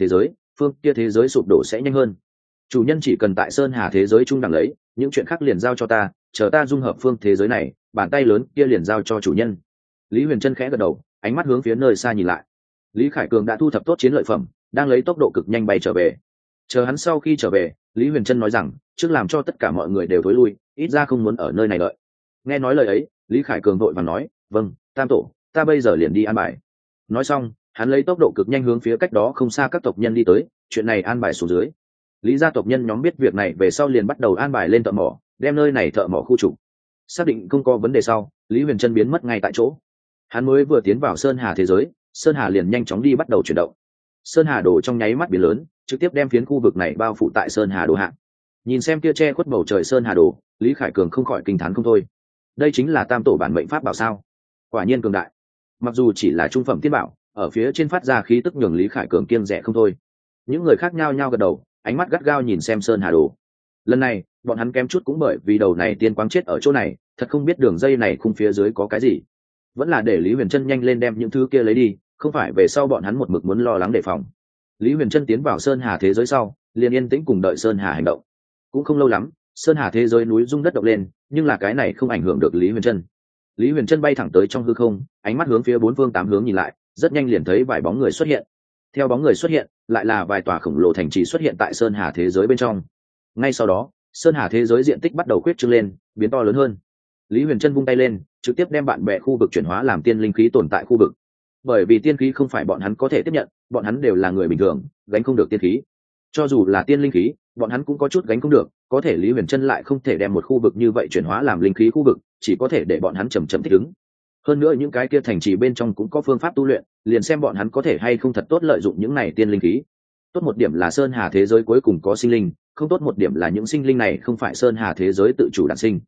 thế giới sụp đổ sẽ nhanh hơn. Chủ nhân chỉ cần tại Sơn Hà thế giới trung đẳng lấy, những chuyện khác liền giao cho ta, chờ ta dung hợp phương thế giới này, bàn tay lớn kia liền giao cho chủ nhân." Lý Huyền Trân khẽ gật đầu, ánh mắt hướng phía nơi xa nhìn lại. Lý Khải Cường đã thu thập tốt chiến lợi phẩm, đang lấy tốc độ cực nhanh bay trở về. Chờ hắn sau khi trở về, Lý Huyền Trân nói rằng, "Trước làm cho tất cả mọi người đều thối lui, ít ra không muốn ở nơi này đợi." Nghe nói lời ấy, Lý Khải Cường vội vàng nói, "Vâng, Tam tổ, ta bây giờ liền đi an bài." Nói xong, hắn lấy tốc độ cực nhanh hướng phía cách đó không xa các tộc nhân đi tới, chuyện này an bài xuống dưới. Lý gia tộc nhân nhóm biết việc này về sau liền bắt đầu an bài lên thợ mỏ, đem nơi này thợ mỏ khu trục. Xác định không có vấn đề sau, Lý Huyền Trân biến mất ngay tại chỗ. Hắn mới vừa tiến vào Sơn Hà thế giới, Sơn Hà liền nhanh chóng đi bắt đầu chuyển động. Sơn Hà đồ trong nháy mắt biến lớn, trực tiếp đem phiến khu vực này bao phủ tại Sơn Hà đồ hạ. Nhìn xem kia che khuất bầu trời Sơn Hà đồ, Lý Khải Cường không khỏi kinh thán không thôi. Đây chính là Tam tổ bản mệnh pháp bảo sao? Quả nhiên cường đại. Mặc dù chỉ là trung phẩm tiên bảo, ở phía trên phát ra khí tức nhường Lý Khải Cường kiêng rẻ không thôi. Những người khác nhao nhao gật đầu, ánh mắt gắt gao nhìn xem Sơn Hà đồ. Lần này, bọn hắn kém chút cũng bởi vì đầu này tiên quang chết ở chỗ này, thật không biết đường dây này khung phía dưới có cái gì. Vẫn là để Lý Huyền Trân nhanh lên đem những thứ kia lấy đi, không phải về sau bọn hắn một mực muốn lo lắng đề phòng. Lý Huyền Trân tiến vào Sơn Hà thế giới sau, liền yên tĩnh cùng đợi Sơn Hà hành động. Cũng không lâu lắm, Sơn Hà thế giới núi rung đất động lên, nhưng là cái này không ảnh hưởng được Lý Huyền Trân. Lý Huyền Trân bay thẳng tới trong hư không, ánh mắt hướng phía bốn phương tám hướng nhìn lại, rất nhanh liền thấy vài bóng người xuất hiện. Theo bóng người xuất hiện, lại là vài tòa khổng lồ thành trì xuất hiện tại Sơn Hà thế giới bên trong. Ngay sau đó, Sơn Hà thế giới diện tích bắt đầu khuyết trương lên, biến to lớn hơn. Lý Huyền Trân vung tay lên, trực tiếp đem bạn bè khu vực chuyển hóa làm tiên linh khí tồn tại khu vực. Bởi vì tiên khí không phải bọn hắn có thể tiếp nhận, bọn hắn đều là người bình thường, gánh không được tiên khí. Cho dù là tiên linh khí, bọn hắn cũng có chút gánh không được, có thể Lý Huyền Trân lại không thể đem một khu vực như vậy chuyển hóa làm linh khí khu vực, chỉ có thể để bọn hắn chậm chậm thích ứng. Hơn nữa những cái kia thành trì bên trong cũng có phương pháp tu luyện, liền xem bọn hắn có thể hay không thật tốt lợi dụng những này tiên linh khí. Tốt một điểm là Sơn Hà thế giới cuối cùng có sinh linh, không tốt một điểm là những sinh linh này không phải Sơn Hà thế giới tự chủ đản sinh.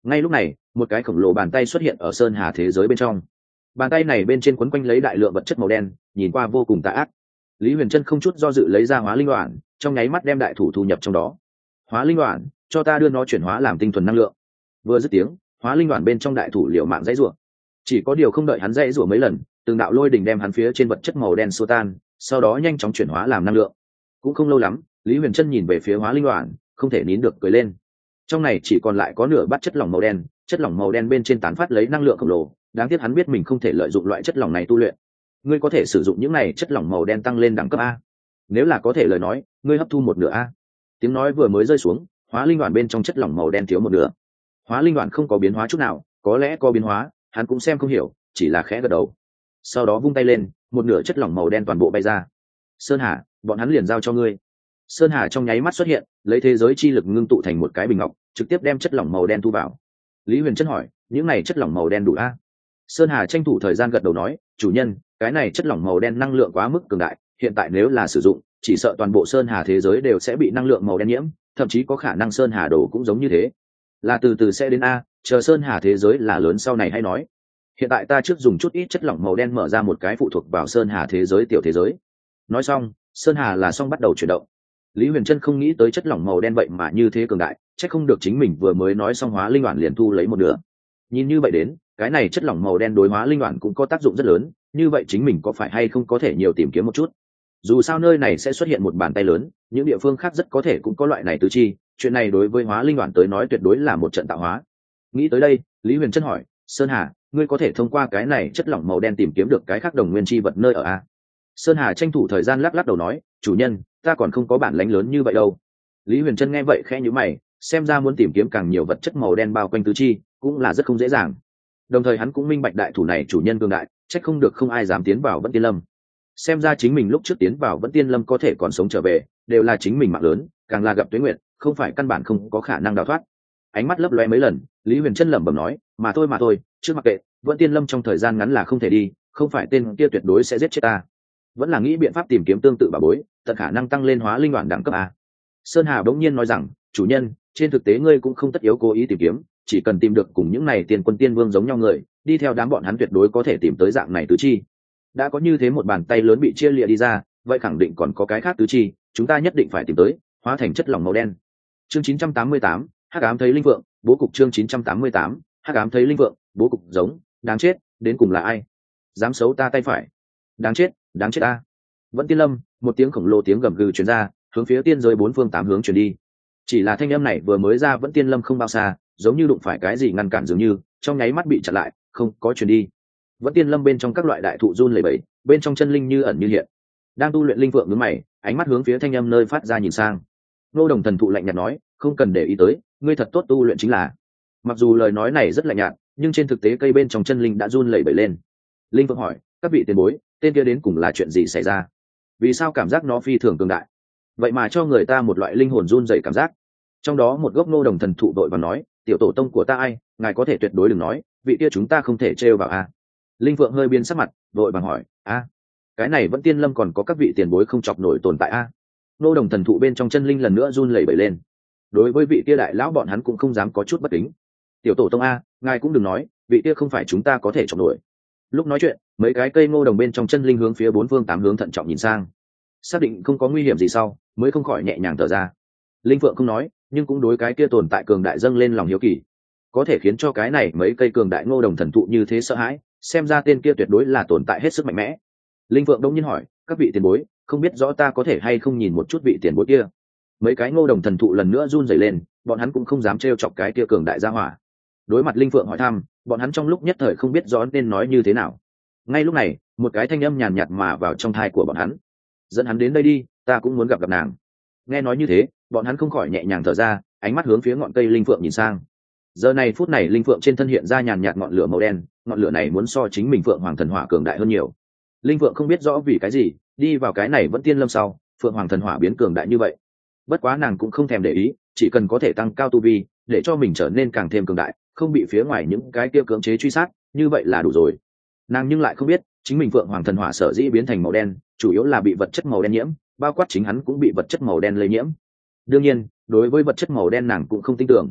Ngay lúc này một cái khổng lồ bàn tay xuất hiện ở sơn hà thế giới bên trong. Bàn tay này bên trên quấn quanh lấy đại lượng vật chất màu đen, nhìn qua vô cùng tà ác. Lý Huyền Trân không chút do dự lấy ra hóa linh đoạn, trong nháy mắt đem đại thủ thu nhập trong đó. Hóa linh đoạn, cho ta đưa nó chuyển hóa làm tinh thuần năng lượng. Vừa dứt tiếng, hóa linh đoạn bên trong đại thủ liều mạng dãy rủa. Chỉ có điều không đợi hắn dãy rủa mấy lần, từng đạo lôi đỉnh đem hắn phía trên vật chất màu đen xô tan, sau đó nhanh chóng chuyển hóa làm năng lượng. Cũng không lâu lắm, Lý Huyền Trân nhìn về phía hóa linh đoạn, không thể nín được cười lên. Trong này chỉ còn lại có nửa bát chất lỏng màu đen, chất lỏng màu đen bên trên tán phát lấy năng lượng khổng lồ, đáng tiếc hắn biết mình không thể lợi dụng loại chất lỏng này tu luyện. Ngươi có thể sử dụng những này chất lỏng màu đen tăng lên đẳng cấp a. Nếu là có thể lời nói, ngươi hấp thu một nửa a. Tiếng nói vừa mới rơi xuống, hóa linh đoạn bên trong chất lỏng màu đen thiếu một nửa. Hóa linh đoạn không có biến hóa chút nào, có lẽ có biến hóa, hắn cũng xem không hiểu, chỉ là khẽ gật đầu. Sau đó vung tay lên, một nửa chất lỏng màu đen toàn bộ bay ra. Sơn Hà, bọn hắn liền giao cho ngươi. Sơn Hà trong nháy mắt xuất hiện, lấy thế giới chi lực ngưng tụ thành một cái bình ngọc, trực tiếp đem chất lỏng màu đen thu vào. Lý Huyền Trân hỏi, những này chất lỏng màu đen đủ a? Sơn Hà tranh thủ thời gian gật đầu nói, chủ nhân, cái này chất lỏng màu đen năng lượng quá mức cường đại, hiện tại nếu là sử dụng, chỉ sợ toàn bộ Sơn Hà thế giới đều sẽ bị năng lượng màu đen nhiễm, thậm chí có khả năng Sơn Hà đồ cũng giống như thế. Là từ từ sẽ đến a, chờ Sơn Hà thế giới là lớn sau này hay nói. Hiện tại ta trước dùng chút ít chất lỏng màu đen mở ra một cái phụ thuộc vào Sơn Hà thế giới tiểu thế giới. Nói xong, Sơn Hà là xong bắt đầu chuyển động. Lý Huyền Trân không nghĩ tới chất lỏng màu đen vậy mà như thế cường đại, chắc không được chính mình vừa mới nói xong hóa linh đoạn liền thu lấy một nửa. Nhìn như vậy đến, cái này chất lỏng màu đen đối hóa linh đoạn cũng có tác dụng rất lớn, như vậy chính mình có phải hay không có thể nhiều tìm kiếm một chút. Dù sao nơi này sẽ xuất hiện một bàn tay lớn, những địa phương khác rất có thể cũng có loại này tứ chi, chuyện này đối với hóa linh đoạn tới nói tuyệt đối là một trận tạo hóa. Nghĩ tới đây, Lý Huyền Trân hỏi, Sơn Hà, ngươi có thể thông qua cái này chất lỏng màu đen tìm kiếm được cái khác đồng nguyên chi vật nơi ở a? Sơn Hà tranh thủ thời gian lắc lắc đầu nói, chủ nhân, ta còn không có bản lãnh lớn như vậy đâu. Lý Huyền Trân nghe vậy khẽ nhíu mày, xem ra muốn tìm kiếm càng nhiều vật chất màu đen bao quanh tứ chi cũng là rất không dễ dàng. Đồng thời hắn cũng minh bạch đại thủ này chủ nhân cường đại, trách không được không ai dám tiến vào Vẫn Tiên Lâm. Xem ra chính mình lúc trước tiến vào Vẫn Tiên Lâm có thể còn sống trở về, đều là chính mình mạng lớn, càng là gặp tuế nguyện, không phải căn bản không có khả năng đào thoát. Ánh mắt lấp lóe mấy lần, Lý Huyền Trân lẩm bẩm nói, mà thôi, trước mặc kệ, Vẫn Tiên Lâm trong thời gian ngắn là không thể đi, không phải tên kia tuyệt đối sẽ giết chết ta. Vẫn là nghĩ biện pháp tìm kiếm tương tự bảo bối, tận khả năng tăng lên hóa linh đoạn đẳng cấp a. Sơn Hà bỗng nhiên nói rằng, chủ nhân, trên thực tế ngươi cũng không tất yếu cố ý tìm kiếm, chỉ cần tìm được cùng những này tiền quân tiên vương giống nhau người, đi theo đám bọn hắn tuyệt đối có thể tìm tới dạng này tứ chi. Đã có như thế một bàn tay lớn bị chia lìa đi ra, vậy khẳng định còn có cái khác tứ chi, chúng ta nhất định phải tìm tới, hóa thành chất lỏng màu đen. Chương 988, Hắc ám thấy linh vượng, bố cục chương 988, Hắc ám thấy linh vượng, bố cục giống, đáng chết, đến cùng là ai? Dám xấu ta tay phải. Đáng chết ta. Vẫn Tiên Lâm, một tiếng khổng lồ tiếng gầm gừ truyền ra, hướng phía tiên giới bốn phương tám hướng truyền đi. Chỉ là thanh âm này vừa mới ra Vẫn Tiên Lâm không bao xa, giống như đụng phải cái gì ngăn cản dường như, trong nháy mắt bị chặn lại, không có truyền đi. Vẫn Tiên Lâm bên trong các loại đại thụ run lẩy bẩy, bên trong chân linh như ẩn như hiện. Đang tu luyện linh vượng nhướng mày, ánh mắt hướng phía thanh âm nơi phát ra nhìn sang. Ngô Đồng Thần Thụ lạnh nhạt nói, không cần để ý tới, ngươi thật tốt tu luyện chính là. Mặc dù lời nói này rất lạnh nhạt, nhưng trên thực tế cây bên trong chân linh đã run lẩy bẩy lên. Linh vượng hỏi, các vị tiền bối, tên kia đến cùng là chuyện gì xảy ra? Vì sao cảm giác nó phi thường cường đại, vậy mà cho người ta một loại linh hồn run rẩy cảm giác? Trong đó một gốc Ngô Đồng Thần Thụ đội và nói, tiểu tổ tông của ta ai, ngài có thể tuyệt đối đừng nói, vị kia chúng ta không thể trêu vào a. Linh vượng hơi biến sắc mặt, đội bằng hỏi, a, cái này Vẫn Tiên Lâm còn có các vị tiền bối không chọc nổi tồn tại a? Ngô Đồng Thần Thụ bên trong chân linh lần nữa run lẩy bẩy lên. Đối với vị kia đại lão bọn hắn cũng không dám có chút bất kính. Tiểu tổ tông a, ngài cũng đừng nói, vị kia không phải chúng ta có thể chọc nổi. Lúc nói chuyện, mấy cái cây ngô đồng bên trong chân linh hướng phía bốn phương tám hướng thận trọng nhìn sang, xác định không có nguy hiểm gì sau mới không khỏi nhẹ nhàng thở ra. Linh Phượng không nói, nhưng cũng đối cái kia tồn tại cường đại dâng lên lòng hiếu kỳ, có thể khiến cho cái này mấy cây cường đại ngô đồng thần thụ như thế sợ hãi, xem ra tên kia tuyệt đối là tồn tại hết sức mạnh mẽ. Linh Phượng đông nhiên hỏi, các vị tiền bối, không biết rõ ta có thể hay không nhìn một chút vị tiền bối kia? Mấy cái ngô đồng thần thụ lần nữa run rẩy lên, bọn hắn cũng không dám trêu chọc cái kia cường đại gia hỏa. Đối mặt Linh Phượng hỏi thăm, bọn hắn trong lúc nhất thời không biết rõ nên nói như thế nào. Ngay lúc này, một cái thanh âm nhàn nhạt mà vào trong tai của bọn hắn, dẫn hắn đến đây đi, ta cũng muốn gặp nàng. Nghe nói như thế, bọn hắn không khỏi nhẹ nhàng thở ra, ánh mắt hướng phía ngọn cây Linh Phượng nhìn sang. Giờ này phút này Linh Phượng trên thân hiện ra nhàn nhạt ngọn lửa màu đen, ngọn lửa này muốn so chính mình Phượng Hoàng Thần Hỏa cường đại hơn nhiều. Linh Phượng không biết rõ vì cái gì, đi vào cái này Vẫn Tiên Lâm sau, Phượng Hoàng Thần Hỏa biến cường đại như vậy. Bất quá nàng cũng không thèm để ý, chỉ cần có thể tăng cao tu vi, để cho mình trở nên càng thêm cường đại, không bị phía ngoài những cái kia cưỡng chế truy sát, như vậy là đủ rồi. Nàng nhưng lại không biết, chính mình Phượng Hoàng Thần Hỏa sở dĩ biến thành màu đen, chủ yếu là bị vật chất màu đen nhiễm, bao quát chính hắn cũng bị vật chất màu đen lây nhiễm. Đương nhiên, đối với vật chất màu đen nàng cũng không tin tưởng.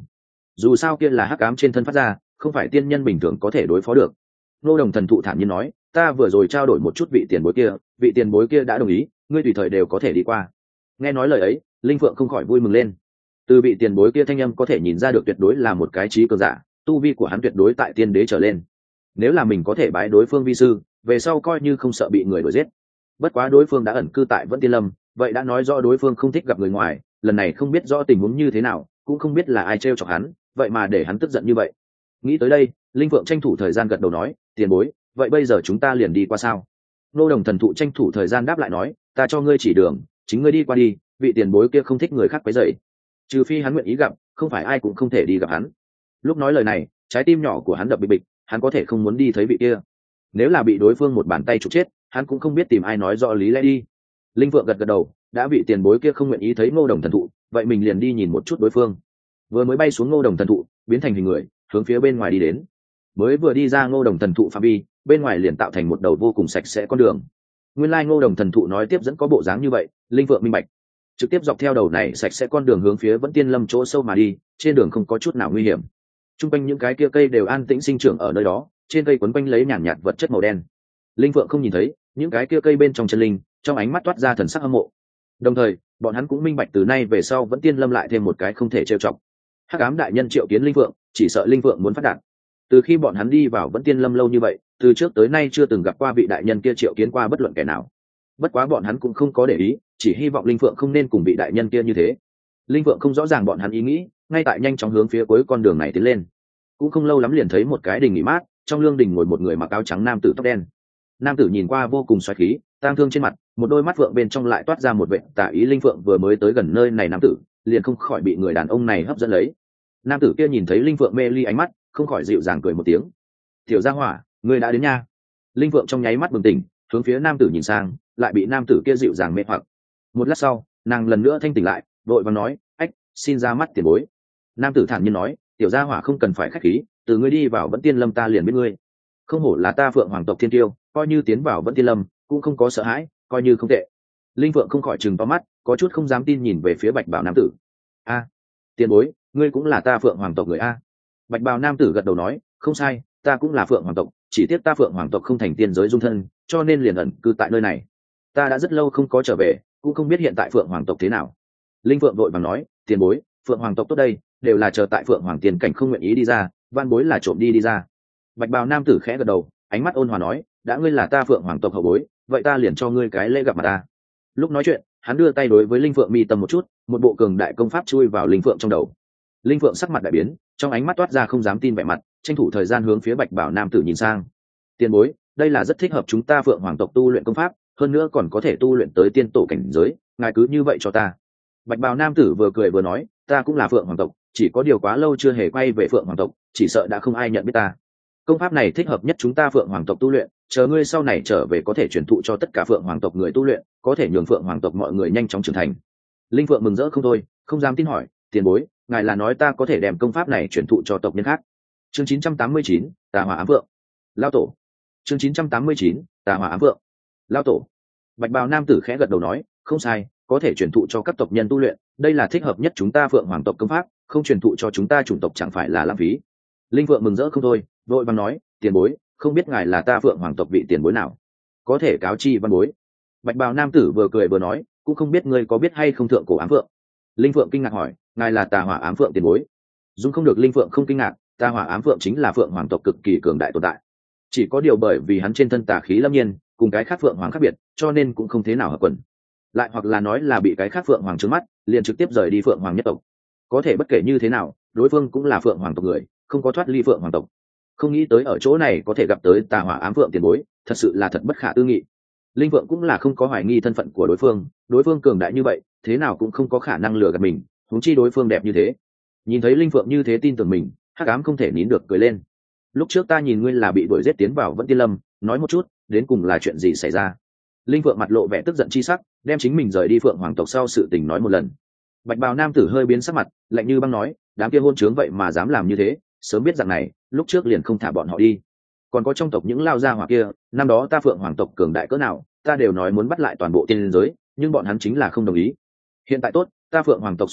dù sao kia là hắc ám trên thân phát ra, không phải tiên nhân bình thường có thể đối phó được. Ngô Đồng thần thụ thản nhiên nói, ta vừa rồi trao đổi một chút vị tiền bối kia đã đồng ý, ngươi tùy thời đều có thể đi qua. Nghe nói lời ấy, Linh Phượng không khỏi vui mừng lên. Từ vị tiền bối kia thanh âm có thể nhìn ra được tuyệt đối là một cái trí cường giả, tu vi của hắn tuyệt đối tại tiên đế trở lên. Nếu là mình có thể bái đối phương vi sư, về sau coi như không sợ bị người đuổi giết. Bất quá đối phương đã ẩn cư tại Vẫn Tiên Lâm, vậy đã nói rõ đối phương không thích gặp người ngoài, lần này không biết rõ tình huống như thế nào, cũng không biết là ai trêu chọc hắn, vậy mà để hắn tức giận như vậy. Nghĩ tới đây, Linh Phượng tranh thủ thời gian gật đầu nói, tiền bối, vậy bây giờ chúng ta liền đi qua sao? Ngô Đồng thần thụ tranh thủ thời gian đáp lại nói, ta cho ngươi chỉ đường, chính ngươi đi qua đi, vị tiền bối kia không thích người khác quấy rầy, trừ phi hắn nguyện ý gặp, không phải ai cũng không thể đi gặp hắn. Lúc nói lời này, trái tim nhỏ của hắn đập bịch bịch, hắn có thể không muốn đi thấy vị kia, nếu là bị đối phương một bàn tay trục chết, hắn cũng không biết tìm ai nói rõ lý lẽ đi. Linh Vượng gật gật đầu, đã vị tiền bối kia không nguyện ý thấy Ngô Đồng thần thụ, vậy mình liền đi nhìn một chút đối phương. Vừa mới bay xuống Ngô Đồng thần thụ, biến thành hình người, hướng phía bên ngoài đi đến. Mới vừa đi ra Ngô Đồng thần thụ phạm vi, bên ngoài liền tạo thành một đầu vô cùng sạch sẽ con đường. Nguyên lai Ngô Đồng thần thụ nói tiếp dẫn có bộ dáng như vậy, Linh Vượng minh bạch. Trực tiếp dọc theo đầu này sạch sẽ con đường hướng phía Vẫn Tiên Lâm chỗ sâu mà đi, trên đường không có chút nào nguy hiểm. Trung quanh những cái kia cây đều an tĩnh sinh trưởng ở nơi đó, trên cây quấn quanh lấy nhàn nhạt vật chất màu đen. Linh Vượng không nhìn thấy những cái kia cây bên trong chân linh, trong ánh mắt toát ra thần sắc hâm mộ. Đồng thời, bọn hắn cũng minh bạch từ nay về sau Vẫn Tiên Lâm lại thêm một cái không thể trêu chọc. Hắc Ám đại nhân triệu kiến Linh Vượng, chỉ sợ Linh Vượng muốn phát đạt. Từ khi bọn hắn đi vào Vẫn Tiên Lâm lâu như vậy, từ trước tới nay chưa từng gặp qua vị đại nhân kia triệu kiến qua bất luận kẻ nào. Bất quá bọn hắn cũng không có để ý, chỉ hy vọng Linh Vượng không nên cùng vị đại nhân kia như thế. Linh Vượng không rõ ràng bọn hắn ý nghĩ, ngay tại nhanh chóng hướng phía cuối con đường này tiến lên. Cũng không lâu lắm liền thấy một cái đình nghỉ mát, trong lương đình ngồi một người mặc áo trắng nam tử tóc đen. Nam tử nhìn qua vô cùng xoáy khí, tang thương trên mặt, một đôi mắt phượng bên trong lại toát ra một vẻ tà ý. Linh Phượng vừa mới tới gần nơi này nam tử, liền không khỏi bị người đàn ông này hấp dẫn lấy. Nam tử kia nhìn thấy Linh Phượng mê ly ánh mắt, không khỏi dịu dàng cười một tiếng. "Tiểu gia hỏa, ngươi đã đến nha." Linh Phượng trong nháy mắt bừng tỉnh, hướng phía nam tử nhìn sang, lại bị nam tử kia dịu dàng mê hoặc. Một lát sau, nàng lần nữa thanh tỉnh lại, vội vàng nói, "Ách, xin ra mắt tiền bối." Nam tử thản nhiên nói, "Tiểu gia hỏa không cần phải khách khí, từ ngươi đi vào Vẫn Tiên Lâm ta liền biết ngươi. Không hổ là ta Phượng hoàng tộc thiên tiêu, coi như tiến vào Vẫn Tiên Lâm cũng không có sợ hãi, coi như không tệ." Linh Phượng không khỏi trừng to mắt, có chút không dám tin nhìn về phía bạch bào nam tử. "A, tiền bối, ngươi cũng là ta Phượng hoàng tộc người a?" Bạch bào nam tử gật đầu nói, "Không sai, ta cũng là Phượng hoàng tộc, chỉ tiếc ta Phượng hoàng tộc không thành tiên giới dung thân, cho nên liền ẩn cư tại nơi này. Ta đã rất lâu không có trở về, cũng không biết hiện tại Phượng hoàng tộc thế nào." Linh Phượng vội vàng nói, "Tiền bối, Phượng hoàng tộc tốt đây, đều là chờ tại Phượng hoàng tiền cảnh không nguyện ý đi ra, van bối là trộm đi ra." Bạch bào nam tử khẽ gật đầu, ánh mắt ôn hòa nói, "đã ngươi là ta Phượng hoàng tộc hậu bối, vậy ta liền cho ngươi cái lễ gặp mặt ta." Lúc nói chuyện, hắn đưa tay đối với Linh Phượng mi tâm một chút, một bộ cường đại công pháp chui vào Linh Phượng trong đầu. Linh Phượng sắc mặt đại biến, trong ánh mắt toát ra không dám tin vẻ mặt, tranh thủ thời gian hướng phía bạch bảo nam tử nhìn sang. "Tiền bối, đây là rất thích hợp chúng ta Phượng hoàng tộc tu luyện công pháp, hơn nữa còn có thể tu luyện tới tiên tổ cảnh giới, ngài cứ như vậy cho ta." Bạch bào nam tử vừa cười vừa nói, "Ta cũng là Phượng hoàng tộc, chỉ có điều quá lâu chưa hề quay về Phượng hoàng tộc, chỉ sợ đã không ai nhận biết ta. Công pháp này thích hợp nhất chúng ta Phượng hoàng tộc tu luyện, chờ ngươi sau này trở về có thể truyền thụ cho tất cả Phượng hoàng tộc người tu luyện, có thể nhường Phượng hoàng tộc mọi người nhanh chóng trưởng thành." Linh Phượng mừng rỡ không thôi, không dám tin hỏi, "Tiền bối, ngài là nói ta có thể đem công pháp này truyền thụ cho tộc nhân khác?" Chương 989, Tà Hỏa Ám Phượng. Lao tổ. Chương 989, Tà Hỏa Ám Phượng. Lao tổ. Bạch bào nam tử khẽ gật đầu nói, "Không sai, có thể truyền thụ cho các tộc nhân tu luyện, đây là thích hợp nhất chúng ta Phượng hoàng tộc công pháp, không truyền thụ cho chúng ta chủng tộc chẳng phải là lãng phí." Linh Phượng mừng rỡ không thôi, vội vàng nói, "Tiền bối, không biết ngài là ta Phượng hoàng tộc vị tiền bối nào, có thể cáo chi văn bối." Bạch bào nam tử vừa cười vừa nói, "Cũng không biết ngươi có biết hay không thượng cổ ám phượng." Linh Phượng kinh ngạc hỏi, "Ngài là Tà Hỏa Ám Phượng tiền bối?" Dung không được Linh Phượng không kinh ngạc, Tà Hỏa Ám Phượng chính là Phượng hoàng tộc cực kỳ cường đại tồn tại. Chỉ có điều bởi vì hắn trên thân tà khí lâm nhiên, cùng cái khác Phượng hoàng khác biệt, cho nên cũng không thế nào hợp quần. Lại hoặc là nói là bị cái khác Phượng hoàng trướng mắt, liền trực tiếp rời đi Phượng hoàng nhất tộc. Có thể bất kể như thế nào, đối phương cũng là Phượng hoàng tộc người, không có thoát ly Phượng hoàng tộc. Không nghĩ tới ở chỗ này có thể gặp tới Tà Hỏa Ám Phượng tiền bối, thật sự là thật bất khả tư nghị. Linh Phượng cũng là không có hoài nghi thân phận của đối phương cường đại như vậy, thế nào cũng không có khả năng lừa gạt mình, huống chi đối phương đẹp như thế. Nhìn thấy Linh Phượng như thế tin tưởng mình, Hắc Ám không thể nín được cười lên. "Lúc trước ta nhìn ngươi là bị đuổi giết tiến vào Vẫn Tiên Lâm, nói một chút, đến cùng là chuyện gì xảy ra?" Linh Phượng mặt lộ vẻ tức giận chi sắc, đem chính mình rời đi Phượng hoàng tộc sau sự tình nói một lần. Bạch bào nam tử hơi biến sắc mặt, lạnh như băng nói, "Đám kia hôn trướng vậy mà dám làm như thế, sớm biết rằng này, lúc trước liền không thả bọn họ đi. Còn có trong tộc những lao gia hỏa kia, năm đó ta Phượng hoàng tộc cường đại cỡ nào, ta đều nói muốn bắt lại toàn bộ tiên giới, nhưng bọn hắn chính là không đồng ý. Hiện tại tốt, ta Phượng hoàng tộc xuống dốc,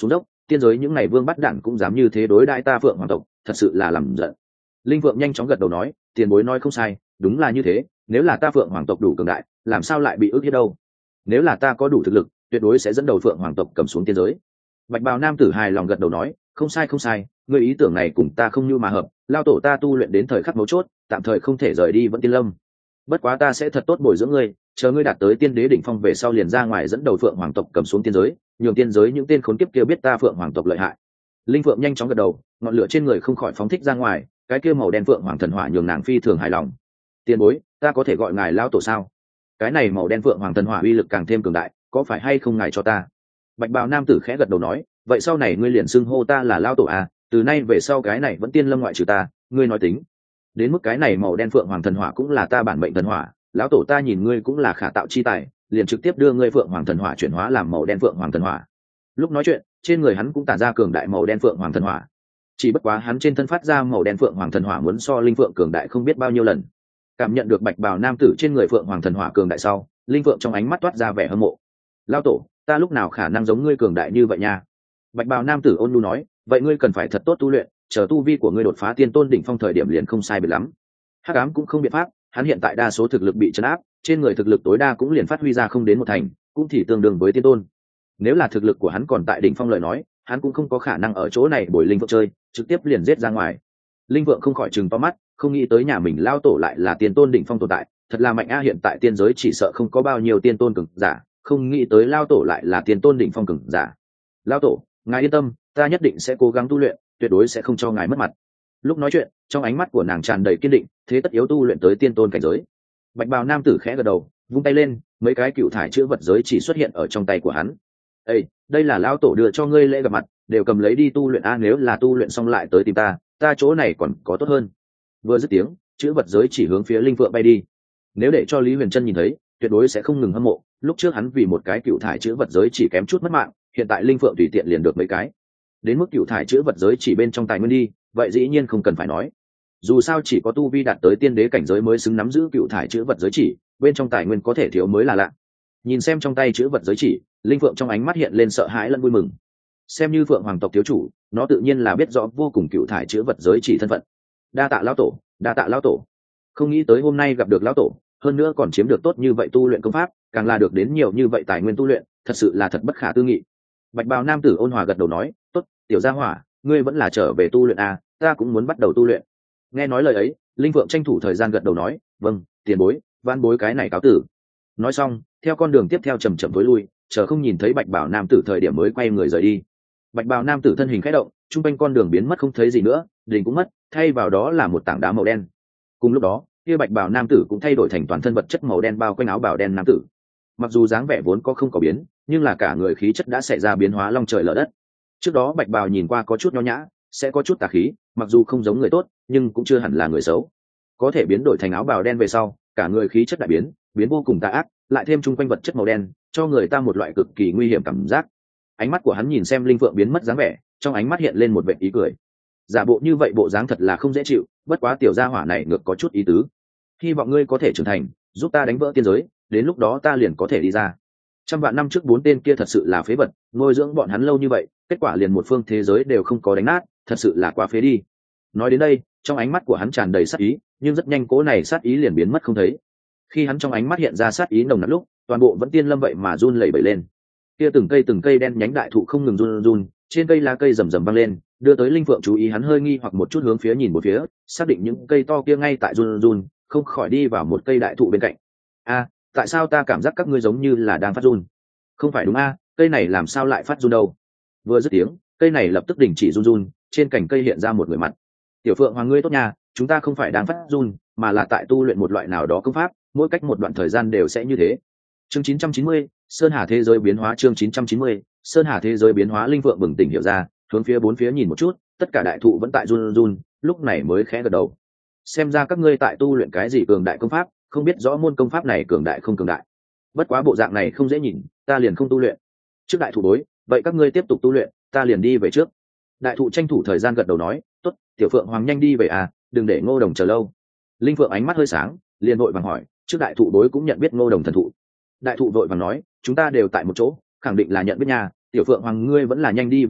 tiên giới những ngày vương bắt đản cũng dám như thế đối đãi ta Phượng Hoàng tộc, thật sự là làm giận. Linh Phượng nhanh chóng gật đầu nói, tiền bối nói không sai, đúng là như thế, nếu là ta Phượng Hoàng tộc đủ cường đại, làm sao lại bị ức hiếp đâu? Nếu là ta có đủ thực lực, tuyệt đối sẽ dẫn đầu Phượng Hoàng tộc cầm xuống tiên giới. Bạch bào nam tử hài lòng gật đầu nói, không sai không sai, ngươi ý tưởng này cùng ta không như mà hợp, lao tổ ta tu luyện đến thời khắc mấu chốt, tạm thời không thể rời đi Vẫn Tiên Lâm. Bất quá ta sẽ thật tốt bồi dưỡng ngươi, chờ ngươi đạt tới tiên đế đỉnh phong về sau liền ra ngoài dẫn đầu Phượng Hoàng tộc cầm xuống tiên giới, nhường tiên giới những tên khốn kiếp kia biết ta Phượng Hoàng tộc lợi hại. Linh Phượng nhanh chóng gật đầu, ngọn lửa trên người không khỏi phóng thích ra ngoài, cái kia màu đen Phượng Hoàng thần hỏa nhường nàng phi thường hài lòng. Tiền bối, ta có thể gọi ngài lao tổ sao? Cái này màu đen Phượng Hoàng thần hỏa uy lực càng thêm cường đại, có phải hay không ngài cho ta? Bạch bào nam tử khẽ gật đầu nói, vậy sau này ngươi liền xưng hô ta là lao tổ à, từ nay về sau cái này Vẫn Tiên Lâm ngoại trừ ta, ngươi nói tính. Đến mức cái này màu đen Phượng Hoàng thần hỏa cũng là ta bản mệnh thần hỏa, lão tổ ta nhìn ngươi cũng là khả tạo chi tài, liền trực tiếp đưa ngươi Phượng Hoàng thần hỏa chuyển hóa làm màu đen Phượng Hoàng thần hỏa. Lúc nói chuyện, trên người hắn cũng tản ra cường đại màu đen Phượng Hoàng thần hỏa. Chỉ bất quá hắn trên thân phát ra màu đen Phượng Hoàng thần hỏa muốn so linh Phượng cường đại không biết bao nhiêu lần. Cảm nhận được bạch bào nam tử trên người Phượng Hoàng thần hỏa cường đại sau, linh Phượng trong ánh mắt toát ra vẻ hâm mộ. Lão tổ, ta lúc nào khả năng giống ngươi cường đại như vậy nha? Bạch bào nam tử ôn nhu nói, vậy ngươi cần phải thật tốt tu luyện, chờ tu vi của ngươi đột phá tiên tôn đỉnh phong thời điểm liền không sai biệt lắm. Hắc ám cũng không biện pháp, hắn hiện tại đa số thực lực bị trấn áp, trên người thực lực tối đa cũng liền phát huy ra không đến một thành, cũng thì tương đương với tiên tôn. Nếu là thực lực của hắn còn tại đỉnh phong lời nói, hắn cũng không có khả năng ở chỗ này bồi linh Phượng chơi, trực tiếp liền giết ra ngoài. Linh Phượng không khỏi trừng to mắt, không nghĩ tới nhà mình lao tổ lại là tiên tôn đỉnh phong tồn tại, thật là mạnh a, hiện tại tiên giới chỉ sợ không có bao nhiêu tiên tôn cường giả, không nghĩ tới lao tổ lại là tiên tôn đỉnh phong cường giả. Lao tổ, ngài yên tâm, ta nhất định sẽ cố gắng tu luyện, tuyệt đối sẽ không cho ngài mất mặt. Lúc nói chuyện, trong ánh mắt của nàng tràn đầy kiên định, thế tất yếu tu luyện tới tiên tôn cảnh giới. Bạch bào nam tử khẽ gật đầu, vung tay lên, mấy cái cựu thải chữ vật giới chỉ xuất hiện ở trong tay của hắn. Ê, đây là lao tổ đưa cho ngươi lễ gặp mặt, đều cầm lấy đi tu luyện a, nếu là tu luyện xong lại tới tìm ta chỗ này còn có tốt hơn. Vừa dứt tiếng, chữ vật giới chỉ hướng phía linh Phượng bay đi. Nếu để cho Lý Huyền Trân nhìn thấy, tuyệt đối sẽ không ngừng hâm mộ, lúc trước hắn vì một cái cựu thải chữ vật giới chỉ kém chút mất mạng, hiện tại linh Phượng tùy tiện liền được mấy cái. Đến mức cựu thải chữ vật giới chỉ bên trong tài nguyên đi, vậy dĩ nhiên không cần phải nói. Dù sao chỉ có tu vi đạt tới tiên đế cảnh giới mới xứng nắm giữ cựu thải chữ vật giới chỉ, bên trong tài nguyên có thể thiếu mới là lạ. Nhìn xem trong tay chữ vật giới chỉ, linh Phượng trong ánh mắt hiện lên sợ hãi lẫn vui mừng. Xem như Phượng Hoàng tộc thiếu chủ, nó tự nhiên là biết rõ vô cùng cựu thải chữ vật giới chỉ thân phận. Đa tạ lão tổ, đa tạ lão tổ. Không nghĩ tới hôm nay gặp được lão tổ, hơn nữa còn chiếm được tốt như vậy tu luyện công pháp, càng là được đến nhiều như vậy tài nguyên tu luyện, thật sự là thật bất khả tư nghị. Bạch bào nam tử ôn hòa gật đầu nói, tốt, tiểu gia hỏa, ngươi vẫn là trở về tu luyện à, ta cũng muốn bắt đầu tu luyện. Nghe nói lời ấy, linh Phượng tranh thủ thời gian gật đầu nói, vâng, tiền bối, van bối cái này cáo tử. Nói xong, theo con đường tiếp theo chầm chậm tối lui, chờ không nhìn thấy bạch bào nam tử thời điểm mới quay người rời đi. Bạch bào nam tử thân hình khẽ động, trung quanh con đường biến mất không thấy gì nữa, đình cũng mất, thay vào đó là một tảng đá màu đen. Cùng lúc đó, kia bạch bào nam tử cũng thay đổi thành toàn thân vật chất màu đen bao quanh áo bào đen nam tử. Mặc dù dáng vẻ vốn có không có biến, nhưng là cả người khí chất đã xảy ra biến hóa long trời lở đất. Trước đó bạch bào nhìn qua có chút nho nhã, sẽ có chút tà khí, mặc dù không giống người tốt, nhưng cũng chưa hẳn là người xấu. Có thể biến đổi thành áo bào đen về sau, cả người khí chất đại biến, biến vô cùng tà ác, lại thêm trung quanh vật chất màu đen, cho người ta một loại cực kỳ nguy hiểm cảm giác. Ánh mắt của hắn nhìn xem linh Phượng biến mất dáng vẻ, trong ánh mắt hiện lên một vẻ ý cười. Giả bộ như vậy bộ dáng thật là không dễ chịu, bất quá tiểu gia hỏa này ngược có chút ý tứ. Hy vọng ngươi có thể trưởng thành, giúp ta đánh vỡ tiên giới, đến lúc đó ta liền có thể đi ra. Trăm vạn năm trước 4 tên kia thật sự là phế vật, nuôi dưỡng bọn hắn lâu như vậy, kết quả liền một phương thế giới đều không có đánh nát, thật sự là quá phế đi. Nói đến đây, trong ánh mắt của hắn tràn đầy sát ý, nhưng rất nhanh cố này sát ý liền biến mất không thấy. Khi hắn trong ánh mắt hiện ra sát ý nồng nặc lúc, toàn bộ Vẫn Tiên Lâm vậy mà run lẩy bẩy lên. Kia từng cây đen nhánh đại thụ không ngừng run run, trên cây lá cây rầm rầm vang lên, đưa tới linh Phượng chú ý, hắn hơi nghi hoặc một chút hướng phía nhìn một phía, xác định những cây to kia ngay tại run run, không khỏi đi vào một cây đại thụ bên cạnh. A, tại sao ta cảm giác các ngươi giống như là đang phát run? Không phải đúng a, cây này làm sao lại phát run đâu? Vừa dứt tiếng, cây này lập tức đình chỉ run run, trên cành cây hiện ra một người mặt. Tiểu Phượng Hoàng ngươi tốt nha, chúng ta không phải đang phát run, mà là tại tu luyện một loại nào đó công pháp, mỗi cách một đoạn thời gian đều sẽ như thế. Chương 990, Sơn Hà thế giới biến hóa. Chương 990, Sơn Hà thế giới biến hóa. Linh Phượng bừng tỉnh hiểu ra, hướng phía bốn phía nhìn một chút, tất cả đại thụ vẫn tại run run, lúc này mới khẽ gật đầu. Xem ra các ngươi tại tu luyện cái gì cường đại công pháp, không biết rõ môn công pháp này cường đại không cường đại. Bất quá bộ dạng này không dễ nhìn, ta liền không tu luyện. Trước đại thụ đối, vậy các ngươi tiếp tục tu luyện, ta liền đi về trước. Đại thụ tranh thủ thời gian gật đầu nói, tốt, Tiểu Phượng Hoàng nhanh đi về à, đừng để Ngô Đồng chờ lâu. Linh Phượng ánh mắt hơi sáng, liền vội vàng hỏi, trước đại thụ đối cũng nhận biết Ngô Đồng thần thụ. Đại thụ vội vàng nói, chúng ta đều tại một chỗ, khẳng định là nhận biết nha, Tiểu Phượng Hoàng ngươi vẫn là nhanh đi về à,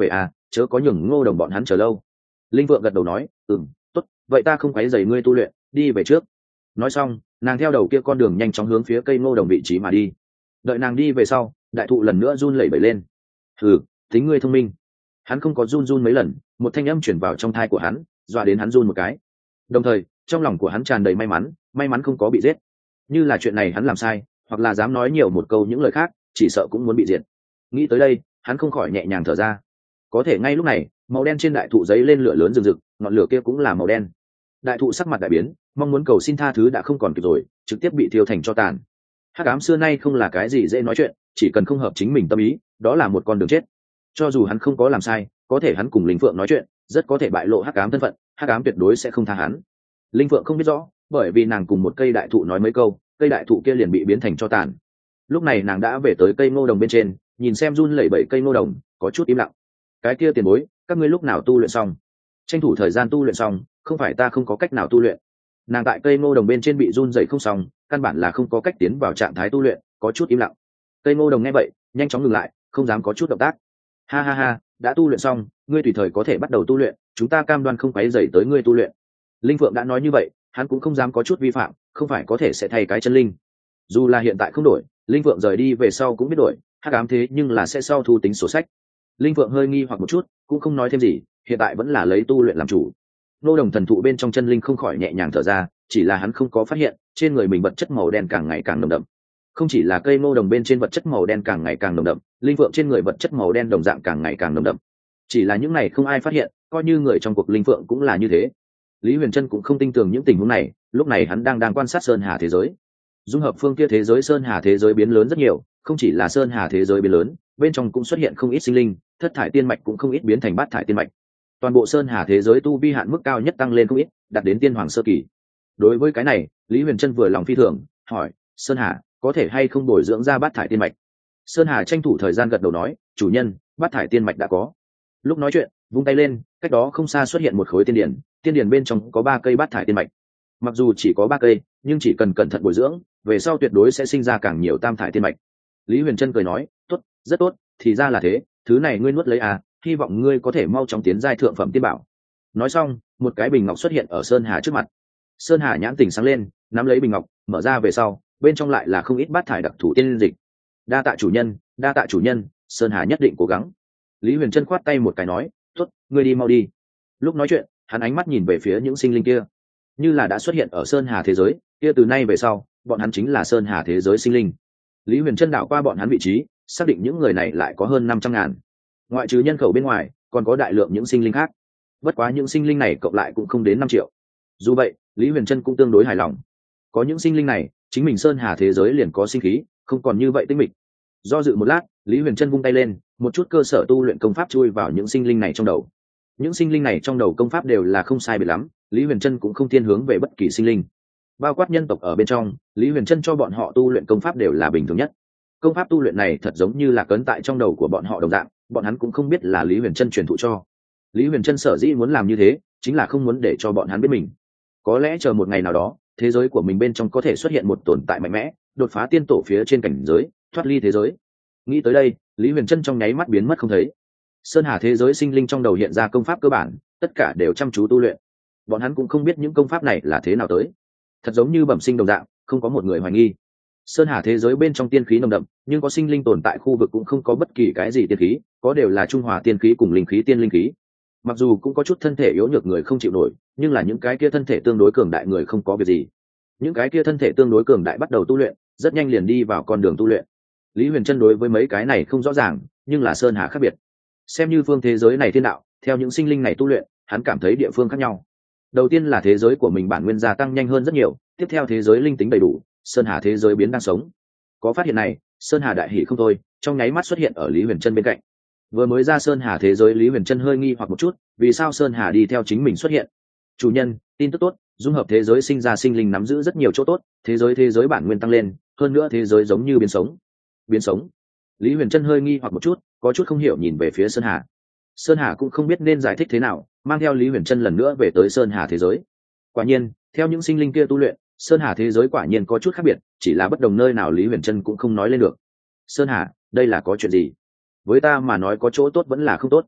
chớ có nhường Ngô Đồng bọn hắn chờ lâu. Linh Vượng gật đầu nói, tốt, vậy ta không quấy rầy ngươi tu luyện, đi về trước. Nói xong, nàng theo đầu kia con đường nhanh chóng hướng phía cây Ngô Đồng vị trí mà đi. Đợi nàng đi về sau, đại thụ lần nữa run lẩy bẩy lên. Tính ngươi thông minh. Hắn không có run mấy lần, một thanh âm chuyển vào trong thai của hắn, dọa đến hắn run một cái. Đồng thời, trong lòng của hắn tràn đầy may mắn không có bị giết. Như là chuyện này hắn làm sai, hoặc là dám nói nhiều một câu những lời khác, chỉ sợ cũng muốn bị diệt. Nghĩ tới đây, hắn không khỏi nhẹ nhàng thở ra. Có thể ngay lúc này, màu đen trên đại thụ giấy lên lửa lớn rừng rực, ngọn lửa kia cũng là màu đen. Đại thụ sắc mặt đại biến, mong muốn cầu xin tha thứ đã không còn kịp rồi, trực tiếp bị thiêu thành tro tàn. Hắc ám xưa nay không là cái gì dễ nói chuyện, chỉ cần không hợp chính mình tâm ý, đó là một con đường chết. Cho dù hắn không có làm sai, có thể hắn cùng Linh Phượng nói chuyện, rất có thể bại lộ hắc ám thân phận, hắc ám tuyệt đối sẽ không tha hắn. Linh Phượng không biết rõ, bởi vì nàng cùng một cây đại thụ nói mấy câu, cây đại thụ kia liền bị biến thành tro tàn. Lúc này nàng đã về tới cây ngô đồng bên trên, nhìn xem run lẩy bẩy cây ngô đồng, có chút im lặng. Cái kia tiền bối, các ngươi lúc nào tu luyện xong? Tranh thủ thời gian tu luyện xong, không phải ta không có cách nào tu luyện. Nàng tại cây ngô đồng bên trên bị run dậy không xong, căn bản là không có cách tiến vào trạng thái tu luyện, có chút im lặng. Cây ngô đồng nghe vậy, nhanh chóng ngừng lại, không dám có chút động tác. Ha, đã tu luyện xong, ngươi tùy thời có thể bắt đầu tu luyện, chúng ta cam đoan không quấy rầy tới ngươi tu luyện. Linh Phượng đã nói như vậy, hắn cũng không dám có chút vi phạm, không phải có thể sẽ thay cái chân linh. Dù là hiện tại không đổi, Linh Phượng rời đi về sau cũng biết đổi, hắc ám thế nhưng là sẽ sau thu tính sổ sách. Linh Phượng hơi nghi hoặc một chút, cũng không nói thêm gì, hiện tại vẫn là lấy tu luyện làm chủ. Nô đồng thần thụ bên trong chân linh không khỏi nhẹ nhàng thở ra, chỉ là hắn không có phát hiện trên người mình vật chất màu đen càng ngày càng nồng đậm. Không chỉ là cây ngô đồng bên trên vật chất màu đen càng ngày càng nồng đậm, Linh Phượng trên người vật chất màu đen đồng dạng càng ngày càng nồng đậm. Chỉ là những này không ai phát hiện, coi như người trong cuộc Linh Phượng cũng là như thế. Lý Huyền Trân cũng không tin tưởng những tình huống này, lúc này hắn đang quan sát sơn hà thế giới. Dung hợp phương kia thế giới sơn hà thế giới biến lớn rất nhiều, không chỉ là sơn hà thế giới biến lớn, bên trong cũng xuất hiện không ít sinh linh, thất thải tiên mạch cũng không ít biến thành bát thải tiên mạch. Toàn bộ sơn hà thế giới tu vi hạn mức cao nhất tăng lên không ít, đạt đến tiên hoàng sơ kỳ. Đối với cái này, Lý Huyền Trân vừa lòng phi thường, hỏi: "Sơn Hà, có thể hay không bồi dưỡng ra bát thải tiên mạch?" Sơn Hà tranh thủ thời gian gật đầu nói: "Chủ nhân, bát thải tiên mạch đã có." Lúc nói chuyện, vung tay lên, cách đó không xa xuất hiện một khối tiên điển bên trong có 3 cây bát thải tiên mạch. Mặc dù chỉ có 3 cây, nhưng chỉ cần cẩn thận bồi dưỡng, về sau tuyệt đối sẽ sinh ra càng nhiều tam thải tiên mạch. Lý Huyền Trân cười nói: "Tốt, rất tốt, thì ra là thế, thứ này ngươi nuốt lấy à, hy vọng ngươi có thể mau chóng tiến giai thượng phẩm tiên bảo." Nói xong, một cái bình ngọc xuất hiện ở Sơn Hà trước mặt. Sơn Hà nhãn tỉnh sáng lên, nắm lấy bình ngọc, mở ra về sau, bên trong lại là không ít bát thải đặc thủ tiên dịch. Đa tạ chủ nhân, Sơn Hà nhất định cố gắng." Lý Huyền Trân khoát tay một cái nói: "Tốt, ngươi đi mau đi." Lúc nói chuyện, hắn ánh mắt nhìn về phía những sinh linh kia, như là đã xuất hiện ở Sơn Hà thế giới, kia từ nay về sau, bọn hắn chính là Sơn Hà thế giới sinh linh. Lý Huyền Trân đảo qua bọn hắn vị trí, xác định những người này lại có hơn 500.000. Ngoại trừ nhân khẩu bên ngoài, còn có đại lượng những sinh linh khác. Bất quá những sinh linh này cộng lại cũng không đến 5 triệu. Dù vậy, Lý Huyền Trân cũng tương đối hài lòng. Có những sinh linh này, chính mình Sơn Hà thế giới liền có sinh khí, không còn như vậy tĩnh mịch. Do dự một lát, Lý Huyền Trân vung tay lên, một chút cơ sở tu luyện công pháp chui vào những sinh linh này trong đầu. Những sinh linh này trong đầu công pháp đều là không sai biệt lắm, Lý Huyền Trân cũng không thiên hướng về bất kỳ sinh linh. Bao quát nhân tộc ở bên trong, Lý Huyền Trân cho bọn họ tu luyện công pháp đều là bình thường nhất. Công pháp tu luyện này thật giống như là cấn tại trong đầu của bọn họ đồng dạng, bọn hắn cũng không biết là Lý Huyền Trân truyền thụ cho. Lý Huyền Trân sở dĩ muốn làm như thế, chính là không muốn để cho bọn hắn biết mình. Có lẽ chờ một ngày nào đó, thế giới của mình bên trong có thể xuất hiện một tồn tại mạnh mẽ, đột phá tiên tổ phía trên cảnh giới, thoát ly thế giới. Nghĩ tới đây, Lý Huyền Trân trong nháy mắt biến mất không thấy. Sơn Hà thế giới sinh linh trong đầu hiện ra công pháp cơ bản, tất cả đều chăm chú tu luyện. Bọn hắn cũng không biết những công pháp này là thế nào tới, thật giống như bẩm sinh đồng dạng, không có một người hoài nghi. Sơn Hà thế giới bên trong tiên khí nồng đậm, nhưng có sinh linh tồn tại khu vực cũng không có bất kỳ cái gì tiên khí, có đều là trung hòa tiên khí cùng linh khí tiên linh khí. Mặc dù cũng có chút thân thể yếu nhược người không chịu nổi, nhưng là những cái kia thân thể tương đối cường đại người không có việc gì. Những cái kia thân thể tương đối cường đại bắt đầu tu luyện, rất nhanh liền đi vào con đường tu luyện. Lý Huyền Trân đối với mấy cái này không rõ ràng, nhưng là Sơn Hà khác biệt. Xem như phương thế giới này thiên đạo, theo những sinh linh này tu luyện, hắn cảm thấy địa phương khác nhau. Đầu tiên là thế giới của mình bản nguyên gia tăng nhanh hơn rất nhiều, tiếp theo thế giới linh tính đầy đủ, Sơn Hà thế giới biến đang sống. Có phát hiện này, Sơn Hà đại hỉ không thôi, trong nháy mắt xuất hiện ở Lý Huyền Trân bên cạnh. Vừa mới ra Sơn Hà thế giới, Lý Huyền Trân hơi nghi hoặc một chút, vì sao Sơn Hà đi theo chính mình xuất hiện? Chủ nhân, tin tức tốt, dung hợp thế giới sinh ra sinh linh nắm giữ rất nhiều chỗ tốt, thế giới bản nguyên tăng lên, hơn nữa thế giới giống như biến sống. Biến sống? Lý Huyền Trân hơi nghi hoặc một chút, có chút không hiểu nhìn về phía Sơn Hà. Sơn Hà cũng không biết nên giải thích thế nào, mang theo Lý Huyền Trân lần nữa về tới Sơn Hà thế giới. Quả nhiên, theo những sinh linh kia tu luyện, Sơn Hà thế giới quả nhiên có chút khác biệt, chỉ là bất đồng nơi nào Lý Huyền Trân cũng không nói lên được. Sơn Hà, đây là có chuyện gì? Với ta mà nói có chỗ tốt vẫn là không tốt.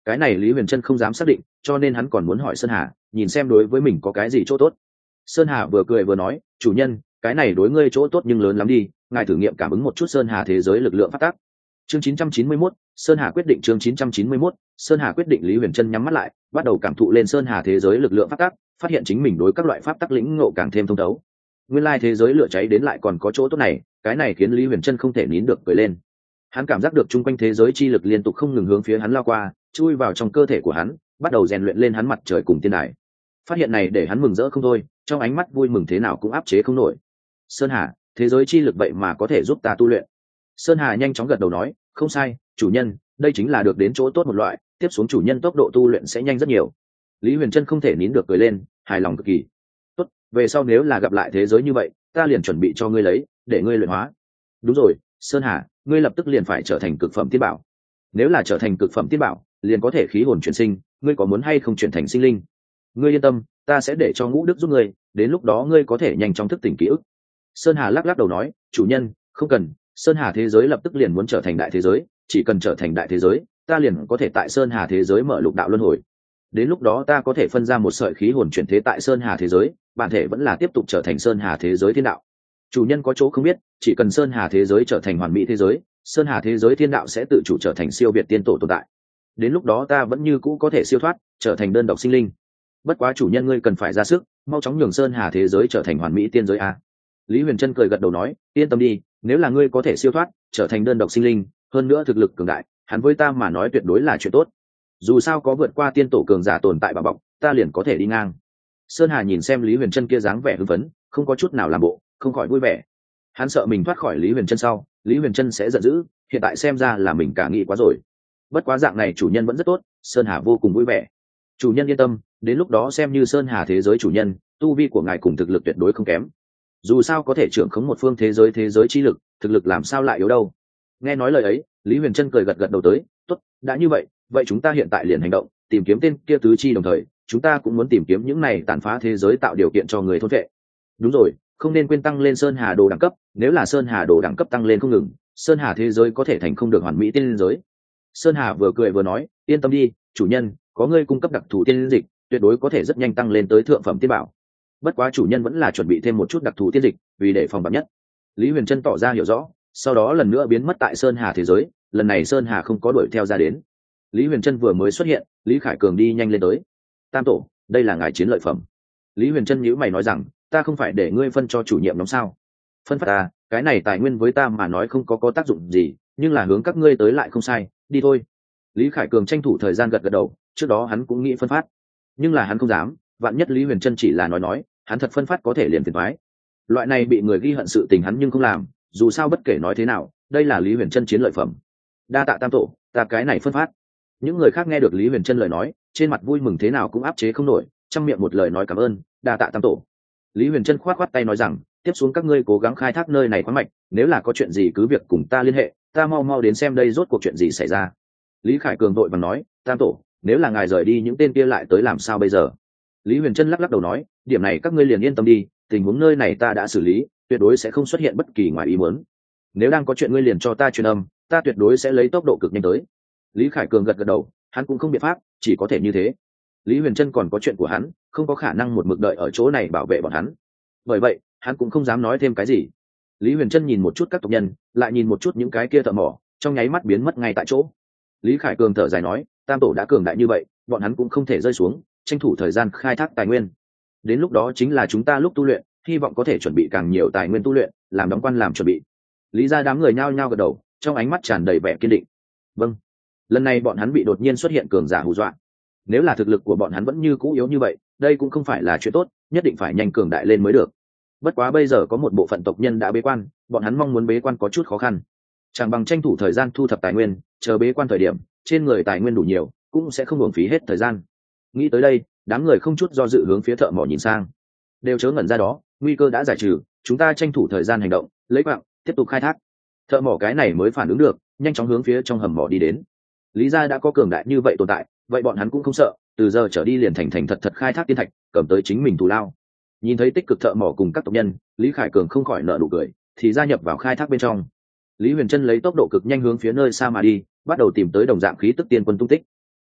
Cái này Lý Huyền Trân không dám xác định, cho nên hắn còn muốn hỏi Sơn Hà, nhìn xem đối với mình có cái gì chỗ tốt. Sơn Hà vừa cười vừa nói, chủ nhân, cái này đối ngươi chỗ tốt nhưng lớn lắm đi, ngài thử nghiệm cảm ứng một chút Sơn Hà thế giới lực lượng phát tác. Chương 991, Sơn Hà quyết định. Chương 991, Sơn Hà quyết định. Lý Huyền Trân nhắm mắt lại, bắt đầu cảm thụ lên Sơn Hà thế giới lực lượng phát tác, phát hiện chính mình đối các loại pháp tắc lĩnh ngộ càng thêm thông thấu. Nguyên lai thế giới lửa cháy đến lại còn có chỗ tốt này, cái này khiến Lý Huyền Trân không thể nín được cười lên. Hắn cảm giác được chung quanh thế giới chi lực liên tục không ngừng hướng phía hắn lao qua, chui vào trong cơ thể của hắn, bắt đầu rèn luyện lên hắn mặt trời cùng tiên đài. Phát hiện này để hắn mừng rỡ không thôi, trong ánh mắt vui mừng thế nào cũng áp chế không nổi. Sơn Hà, thế giới chi lực vậy mà có thể giúp ta tu luyện. Sơn Hà nhanh chóng gật đầu nói, không sai, chủ nhân, đây chính là được đến chỗ tốt một loại, tiếp xuống chủ nhân tốc độ tu luyện sẽ nhanh rất nhiều. Lý Huyền Trân không thể nín được cười lên, hài lòng cực kỳ. Tốt, về sau nếu là gặp lại thế giới như vậy, ta liền chuẩn bị cho ngươi lấy, để ngươi luyện hóa. Đúng rồi, Sơn Hà, ngươi lập tức liền phải trở thành cực phẩm tiên bảo. Nếu là trở thành cực phẩm tiên bảo, liền có thể khí hồn chuyển sinh, ngươi có muốn hay không chuyển thành sinh linh? Ngươi yên tâm, ta sẽ để cho Ngũ Đức giúp ngươi, đến lúc đó ngươi có thể nhanh chóng thức tỉnh ký ức. Sơn Hà lắc lắc đầu nói, chủ nhân, không cần, Sơn Hà thế giới lập tức liền muốn trở thành đại thế giới, chỉ cần trở thành đại thế giới, ta liền có thể tại Sơn Hà thế giới mở lục đạo luân hồi. Đến lúc đó ta có thể phân ra một sợi khí hồn chuyển thế tại Sơn Hà thế giới, bản thể vẫn là tiếp tục trở thành Sơn Hà thế giới thiên đạo. Chủ nhân có chỗ không biết, chỉ cần Sơn Hà thế giới trở thành hoàn mỹ thế giới, Sơn Hà thế giới thiên đạo sẽ tự chủ trở thành siêu việt tiên tổ tồn tại. Đến lúc đó ta vẫn như cũ có thể siêu thoát, trở thành đơn độc sinh linh. Bất quá chủ nhân ngươi cần phải ra sức, mau chóng nhường Sơn Hà thế giới trở thành hoàn mỹ tiên giới a. Lý Huyền Trân cười gật đầu nói, yên tâm đi, nếu là ngươi có thể siêu thoát, trở thành đơn độc sinh linh, hơn nữa thực lực cường đại, hắn với ta mà nói tuyệt đối là chuyện tốt. Dù sao có vượt qua tiên tổ cường giả tồn tại bảo bọc, ta liền có thể đi ngang. Sơn Hà nhìn xem Lý Huyền Trân kia dáng vẻ hưng phấn, không có chút nào làm bộ, không khỏi vui vẻ. Hắn sợ mình thoát khỏi Lý Huyền Trân sau, Lý Huyền Trân sẽ giận dữ, hiện tại xem ra là mình cả nghĩ quá rồi. Bất quá dạng này chủ nhân vẫn rất tốt, Sơn Hà vô cùng vui vẻ. Chủ nhân yên tâm, đến lúc đó xem như Sơn Hà thế giới chủ nhân, tu vi của ngài cùng thực lực tuyệt đối không kém. Dù sao có thể trưởng khống một phương thế giới chi lực, thực lực làm sao lại yếu đâu. Nghe nói lời ấy, Lý Huyền Trân cười gật gật đầu tới, tốt, đã như vậy, vậy chúng ta hiện tại liền hành động, tìm kiếm tên kia tứ chi, đồng thời chúng ta cũng muốn tìm kiếm những này tàn phá thế giới tạo điều kiện cho người thôn vệ. Đúng rồi, không nên quên tăng lên Sơn Hà đồ đẳng cấp, nếu là Sơn Hà đồ đẳng cấp tăng lên không ngừng, Sơn Hà thế giới có thể thành không được hoàn mỹ tiên giới. Sơn Hà vừa cười vừa nói, yên tâm đi, chủ nhân, có ngươi cung cấp đặc thù tiên dịch, tuyệt đối có thể rất nhanh tăng lên tới thượng phẩm tiên bảo. Bất quá chủ nhân vẫn là chuẩn bị thêm một chút đặc thù tiên dịch, vì để phòng vạn nhất. Lý Huyền Trân tỏ ra hiểu rõ, sau đó lần nữa biến mất tại Sơn Hà thế giới, lần này Sơn Hà không có đuổi theo ra đến. Lý Huyền Trân vừa mới xuất hiện, Lý Khải Cường đi nhanh lên tới. Tam tổ, đây là ngài chiến lợi phẩm. Lý Huyền Trân nhíu mày nói rằng, ta không phải để ngươi phân cho chủ nhiệm đóng sao? Phân phát ta, cái này tài nguyên với ta mà nói không có tác dụng gì, nhưng là hướng các ngươi tới lại không sai, đi thôi. Lý Khải Cường tranh thủ thời gian gật gật đầu, trước đó hắn cũng nghĩ phân phát, nhưng là hắn không dám, vạn nhất Lý Huyền Trân chỉ là nói, hắn thật phân phát có thể liền phiền toái. Loại này bị người ghi hận sự tình hắn nhưng không làm, dù sao bất kể nói thế nào, đây là Lý Huyền Trân chiến lợi phẩm. Đa tạ tam tổ, ta cái này phân phát. Những người khác nghe được Lý Huyền Trân lời nói, trên mặt vui mừng thế nào cũng áp chế không nổi, trong miệng một lời nói cảm ơn, đa tạ tam tổ. Lý Huyền Trân khoát khoát tay nói rằng, tiếp xuống các ngươi cố gắng khai thác nơi này khoáng mạch, nếu là có chuyện gì cứ việc cùng ta liên hệ, ta mau mau đến xem đây rốt cuộc chuyện gì xảy ra. Lý Khải Cường vội vàng nói, tam tổ, nếu là ngài rời đi những tên kia lại tới làm sao bây giờ? Lý Huyền Trân lắc lắc đầu nói, điểm này các ngươi liền yên tâm đi, tình huống nơi này ta đã xử lý, tuyệt đối sẽ không xuất hiện bất kỳ ngoài ý muốn. Nếu đang có chuyện ngươi liền cho ta truyền âm, ta tuyệt đối sẽ lấy tốc độ cực nhanh tới. Lý Khải Cường gật gật đầu, hắn cũng không biện pháp, chỉ có thể như thế. Lý Huyền Trân còn có chuyện của hắn, không có khả năng một mực đợi ở chỗ này bảo vệ bọn hắn. Bởi vậy, hắn cũng không dám nói thêm cái gì. Lý Huyền Trân nhìn một chút các tộc nhân, lại nhìn một chút những cái kia thợ mỏ, trong nháy mắt biến mất ngay tại chỗ. Lý Khải Cường thở dài nói, tam tổ đã cường đại như vậy, bọn hắn cũng không thể rơi xuống, tranh thủ thời gian khai thác tài nguyên. Đến lúc đó chính là chúng ta lúc tu luyện, hy vọng có thể chuẩn bị càng nhiều tài nguyên tu luyện, làm đóng quan làm chuẩn bị. Lý ra đám người nhao nhao gật đầu, trong ánh mắt tràn đầy vẻ kiên định. Vâng. Lần này bọn hắn bị đột nhiên xuất hiện cường giả hù dọa. Nếu là thực lực của bọn hắn vẫn như cũ yếu như vậy, đây cũng không phải là chuyện tốt, nhất định phải nhanh cường đại lên mới được. Bất quá bây giờ có một bộ phận tộc nhân đã bế quan, bọn hắn mong muốn bế quan có chút khó khăn. Chẳng bằng tranh thủ thời gian thu thập tài nguyên, chờ bế quan thời điểm, trên người tài nguyên đủ nhiều, cũng sẽ không uổng phí hết thời gian. Nghĩ tới đây, đám người không chút do dự hướng phía thợ mỏ nhìn sang. Đều chớ ngẩn ra đó, nguy cơ đã giải trừ, chúng ta tranh thủ thời gian hành động, lấy quạng, tiếp tục khai thác. Thợ mỏ cái này mới phản ứng được, nhanh chóng hướng phía trong hầm mỏ đi đến. Lý gia đã có cường đại như vậy tồn tại, vậy bọn hắn cũng không sợ, từ giờ trở đi liền thành thật khai thác tiên thạch, cầm tới chính mình thù lao. Nhìn thấy tích cực thợ mỏ cùng các tộc nhân, Lý Khải Cường không khỏi nở nụ cười, thì gia nhập vào khai thác bên trong. Lý Huyền Trân lấy tốc độ cực nhanh hướng phía nơi xa mà đi, bắt đầu tìm tới đồng dạng khí tức tiên quân tung tích.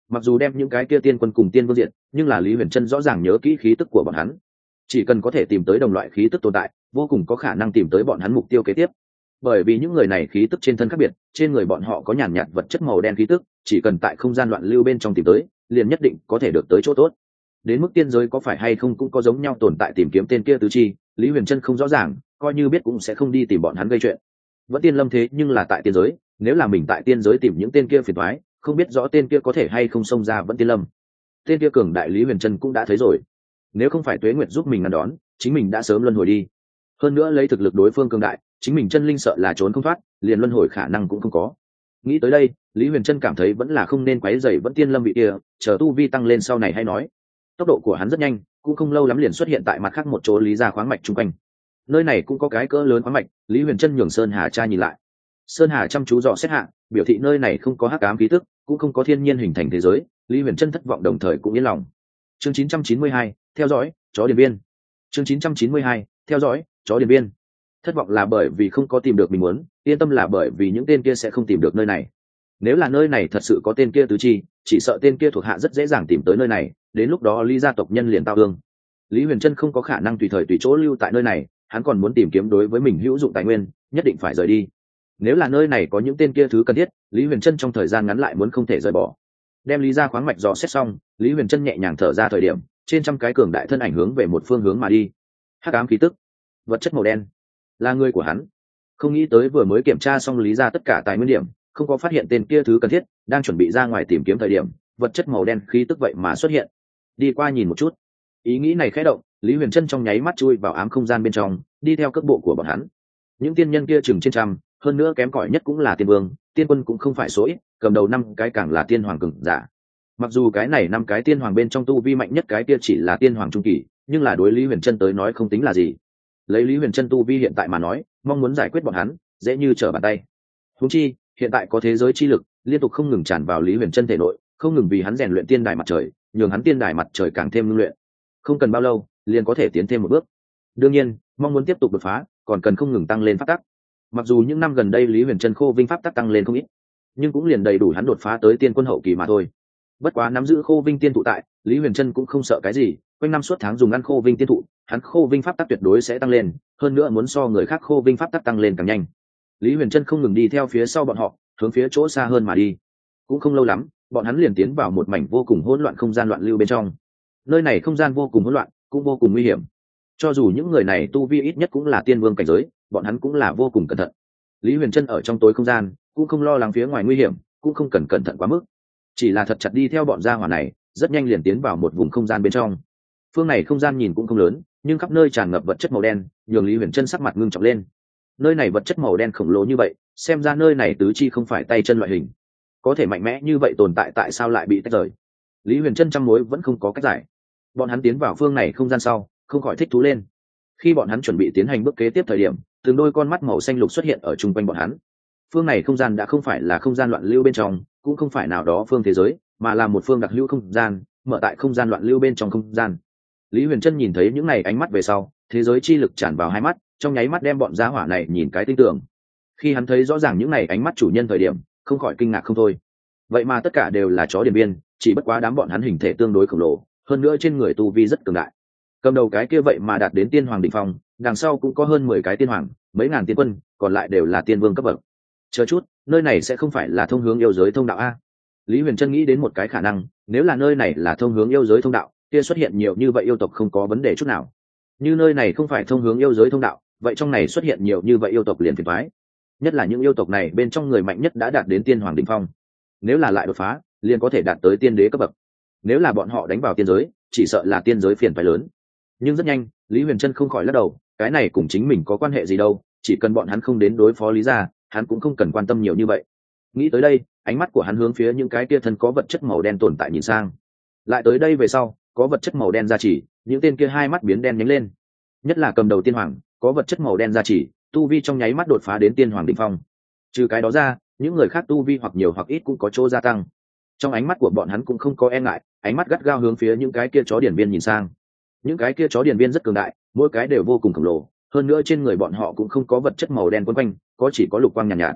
mặc dù đem những cái kia tiên quân cùng tiên vương diện, nhưng là Lý Huyền Trân rõ ràng nhớ kỹ khí tức của bọn hắn, chỉ cần có thể tìm tới đồng loại khí tức tồn tại, vô cùng có khả năng tìm tới bọn hắn mục tiêu kế tiếp. Bởi vì những người này khí tức trên thân khác biệt, trên người bọn họ có nhàn nhạt vật chất màu đen khí tức, chỉ cần tại không gian loạn lưu bên trong tìm tới, liền nhất định có thể được tới chỗ tốt. Đến mức tiên giới có phải hay không cũng có giống nhau tồn tại tìm kiếm tên kia tứ chi, Lý Huyền Trân không rõ ràng, coi như biết cũng sẽ không đi tìm bọn hắn gây chuyện. Vẫn tiên lâm thế nhưng là tại tiên giới, nếu là mình tại tiên giới tìm những tên kia phiền toái, không biết rõ tên kia có thể hay không xông ra Vẫn tiên lâm. Tên kia cường đại Lý Huyền Trân cũng đã thấy rồi, nếu không phải Tuế Nguyệt giúp mình ngăn đón, chính mình đã sớm luân hồi đi. Hơn nữa lấy thực lực đối phương cường đại, chính mình chân linh sợ là trốn không thoát, liền luân hồi khả năng cũng không có. Nghĩ tới đây, Lý Huyền Trân cảm thấy vẫn là không nên quấy rầy Vẫn tiên lâm vị kia, chờ tu vi tăng lên sau này hay nói. Tốc độ của hắn rất nhanh, cũng không lâu lắm liền xuất hiện tại mặt khác một chỗ lý gia khoáng mạch chung quanh. Nơi này cũng có cái cỡ lớn khoáng mạch, Lý Huyền Trân nhường Sơn Hà tra nhìn lại. Sơn Hà chăm chú dò xét hạ, biểu thị nơi này không có hắc ám khí tức, cũng không có thiên nhiên hình thành thế giới. Lý Huyền Trân thất vọng đồng thời cũng yên lòng. Chương 992, theo dõi chó điền biên. Chương 992, theo dõi chó điền biên. Thất vọng là bởi vì không có tìm được mình muốn, yên tâm là bởi vì những tên kia sẽ không tìm được nơi này. Nếu là nơi này thật sự có tên kia tứ chi, chỉ sợ tên kia thuộc hạ rất dễ dàng tìm tới nơi này, đến lúc đó Lý gia tộc nhân liền tao thương. Lý Huyền Trân không có khả năng tùy thời tùy chỗ lưu tại nơi này, hắn còn muốn tìm kiếm đối với mình hữu dụng tài nguyên, nhất định phải rời đi. Nếu là nơi này có những tên kia thứ cần thiết, Lý Huyền Trân trong thời gian ngắn lại muốn không thể rời bỏ. Đem Lý gia khoáng mạch dò xét xong, Lý Huyền Trân nhẹ nhàng thở ra thời điểm, trên trăm cái cường đại thân ảnh hướng về một phương hướng mà đi. Hắc ám khí tức, vật chất màu đen, là người của hắn. Không nghĩ tới vừa mới kiểm tra xong Lý gia tất cả tài nguyên điểm, không có phát hiện tên kia thứ cần thiết, đang chuẩn bị ra ngoài tìm kiếm thời điểm, vật chất màu đen khí tức vậy mà xuất hiện. Đi qua nhìn một chút. Ý nghĩ này khẽ động, Lý Huyền Trân trong nháy mắt chui vào ám không gian bên trong, đi theo cước bộ của bọn hắn. Những tiên nhân kia chừng trên trăm, hơn nữa kém cỏi nhất cũng là tiên vương, tiên quân cũng không phải số ít, cầm đầu 5 cái càng là tiên hoàng cường giả. Mặc dù cái này 5 cái tiên hoàng bên trong tu vi mạnh nhất cái kia chỉ là tiên hoàng trung kỳ, nhưng là đối Lý Huyền Trân tới nói không tính là gì. Lấy Lý Huyền Trân tu vi hiện tại mà nói, mong muốn giải quyết bọn hắn, dễ như trở bàn tay. Huống chi, hiện tại có thế giới chi lực liên tục không ngừng tràn vào Lý Huyền Trân thể nội, không ngừng vì hắn rèn luyện tiên đài mặt trời, nhường hắn tiên đài mặt trời càng thêm ngưng luyện. Không cần bao lâu, liền có thể tiến thêm một bước. Đương nhiên, mong muốn tiếp tục đột phá, còn cần không ngừng tăng lên pháp tắc. Mặc dù những năm gần đây Lý Huyền Trân khô vinh pháp tắc tăng lên không ít, nhưng cũng liền đầy đủ hắn đột phá tới tiên quân hậu kỳ mà thôi. Bất quá nắm giữ khô vinh tiên thụ tại, Lý Huyền Trân cũng không sợ cái gì, quanh năm suốt tháng dùng ăn khô vinh tiên thụ, hắn khô vinh pháp tắc tuyệt đối sẽ tăng lên, hơn nữa muốn so người khác khô vinh pháp tắc tăng lên càng nhanh. Lý Huyền Trân không ngừng đi theo phía sau bọn họ, hướng phía chỗ xa hơn mà đi. Cũng không lâu lắm, bọn hắn liền tiến vào một mảnh vô cùng hỗn loạn không gian loạn lưu bên trong. Nơi này không gian vô cùng hỗn loạn, cũng vô cùng nguy hiểm. Cho dù những người này tu vi ít nhất cũng là tiên vương cảnh giới, bọn hắn cũng là vô cùng cẩn thận. Lý Huyền Trân ở trong tối không gian, cũng không lo lắng phía ngoài nguy hiểm, cũng không cần cẩn thận quá mức, chỉ là thật chặt đi theo bọn gia hỏa này, rất nhanh liền tiến vào một vùng không gian bên trong. Phương này không gian nhìn cũng không lớn, nhưng khắp nơi tràn ngập vật chất màu đen, nhường Lý Huyền Trân sắc mặt ngưng trọng lên. Nơi này vật chất màu đen khổng lồ như vậy, xem ra nơi này tứ chi không phải tay chân loại hình, có thể mạnh mẽ như vậy tồn tại tại sao lại bị tách rời? Lý Huyền Trân trăm mối vẫn không có cách giải. Bọn hắn tiến vào phương này không gian sau, không khỏi thích thú lên. Khi bọn hắn chuẩn bị tiến hành bước kế tiếp thời điểm, từng đôi con mắt màu xanh lục xuất hiện ở chung quanh bọn hắn. Phương này không gian đã không phải là không gian loạn lưu bên trong, cũng không phải nào đó phương thế giới, mà là một phương đặc hữu không gian, mở tại không gian loạn lưu bên trong không gian. Lý Huyền Trân nhìn thấy những này ánh mắt về sau, thế giới chi lực tràn vào hai mắt, trong nháy mắt đem bọn gia hỏa này nhìn cái tinh tường. Khi hắn thấy rõ ràng những này ánh mắt chủ nhân thời điểm, không khỏi kinh ngạc không thôi. Vậy mà tất cả đều là chó điền biên, chỉ bất quá đám bọn hắn hình thể tương đối khổng lồ, hơn nữa trên người tu vi rất cường đại. Cầm đầu cái kia vậy mà đạt đến tiên hoàng đỉnh phong, đằng sau cũng có hơn 10 cái tiên hoàng, mấy ngàn tiên quân, còn lại đều là tiên vương cấp bậc. Chờ chút, nơi này sẽ không phải là thông hướng yêu giới thông đạo a? Lý Huyền Trân nghĩ đến một cái khả năng, nếu là nơi này là thông hướng yêu giới thông đạo, kia xuất hiện nhiều như vậy yêu tộc không có vấn đề chút nào. Như nơi này không phải thông hướng yêu giới thông đạo, vậy trong này xuất hiện nhiều như vậy yêu tộc liền phiền toái. Nhất là những yêu tộc này bên trong người mạnh nhất đã đạt đến tiên hoàng đỉnh phong. Nếu là lại đột phá, liền có thể đạt tới tiên đế cấp bậc. Nếu là bọn họ đánh vào tiên giới, chỉ sợ là tiên giới phiền phải lớn. Nhưng rất nhanh, Lý Huyền Trân không khỏi lắc đầu, cái này cùng chính mình có quan hệ gì đâu, chỉ cần bọn hắn không đến đối phó Lý gia, hắn cũng không cần quan tâm nhiều như vậy. Nghĩ tới đây, ánh mắt của hắn hướng phía những cái kia thân có vật chất màu đen tồn tại nhìn sang. Lại tới đây về sau, có vật chất màu đen gia trì, những tên kia hai mắt biến đen nhánh lên. Nhất là cầm đầu tiên hoàng, có vật chất màu đen gia trì, tu vi trong nháy mắt đột phá đến tiên hoàng đỉnh phong. Trừ cái đó ra, những người khác tu vi hoặc nhiều hoặc ít cũng có chỗ gia tăng. Trong ánh mắt của bọn hắn cũng không có e ngại, ánh mắt gắt gao hướng phía những cái kia chó điển viên nhìn sang. Những cái kia chó điển viên rất cường đại, mỗi cái đều vô cùng khổng lồ, hơn nữa trên người bọn họ cũng không có vật chất màu đen quấn quanh, có chỉ có lục quang nhàn nhạt, nhạt.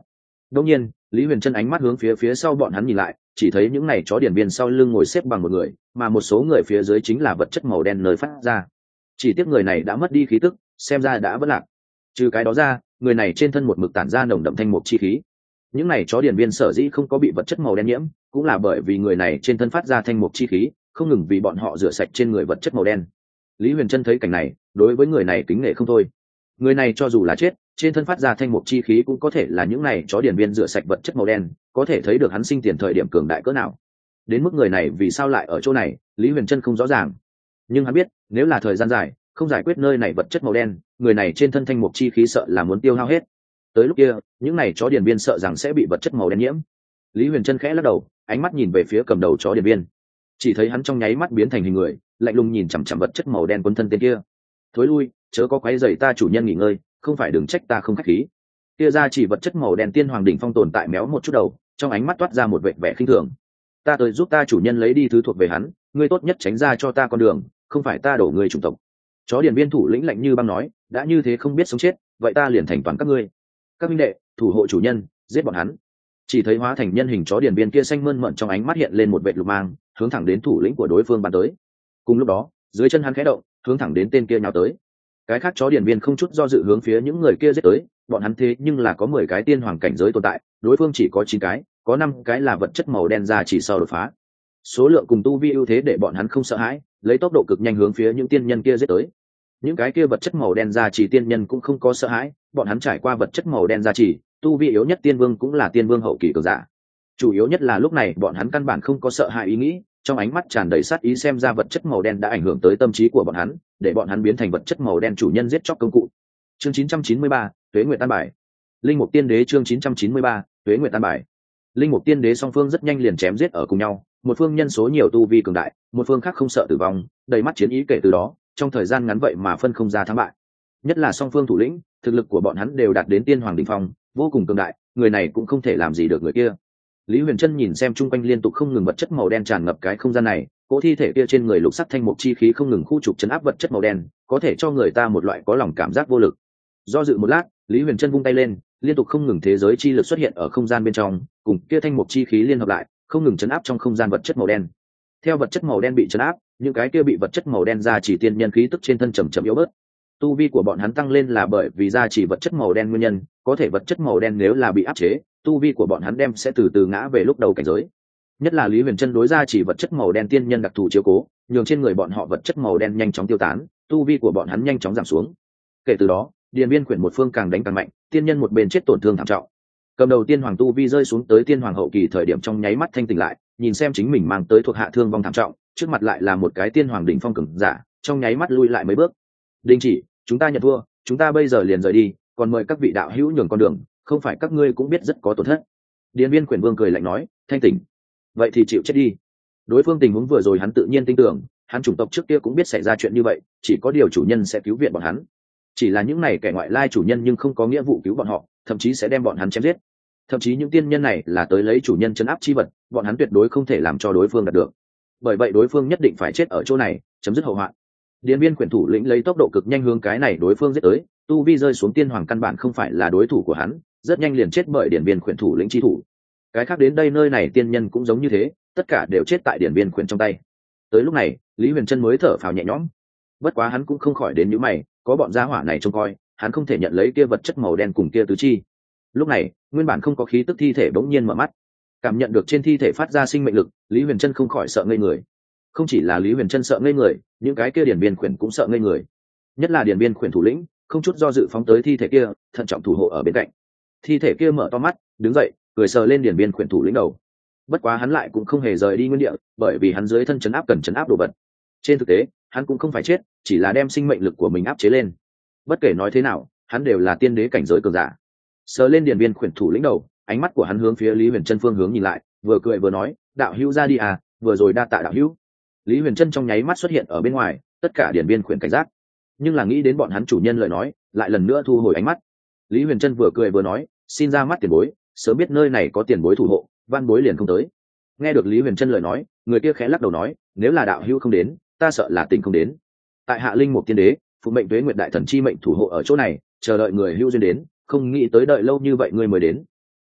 Đông nhiên, Lý Huyền Trân ánh mắt hướng phía sau bọn hắn nhìn lại, chỉ thấy những này chó điển viên sau lưng ngồi xếp bằng một người, mà một số người phía dưới chính là vật chất màu đen nơi phát ra. Chỉ tiếc người này đã mất đi khí tức, xem ra đã vất lạc. Trừ cái đó ra, người này trên thân một mực tản ra nồng đậm thanh mục chi khí. Những này chó điển viên sở dĩ không có bị vật chất màu đen nhiễm, cũng là bởi vì người này trên thân phát ra thanh mục chi khí, không ngừng vì bọn họ rửa sạch trên người vật chất màu đen. Lý Huyền Trân thấy cảnh này, đối với người này kính nể không thôi. Người này cho dù là chết, trên thân phát ra thanh mục chi khí cũng có thể là những này chó điển viên rửa sạch vật chất màu đen, có thể thấy được hắn sinh tiền thời điểm cường đại cỡ nào. Đến mức người này vì sao lại ở chỗ này, Lý Huyền Trân không rõ ràng, nhưng hắn biết nếu là thời gian dài không giải quyết nơi này vật chất màu đen, người này trên thân thanh mục chi khí sợ là muốn tiêu hao hết. Tới lúc kia những này chó điển viên sợ rằng sẽ bị vật chất màu đen nhiễm. Lý Huyền Trân khẽ lắc đầu, ánh mắt nhìn về phía cầm đầu chó điển viên, chỉ thấy hắn trong nháy mắt biến thành hình người, lạnh lùng nhìn chằm chằm vật chất màu đen quấn thân tên kia. Thối lui, chớ có quấy rầy ta chủ nhân nghỉ ngơi, không phải đừng trách ta không khách khí. Kia ra chỉ vật chất màu đen tiên hoàng đỉnh phong tồn tại méo một chút đầu, trong ánh mắt toát ra một vẻ vẻ khinh thường. Ta tới giúp ta chủ nhân lấy đi thứ thuộc về hắn, ngươi tốt nhất tránh ra cho ta con đường, không phải ta đổ người chủng tộc. Chó điển viên thủ lĩnh lạnh như băng nói, đã như thế không biết sống chết, vậy ta liền thành toàn các ngươi. Các minh đệ, thủ hộ chủ nhân, giết bọn hắn. Chỉ thấy hóa thành nhân hình chó điển viên kia xanh mơn mởn trong ánh mắt hiện lên một vệt lục mang, hướng thẳng đến thủ lĩnh của đối phương bắn tới. Cùng lúc đó, dưới chân hắn khẽ động, hướng thẳng đến tên kia nhào tới. Cái khác chó điển viên không chút do dự hướng phía những người kia giết tới, bọn hắn thế nhưng là có 10 cái tiên hoàng cảnh giới tồn tại, đối phương chỉ có 9 cái, có 5 cái là vật chất màu đen ra chỉ sau đột phá. Số lượng cùng tu vi ưu thế để bọn hắn không sợ hãi, lấy tốc độ cực nhanh hướng phía những tiên nhân kia giết tới. Những cái kia vật chất màu đen ra chỉ tiên nhân cũng không có sợ hãi, bọn hắn trải qua vật chất màu đen ra chỉ, tu vi yếu nhất tiên vương cũng là tiên vương hậu kỳ cường giả. Chủ yếu nhất là lúc này bọn hắn căn bản không có sợ hãi ý nghĩ, trong ánh mắt tràn đầy sát ý, xem ra vật chất màu đen đã ảnh hưởng tới tâm trí của bọn hắn, để bọn hắn biến thành vật chất màu đen chủ nhân giết chóc công cụ. Chương 993, Tuế Nguyệt Tan Bài. Linh Mục Tiên Đế chương 993, Tuế Nguyệt Tan Bài. Linh Mục Tiên Đế song phương rất nhanh liền chém giết ở cùng nhau, một phương nhân số nhiều tu vi cường đại, một phương khác không sợ tử vong, đầy mắt chiến ý kể từ đó, trong thời gian ngắn vậy mà phân không ra thắng bại. Nhất là song phương thủ lĩnh, thực lực của bọn hắn đều đạt đến tiên hoàng đỉnh phong, vô cùng cường đại, người này cũng không thể làm gì được người kia. Lý Huyền Trân nhìn xem chung quanh liên tục không ngừng vật chất màu đen tràn ngập cái không gian này, cỗ thi thể kia trên người lục sắc thanh mục chi khí không ngừng khu trục chấn áp vật chất màu đen, có thể cho người ta một loại có lòng cảm giác vô lực. Do dự một lát, Lý Huyền Trân vung tay lên, liên tục không ngừng thế giới chi lực xuất hiện ở không gian bên trong, cùng kia thanh mục chi khí liên hợp lại, không ngừng chấn áp trong không gian vật chất màu đen. Theo vật chất màu đen bị chấn áp, những cái kia bị vật chất màu đen ra chỉ tiên nhân khí tức trên thân chậm chậm yếu bớt. Tu vi của bọn hắn tăng lên là bởi vì ra chỉ vật chất màu đen nguyên nhân, có thể vật chất màu đen nếu là bị áp chế, tu vi của bọn hắn đem sẽ từ từ ngã về lúc đầu cảnh giới. Nhất là Lý Huyền Trân đối ra chỉ vật chất màu đen tiên nhân đặc thù chiếu cố, nhường trên người bọn họ vật chất màu đen nhanh chóng tiêu tán, tu vi của bọn hắn nhanh chóng giảm xuống. Kể từ đó, Điền Biên quyển một phương càng đánh càng mạnh, tiên nhân một bên chết tổn thương thảm trọng. Cầm đầu tiên hoàng tu vi rơi xuống tới tiên hoàng hậu kỳ thời điểm trong nháy mắt thanh tỉnh lại, nhìn xem chính mình mang tới thuộc hạ thương vong thảm trọng, trước mặt lại là một cái tiên hoàng đỉnh phong cường giả, trong nháy mắt lui lại mấy bước. Đình chỉ, chúng ta nhận thua, chúng ta bây giờ liền rời đi, còn mời các vị đạo hữu nhường con đường, không phải các ngươi cũng biết rất có tổn thất. Điền Biên quyển vương cười lạnh nói, thanh tỉnh, vậy thì chịu chết đi. Đối phương tình huống vừa rồi hắn tự nhiên tin tưởng, hắn chủng tộc trước kia cũng biết xảy ra chuyện như vậy, chỉ có điều chủ nhân sẽ cứu viện bọn hắn. Chỉ là những này kẻ ngoại lai chủ nhân nhưng không có nghĩa vụ cứu bọn họ, thậm chí sẽ đem bọn hắn chém giết. Thậm chí những tiên nhân này là tới lấy chủ nhân trấn áp chi vật, bọn hắn tuyệt đối không thể làm cho đối phương đạt được. Bởi vậy đối phương nhất định phải chết ở chỗ này, chấm dứt hậu hoạn. Điền Biên quyển thủ lĩnh lấy tốc độ cực nhanh hướng cái này đối phương giết tới, tu vi rơi xuống tiên hoàng căn bản không phải là đối thủ của hắn, rất nhanh liền chết bởi Điền Biên quyển thủ lĩnh chi thủ. Cái khác đến đây nơi này tiên nhân cũng giống như thế, tất cả đều chết tại Điền Biên quyển trong tay. Tới lúc này, Lý Huyền Trân mới thở phào nhẹ nhõm. Bất quá hắn cũng không khỏi đến nhíu mày, có bọn gia hỏa này trông coi, hắn không thể nhận lấy kia vật chất màu đen cùng kia tứ chi. Lúc này, nguyên bản không có khí tức thi thể bỗng nhiên mở mắt, cảm nhận được trên thi thể phát ra sinh mệnh lực, Lý Huyền Trân không khỏi sợ ngây người. Không chỉ là Lý Huyền Trân sợ ngây người, những cái kia Điền Biên quyển cũng sợ ngây người. Nhất là Điền Biên quyển thủ lĩnh, không chút do dự phóng tới thi thể kia, thận trọng thủ hộ ở bên cạnh. Thi thể kia mở to mắt, đứng dậy, cười sờ lên Điền Biên quyển thủ lĩnh đầu. Bất quá hắn lại cũng không hề rời đi nguyên địa, bởi vì hắn dưới thân trấn áp cần trấn áp đồ vật. Trên thực tế, hắn cũng không phải chết, chỉ là đem sinh mệnh lực của mình áp chế lên. Bất kể nói thế nào, hắn đều là tiên đế cảnh giới cường giả. Sờ lên Điền Biên quyển thủ lĩnh đầu, ánh mắt của hắn hướng phía Lý Huyền Trân phương hướng nhìn lại, vừa cười vừa nói, đạo hữu ra đi à, vừa rồi đa tạ đạo hữu. Lý Huyền Trân trong nháy mắt xuất hiện ở bên ngoài, tất cả Điền Biên quyển cảnh giác, nhưng là nghĩ đến bọn hắn chủ nhân lời nói, lại lần nữa thu hồi ánh mắt. Lý Huyền Trân vừa cười vừa nói, xin ra mắt tiền bối, sớm biết nơi này có tiền bối thủ hộ, van bối liền không tới. Nghe được Lý Huyền Trân lời nói, người kia khẽ lắc đầu nói, nếu là đạo hữu không đến, ta sợ là tình không đến. Tại hạ Linh Mục Tiên Đế, phụ mệnh Tuế Nguyệt đại thần chi mệnh thủ hộ ở chỗ này, chờ đợi người hữu duyên đến, không nghĩ tới đợi lâu như vậy ngươi mới đến.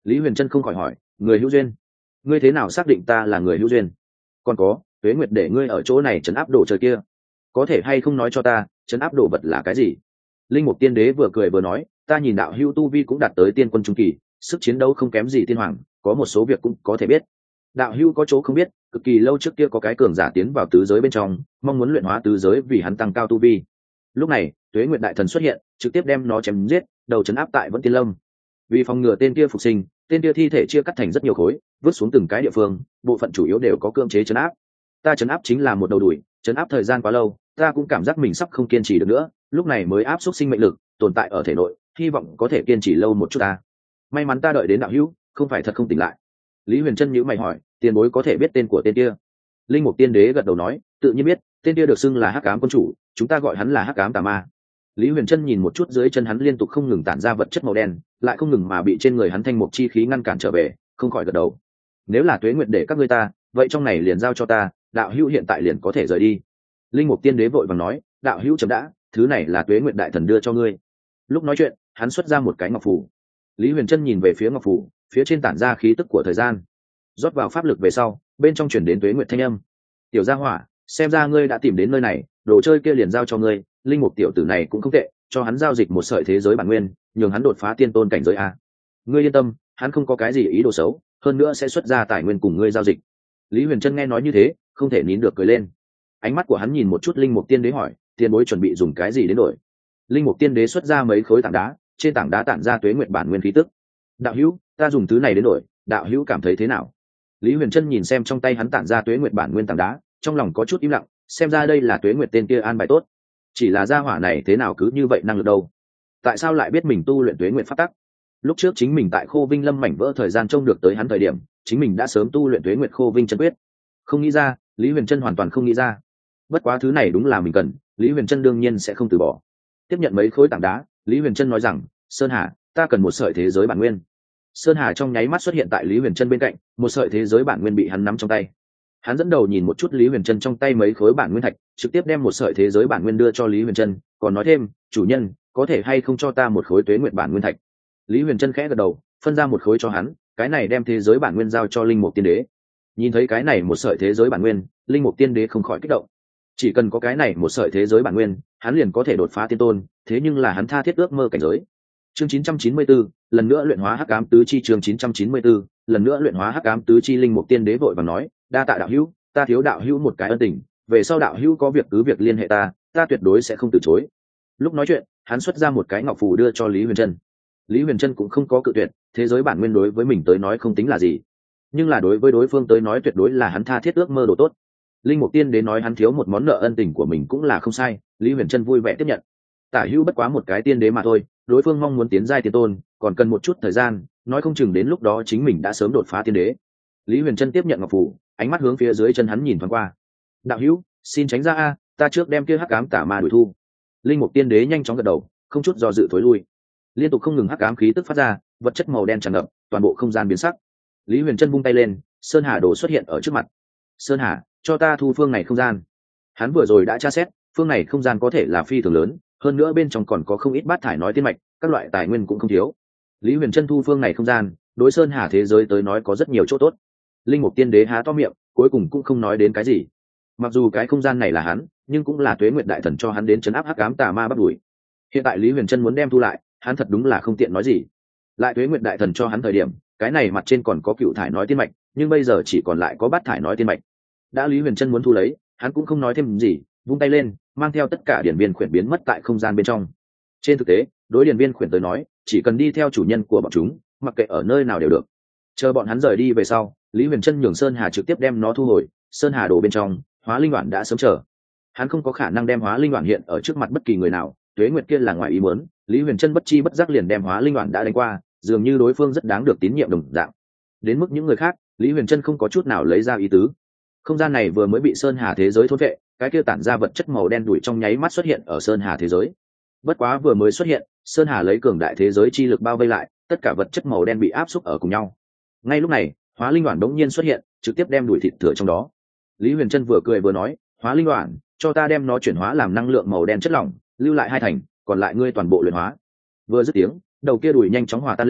Lý Huyền Trân không khỏi hỏi, người hữu duyên, ngươi thế nào xác định ta là người hữu duyên? Còn có, Tuế Nguyệt để ngươi ở chỗ này trấn áp đồ trời kia, có thể hay không nói cho ta trấn áp đồ vật là cái gì? Linh Mục Tiên Đế vừa cười vừa nói, ta nhìn đạo hữu tu vi cũng đạt tới tiên quân trung kỳ, sức chiến đấu không kém gì tiên hoàng, có một số việc cũng có thể biết. Đạo hữu có chỗ không biết, cực kỳ lâu trước kia có cái cường giả tiến vào tứ giới bên trong, mong muốn luyện hóa tứ giới vì hắn tăng cao tu vi. Lúc này Tuế Nguyệt đại thần xuất hiện, trực tiếp đem nó chém giết, đầu trấn áp tại Vẫn Tiên Lâm. Vì phòng ngừa tên kia phục sinh, tên kia thi thể chia cắt thành rất nhiều khối, vứt xuống từng cái địa phương, bộ phận chủ yếu đều có cưỡng chế trấn áp. Ta trấn áp chính là một đầu đuổi, trấn áp thời gian quá lâu, ta cũng cảm giác mình sắp không kiên trì được nữa, lúc này mới áp suất sinh mệnh lực tồn tại ở thể nội, hy vọng có thể kiên trì lâu một chút ta. May mắn ta đợi đến đạo hữu, không phải thật không tỉnh lại. Lý Huyền Trân nhíu mày hỏi, tiền bối có thể biết tên của tên kia? Linh Mục Tiên Đế gật đầu nói, tự nhiên biết, tên kia được xưng là Hắc Ám quân chủ, chúng ta gọi hắn là Hắc Ám tà ma. Lý Huyền Trân nhìn một chút dưới chân hắn liên tục không ngừng tản ra vật chất màu đen, lại không ngừng mà bị trên người hắn thanh mục chi khí ngăn cản trở về, không khỏi gật đầu. Nếu là Tuế Nguyệt để các ngươi ta, vậy trong này liền giao cho ta, đạo hữu hiện tại liền có thể rời đi. Linh Mục Tiên Đế vội vàng nói, đạo hữu chấm đã, thứ này là Tuế Nguyệt đại thần đưa cho ngươi. Lúc nói chuyện, hắn xuất ra một cái ngọc phù. Lý Huyền Trân nhìn về phía ngọc phù, phía trên tản ra khí tức của thời gian. Rót vào pháp lực về sau, bên trong chuyển đến Tuế Nguyệt thanh âm. Tiểu Gia Hỏa, xem ra ngươi đã tìm đến nơi này, đồ chơi kia liền giao cho ngươi. Linh Mục tiểu tử này cũng không tệ, cho hắn giao dịch một sợi thế giới bản nguyên, nhường hắn đột phá tiên tôn cảnh giới a. Ngươi yên tâm, hắn không có cái gì ý đồ xấu, hơn nữa sẽ xuất ra tài nguyên cùng ngươi giao dịch. Lý Huyền Trân nghe nói như thế, không thể nín được cười lên. Ánh mắt của hắn nhìn một chút Linh Mục Tiên Đế hỏi, tiền bối chuẩn bị dùng cái gì đến đổi? Linh Mục Tiên Đế xuất ra mấy khối tảng đá, trên tảng đá tản ra Tuế Nguyệt bản nguyên khí tức. Đạo hữu, ta dùng thứ này đến đổi, đạo hữu cảm thấy thế nào? Lý Huyền Trân nhìn xem trong tay hắn tản ra Tuế Nguyệt bản nguyên tảng đá, trong lòng có chút im lặng, xem ra đây là Tuế Nguyệt tên kia an bài tốt. Chỉ là gia hỏa này thế nào cứ như vậy năng lực đâu? Tại sao lại biết mình tu luyện Tuế Nguyệt pháp tắc? Lúc trước chính mình tại Khô Vinh Lâm mảnh vỡ thời gian trông được tới hắn thời điểm, chính mình đã sớm tu luyện Tuế Nguyệt Khô Vinh chân quyết. Không nghĩ ra, Lý Huyền Trân hoàn toàn không nghĩ ra. Bất quá thứ này đúng là mình cần, Lý Huyền Trân đương nhiên sẽ không từ bỏ. Tiếp nhận mấy khối tảng đá, Lý Huyền Trân nói rằng, Sơn Hà, ta cần một sợi thế giới bản nguyên. Sơn Hà trong nháy mắt xuất hiện tại Lý Huyền Trân bên cạnh, một sợi thế giới bản nguyên bị hắn nắm trong tay. Hắn dẫn đầu nhìn một chút Lý Huyền Trân trong tay mấy khối bản nguyên thạch, trực tiếp đem một sợi thế giới bản nguyên đưa cho Lý Huyền Trân, còn nói thêm, chủ nhân, có thể hay không cho ta một khối Tuế Nguyệt bản nguyên thạch? Lý Huyền Trân khẽ gật đầu, phân ra một khối cho hắn, cái này đem thế giới bản nguyên giao cho Linh Mục Tiên Đế. Nhìn thấy cái này một sợi thế giới bản nguyên, Linh Mục Tiên Đế không khỏi kích động. Chỉ cần có cái này một sợi thế giới bản nguyên, hắn liền có thể đột phá tiên tôn, thế nhưng là hắn tha thiết ước mơ cảnh giới. Chương 994, lần nữa luyện hóa Hắc Ám tứ chi. Chương 994, lần nữa luyện hóa Hắc Ám tứ chi. Linh Mục Tiên Đế vội vàng nói, đa tạ đạo hữu, ta thiếu đạo hữu một cái ân tình, về sau đạo hữu có việc cứ việc liên hệ ta, ta tuyệt đối sẽ không từ chối. Lúc nói chuyện, hắn xuất ra một cái ngọc phù đưa cho Lý Huyền Trân. Lý Huyền Trân cũng không có cự tuyệt, thế giới bản nguyên đối với mình tới nói không tính là gì, nhưng là đối với đối phương tới nói tuyệt đối là hắn tha thiết ước mơ đồ tốt. Linh Mục Tiên Đế nói hắn thiếu một món nợ ân tình của mình cũng là không sai, Lý Huyền Trân vui vẻ tiếp nhận. Tả hữu bất quá một cái tiên đế mà thôi, đối phương mong muốn tiến giai tiên tôn, còn cần một chút thời gian, nói không chừng đến lúc đó chính mình đã sớm đột phá tiên đế. Lý Huyền Trân tiếp nhận ngọc phù, ánh mắt hướng phía dưới chân hắn nhìn thoáng qua. Đạo hữu, xin tránh ra a, ta trước đem kia Hắc Ám tà ma đuổi thu. Linh Mục Tiên Đế nhanh chóng gật đầu, không chút do dự thối lui. Liên tục không ngừng hắc ám khí tức phát ra, vật chất màu đen tràn ngập, toàn bộ không gian biến sắc. Lý Huyền Trân vung tay lên, Sơn Hà đồ xuất hiện ở trước mặt. Sơn Hà, cho ta thu phương này không gian. Hắn vừa rồi đã tra xét, phương này không gian có thể là phi thường lớn, hơn nữa bên trong còn có không ít bát thải nói tiên mạch, các loại tài nguyên cũng không thiếu. Lý Huyền Trân thu phương này không gian, đối Sơn Hà thế giới tới nói có rất nhiều chỗ tốt. Linh Mục Tiên Đế há to miệng, cuối cùng cũng không nói đến cái gì. Mặc dù cái không gian này là hắn, nhưng cũng là Tuế Nguyệt đại thần cho hắn đến trấn áp hắc ám tà ma bắt đuổi. Hiện tại Lý Huyền Trân muốn đem thu lại, hắn thật đúng là không tiện nói gì. Lại Tuế Nguyệt đại thần cho hắn thời điểm, cái này mặt trên còn có cựu thải nói tiên mạch, nhưng bây giờ chỉ còn lại có bát thải nói tiên mạch. Đã Lý Huyền Trân muốn thu lấy, hắn cũng không nói thêm gì, vung tay lên, mang theo tất cả điển viên khuyển biến mất tại không gian bên trong. Trên thực tế, đối điển viên khuyển tới nói, chỉ cần đi theo chủ nhân của bọn chúng, mặc kệ ở nơi nào đều được. Chờ bọn hắn rời đi về sau, Lý Huyền Trân nhường Sơn Hà trực tiếp đem nó thu hồi. Sơn Hà đồ bên trong, Hóa Linh Đoạn đã sớm chờ. Hắn không có khả năng đem Hóa Linh Đoạn hiện ở trước mặt bất kỳ người nào, Tuế Nguyệt kia là ngoài ý muốn, Lý Huyền Trân bất chi bất giác liền đem Hóa Linh Đoạn đã đánh qua, dường như đối phương rất đáng được tín nhiệm đồng dạng. Đến mức những người khác, Lý Huyền Trân không có chút nào lấy ra ý tứ. Không gian này vừa mới bị Sơn Hà thế giới thôn vệ, cái kia tản ra vật chất màu đen đuổi trong nháy mắt xuất hiện ở Sơn Hà thế giới. Bất quá vừa mới xuất hiện, Sơn Hà lấy cường đại thế giới chi lực bao vây lại, tất cả vật chất màu đen bị áp xúc ở cùng nhau. Ngay lúc này, Hóa Linh Đoạn đống nhiên xuất hiện, trực tiếp đem đuổi thịt thừa trong đó. Lý Huyền Trân vừa cười vừa nói, Hóa Linh Đoạn, cho ta đem nó chuyển hóa làm năng lượng màu đen chất lỏng, lưu lại 2 thành, còn lại ngươi toàn bộ luyện hóa. Vừa dứt tiếng, đầu kia đuổi nhanh chóng hòa tan lên,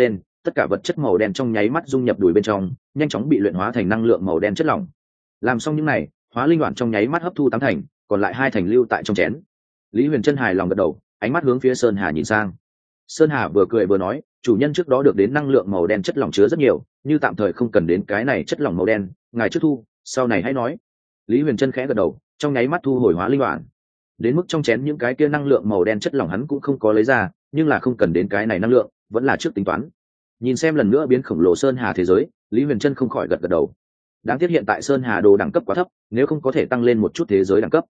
tất cả vật chất màu đen trong nháy mắt dung nhập đùi bên trong, nhanh chóng bị luyện hóa thành năng lượng màu đen chất lỏng. Làm xong những này, hóa linh đoạn trong nháy mắt hấp thu 8 thành, còn lại 2 thành lưu tại trong chén. Lý Huyền Trân hài lòng gật đầu, ánh mắt hướng phía Sơn Hà nhìn sang. Sơn Hà vừa cười vừa nói, chủ nhân trước đó được đến năng lượng màu đen chất lỏng chứa rất nhiều, như tạm thời không cần đến cái này chất lỏng màu đen, ngài trước thu, sau này hãy nói. Lý Huyền Trân khẽ gật đầu, trong nháy mắt thu hồi hóa linh đoạn. Đến mức trong chén những cái kia năng lượng màu đen chất lỏng hắn cũng không có lấy ra, nhưng là không cần đến cái này năng lượng, vẫn là trước tính toán. Nhìn xem lần nữa biến khổng lồ Sơn Hà thế giới, Lý Huyền Trân không khỏi gật gật đầu. Đáng tiếc hiện tại Sơn Hà đồ đẳng cấp quá thấp, nếu không có thể tăng lên một chút thế giới đẳng cấp.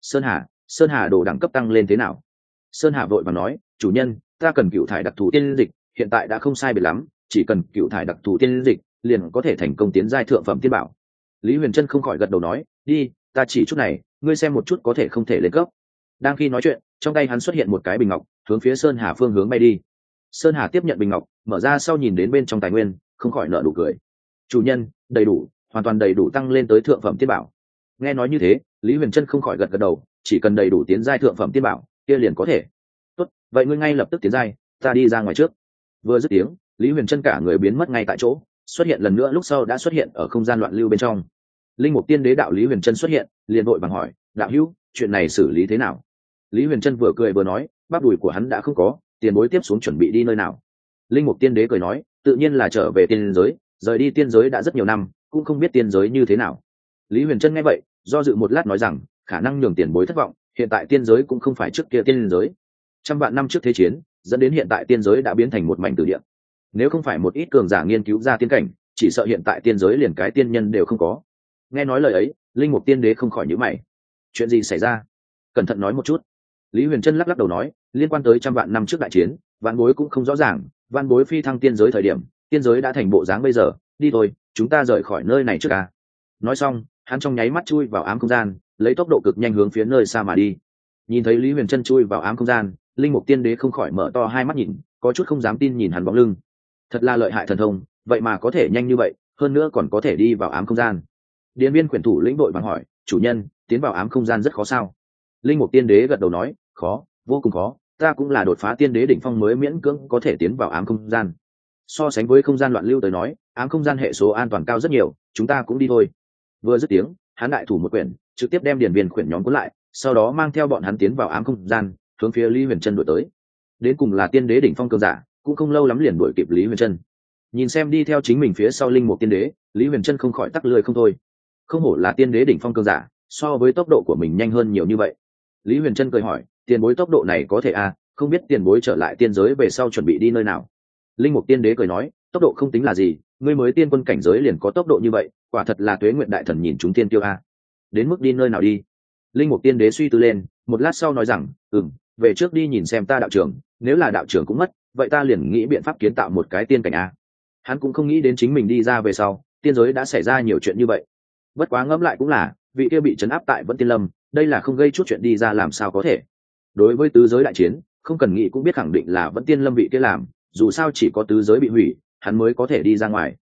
Sơn Hà đồ đẳng cấp tăng lên thế nào? Sơn Hà vội vàng nói, chủ nhân, ta cần cựu thải đặc thù tiên dịch, hiện tại đã không sai biệt lắm, chỉ cần cựu thải đặc thù tiên dịch, liền có thể thành công tiến giai thượng phẩm tiên bảo. Lý Huyền Trân không khỏi gật đầu nói, đi, ta chỉ chút này, ngươi xem một chút có thể không thể lên cấp. Đang khi nói chuyện, trong tay hắn xuất hiện một cái bình ngọc, hướng phía Sơn Hà phương hướng bay đi. Sơn Hà tiếp nhận bình ngọc, mở ra sau nhìn đến bên trong tài nguyên, không khỏi nở nụ cười. Chủ nhân, đầy đủ, hoàn toàn đầy đủ tăng lên tới thượng phẩm tiên bảo. Nghe nói như thế, Lý Huyền Trân không khỏi gật gật đầu, chỉ cần đầy đủ tiến giai thượng phẩm tiên bảo, kia liền có thể. Tốt, vậy ngươi ngay lập tức tiến giai, ta đi ra ngoài trước. Vừa dứt tiếng, Lý Huyền Trân cả người biến mất ngay tại chỗ, xuất hiện lần nữa lúc sau đã xuất hiện ở không gian loạn lưu bên trong. Linh Mục Tiên Đế đạo Lý Huyền Trân xuất hiện, liền vội vàng hỏi, đạo hữu, chuyện này xử lý thế nào? Lý Huyền Trân vừa cười vừa nói, bắp đùi của hắn đã không có, tiền bối tiếp xuống chuẩn bị đi nơi nào? Linh Mục Tiên Đế cười nói, tự nhiên là trở về tiên giới, rời đi tiên giới đã rất nhiều năm, cũng không biết tiên giới như thế nào. Lý Huyền Trân nghe vậy, do dự một lát nói rằng, khả năng nhường tiền bối thất vọng, hiện tại tiên giới cũng không phải trước kia tiên giới. Trăm vạn năm trước thế chiến, dẫn đến hiện tại tiên giới đã biến thành một mảnh tử địa. Nếu không phải một ít cường giả nghiên cứu ra tiên cảnh, chỉ sợ hiện tại tiên giới liền cái tiên nhân đều không có. Nghe nói lời ấy, Linh Mục Tiên Đế không khỏi nhíu mày. Chuyện gì xảy ra? Cẩn thận nói một chút. Lý Huyền Trân lắc lắc đầu nói, liên quan tới trăm vạn năm trước đại chiến, vạn bối cũng không rõ ràng, vạn bối phi thăng tiên giới thời điểm, tiên giới đã thành bộ dáng bây giờ, đi thôi, chúng ta rời khỏi nơi này trước à. Nói xong, hắn trong nháy mắt chui vào ám không gian, lấy tốc độ cực nhanh hướng phía nơi xa mà đi. Nhìn thấy Lý Huyền Trân chui vào ám không gian, Linh Mục Tiên Đế không khỏi mở to hai mắt nhìn, có chút không dám tin nhìn hắn bóng lưng. Thật là lợi hại thần thông, vậy mà có thể nhanh như vậy, hơn nữa còn có thể đi vào ám không gian. Điện Viên quyển thủ lĩnh đội vàng hỏi, chủ nhân, tiến vào ám không gian rất khó sao? Linh Mục Tiên Đế gật đầu nói, khó, vô cùng khó, ta cũng là đột phá tiên đế đỉnh phong mới miễn cưỡng có thể tiến vào ám không gian. So sánh với không gian loạn lưu tới nói, ám không gian hệ số an toàn cao rất nhiều, chúng ta cũng đi thôi. Vừa dứt tiếng, hắn đại thủ một quyển, trực tiếp đem Điền Viên quyển nhóm cuốn lại, sau đó mang theo bọn hắn tiến vào ám không gian, hướng phía Lý Huyền Trân đuổi tới. Đến cùng là tiên đế đỉnh phong cường giả, cũng không lâu lắm liền đuổi kịp Lý Huyền Trân. Nhìn xem đi theo chính mình phía sau Linh Mục Tiên Đế, Lý Huyền Trân không khỏi tắc lười không thôi. Không hổ là tiên đế đỉnh phong cường giả, so với tốc độ của mình nhanh hơn nhiều như vậy. Lý Huyền Trân cười hỏi, tiền bối tốc độ này có thể à, không biết tiền bối trở lại tiên giới về sau chuẩn bị đi nơi nào? Linh Mục Tiên Đế cười nói, tốc độ không tính là gì, ngươi mới tiên quân cảnh giới liền có tốc độ như vậy, quả thật là Tuế Nguyện đại thần nhìn chúng tiên tiêu a. Đến mức đi nơi nào đi? Linh Mục Tiên Đế suy tư lên, một lát sau nói rằng, về trước đi nhìn xem ta đạo trưởng, nếu là đạo trưởng cũng mất, vậy ta liền nghĩ biện pháp kiến tạo một cái tiên cảnh a. Hắn cũng không nghĩ đến chính mình đi ra về sau, tiên giới đã xảy ra nhiều chuyện như vậy. Bất quá ngẫm lại cũng là, vị kia bị trấn áp tại Vẫn Tiên Lâm, đây là không gây chút chuyện đi ra làm sao có thể. Đối với tứ giới đại chiến, không cần nghĩ cũng biết khẳng định là Vẫn Tiên Lâm vị kia làm, dù sao chỉ có tứ giới bị hủy, hắn mới có thể đi ra ngoài.